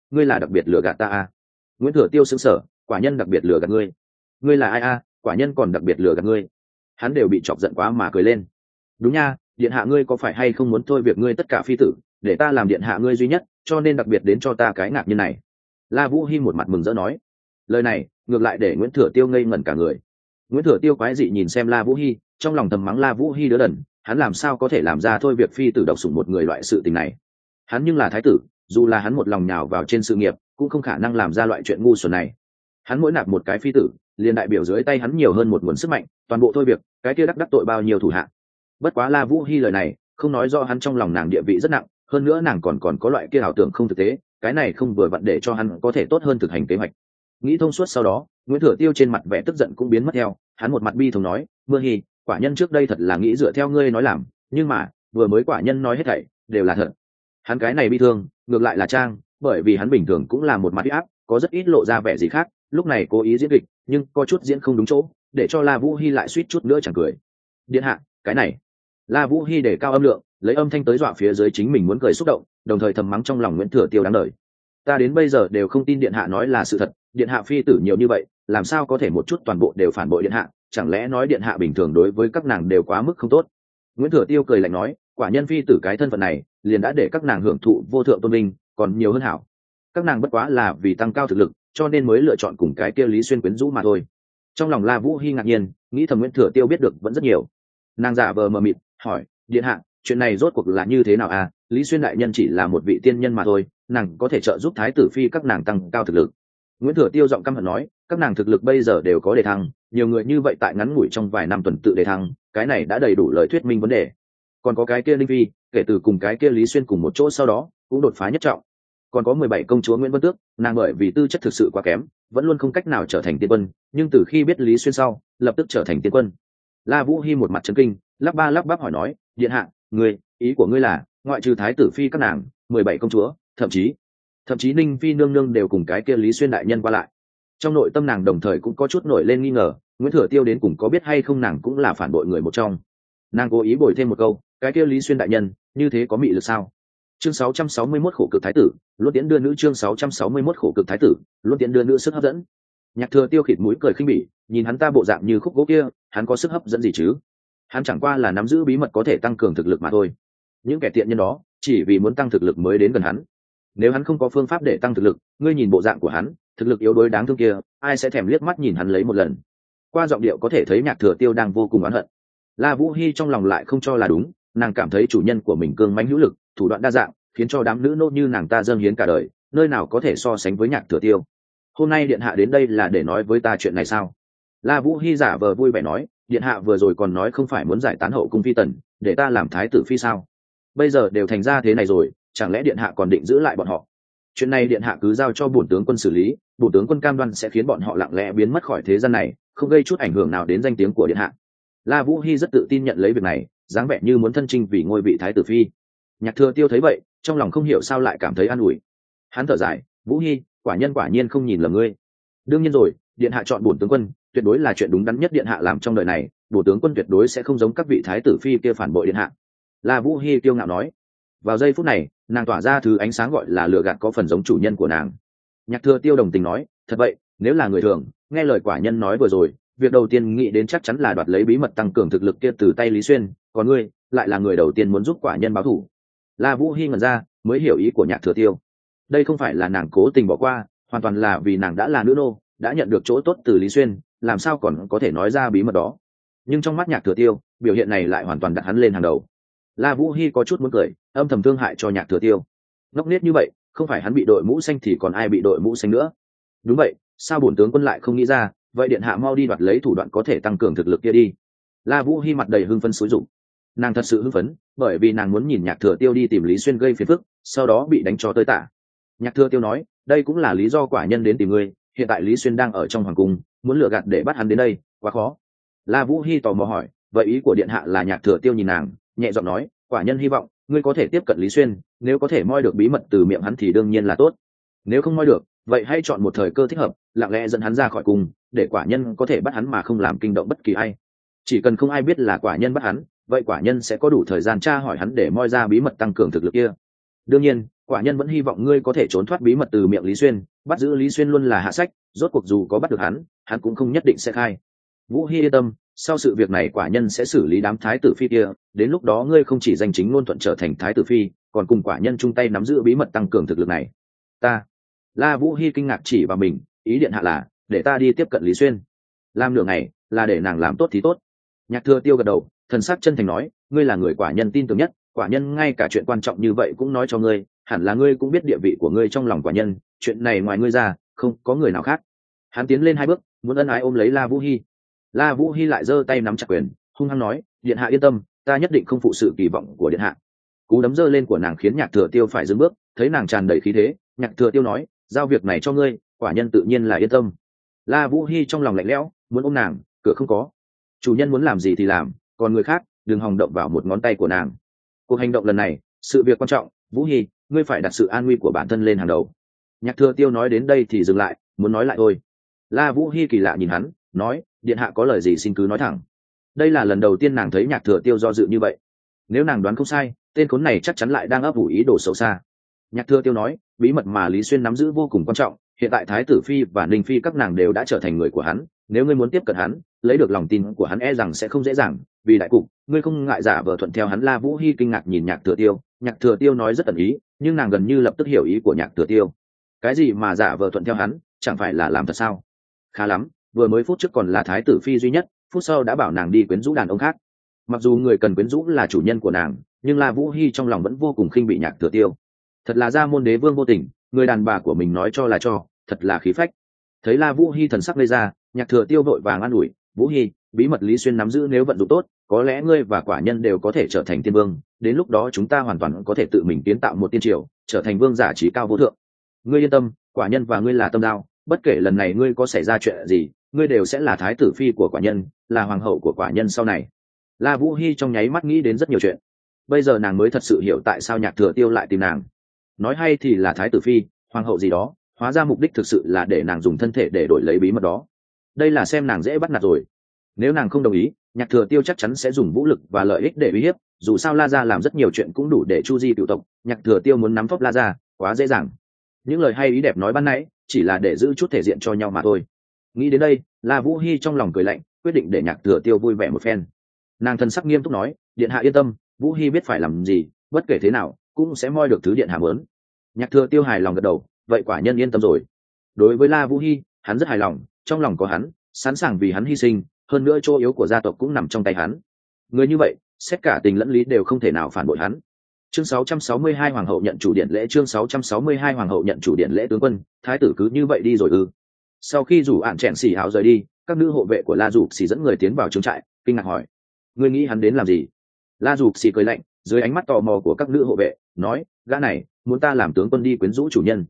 S1: ngươi là đặc biệt lừa gạt ta à? Nguyễn Thừa Tiêu sững sờ, quả nhân đặc biệt lừa gạt ngươi? Ngươi là ai à? Quả nhân còn đặc biệt lừa gạt ngươi? Hắn đều bị chọc giận quá mà cười lên. Đúng nha, điện hạ ngươi có phải hay không muốn thôi việc ngươi tất cả phi tử, để ta làm điện hạ ngươi duy nhất, cho nên đặc biệt đến cho ta cái ngạc như này. La Vũ Hi một mặt mừng rỡ nói. Lời này ngược lại để Nguyễn Thừa Tiêu ngây ngẩn cả người. Nguyễn Thừa Tiêu quái dị nhìn xem La Vũ Hi, trong lòng thầm mắng La Vũ Hi đứa đần, hắn làm sao có thể làm ra thôi việc phi tử độc sủng một người loại sự tình này. Hắn nhưng là thái tử, dù là hắn một lòng nhào vào trên sự nghiệp, cũng không khả năng làm ra loại chuyện ngu xuẩn này. Hắn mỗi nạp một cái phi tử, liền đại biểu dưới tay hắn nhiều hơn một nguồn sức mạnh, toàn bộ thôi việc, cái kia đắc tội bao nhiêu thủ hạ. Bất quá La Vũ Hi lời này, không nói do hắn trong lòng nàng địa vị rất nặng, hơn nữa nàng còn có loại kia ảo tưởng không thực tế, cái này không vừa vặn để cho hắn có thể tốt hơn thực hành kế hoạch. Nghĩ thông suốt sau đó, Nguyễn Thừa Tiêu trên mặt vẻ tức giận cũng biến mất theo, hắn một mặt bi thống nói, Mưa Hi, quả nhân trước đây thật là nghĩ dựa theo ngươi nói làm, nhưng mà vừa mới quả nhân nói hết thảy đều là thật. Hắn cái này bi thương ngược lại là trang, bởi vì hắn bình thường cũng là một mặt uy áp, có rất ít lộ ra vẻ gì khác, lúc này cố ý diễn kịch, nhưng có chút diễn không đúng chỗ, để cho La Vũ Hi lại suýt chút nữa chẳng cười. Điện hạ, cái này. La Vũ Hi để cao âm lượng, lấy âm thanh tới dọa phía dưới chính mình muốn cười xúc động, đồng thời thầm mắng trong lòng Nguyễn Thừa Tiêu đáng đời. Ta đến bây giờ đều không tin điện hạ nói là sự thật, điện hạ phi tử nhiều như vậy, làm sao có thể một chút toàn bộ đều phản bội điện hạ, chẳng lẽ nói điện hạ bình thường đối với các nàng đều quá mức không tốt. Nguyễn Thừa Tiêu cười lạnh nói, quả nhân phi tử cái thân phận này liền đã để các nàng hưởng thụ vô thượng tôn vinh, còn nhiều hơn hảo. Các nàng bất quá là vì tăng cao thực lực, cho nên mới lựa chọn cùng cái kia Lý Xuyên quyến rũ mà thôi. Trong lòng La Vũ Hi ngạc nhiên, nghĩ thầm Nguyễn Thừa Tiêu biết được vẫn rất nhiều. Nàng giả vờ mờ mịt hỏi, điện hạ, chuyện này rốt cuộc là như thế nào à? Lý Xuyên đại nhân chỉ là một vị tiên nhân mà thôi, nàng có thể trợ giúp thái tử phi các nàng tăng cao thực lực. Nguyễn Thừa Tiêu giọng căm hận nói, các nàng thực lực bây giờ đều có đề thăng, nhiều người như vậy tại ngắn ngủi trong vài năm tuần tự đề thăng, cái này đã đầy đủ lời thuyết minh vấn đề. Còn có cái kia Linh Phi, kể từ cùng cái kia Lý Xuyên cùng một chỗ sau đó, cũng đột phá nhất trọng. Còn có 17 công chúa Nguyễn Vân Tước, nàng bởi vì tư chất thực sự quá kém, vẫn luôn không cách nào trở thành tiên quân, nhưng từ khi biết Lý Xuyên sau, lập tức trở thành tiên quân. La Vũ Hi một mặt chấn kinh, lắp ba lắp bắp hỏi nói, điện hạ, ý của ngươi là, ngoại trừ thái tử phi các nàng, 17 công chúa, thậm chí Ninh Phi nương nương đều cùng cái kia Lý Xuyên đại nhân qua lại. Trong nội tâm nàng đồng thời cũng có chút nổi lên nghi ngờ, Nguyễn Thừa Tiêu đến cùng có biết hay không nàng cũng là phản bội người một trong. Nàng cố ý bồi thêm một câu, cái kia Lý Xuyên đại nhân, như thế có mị lực sao? Chương 661 khổ cực thái tử, luôn tiễn đưa nữ, chương 661 khổ cực thái tử, luôn tiễn đưa nữ sức hấp dẫn. Nhạc Thừa Tiêu khịt mũi cười khinh bỉ, nhìn hắn ta bộ dạng như khúc gỗ kia, hắn có sức hấp dẫn gì chứ? Hắn chẳng qua là nắm giữ bí mật có thể tăng cường thực lực mà thôi. Những kẻ tiện nhân đó, chỉ vì muốn tăng thực lực mới đến gần hắn. Nếu hắn không có phương pháp để tăng thực lực, ngươi nhìn bộ dạng của hắn, thực lực yếu đuối đáng thương kia, ai sẽ thèm liếc mắt nhìn hắn lấy một lần. Qua giọng điệu có thể thấy Nhạc Thừa Tiêu đang vô cùng oán hận. La Vũ Hi trong lòng lại không cho là đúng, nàng cảm thấy chủ nhân của mình cương mãnh hữu lực, thủ đoạn đa dạng, khiến cho đám nữ nô như nàng ta dâng hiến cả đời, nơi nào có thể so sánh với Nhạc Thừa Tiêu. Hôm nay điện hạ đến đây là để nói với ta chuyện này sao? La Vũ Hi giả vờ vui vẻ nói, điện hạ vừa rồi còn nói không phải muốn giải tán hậu cung phi tần, để ta làm thái tử phi sao? Bây giờ đều thành ra thế này rồi, chẳng lẽ điện hạ còn định giữ lại bọn họ? Chuyện này điện hạ cứ giao cho bổn tướng quân xử lý, bổn tướng quân cam đoan sẽ khiến bọn họ lặng lẽ biến mất khỏi thế gian này, không gây chút ảnh hưởng nào đến danh tiếng của điện hạ. La Vũ Hi rất tự tin nhận lấy việc này, dáng vẻ như muốn thân chinh vì ngôi vị thái tử phi. Nhạc Thừa Tiêu thấy vậy, trong lòng không hiểu sao lại cảm thấy an ủi. Hắn thở dài, Vũ Hi, quả nhiên không nhìn lầm ngươi. Đương nhiên rồi, điện hạ chọn bổn tướng quân, tuyệt đối là chuyện đúng đắn nhất điện hạ làm trong đời này, bổn tướng quân tuyệt đối sẽ không giống các vị thái tử phi kia phản bội điện hạ. La Vũ Hi kiêu ngạo nói. Vào giây phút này, nàng tỏa ra thứ ánh sáng gọi là lửa gạt có phần giống chủ nhân của nàng. Nhạc Thừa Tiêu đồng tình nói, thật vậy, nếu là người thường, nghe lời quả nhân nói vừa rồi, việc đầu tiên nghĩ đến chắc chắn là đoạt lấy bí mật tăng cường thực lực kia từ tay Lý Xuyên, còn ngươi lại là người đầu tiên muốn giúp quả nhân báo thù. La Vũ Hi ngẩn ra, mới hiểu ý của Nhạc Thừa Tiêu. Đây không phải là nàng cố tình bỏ qua, hoàn toàn là vì nàng đã là nữ nô, đã nhận được chỗ tốt từ Lý Xuyên, làm sao còn có thể nói ra bí mật đó. Nhưng trong mắt Nhạc Thừa Tiêu, biểu hiện này lại hoàn toàn đặt hắn lên hàng đầu. La Vũ Hi có chút muốn cười, âm thầm thương hại cho Nhạc Thừa Tiêu. Ngốc nghếch như vậy, không phải hắn bị đội mũ xanh thì còn ai bị đội mũ xanh nữa. Đúng vậy, sao bổn tướng quân lại không nghĩ ra, vậy điện hạ mau đi đoạt lấy thủ đoạn có thể tăng cường thực lực kia đi. La Vũ Hi mặt đầy hưng phấn xúi dụng. Nàng thật sự hưng phấn, bởi vì nàng muốn nhìn Nhạc Thừa Tiêu đi tìm Lý Xuyên gây phiền phức, sau đó bị đánh cho tơi tả. Nhạc Thừa Tiêu nói, đây cũng là lý do quả nhân đến tìm ngươi, hiện tại Lý Xuyên đang ở trong hoàng cung, muốn lừa gạt để bắt hắn đến đây, quá khó. La Vũ Hi tò mò hỏi, vậy ý của điện hạ là? Nhạc Thừa Tiêu nhìn nàng, nhẹ giọng nói, quả nhân hy vọng ngươi có thể tiếp cận Lý Xuyên, nếu có thể moi được bí mật từ miệng hắn thì đương nhiên là tốt. Nếu không moi được, vậy hãy chọn một thời cơ thích hợp, lặng lẽ dẫn hắn ra khỏi cung, để quả nhân có thể bắt hắn mà không làm kinh động bất kỳ ai. Chỉ cần không ai biết là quả nhân bắt hắn, vậy quả nhân sẽ có đủ thời gian tra hỏi hắn để moi ra bí mật tăng cường thực lực kia. Đương nhiên, quả nhân vẫn hy vọng ngươi có thể trốn thoát bí mật từ miệng Lý Xuyên, bắt giữ Lý Xuyên luôn là hạ sách, rốt cuộc dù có bắt được hắn cũng không nhất định sẽ khai. Vũ Hy yên tâm, sau sự việc này quả nhân sẽ xử lý đám thái tử phi kia, đến lúc đó ngươi không chỉ danh chính ngôn thuận trở thành thái tử phi, còn cùng quả nhân chung tay nắm giữ bí mật tăng cường thực lực này. Ta. La Vũ Hy kinh ngạc chỉ vào mình, ý điện hạ là để ta đi tiếp cận Lý Xuyên. Làm nửa ngày là để nàng làm tốt thì tốt. Nhạc Thừa Tiêu gật đầu, thần sắc chân thành nói, ngươi là người quả nhân tin tưởng nhất, quả nhân ngay cả chuyện quan trọng như vậy cũng nói cho ngươi, hẳn là ngươi cũng biết địa vị của ngươi trong lòng quả nhân, chuyện này ngoài ngươi ra không có người nào khác. Hắn tiến lên 2 bước, muốn ân ái ôm lấy La Vũ Hy. La Vũ Hy lại giơ tay nắm chặt quyền, hung hăng nói, điện hạ yên tâm, ta nhất định không phụ sự kỳ vọng của điện hạ. Cú đấm giơ lên của nàng khiến Nhạc Thừa Tiêu phải dừng bước, thấy nàng tràn đầy khí thế, Nhạc Thừa Tiêu nói, giao việc này cho ngươi, quả nhân tự nhiên là yên tâm. La Vũ Hy trong lòng lạnh lẽo, muốn ôm nàng, cửa không có. Chủ nhân muốn làm gì thì làm, còn người khác đừng hòng động vào một ngón tay của nàng. Cuộc hành động lần này, sự việc quan trọng, Vũ Hy, ngươi phải đặt sự an nguy của bản thân lên hàng đầu. Nhạc Thừa Tiêu nói đến đây thì dừng lại, muốn nói lại thôi. La Vũ Hy kỳ lạ nhìn hắn, nói, điện hạ có lời gì xin cứ nói thẳng. Đây là lần đầu tiên nàng thấy Nhạc Thừa Tiêu do dự như vậy. Nếu nàng đoán không sai, tên khốn này chắc chắn lại đang ấp ủ ý đồ xấu xa. Nhạc Thừa Tiêu nói, bí mật mà Lý Xuyên nắm giữ vô cùng quan trọng, hiện tại Thái tử phi và Ninh phi các nàng đều đã trở thành người của hắn, nếu ngươi muốn tiếp cận hắn, lấy được lòng tin của hắn e rằng sẽ không dễ dàng, vì đại cục, ngươi không ngại giả vờ thuận theo hắn. La Vũ Hy kinh ngạc nhìn Nhạc Thừa Tiêu, Nhạc Thừa Tiêu nói rất ẩn ý, nhưng nàng gần như lập tức hiểu ý của Nhạc Thừa Tiêu. Cái gì mà giả vờ thuận theo hắn, chẳng phải là làm thật sao? Khá lắm, vừa mới phút trước còn là thái tử phi duy nhất, phút sau đã bảo nàng đi quyến rũ đàn ông khác. Mặc dù người cần quyến rũ là chủ nhân của nàng, nhưng La Vũ Hy trong lòng vẫn vô cùng khinh bị Nhạc Thừa Tiêu. Thật là Gia Môn đế vương vô tình, người đàn bà của mình nói cho là cho, thật là khí phách. Thấy La Vũ Hy thần sắc lây ra, Nhạc Thừa Tiêu vội vàng an ủi, Vũ Hy, bí mật Lý Xuyên nắm giữ nếu vận dụng tốt, có lẽ ngươi và quả nhân đều có thể trở thành tiên vương, đến lúc đó chúng ta hoàn toàn có thể tự mình kiến tạo một tiên triều, trở thành vương giả trí cao vô thượng. Ngươi yên tâm, quả nhân và ngươi là tâm giao, bất kể lần này ngươi có xảy ra chuyện gì, ngươi đều sẽ là thái tử phi của quả nhân, là hoàng hậu của quả nhân sau này. La Vũ Hy trong nháy mắt nghĩ đến rất nhiều chuyện. Bây giờ nàng mới thật sự hiểu tại sao Nhạc Thừa Tiêu lại tìm nàng. Nói hay thì là thái tử phi, hoàng hậu gì đó, hóa ra mục đích thực sự là để nàng dùng thân thể để đổi lấy bí mật đó. Đây là xem nàng dễ bắt nạt rồi. Nếu nàng không đồng ý, Nhạc Thừa Tiêu chắc chắn sẽ dùng vũ lực và lợi ích để uy hiếp, dù sao La gia làm rất nhiều chuyện cũng đủ để chu di cựu tộc, Nhạc Thừa Tiêu muốn nắm thóp La gia quá dễ dàng. Những lời hay ý đẹp nói ban nãy chỉ là để giữ chút thể diện cho nhau mà thôi. Nghĩ đến đây, La Vũ Hy trong lòng cười lạnh, quyết định để Nhạc Thừa Tiêu vui vẻ một phen. Nàng thân sắc nghiêm túc nói, điện hạ yên tâm, Vũ Hy biết phải làm gì, bất kể thế nào cũng sẽ moi được thứ điện hạ muốn. Nhạc Thừa Tiêu hài lòng gật đầu, vậy quả nhân yên tâm rồi. Đối với La Vũ Hy, hắn rất hài lòng, trong lòng có hắn, sẵn sàng vì hắn hy sinh, hơn nữa chỗ yếu của gia tộc cũng nằm trong tay hắn. Người như vậy, xét cả tình lẫn lý đều không thể nào phản bội hắn. Chương 662 Hoàng hậu nhận chủ điện lễ. Chương 662 Hoàng hậu nhận chủ điện lễ. Tướng quân, thái tử cứ như vậy đi rồi ư? Sau khi rủ ạn chèn xì áo rời đi, các nữ hộ vệ của La Dục xì dẫn người tiến vào trướng trại, kinh ngạc hỏi, ngươi nghĩ hắn đến làm gì? La Dục xì cười lạnh, dưới ánh mắt tò mò của các nữ hộ vệ, nói, gã này muốn ta làm tướng quân đi quyến rũ chủ nhân.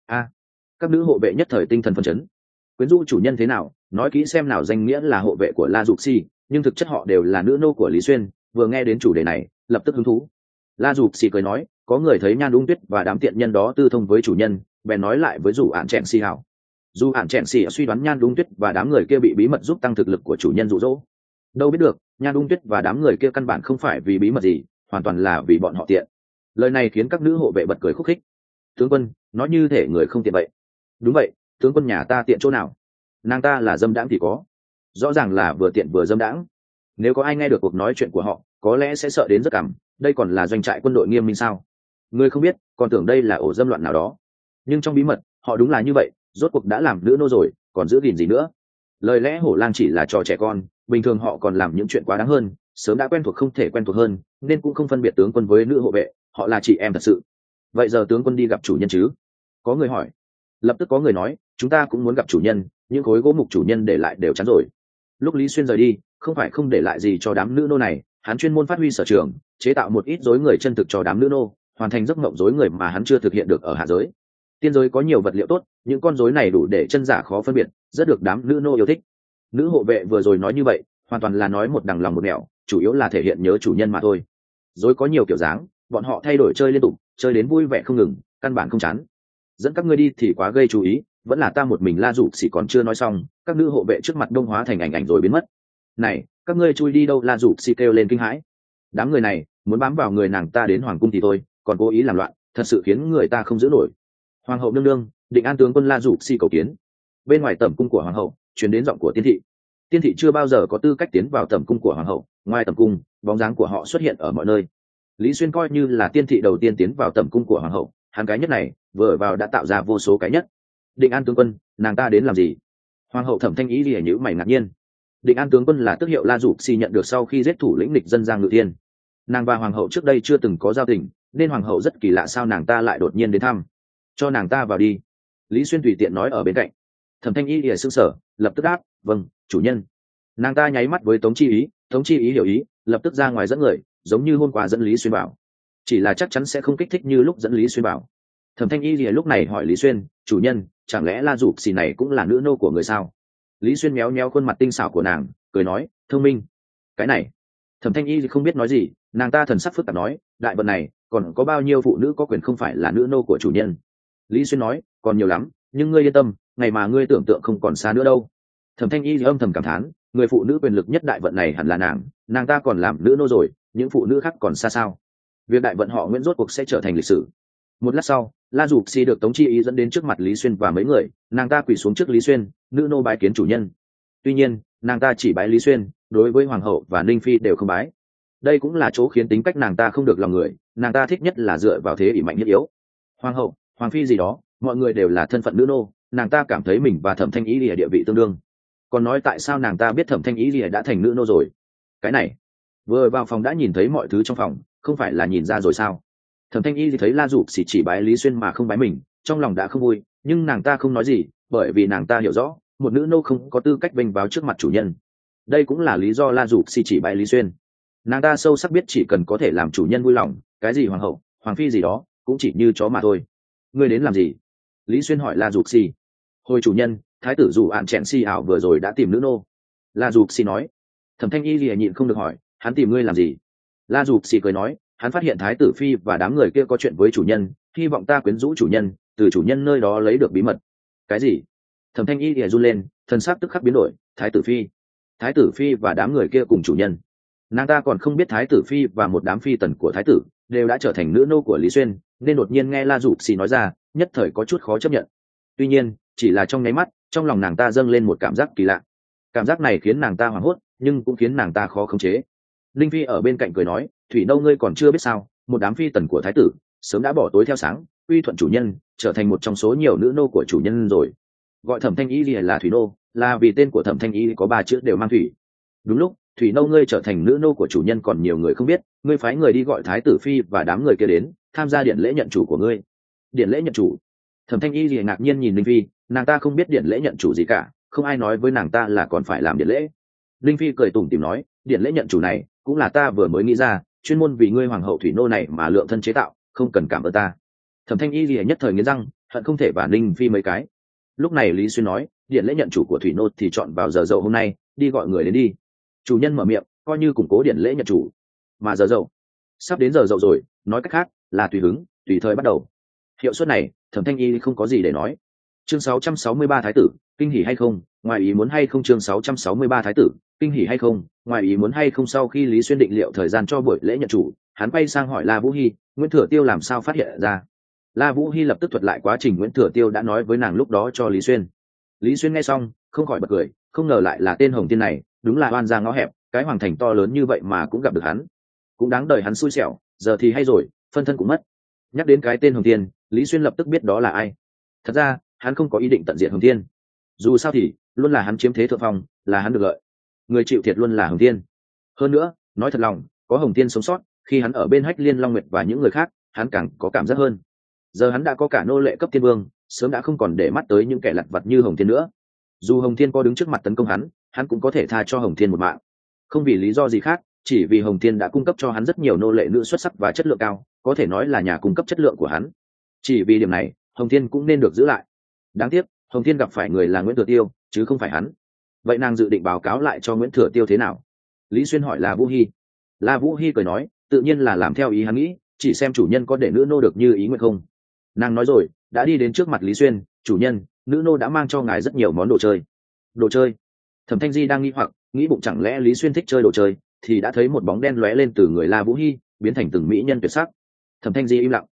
S1: Các nữ hộ vệ nhất thời tinh thần phấn chấn. Quyến rũ chủ nhân thế nào, nói kỹ xem nào. Danh nghĩa là hộ vệ của La Dục xì, nhưng thực chất họ đều là nữ nô của Lý Xuyên. Vừa nghe đến chủ đề này, lập tức hứng thú. La Dục xì cười nói, có người thấy Nhan Ung Tuyết và đám tiện nhân đó tư thông với chủ nhân, bèn nói lại với Dụ Ản Chẹn Xì hảo. Dù Ản Chẹn Xì suy đoán Nhan Ung Tuyết và đám người kia bị bí mật giúp tăng thực lực của chủ nhân dụ dỗ. Đâu biết được, Nhan Ung Tuyết và đám người kia căn bản không phải vì bí mật gì, hoàn toàn là vì bọn họ tiện. Lời này khiến các nữ hộ vệ bật cười khúc khích. Tướng quân, nói như thể người không tiện vậy. Đúng vậy, tướng quân nhà ta tiện chỗ nào? Nàng ta là dâm đãng thì có. Rõ ràng là vừa tiện vừa dâm đãng. Nếu có ai nghe được cuộc nói chuyện của họ, có lẽ sẽ sợ đến rất cằm. Đây còn là doanh trại quân đội nghiêm minh sao? Ngươi không biết, còn tưởng đây là ổ dâm loạn nào đó. Nhưng trong bí mật, họ đúng là như vậy, rốt cuộc đã làm nữ nô rồi, còn giữ gìn gì nữa? Lời lẽ hổ lang chỉ là trò trẻ con, bình thường họ còn làm những chuyện quá đáng hơn, sớm đã quen thuộc không thể quen thuộc hơn, nên cũng không phân biệt tướng quân với nữ hộ vệ, họ là chị em thật sự. Vậy giờ tướng quân đi gặp chủ nhân chứ? Có người hỏi. Lập tức có người nói, chúng ta cũng muốn gặp chủ nhân, những khối gỗ mục chủ nhân để lại đều chắn rồi. Lúc Lý Xuyên rời đi, không phải không để lại gì cho đám nữ nô này, hắn chuyên môn phát huy sở trường, chế tạo một ít rối người chân thực cho đám nữ nô, hoàn thành giấc mộng rối người mà hắn chưa thực hiện được ở hạ giới. Tiên giới có nhiều vật liệu tốt, những con rối này đủ để chân giả khó phân biệt, rất được đám nữ nô yêu thích. Nữ hộ vệ vừa rồi nói như vậy, hoàn toàn là nói một đằng lòng một nẻo, chủ yếu là thể hiện nhớ chủ nhân mà thôi. Rối có nhiều kiểu dáng, bọn họ thay đổi chơi liên tục, chơi đến vui vẻ không ngừng, căn bản không chán. Dẫn các ngươi đi thì quá gây chú ý, vẫn là ta một mình La Dục Xỉ còn chưa nói xong, các nữ hộ vệ trước mặt đông hóa thành ảnh rồi biến mất. Này, các ngươi chui đi đâu? La Dục Xỉ kêu lên kinh hãi. Đám người này muốn bám vào người nàng ta đến hoàng cung thì thôi, còn cố ý làm loạn, thật sự khiến người ta không giữ nổi. Hoàng hậu nương nương, Định An tướng quân La Dục Si cầu kiến. Bên ngoài tẩm cung của hoàng hậu truyền đến giọng của tiên thị. Tiên thị chưa bao giờ có tư cách tiến vào tẩm cung của hoàng hậu, ngoài tẩm cung bóng dáng của họ xuất hiện ở mọi nơi. Lý Xuyên coi như là tiên thị đầu tiên tiến vào tẩm cung của hoàng hậu, hắn cái nhất này vừa vào đã tạo ra vô số cái nhất. Định An tướng quân, nàng ta đến làm gì? Hoàng hậu Thẩm Thanh Ý lìa nhíu mày ngạc nhiên. Định An tướng quân là tước hiệu La Dục Si nhận được sau khi giết thủ lĩnh địch dân Giang Ngự Thiên. Nàng và hoàng hậu trước đây chưa từng có giao tình, nên hoàng hậu rất kỳ lạ sao nàng ta lại đột nhiên đến thăm. Cho nàng ta vào đi. Lý Xuyên tùy tiện nói ở bên cạnh. Thẩm Thanh Y lìa sững sờ, lập tức đáp, vâng, chủ nhân. Nàng ta nháy mắt với Tống Chi Ý, Tống Chi Ý hiểu ý, lập tức ra ngoài dẫn người, giống như hôm qua dẫn Lý Xuyên bảo. Chỉ là chắc chắn sẽ không kích thích như lúc dẫn Lý Xuyên bảo. Thẩm Thanh Y lìa lúc này hỏi Lý Xuyên, chủ nhân, chẳng lẽ La Dục Xì này cũng là nữ nô của người sao? Lý Xuyên méo méo khuôn mặt tinh xảo của nàng, cười nói, thông minh. Cái này, Thẩm Thanh Y không biết nói gì, nàng ta thần sắc phức tạp nói, đại vận này còn có bao nhiêu phụ nữ có quyền không phải là nữ nô của chủ nhân? Lý Xuyên nói, còn nhiều lắm, nhưng ngươi yên tâm, ngày mà ngươi tưởng tượng không còn xa nữa đâu. Thẩm Thanh Y âm thầm cảm thán, người phụ nữ quyền lực nhất đại vận này hẳn là nàng ta còn làm nữ nô rồi, những phụ nữ khác còn xa sao? Việc đại vận họ Nguyễn rốt cuộc sẽ trở thành lịch sử. Một lát sau, La Dục Si được Tống Chi Ý dẫn đến trước mặt Lý Xuyên và mấy người, nàng ta quỳ xuống trước Lý Xuyên, nữ nô bái kiến chủ nhân. Tuy nhiên, nàng ta chỉ bái Lý Xuyên, đối với hoàng hậu và Ninh Phi đều không bái. Đây cũng là chỗ khiến tính cách nàng ta không được lòng người, nàng ta thích nhất là dựa vào thế ỷ mạnh nhất yếu. Hoàng hậu, hoàng phi gì đó, mọi người đều là thân phận nữ nô, nàng ta cảm thấy mình và Thẩm Thanh Ý lìa địa vị tương đương. Còn nói tại sao nàng ta biết Thẩm Thanh Ý lìa đã thành nữ nô rồi? Cái này, vừa vào phòng đã nhìn thấy mọi thứ trong phòng, không phải là nhìn ra rồi sao? Thẩm Thanh Y thì thấy La Dục chỉ bái Lý Xuyên mà không bái mình, trong lòng đã không vui, nhưng nàng ta không nói gì, bởi vì nàng ta hiểu rõ, một nữ nô không có tư cách vênh váo trước mặt chủ nhân. Đây cũng là lý do La Dục chỉ bái Lý Xuyên. Nàng ta sâu sắc biết chỉ cần có thể làm chủ nhân vui lòng, cái gì hoàng hậu, hoàng phi gì đó, cũng chỉ như chó mà thôi. Ngươi đến làm gì? Lý Xuyên hỏi La Dục Si. Hồi chủ nhân, thái tử Dụ Ạn Chẹn Si ảo vừa rồi đã tìm nữ nô. La Dục Si nói. Thẩm Thanh Y lìa nhịn không được hỏi, hắn tìm ngươi làm gì? La Dục Si cười nói, hắn phát hiện thái tử phi và đám người kia có chuyện với chủ nhân, hy vọng ta quyến rũ chủ nhân, từ chủ nhân nơi đó lấy được bí mật. Cái gì? Thẩm Thanh Y lìa run lên, thần sắc tức khắc biến đổi. Thái tử phi và đám người kia cùng chủ nhân? Nàng ta còn không biết thái tử phi và một đám phi tần của thái tử đều đã trở thành nữ nô của Lý Xuyên, nên đột nhiên nghe La Dục Si nói ra, nhất thời có chút khó chấp nhận. Tuy nhiên, chỉ là trong nháy mắt, trong lòng nàng ta dâng lên một cảm giác kỳ lạ. Cảm giác này khiến nàng ta hoảng hốt, nhưng cũng khiến nàng ta khó khống chế. Linh Phi ở bên cạnh cười nói, Thủy Nâu ngươi còn chưa biết sao, một đám phi tần của thái tử sớm đã bỏ tối theo sáng, uy thuận chủ nhân, trở thành một trong số nhiều nữ nô của chủ nhân rồi. Gọi Thẩm Thanh Y là Thủy Nô, là vì tên của Thẩm Thanh Y có 3 chữ đều mang thủy. Đúng lúc Thủy Nâu ngươi trở thành nữ nô của chủ nhân còn nhiều người không biết, ngươi phái người đi gọi thái tử phi và đám người kia đến tham gia điện lễ nhận chủ của ngươi. Điện lễ nhận chủ? Thẩm Thanh Y ngạc nhiên nhìn Linh Phi, nàng ta không biết điện lễ nhận chủ gì cả, không ai nói với nàng ta là còn phải làm điện lễ. Linh Phi cười tủm tỉm nói, điện lễ nhận chủ này cũng là ta vừa mới nghĩ ra, chuyên môn vì ngươi hoàng hậu Thủy Nô này mà lượng thân chế tạo, không cần cảm ơn ta. Thẩm Thanh Y lìa nhất thời nghiến răng, hận không thể vả Linh Phi mấy cái. Lúc này Lý Xuyên nói, điện lễ nhận chủ của Thủy Nô thì chọn vào giờ dậu hôm nay, đi gọi người đến đi. Chủ nhân mở miệng, coi như củng cố điện lễ nhận chủ. Mà giờ dậu sắp đến giờ dậu rồi, nói cách khác là tùy hứng, tùy thời bắt đầu. Hiệu suất này, Thẩm Thanh Y không có gì để nói. Chương 663 thái tử, kinh hỉ hay không, ngoài ý muốn hay không? Chương 663 thái tử, kinh hỉ hay không, ngoài ý muốn hay không? Sau khi Lý Xuyên định liệu thời gian cho buổi lễ nhận chủ, hắn quay sang hỏi La Vũ Hi, Nguyễn Thừa Tiêu làm sao phát hiện ra? La Vũ Hi lập tức thuật lại quá trình Nguyễn Thừa Tiêu đã nói với nàng lúc đó cho Lý Xuyên. Lý Xuyên nghe xong, không khỏi bật cười, không ngờ lại là tên Hồng Tiên này, đúng là oan gia ngõ hẹp, cái hoàng thành to lớn như vậy mà cũng gặp được hắn, cũng đáng đời hắn xui xẻo, giờ thì hay rồi, phân thân cũng mất. Nhắc đến cái tên Hồng Tiên, Lý Xuyên lập tức biết đó là ai. Thật ra hắn không có ý định tận diệt Hồng Tiên, dù sao thì luôn là hắn chiếm thế thượng phong, là hắn được lợi, người chịu thiệt luôn là Hồng Tiên. Hơn nữa, nói thật lòng, có Hồng Tiên sống sót, khi hắn ở bên Hách Liên Long Nguyệt và những người khác, hắn càng có cảm giác hơn. Giờ hắn đã có cả nô lệ cấp tiên vương, sớm đã không còn để mắt tới những kẻ lặt vặt như Hồng Tiên nữa. Dù Hồng Thiên có đứng trước mặt tấn công hắn cũng có thể tha cho Hồng Thiên một mạng. Không vì lý do gì khác, chỉ vì Hồng Thiên đã cung cấp cho hắn rất nhiều nô lệ nữ xuất sắc và chất lượng cao, có thể nói là nhà cung cấp chất lượng của hắn. Chỉ vì điểm này, Hồng Thiên cũng nên được giữ lại. Đáng tiếc, Hồng Thiên gặp phải người là Nguyễn Thừa Tiêu, chứ không phải hắn. Vậy nàng dự định báo cáo lại cho Nguyễn Thừa Tiêu thế nào? Lý Xuyên hỏi La Vũ Hi. La Vũ Hi cười nói, tự nhiên là làm theo ý hắn nghĩ, chỉ xem chủ nhân có để nữ nô được như ý nguyện không. Nàng nói rồi, đã đi đến trước mặt Lý Xuyên, chủ nhân, nữ nô đã mang cho ngài rất nhiều món đồ chơi. Đồ chơi? Thẩm Thanh Di đang nghi hoặc, nghĩ bụng chẳng lẽ Lý Xuyên thích chơi đồ chơi, thì đã thấy một bóng đen lóe lên từ người La Vũ Hi, biến thành từng mỹ nhân tuyệt sắc. Thẩm Thanh Di im lặng.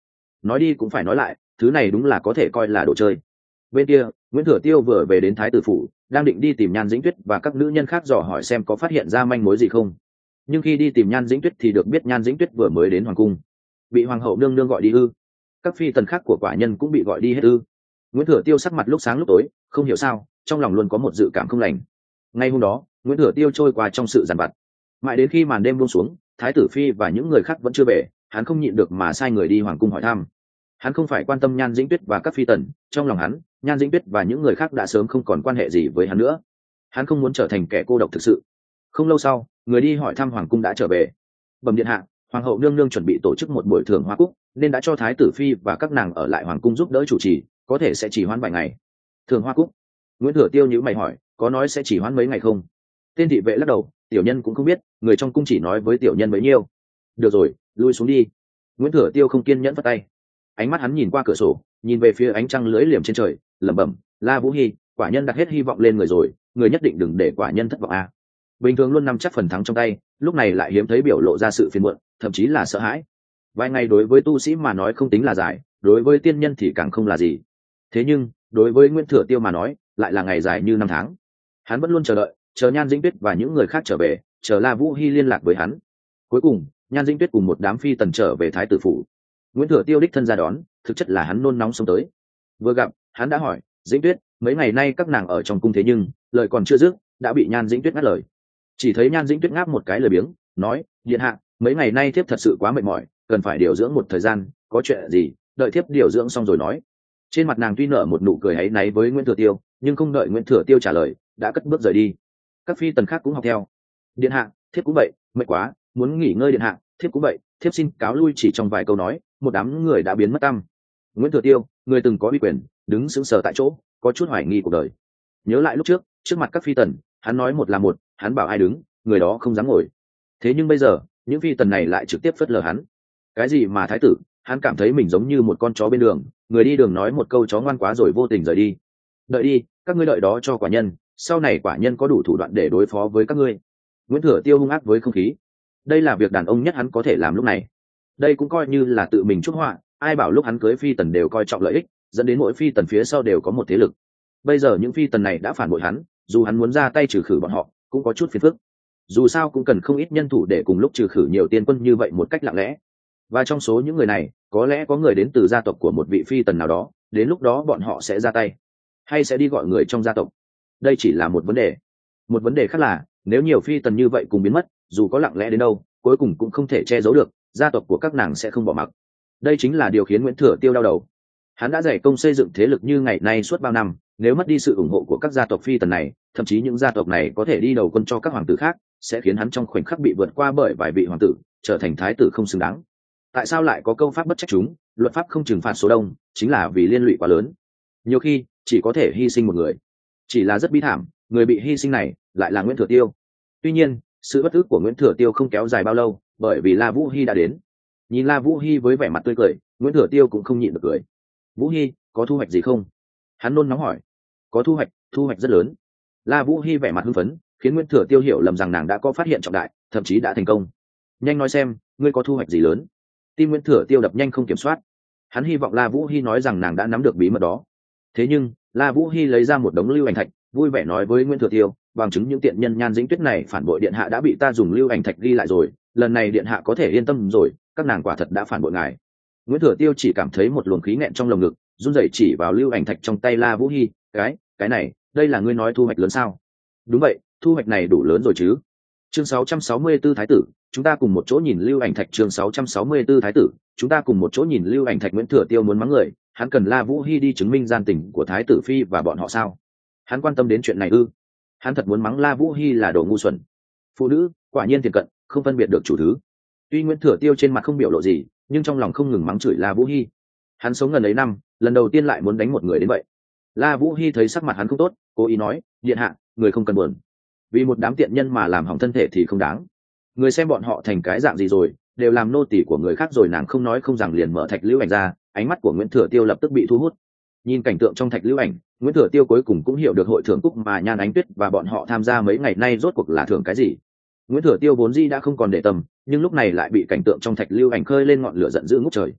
S1: nói đi cũng phải nói lại, thứ này đúng là có thể coi là đồ chơi. Bên kia Nguyễn Thừa Tiêu vừa về đến Thái tử phủ, đang định đi tìm Nhan Dĩnh Tuyết và các nữ nhân khác dò hỏi xem có phát hiện ra manh mối gì không. Nhưng khi đi tìm Nhan Dĩnh Tuyết thì được biết Nhan Dĩnh Tuyết vừa mới đến hoàng cung, bị hoàng hậu nương nương gọi đi ư? Các phi tần khác của quả nhân cũng bị gọi đi hết ư? Nguyễn Thừa Tiêu sắc mặt lúc sáng lúc tối, không hiểu sao trong lòng luôn có một dự cảm không lành. Ngay hôm đó Nguyễn Thừa Tiêu trôi qua trong sự giàn vặt, mãi đến khi màn đêm buông xuống, Thái tử phi và những người khác vẫn chưa về, hắn không nhịn được mà sai người đi hoàng cung hỏi thăm. Hắn không phải quan tâm Nhan Dĩnh Tuyết và các phi tần, trong lòng hắn Nhan Dĩnh Tuyết và những người khác đã sớm không còn quan hệ gì với hắn nữa. Hắn không muốn trở thành kẻ cô độc thực sự. Không lâu sau, người đi hỏi thăm hoàng cung đã trở về. Bẩm điện hạ, hoàng hậu nương nương chuẩn bị tổ chức một buổi thưởng hoa cúc, nên đã cho Thái tử phi và các nàng ở lại hoàng cung giúp đỡ chủ trì, có thể sẽ chỉ hoãn vài ngày. Thưởng hoa cúc? Nguyễn Thừa Tiêu nhíu mày hỏi, có nói sẽ chỉ hoãn mấy ngày không? Tên thị vệ lắc đầu, tiểu nhân cũng không biết, người trong cung chỉ nói với tiểu nhân bấy nhiêu. Được rồi, lui xuống đi. Nguyễn Thừa Tiêu không kiên nhẫn vất tay. Ánh mắt hắn nhìn qua cửa sổ, nhìn về phía ánh trăng lưỡi liềm trên trời, lẩm bẩm, La Vũ Hi, quả nhân đặt hết hy vọng lên người rồi, người nhất định đừng để quả nhân thất vọng a. Bình thường luôn nắm chắc phần thắng trong tay, lúc này lại hiếm thấy biểu lộ ra sự phiền muộn, thậm chí là sợ hãi. Vài ngày đối với tu sĩ mà nói không tính là dài, đối với tiên nhân thì càng không là gì. Thế nhưng đối với Nguyễn Thừa Tiêu mà nói lại là ngày dài như năm tháng. Hắn vẫn luôn chờ đợi, chờ Nhan Dĩnh Tuyết và những người khác trở về, chờ La Vũ Hi liên lạc với hắn. Cuối cùng Nhan Dĩnh Tuyết cùng một đám phi tần trở về Thái tử phủ. Nguyễn Thừa Tiêu đích thân ra đón, thực chất là hắn nôn nóng sống tới. Vừa gặp hắn đã hỏi, Dĩnh Tuyết, mấy ngày nay các nàng ở trong cung thế nhưng lời còn chưa dứt đã bị Nhan Dĩnh Tuyết ngắt lời. Chỉ thấy Nhan Dĩnh Tuyết ngáp một cái lười biếng, nói, điện hạ, mấy ngày nay thiếp thật sự quá mệt mỏi, cần phải điều dưỡng một thời gian, có chuyện gì đợi thiếp điều dưỡng xong rồi nói. Trên mặt nàng tuy nở một nụ cười áy náy với Nguyễn Thừa Tiêu, nhưng không đợi Nguyễn Thừa Tiêu trả lời đã cất bước rời đi. Các phi tần khác cũng học theo. Điện hạ, thiếp cũng vậy, mệt quá, muốn nghỉ ngơi điện hạ, thiếp cũng vậy, thiếp xin cáo lui. Chỉ trong vài câu nói, một đám người đã biến mất tăm. Nguyễn Thừa Tiêu, người từng có uy quyền, đứng sững sờ tại chỗ, có chút hoài nghi cuộc đời. Nhớ lại lúc trước, trước mặt các phi tần, hắn nói một là một, hắn bảo ai đứng, người đó không dám ngồi. Thế nhưng bây giờ, những phi tần này lại trực tiếp phớt lờ hắn. Cái gì mà thái tử, hắn cảm thấy mình giống như một con chó bên đường, người đi đường nói một câu chó ngoan quá rồi vô tình rời đi. Đợi đi, các ngươi đợi đó cho quả nhân, sau này quả nhân có đủ thủ đoạn để đối phó với các ngươi. Nguyễn Thừa Tiêu hung ác với không khí. Đây là việc đàn ông nhất hắn có thể làm lúc này. Đây cũng coi như là tự mình chuốc họa, ai bảo lúc hắn cưới phi tần đều coi trọng lợi ích, dẫn đến mỗi phi tần phía sau đều có một thế lực. Bây giờ những phi tần này đã phản bội hắn, dù hắn muốn ra tay trừ khử bọn họ cũng có chút phiền phức. Dù sao cũng cần không ít nhân thủ để cùng lúc trừ khử nhiều tiên quân như vậy một cách lặng lẽ. Và trong số những người này có lẽ có người đến từ gia tộc của một vị phi tần nào đó, đến lúc đó bọn họ sẽ ra tay, hay sẽ đi gọi người trong gia tộc. Đây chỉ là một vấn đề. Một vấn đề khác là nếu nhiều phi tần như vậy cùng biến mất, dù có lặng lẽ đến đâu, cuối cùng cũng không thể che giấu được, gia tộc của các nàng sẽ không bỏ mặc. Đây chính là điều khiến Nguyễn Thừa Tiêu đau đầu. Hắn đã dày công xây dựng thế lực như ngày nay suốt bao năm, nếu mất đi sự ủng hộ của các gia tộc phi tần này, thậm chí những gia tộc này có thể đi đầu quân cho các hoàng tử khác, sẽ khiến hắn trong khoảnh khắc bị vượt qua bởi vài vị hoàng tử, trở thành thái tử không xứng đáng. Tại sao lại có câu pháp bất trách chúng, luật pháp không trừng phạt số đông, chính là vì liên lụy quá lớn. Nhiều khi chỉ có thể hy sinh một người. Chỉ là rất bi thảm, người bị hy sinh này lại là Nguyễn Thừa Tiêu. Tuy nhiên sự bất ức của Nguyễn Thừa Tiêu không kéo dài bao lâu, bởi vì La Vũ Hi đã đến. Nhìn La Vũ Hi với vẻ mặt tươi cười, Nguyễn Thừa Tiêu cũng không nhịn được cười. Vũ Hi, có thu hoạch gì không? Hắn nôn nóng hỏi. Có thu hoạch rất lớn. La Vũ Hi vẻ mặt hưng phấn, khiến Nguyễn Thừa Tiêu hiểu lầm rằng nàng đã có phát hiện trọng đại, thậm chí đã thành công. Nhanh nói xem, ngươi có thu hoạch gì lớn? Tim Nguyễn Thừa Tiêu đập nhanh không kiểm soát. Hắn hy vọng La Vũ Hi nói rằng nàng đã nắm được bí mật đó. Thế nhưng La Vũ Hi lấy ra một đống lưu ảnh thạch, vui vẻ nói với Nguyễn Thừa Tiêu, bằng chứng những tiện nhân Nhan Dĩnh Tuyết này phản bội điện hạ đã bị ta dùng lưu ảnh thạch ghi lại rồi, lần này điện hạ có thể yên tâm rồi, các nàng quả thật đã phản bội ngài. Nguyễn Thừa Tiêu chỉ cảm thấy một luồng khí nghẹn trong lồng ngực, run rẩy chỉ vào lưu ảnh thạch trong tay La Vũ Hi, cái này, đây là ngươi nói thu hoạch lớn sao? Đúng vậy, thu hoạch này đủ lớn rồi chứ. Chương 664 Thái tử, chúng ta cùng một chỗ nhìn lưu ảnh thạch. Chương 664 Thái tử, chúng ta cùng một chỗ nhìn lưu ảnh thạch. Nguyễn Thừa Tiêu muốn mắng người, hắn cần La Vũ Hi đi chứng minh gian tình của Thái tử phi và bọn họ sao? Hắn quan tâm đến chuyện này ư? Hắn thật muốn mắng La Vũ Hi là đồ ngu xuẩn. Phụ nữ quả nhiên thiền cận, không phân biệt được chủ thứ. Tuy Nguyễn Thừa Tiêu trên mặt không biểu lộ gì, nhưng trong lòng không ngừng mắng chửi La Vũ Hi. Hắn sống gần ấy năm, lần đầu tiên lại muốn đánh một người đến vậy. La Vũ Hi thấy sắc mặt hắn không tốt, cố ý nói, điện hạ, người không cần buồn, vì một đám tiện nhân mà làm hỏng thân thể thì không đáng. Người xem bọn họ thành cái dạng gì rồi, đều làm nô tỳ của người khác rồi. Nàng không nói không rằng liền mở thạch lưu ảnh ra, ánh mắt của Nguyễn Thừa Tiêu lập tức bị thu hút. Nhìn cảnh tượng trong thạch lưu ảnh, Nguyễn Thừa Tiêu cuối cùng cũng hiểu được hội thưởng cúc mà Nhan Ánh Tuyết và bọn họ tham gia mấy ngày nay rốt cuộc là thưởng cái gì. Nguyễn Thừa Tiêu vốn dĩ đã không còn để tâm, nhưng lúc này lại bị cảnh tượng trong thạch lưu ảnh khơi lên ngọn lửa giận dữ ngút trời.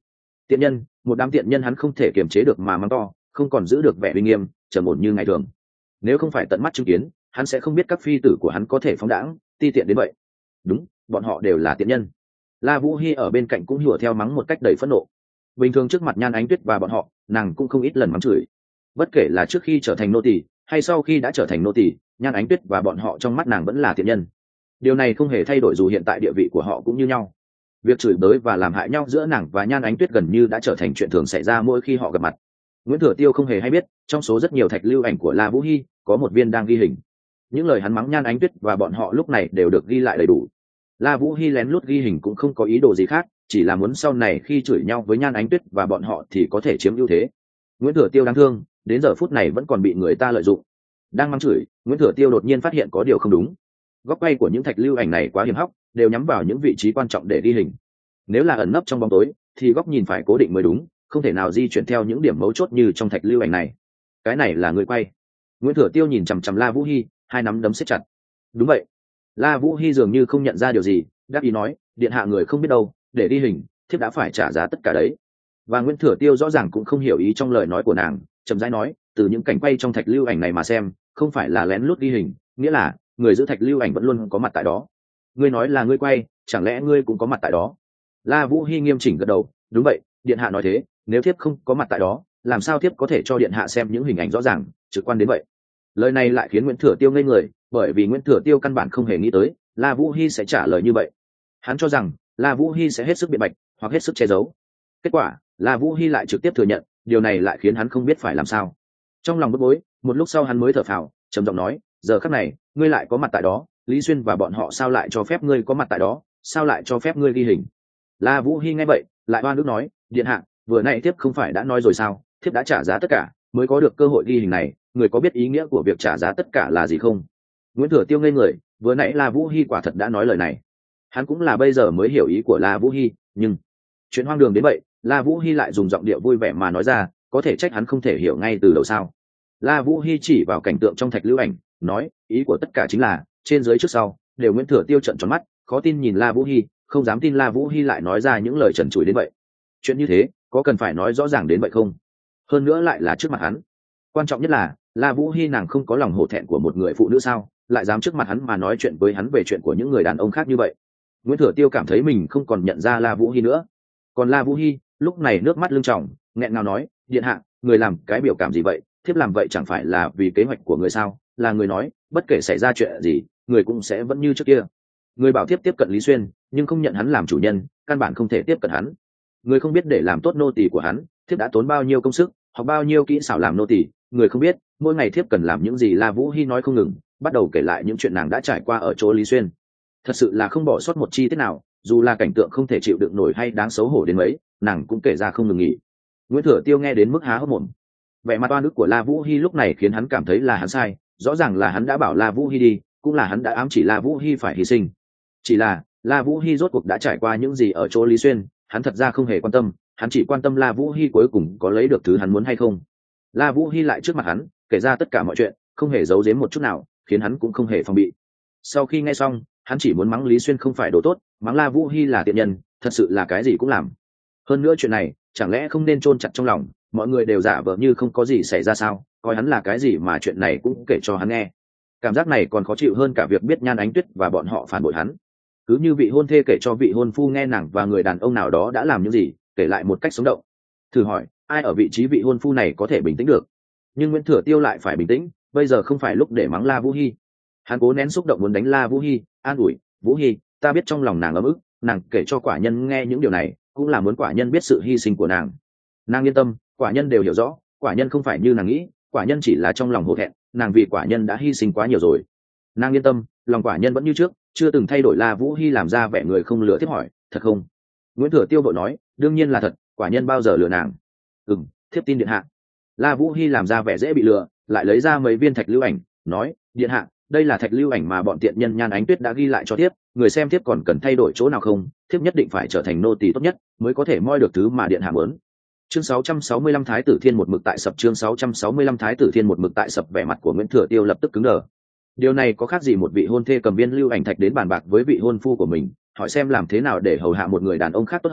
S1: Tiện nhân, một đám tiện nhân, hắn không thể kiềm chế được mà mắng to, không còn giữ được vẻ uy nghiêm trầm ổn như ngày thường. Nếu không phải tận mắt chứng kiến, hắn sẽ không biết các phi tử của hắn có thể phóng đãng ti tiện đến vậy. Đúng, bọn họ đều là tiện nhân. La Vũ Hi ở bên cạnh cũng hùa theo mắng một cách đầy phẫn nộ. Bình thường trước mặt Nhan Ánh Tuyết và bọn họ, nàng cũng không ít lần mắng chửi. Bất kể là trước khi trở thành nô tỳ hay sau khi đã trở thành nô tỳ, Nhan Ánh Tuyết và bọn họ trong mắt nàng vẫn là tiện nhân. Điều này không hề thay đổi dù hiện tại địa vị của họ cũng như nhau. Việc chửi bới và làm hại nhau giữa nàng và Nhan Ánh Tuyết gần như đã trở thành chuyện thường xảy ra mỗi khi họ gặp mặt. Nguyễn Thừa Tiêu không hề hay biết, trong số rất nhiều thạch lưu ảnh của La Vũ Hi, có một viên đang ghi hình. Những lời hắn mắng Nhan Ánh Tuyết và bọn họ lúc này đều được ghi lại đầy đủ. La Vũ Hi lén lút ghi hình cũng không có ý đồ gì khác, chỉ là muốn sau này khi chửi nhau với Nhan Ánh Tuyết và bọn họ thì có thể chiếm ưu thế. Nguyễn Thừa Tiêu đáng thương, đến giờ phút này vẫn còn bị người ta lợi dụng. Đang mắng chửi, Nguyễn Thừa Tiêu đột nhiên phát hiện có điều không đúng. Góc quay của những thạch lưu ảnh này quá hiểm hóc, đều nhắm vào những vị trí quan trọng để ghi hình. Nếu là ẩn nấp trong bóng tối, thì góc nhìn phải cố định mới đúng, không thể nào di chuyển theo những điểm mấu chốt như trong thạch lưu ảnh này. Cái này là người quay. Nguyễn Thừa Tiêu nhìn chằm chằm La Vũ Hi, hai nắm đấm siết chặt. Đúng vậy. La Vũ Hi dường như không nhận ra điều gì, đáp ý nói, điện hạ người không biết đâu, để ghi hình, thiếp đã phải trả giá tất cả đấy. Và Nguyễn Thừa Tiêu rõ ràng cũng không hiểu ý trong lời nói của nàng, chậm rãi nói, từ những cảnh quay trong thạch lưu ảnh này mà xem, không phải là lén lút ghi hình, nghĩa là người giữ thạch lưu ảnh vẫn luôn có mặt tại đó. Ngươi nói là ngươi quay, chẳng lẽ ngươi cũng có mặt tại đó? La Vũ Hi nghiêm chỉnh gật đầu, đúng vậy, điện hạ nói thế, nếu thiếp không có mặt tại đó, làm sao thiếp có thể cho điện hạ xem những hình ảnh rõ ràng trực quan đến vậy? Lời này lại khiến Nguyễn Thừa Tiêu ngây người, bởi vì Nguyễn Thừa Tiêu căn bản không hề nghĩ tới La Vũ Hi sẽ trả lời như vậy. Hắn cho rằng La Vũ Hi sẽ hết sức biện bạch hoặc hết sức che giấu. Kết quả La Vũ Hi lại trực tiếp thừa nhận, điều này lại khiến hắn không biết phải làm sao. Trong lòng bức bối, một lúc sau hắn mới thở phào, trầm giọng nói, giờ khắc này ngươi lại có mặt tại đó, Lý Xuyên và bọn họ sao lại cho phép ngươi có mặt tại đó, sao lại cho phép ngươi ghi hình? La Vũ Hi nghe vậy lại oan ức nói, điện hạ, vừa nãy thiếp không phải đã nói rồi sao, thiếp đã trả giá tất cả mới có được cơ hội ghi hình này, người có biết ý nghĩa của việc trả giá tất cả là gì không? Nguyễn Thừa Tiêu ngây người, vừa nãy La Vũ Hi quả thật đã nói lời này. Hắn cũng là bây giờ mới hiểu ý của La Vũ Hi, nhưng chuyện hoang đường đến vậy, La Vũ Hi lại dùng giọng điệu vui vẻ mà nói ra, có thể trách hắn không thể hiểu ngay từ đầu sao? La Vũ Hi chỉ vào cảnh tượng trong thạch lưu ảnh, nói, ý của tất cả chính là trên dưới trước sau đều Nguyễn Thừa Tiêu trợn tròn mắt, khó tin nhìn La Vũ Hi, không dám tin La Vũ Hi lại nói ra những lời trần trụi đến vậy. Chuyện như thế, có cần phải nói rõ ràng đến vậy không? Hơn nữa lại là trước mặt hắn. Quan trọng nhất là La Vũ Hi nàng không có lòng hổ thẹn của một người phụ nữ sao, lại dám trước mặt hắn mà nói chuyện với hắn về chuyện của những người đàn ông khác như vậy. Nguyễn Thừa Tiêu cảm thấy mình không còn nhận ra La Vũ Hi nữa. Còn La Vũ Hi lúc này nước mắt lưng tròng, nghẹn ngào nói, điện hạ, người làm cái biểu cảm gì vậy, thiếp làm vậy chẳng phải là vì kế hoạch của người sao? Là người nói bất kể xảy ra chuyện gì, người cũng sẽ vẫn như trước kia. Người bảo thiếp tiếp cận Lý Xuyên, nhưng không nhận hắn làm chủ nhân, căn bản không thể tiếp cận hắn. Người không biết để làm tốt nô tỳ của hắn, thiếp đã tốn bao nhiêu công sức, học bao nhiêu kỹ xảo làm nô tỳ. Người không biết mỗi ngày thiếp cần làm những gì. La Vũ Hi nói không ngừng, bắt đầu kể lại những chuyện nàng đã trải qua ở chỗ Lý Xuyên. Thật sự là không bỏ sót một chi tiết nào, dù là cảnh tượng không thể chịu đựng nổi hay đáng xấu hổ đến mấy, nàng cũng kể ra không ngừng nghỉ. Nguyễn Thừa Tiêu nghe đến mức há hốc mồm. Vẻ mặt oan ức của La Vũ Hi lúc này khiến hắn cảm thấy là hắn sai, rõ ràng là hắn đã bảo La Vũ Hi đi, cũng là hắn đã ám chỉ La Vũ Hi phải hy sinh. Chỉ là La Vũ Hi rốt cuộc đã trải qua những gì ở chỗ Lý Xuyên, hắn thật ra không hề quan tâm, hắn chỉ quan tâm La Vũ Hi cuối cùng có lấy được thứ hắn muốn hay không. La Vũ Hi lại trước mặt hắn kể ra tất cả mọi chuyện, không hề giấu giếm một chút nào, khiến hắn cũng không hề phòng bị. Sau khi nghe xong, hắn chỉ muốn mắng Lý Xuyên không phải đồ tốt, mắng La Vũ Hi là tiện nhân, thật sự là cái gì cũng làm. Hơn nữa chuyện này chẳng lẽ không nên chôn chặt trong lòng, mọi người đều giả vờ như không có gì xảy ra sao, coi hắn là cái gì mà chuyện này cũng kể cho hắn nghe. Cảm giác này còn khó chịu hơn cả việc biết Nhan Ánh Tuyết và bọn họ phản bội hắn. Cứ như vị hôn thê kể cho vị hôn phu nghe nàng và người đàn ông nào đó đã làm những gì, kể lại một cách sống động. Thử hỏi ai ở vị trí vị hôn phu này có thể bình tĩnh được? Nhưng Nguyễn Thừa Tiêu lại phải bình tĩnh, bây giờ không phải lúc để mắng La Vũ Hi. Hắn cố nén xúc động muốn đánh La Vũ Hi, an ủi, Vũ Hi, ta biết trong lòng nàng ấm ức, nàng kể cho quả nhân nghe những điều này cũng là muốn quả nhân biết sự hy sinh của nàng. Nàng yên tâm, quả nhân đều hiểu rõ, quả nhân không phải như nàng nghĩ, quả nhân chỉ là trong lòng hổ thẹn, nàng vì quả nhân đã hy sinh quá nhiều rồi. Nàng yên tâm, lòng quả nhân vẫn như trước, chưa từng thay đổi. La Vũ Hi làm ra vẻ người không lừa, tiếp hỏi, thật không? Nguyễn Thừa Tiêu vội nói, đương nhiên là thật, quả nhân bao giờ lừa nàng? Thiếp tin điện hạ. La Vũ Hi làm ra vẻ dễ bị lừa, lại lấy ra mấy viên thạch lưu ảnh, nói, điện hạ, đây là thạch lưu ảnh mà bọn tiện nhân Nhan Ánh Tuyết đã ghi lại cho thiếp, người xem thiếp còn cần thay đổi chỗ nào không? Thiếp nhất định phải trở thành nô tỳ tốt nhất, mới có thể moi được thứ mà điện hạ muốn. Chương 665 Thái tử Thiên một mực tại sập. Chương 665 Thái tử Thiên một mực tại sập. Vẻ mặt của Nguyễn Thừa Tiêu lập tức cứng đờ. Điều này có khác gì một vị hôn thê cầm viên lưu ảnh thạch đến bàn bạc với vị hôn phu của mình, hỏi xem làm thế nào để hầu hạ một người đàn ông khác tốt hơn,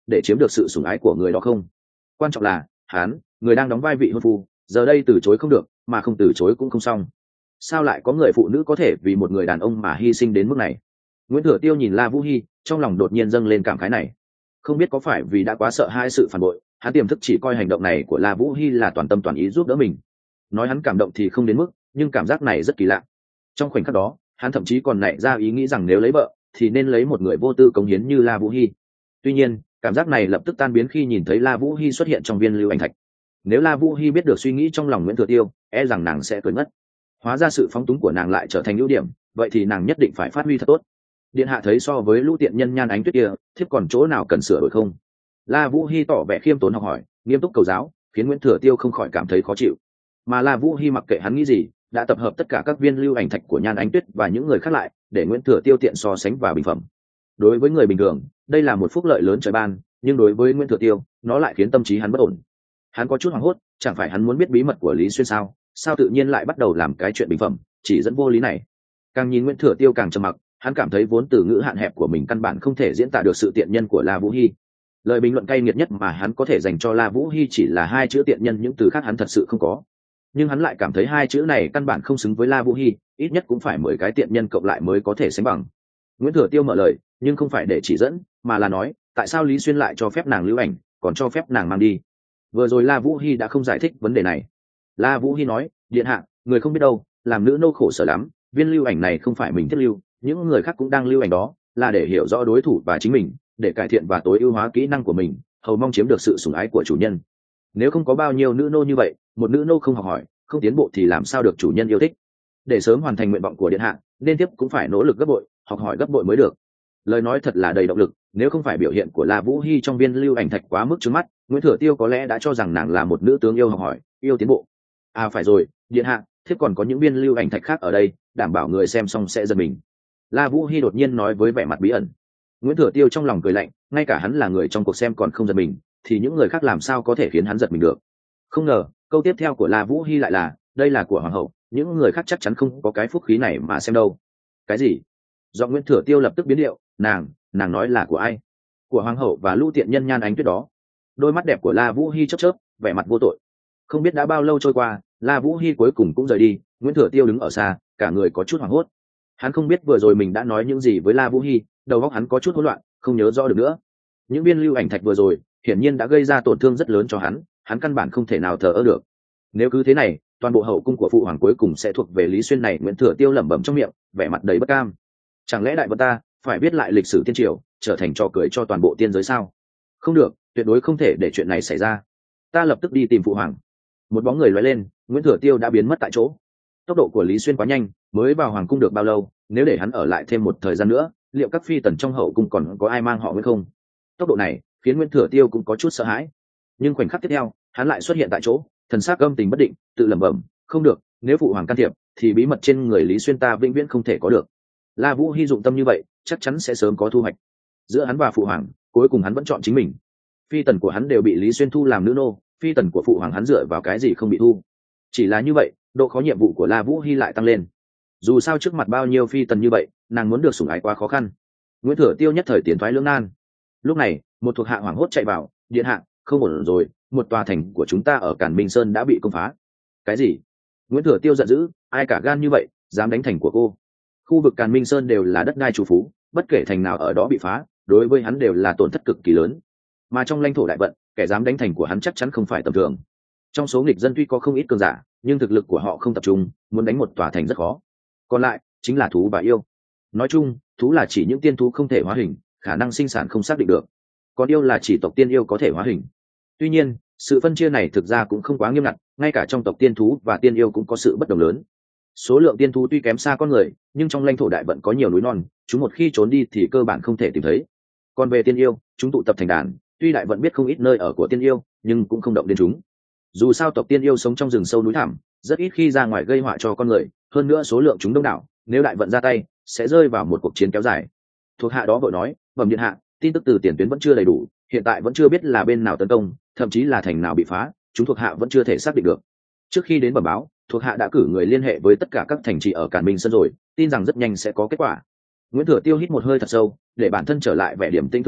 S1: để chiếm được sự sủng ái của người đó không? Quan trọng là hắn, người đang đóng vai vị hôn phu, giờ đây từ chối không được, mà không từ chối cũng không xong. Sao lại có người phụ nữ có thể vì một người đàn ông mà hy sinh đến mức này? Nguyễn Thừa Tiêu nhìn La Vũ Hi, trong lòng đột nhiên dâng lên cảm khái này. Không biết có phải vì đã quá sợ hai sự phản bội, hắn tiềm thức chỉ coi hành động này của La Vũ Hi là toàn tâm toàn ý giúp đỡ mình. Nói hắn cảm động thì không đến mức, nhưng cảm giác này rất kỳ lạ. Trong khoảnh khắc đó, hắn thậm chí còn nảy ra ý nghĩ rằng nếu lấy vợ thì nên lấy một người vô tư cống hiến như La Vũ Hi. Tuy nhiên, cảm giác này lập tức tan biến khi nhìn thấy La Vũ Hi xuất hiện trong viên lưu ảnh thạch. Nếu La Vũ Hi biết được suy nghĩ trong lòng Nguyễn Thừa Tiêu, e rằng nàng sẽ cười ngất. Hóa ra sự phóng túng của nàng lại trở thành ưu điểm, vậy thì nàng nhất định phải phát huy thật tốt. Điện hạ thấy so với lũ tiện nhân Nhan Ánh Tuyết kia, thiếp còn chỗ nào cần sửa đổi không? La Vũ Hi tỏ vẻ khiêm tốn học hỏi, nghiêm túc cầu giáo, khiến Nguyễn Thừa Tiêu không khỏi cảm thấy khó chịu. Mà La Vũ Hi mặc kệ hắn nghĩ gì, đã tập hợp tất cả các viên lưu ảnh thạch của Nhan Ánh Tuyết và những người khác lại, để Nguyễn Thừa Tiêu tiện so sánh và bình phẩm. Đối với người bình thường, đây là một phúc lợi lớn trời ban, nhưng đối với Nguyễn Thừa Tiêu, nó lại khiến tâm trí hắn bất ổn. Hắn có chút hoảng hốt, chẳng phải hắn muốn biết bí mật của Lý Xuyên sao? Sao tự nhiên lại bắt đầu làm cái chuyện bình phẩm, chỉ dẫn vô lý này? Càng nhìn Nguyễn Thừa Tiêu càng trầm mặc, hắn cảm thấy vốn từ ngữ hạn hẹp của mình căn bản không thể diễn tả được sự tiện nhân của La Vũ Hi. Lời bình luận cay nghiệt nhất mà hắn có thể dành cho La Vũ Hi chỉ là hai chữ tiện nhân, những từ khác hắn thật sự không có. Nhưng hắn lại cảm thấy hai chữ này căn bản không xứng với La Vũ Hi, ít nhất cũng phải 10 cái tiện nhân cộng lại mới có thể sánh bằng. Nguyễn Thừa Tiêu mở lời, nhưng không phải để chỉ dẫn, mà là nói, tại sao Lý Xuyên lại cho phép nàng lưu ảnh, còn cho phép nàng mang đi? Vừa rồi La Vũ Hi đã không giải thích vấn đề này. La Vũ Hi nói, điện hạ, người không biết đâu, làm nữ nô khổ sở lắm, viên lưu ảnh này không phải mình thiết lưu, những người khác cũng đang lưu ảnh đó, là để hiểu rõ đối thủ và chính mình, để cải thiện và tối ưu hóa kỹ năng của mình, hầu mong chiếm được sự sủng ái của chủ nhân. Nếu không có bao nhiêu nữ nô như vậy, một nữ nô không học hỏi, không tiến bộ thì làm sao được chủ nhân yêu thích? Để sớm hoàn thành nguyện vọng của điện hạ, nên tiếp cũng phải nỗ lực gấp bội, học hỏi gấp bội mới được. Lời nói thật là đầy động lực, nếu không phải biểu hiện của La Vũ Hi trong viên lưu ảnh thạch quá mức trước mắt, Nguyễn Thừa Tiêu có lẽ đã cho rằng nàng là một nữ tướng yêu học hỏi, yêu tiến bộ. À phải rồi, điện hạ, thiếp còn có những viên lưu ảnh thạch khác ở đây, đảm bảo người xem xong sẽ giật mình. La Vũ Hi đột nhiên nói với vẻ mặt bí ẩn. Nguyễn Thừa Tiêu trong lòng cười lạnh, ngay cả hắn là người trong cuộc xem còn không giật mình, thì những người khác làm sao có thể khiến hắn giật mình được? Không ngờ, câu tiếp theo của La Vũ Hi lại là, đây là của hoàng hậu, những người khác chắc chắn không có cái phúc khí này mà xem đâu. Cái gì? Do Nguyễn Thừa Tiêu lập tức biến điệu, nàng nói là của ai? Của hoàng hậu và lũ tiện nhân Nhan Ánh Tuyết đó. Đôi mắt đẹp của La Vũ Hi chớp chớp, vẻ mặt vô tội. Không biết đã bao lâu trôi qua, La Vũ Hi cuối cùng cũng rời đi. Nguyễn Thừa Tiêu đứng ở xa, cả người có chút hoảng hốt. Hắn không biết vừa rồi mình đã nói những gì với La Vũ Hi, đầu óc hắn có chút hỗn loạn, không nhớ rõ được nữa. Những viên lưu ảnh thạch vừa rồi hiển nhiên đã gây ra tổn thương rất lớn cho hắn căn bản không thể nào thờ ơ được. Nếu cứ thế này, toàn bộ hậu cung của phụ hoàng cuối cùng sẽ thuộc về Lý Xuyên này. Nguyễn Thừa Tiêu lẩm bẩm trong miệng, vẻ mặt đầy bất cam. Chẳng lẽ đại vân ta phải biết lại lịch sử tiên triều, trở thành trò cười cho toàn bộ tiên giới sao? Không được, tuyệt đối không thể để chuyện này xảy ra. Ta lập tức đi tìm phụ hoàng. Một bóng người lóe lên, Nguyễn Thừa Tiêu đã biến mất tại chỗ. Tốc độ của Lý Xuyên quá nhanh, mới vào hoàng cung được bao lâu, nếu để hắn ở lại thêm một thời gian nữa, liệu các phi tần trong hậu cung còn có ai mang họ Nguyễn không? Tốc độ này khiến Nguyễn Thừa Tiêu cũng có chút sợ hãi. Nhưng khoảnh khắc tiếp theo, hắn lại xuất hiện tại chỗ, thần sắc âm tình bất định, tự lẩm bẩm, không được, nếu phụ hoàng can thiệp thì bí mật trên người Lý Xuyên ta vĩnh viễn không thể có được. La Vũ Hi dụng tâm như vậy, chắc chắn sẽ sớm có thu hoạch. Giữa hắn và phụ hoàng, cuối cùng hắn vẫn chọn chính mình. Phi tần của hắn đều bị Lý Xuyên thu làm nữ nô, phi tần của phụ hoàng hắn dựa vào cái gì không bị thu? Chỉ là như vậy, độ khó nhiệm vụ của La Vũ Hi lại tăng lên. Dù sao trước mặt bao nhiêu phi tần như vậy, nàng muốn được sủng ái quá khó khăn. Nguyễn Thừa Tiêu nhất thời tiến thoái lưỡng nan. Lúc này, một thuộc hạ hoảng hốt chạy vào, điện hạ, không ổn rồi, một tòa thành của chúng ta ở Càn Minh Sơn đã bị công phá. Cái gì? Nguyễn Thừa Tiêu giận dữ, ai cả gan như vậy, dám đánh thành của cô? Khu vực Càn Minh Sơn đều là đất đai chủ phú, bất kể thành nào ở đó bị phá, đối với hắn đều là tổn thất cực kỳ lớn. Mà trong lãnh thổ đại vận, kẻ dám đánh thành của hắn chắc chắn không phải tầm thường. Trong số nghịch dân tuy có không ít cường giả, nhưng thực lực của họ không tập trung, muốn đánh một tòa thành rất khó. Còn lại chính là thú và yêu. Nói chung, thú là chỉ những tiên thú không thể hóa hình, khả năng sinh sản không xác định được. Còn yêu là chỉ tộc tiên yêu có thể hóa hình. Tuy nhiên, sự phân chia này thực ra cũng không quá nghiêm ngặt, ngay cả trong tộc tiên thú và tiên yêu cũng có sự bất đồng lớn. Số lượng tiên thú tuy kém xa con người, nhưng trong lãnh thổ đại vận có nhiều núi non, chúng một khi trốn đi thì cơ bản không thể tìm thấy. Còn về tiên yêu, chúng tụ tập thành đàn, tuy đại vận biết không ít nơi ở của tiên yêu, nhưng cũng không động đến chúng. Dù sao tộc tiên yêu sống trong rừng sâu núi thẳm, rất ít khi ra ngoài gây họa cho con người, hơn nữa số lượng chúng đông đảo, nếu đại vận ra tay, sẽ rơi vào một cuộc chiến kéo dài. Thuộc hạ đó vội nói, bẩm điện hạ, tin tức từ tiền tuyến vẫn chưa đầy đủ, hiện tại vẫn chưa biết là bên nào tấn công, thậm chí là thành nào bị phá, chúng thuộc hạ vẫn chưa thể xác định được. Trước khi đến bẩm báo, thuộc hạ đã cử người liên hệ với tất cả các thành trì ở Càn Minh Sơn rồi, tin rằng rất nhanh sẽ có kết quả. Nguyễn Thừa Tiêu hít một hơi thật sâu, để bản thân trở lại vẻ điềm tĩnh thường ngày,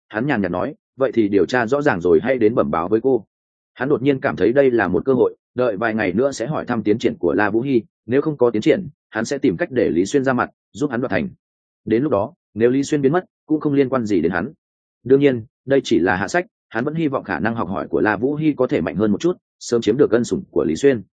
S1: hắn nhàn nhạt nói, vậy thì điều tra rõ ràng rồi hay đến bẩm báo với cô. Hắn đột nhiên cảm thấy đây là một cơ hội, đợi vài ngày nữa sẽ hỏi thăm tiến triển của La Vũ Hy, nếu không có tiến triển hắn sẽ tìm cách để Lý Xuyên ra mặt giúp hắn đoạt thành. Đến lúc đó nếu Lý Xuyên biến mất cũng không liên quan gì đến hắn. Đương nhiên đây chỉ là hạ sách, hắn vẫn hy vọng khả năng học hỏi của La Vũ Hy có thể mạnh hơn một chút, sớm chiếm được ân sủng của Lý Xuyên.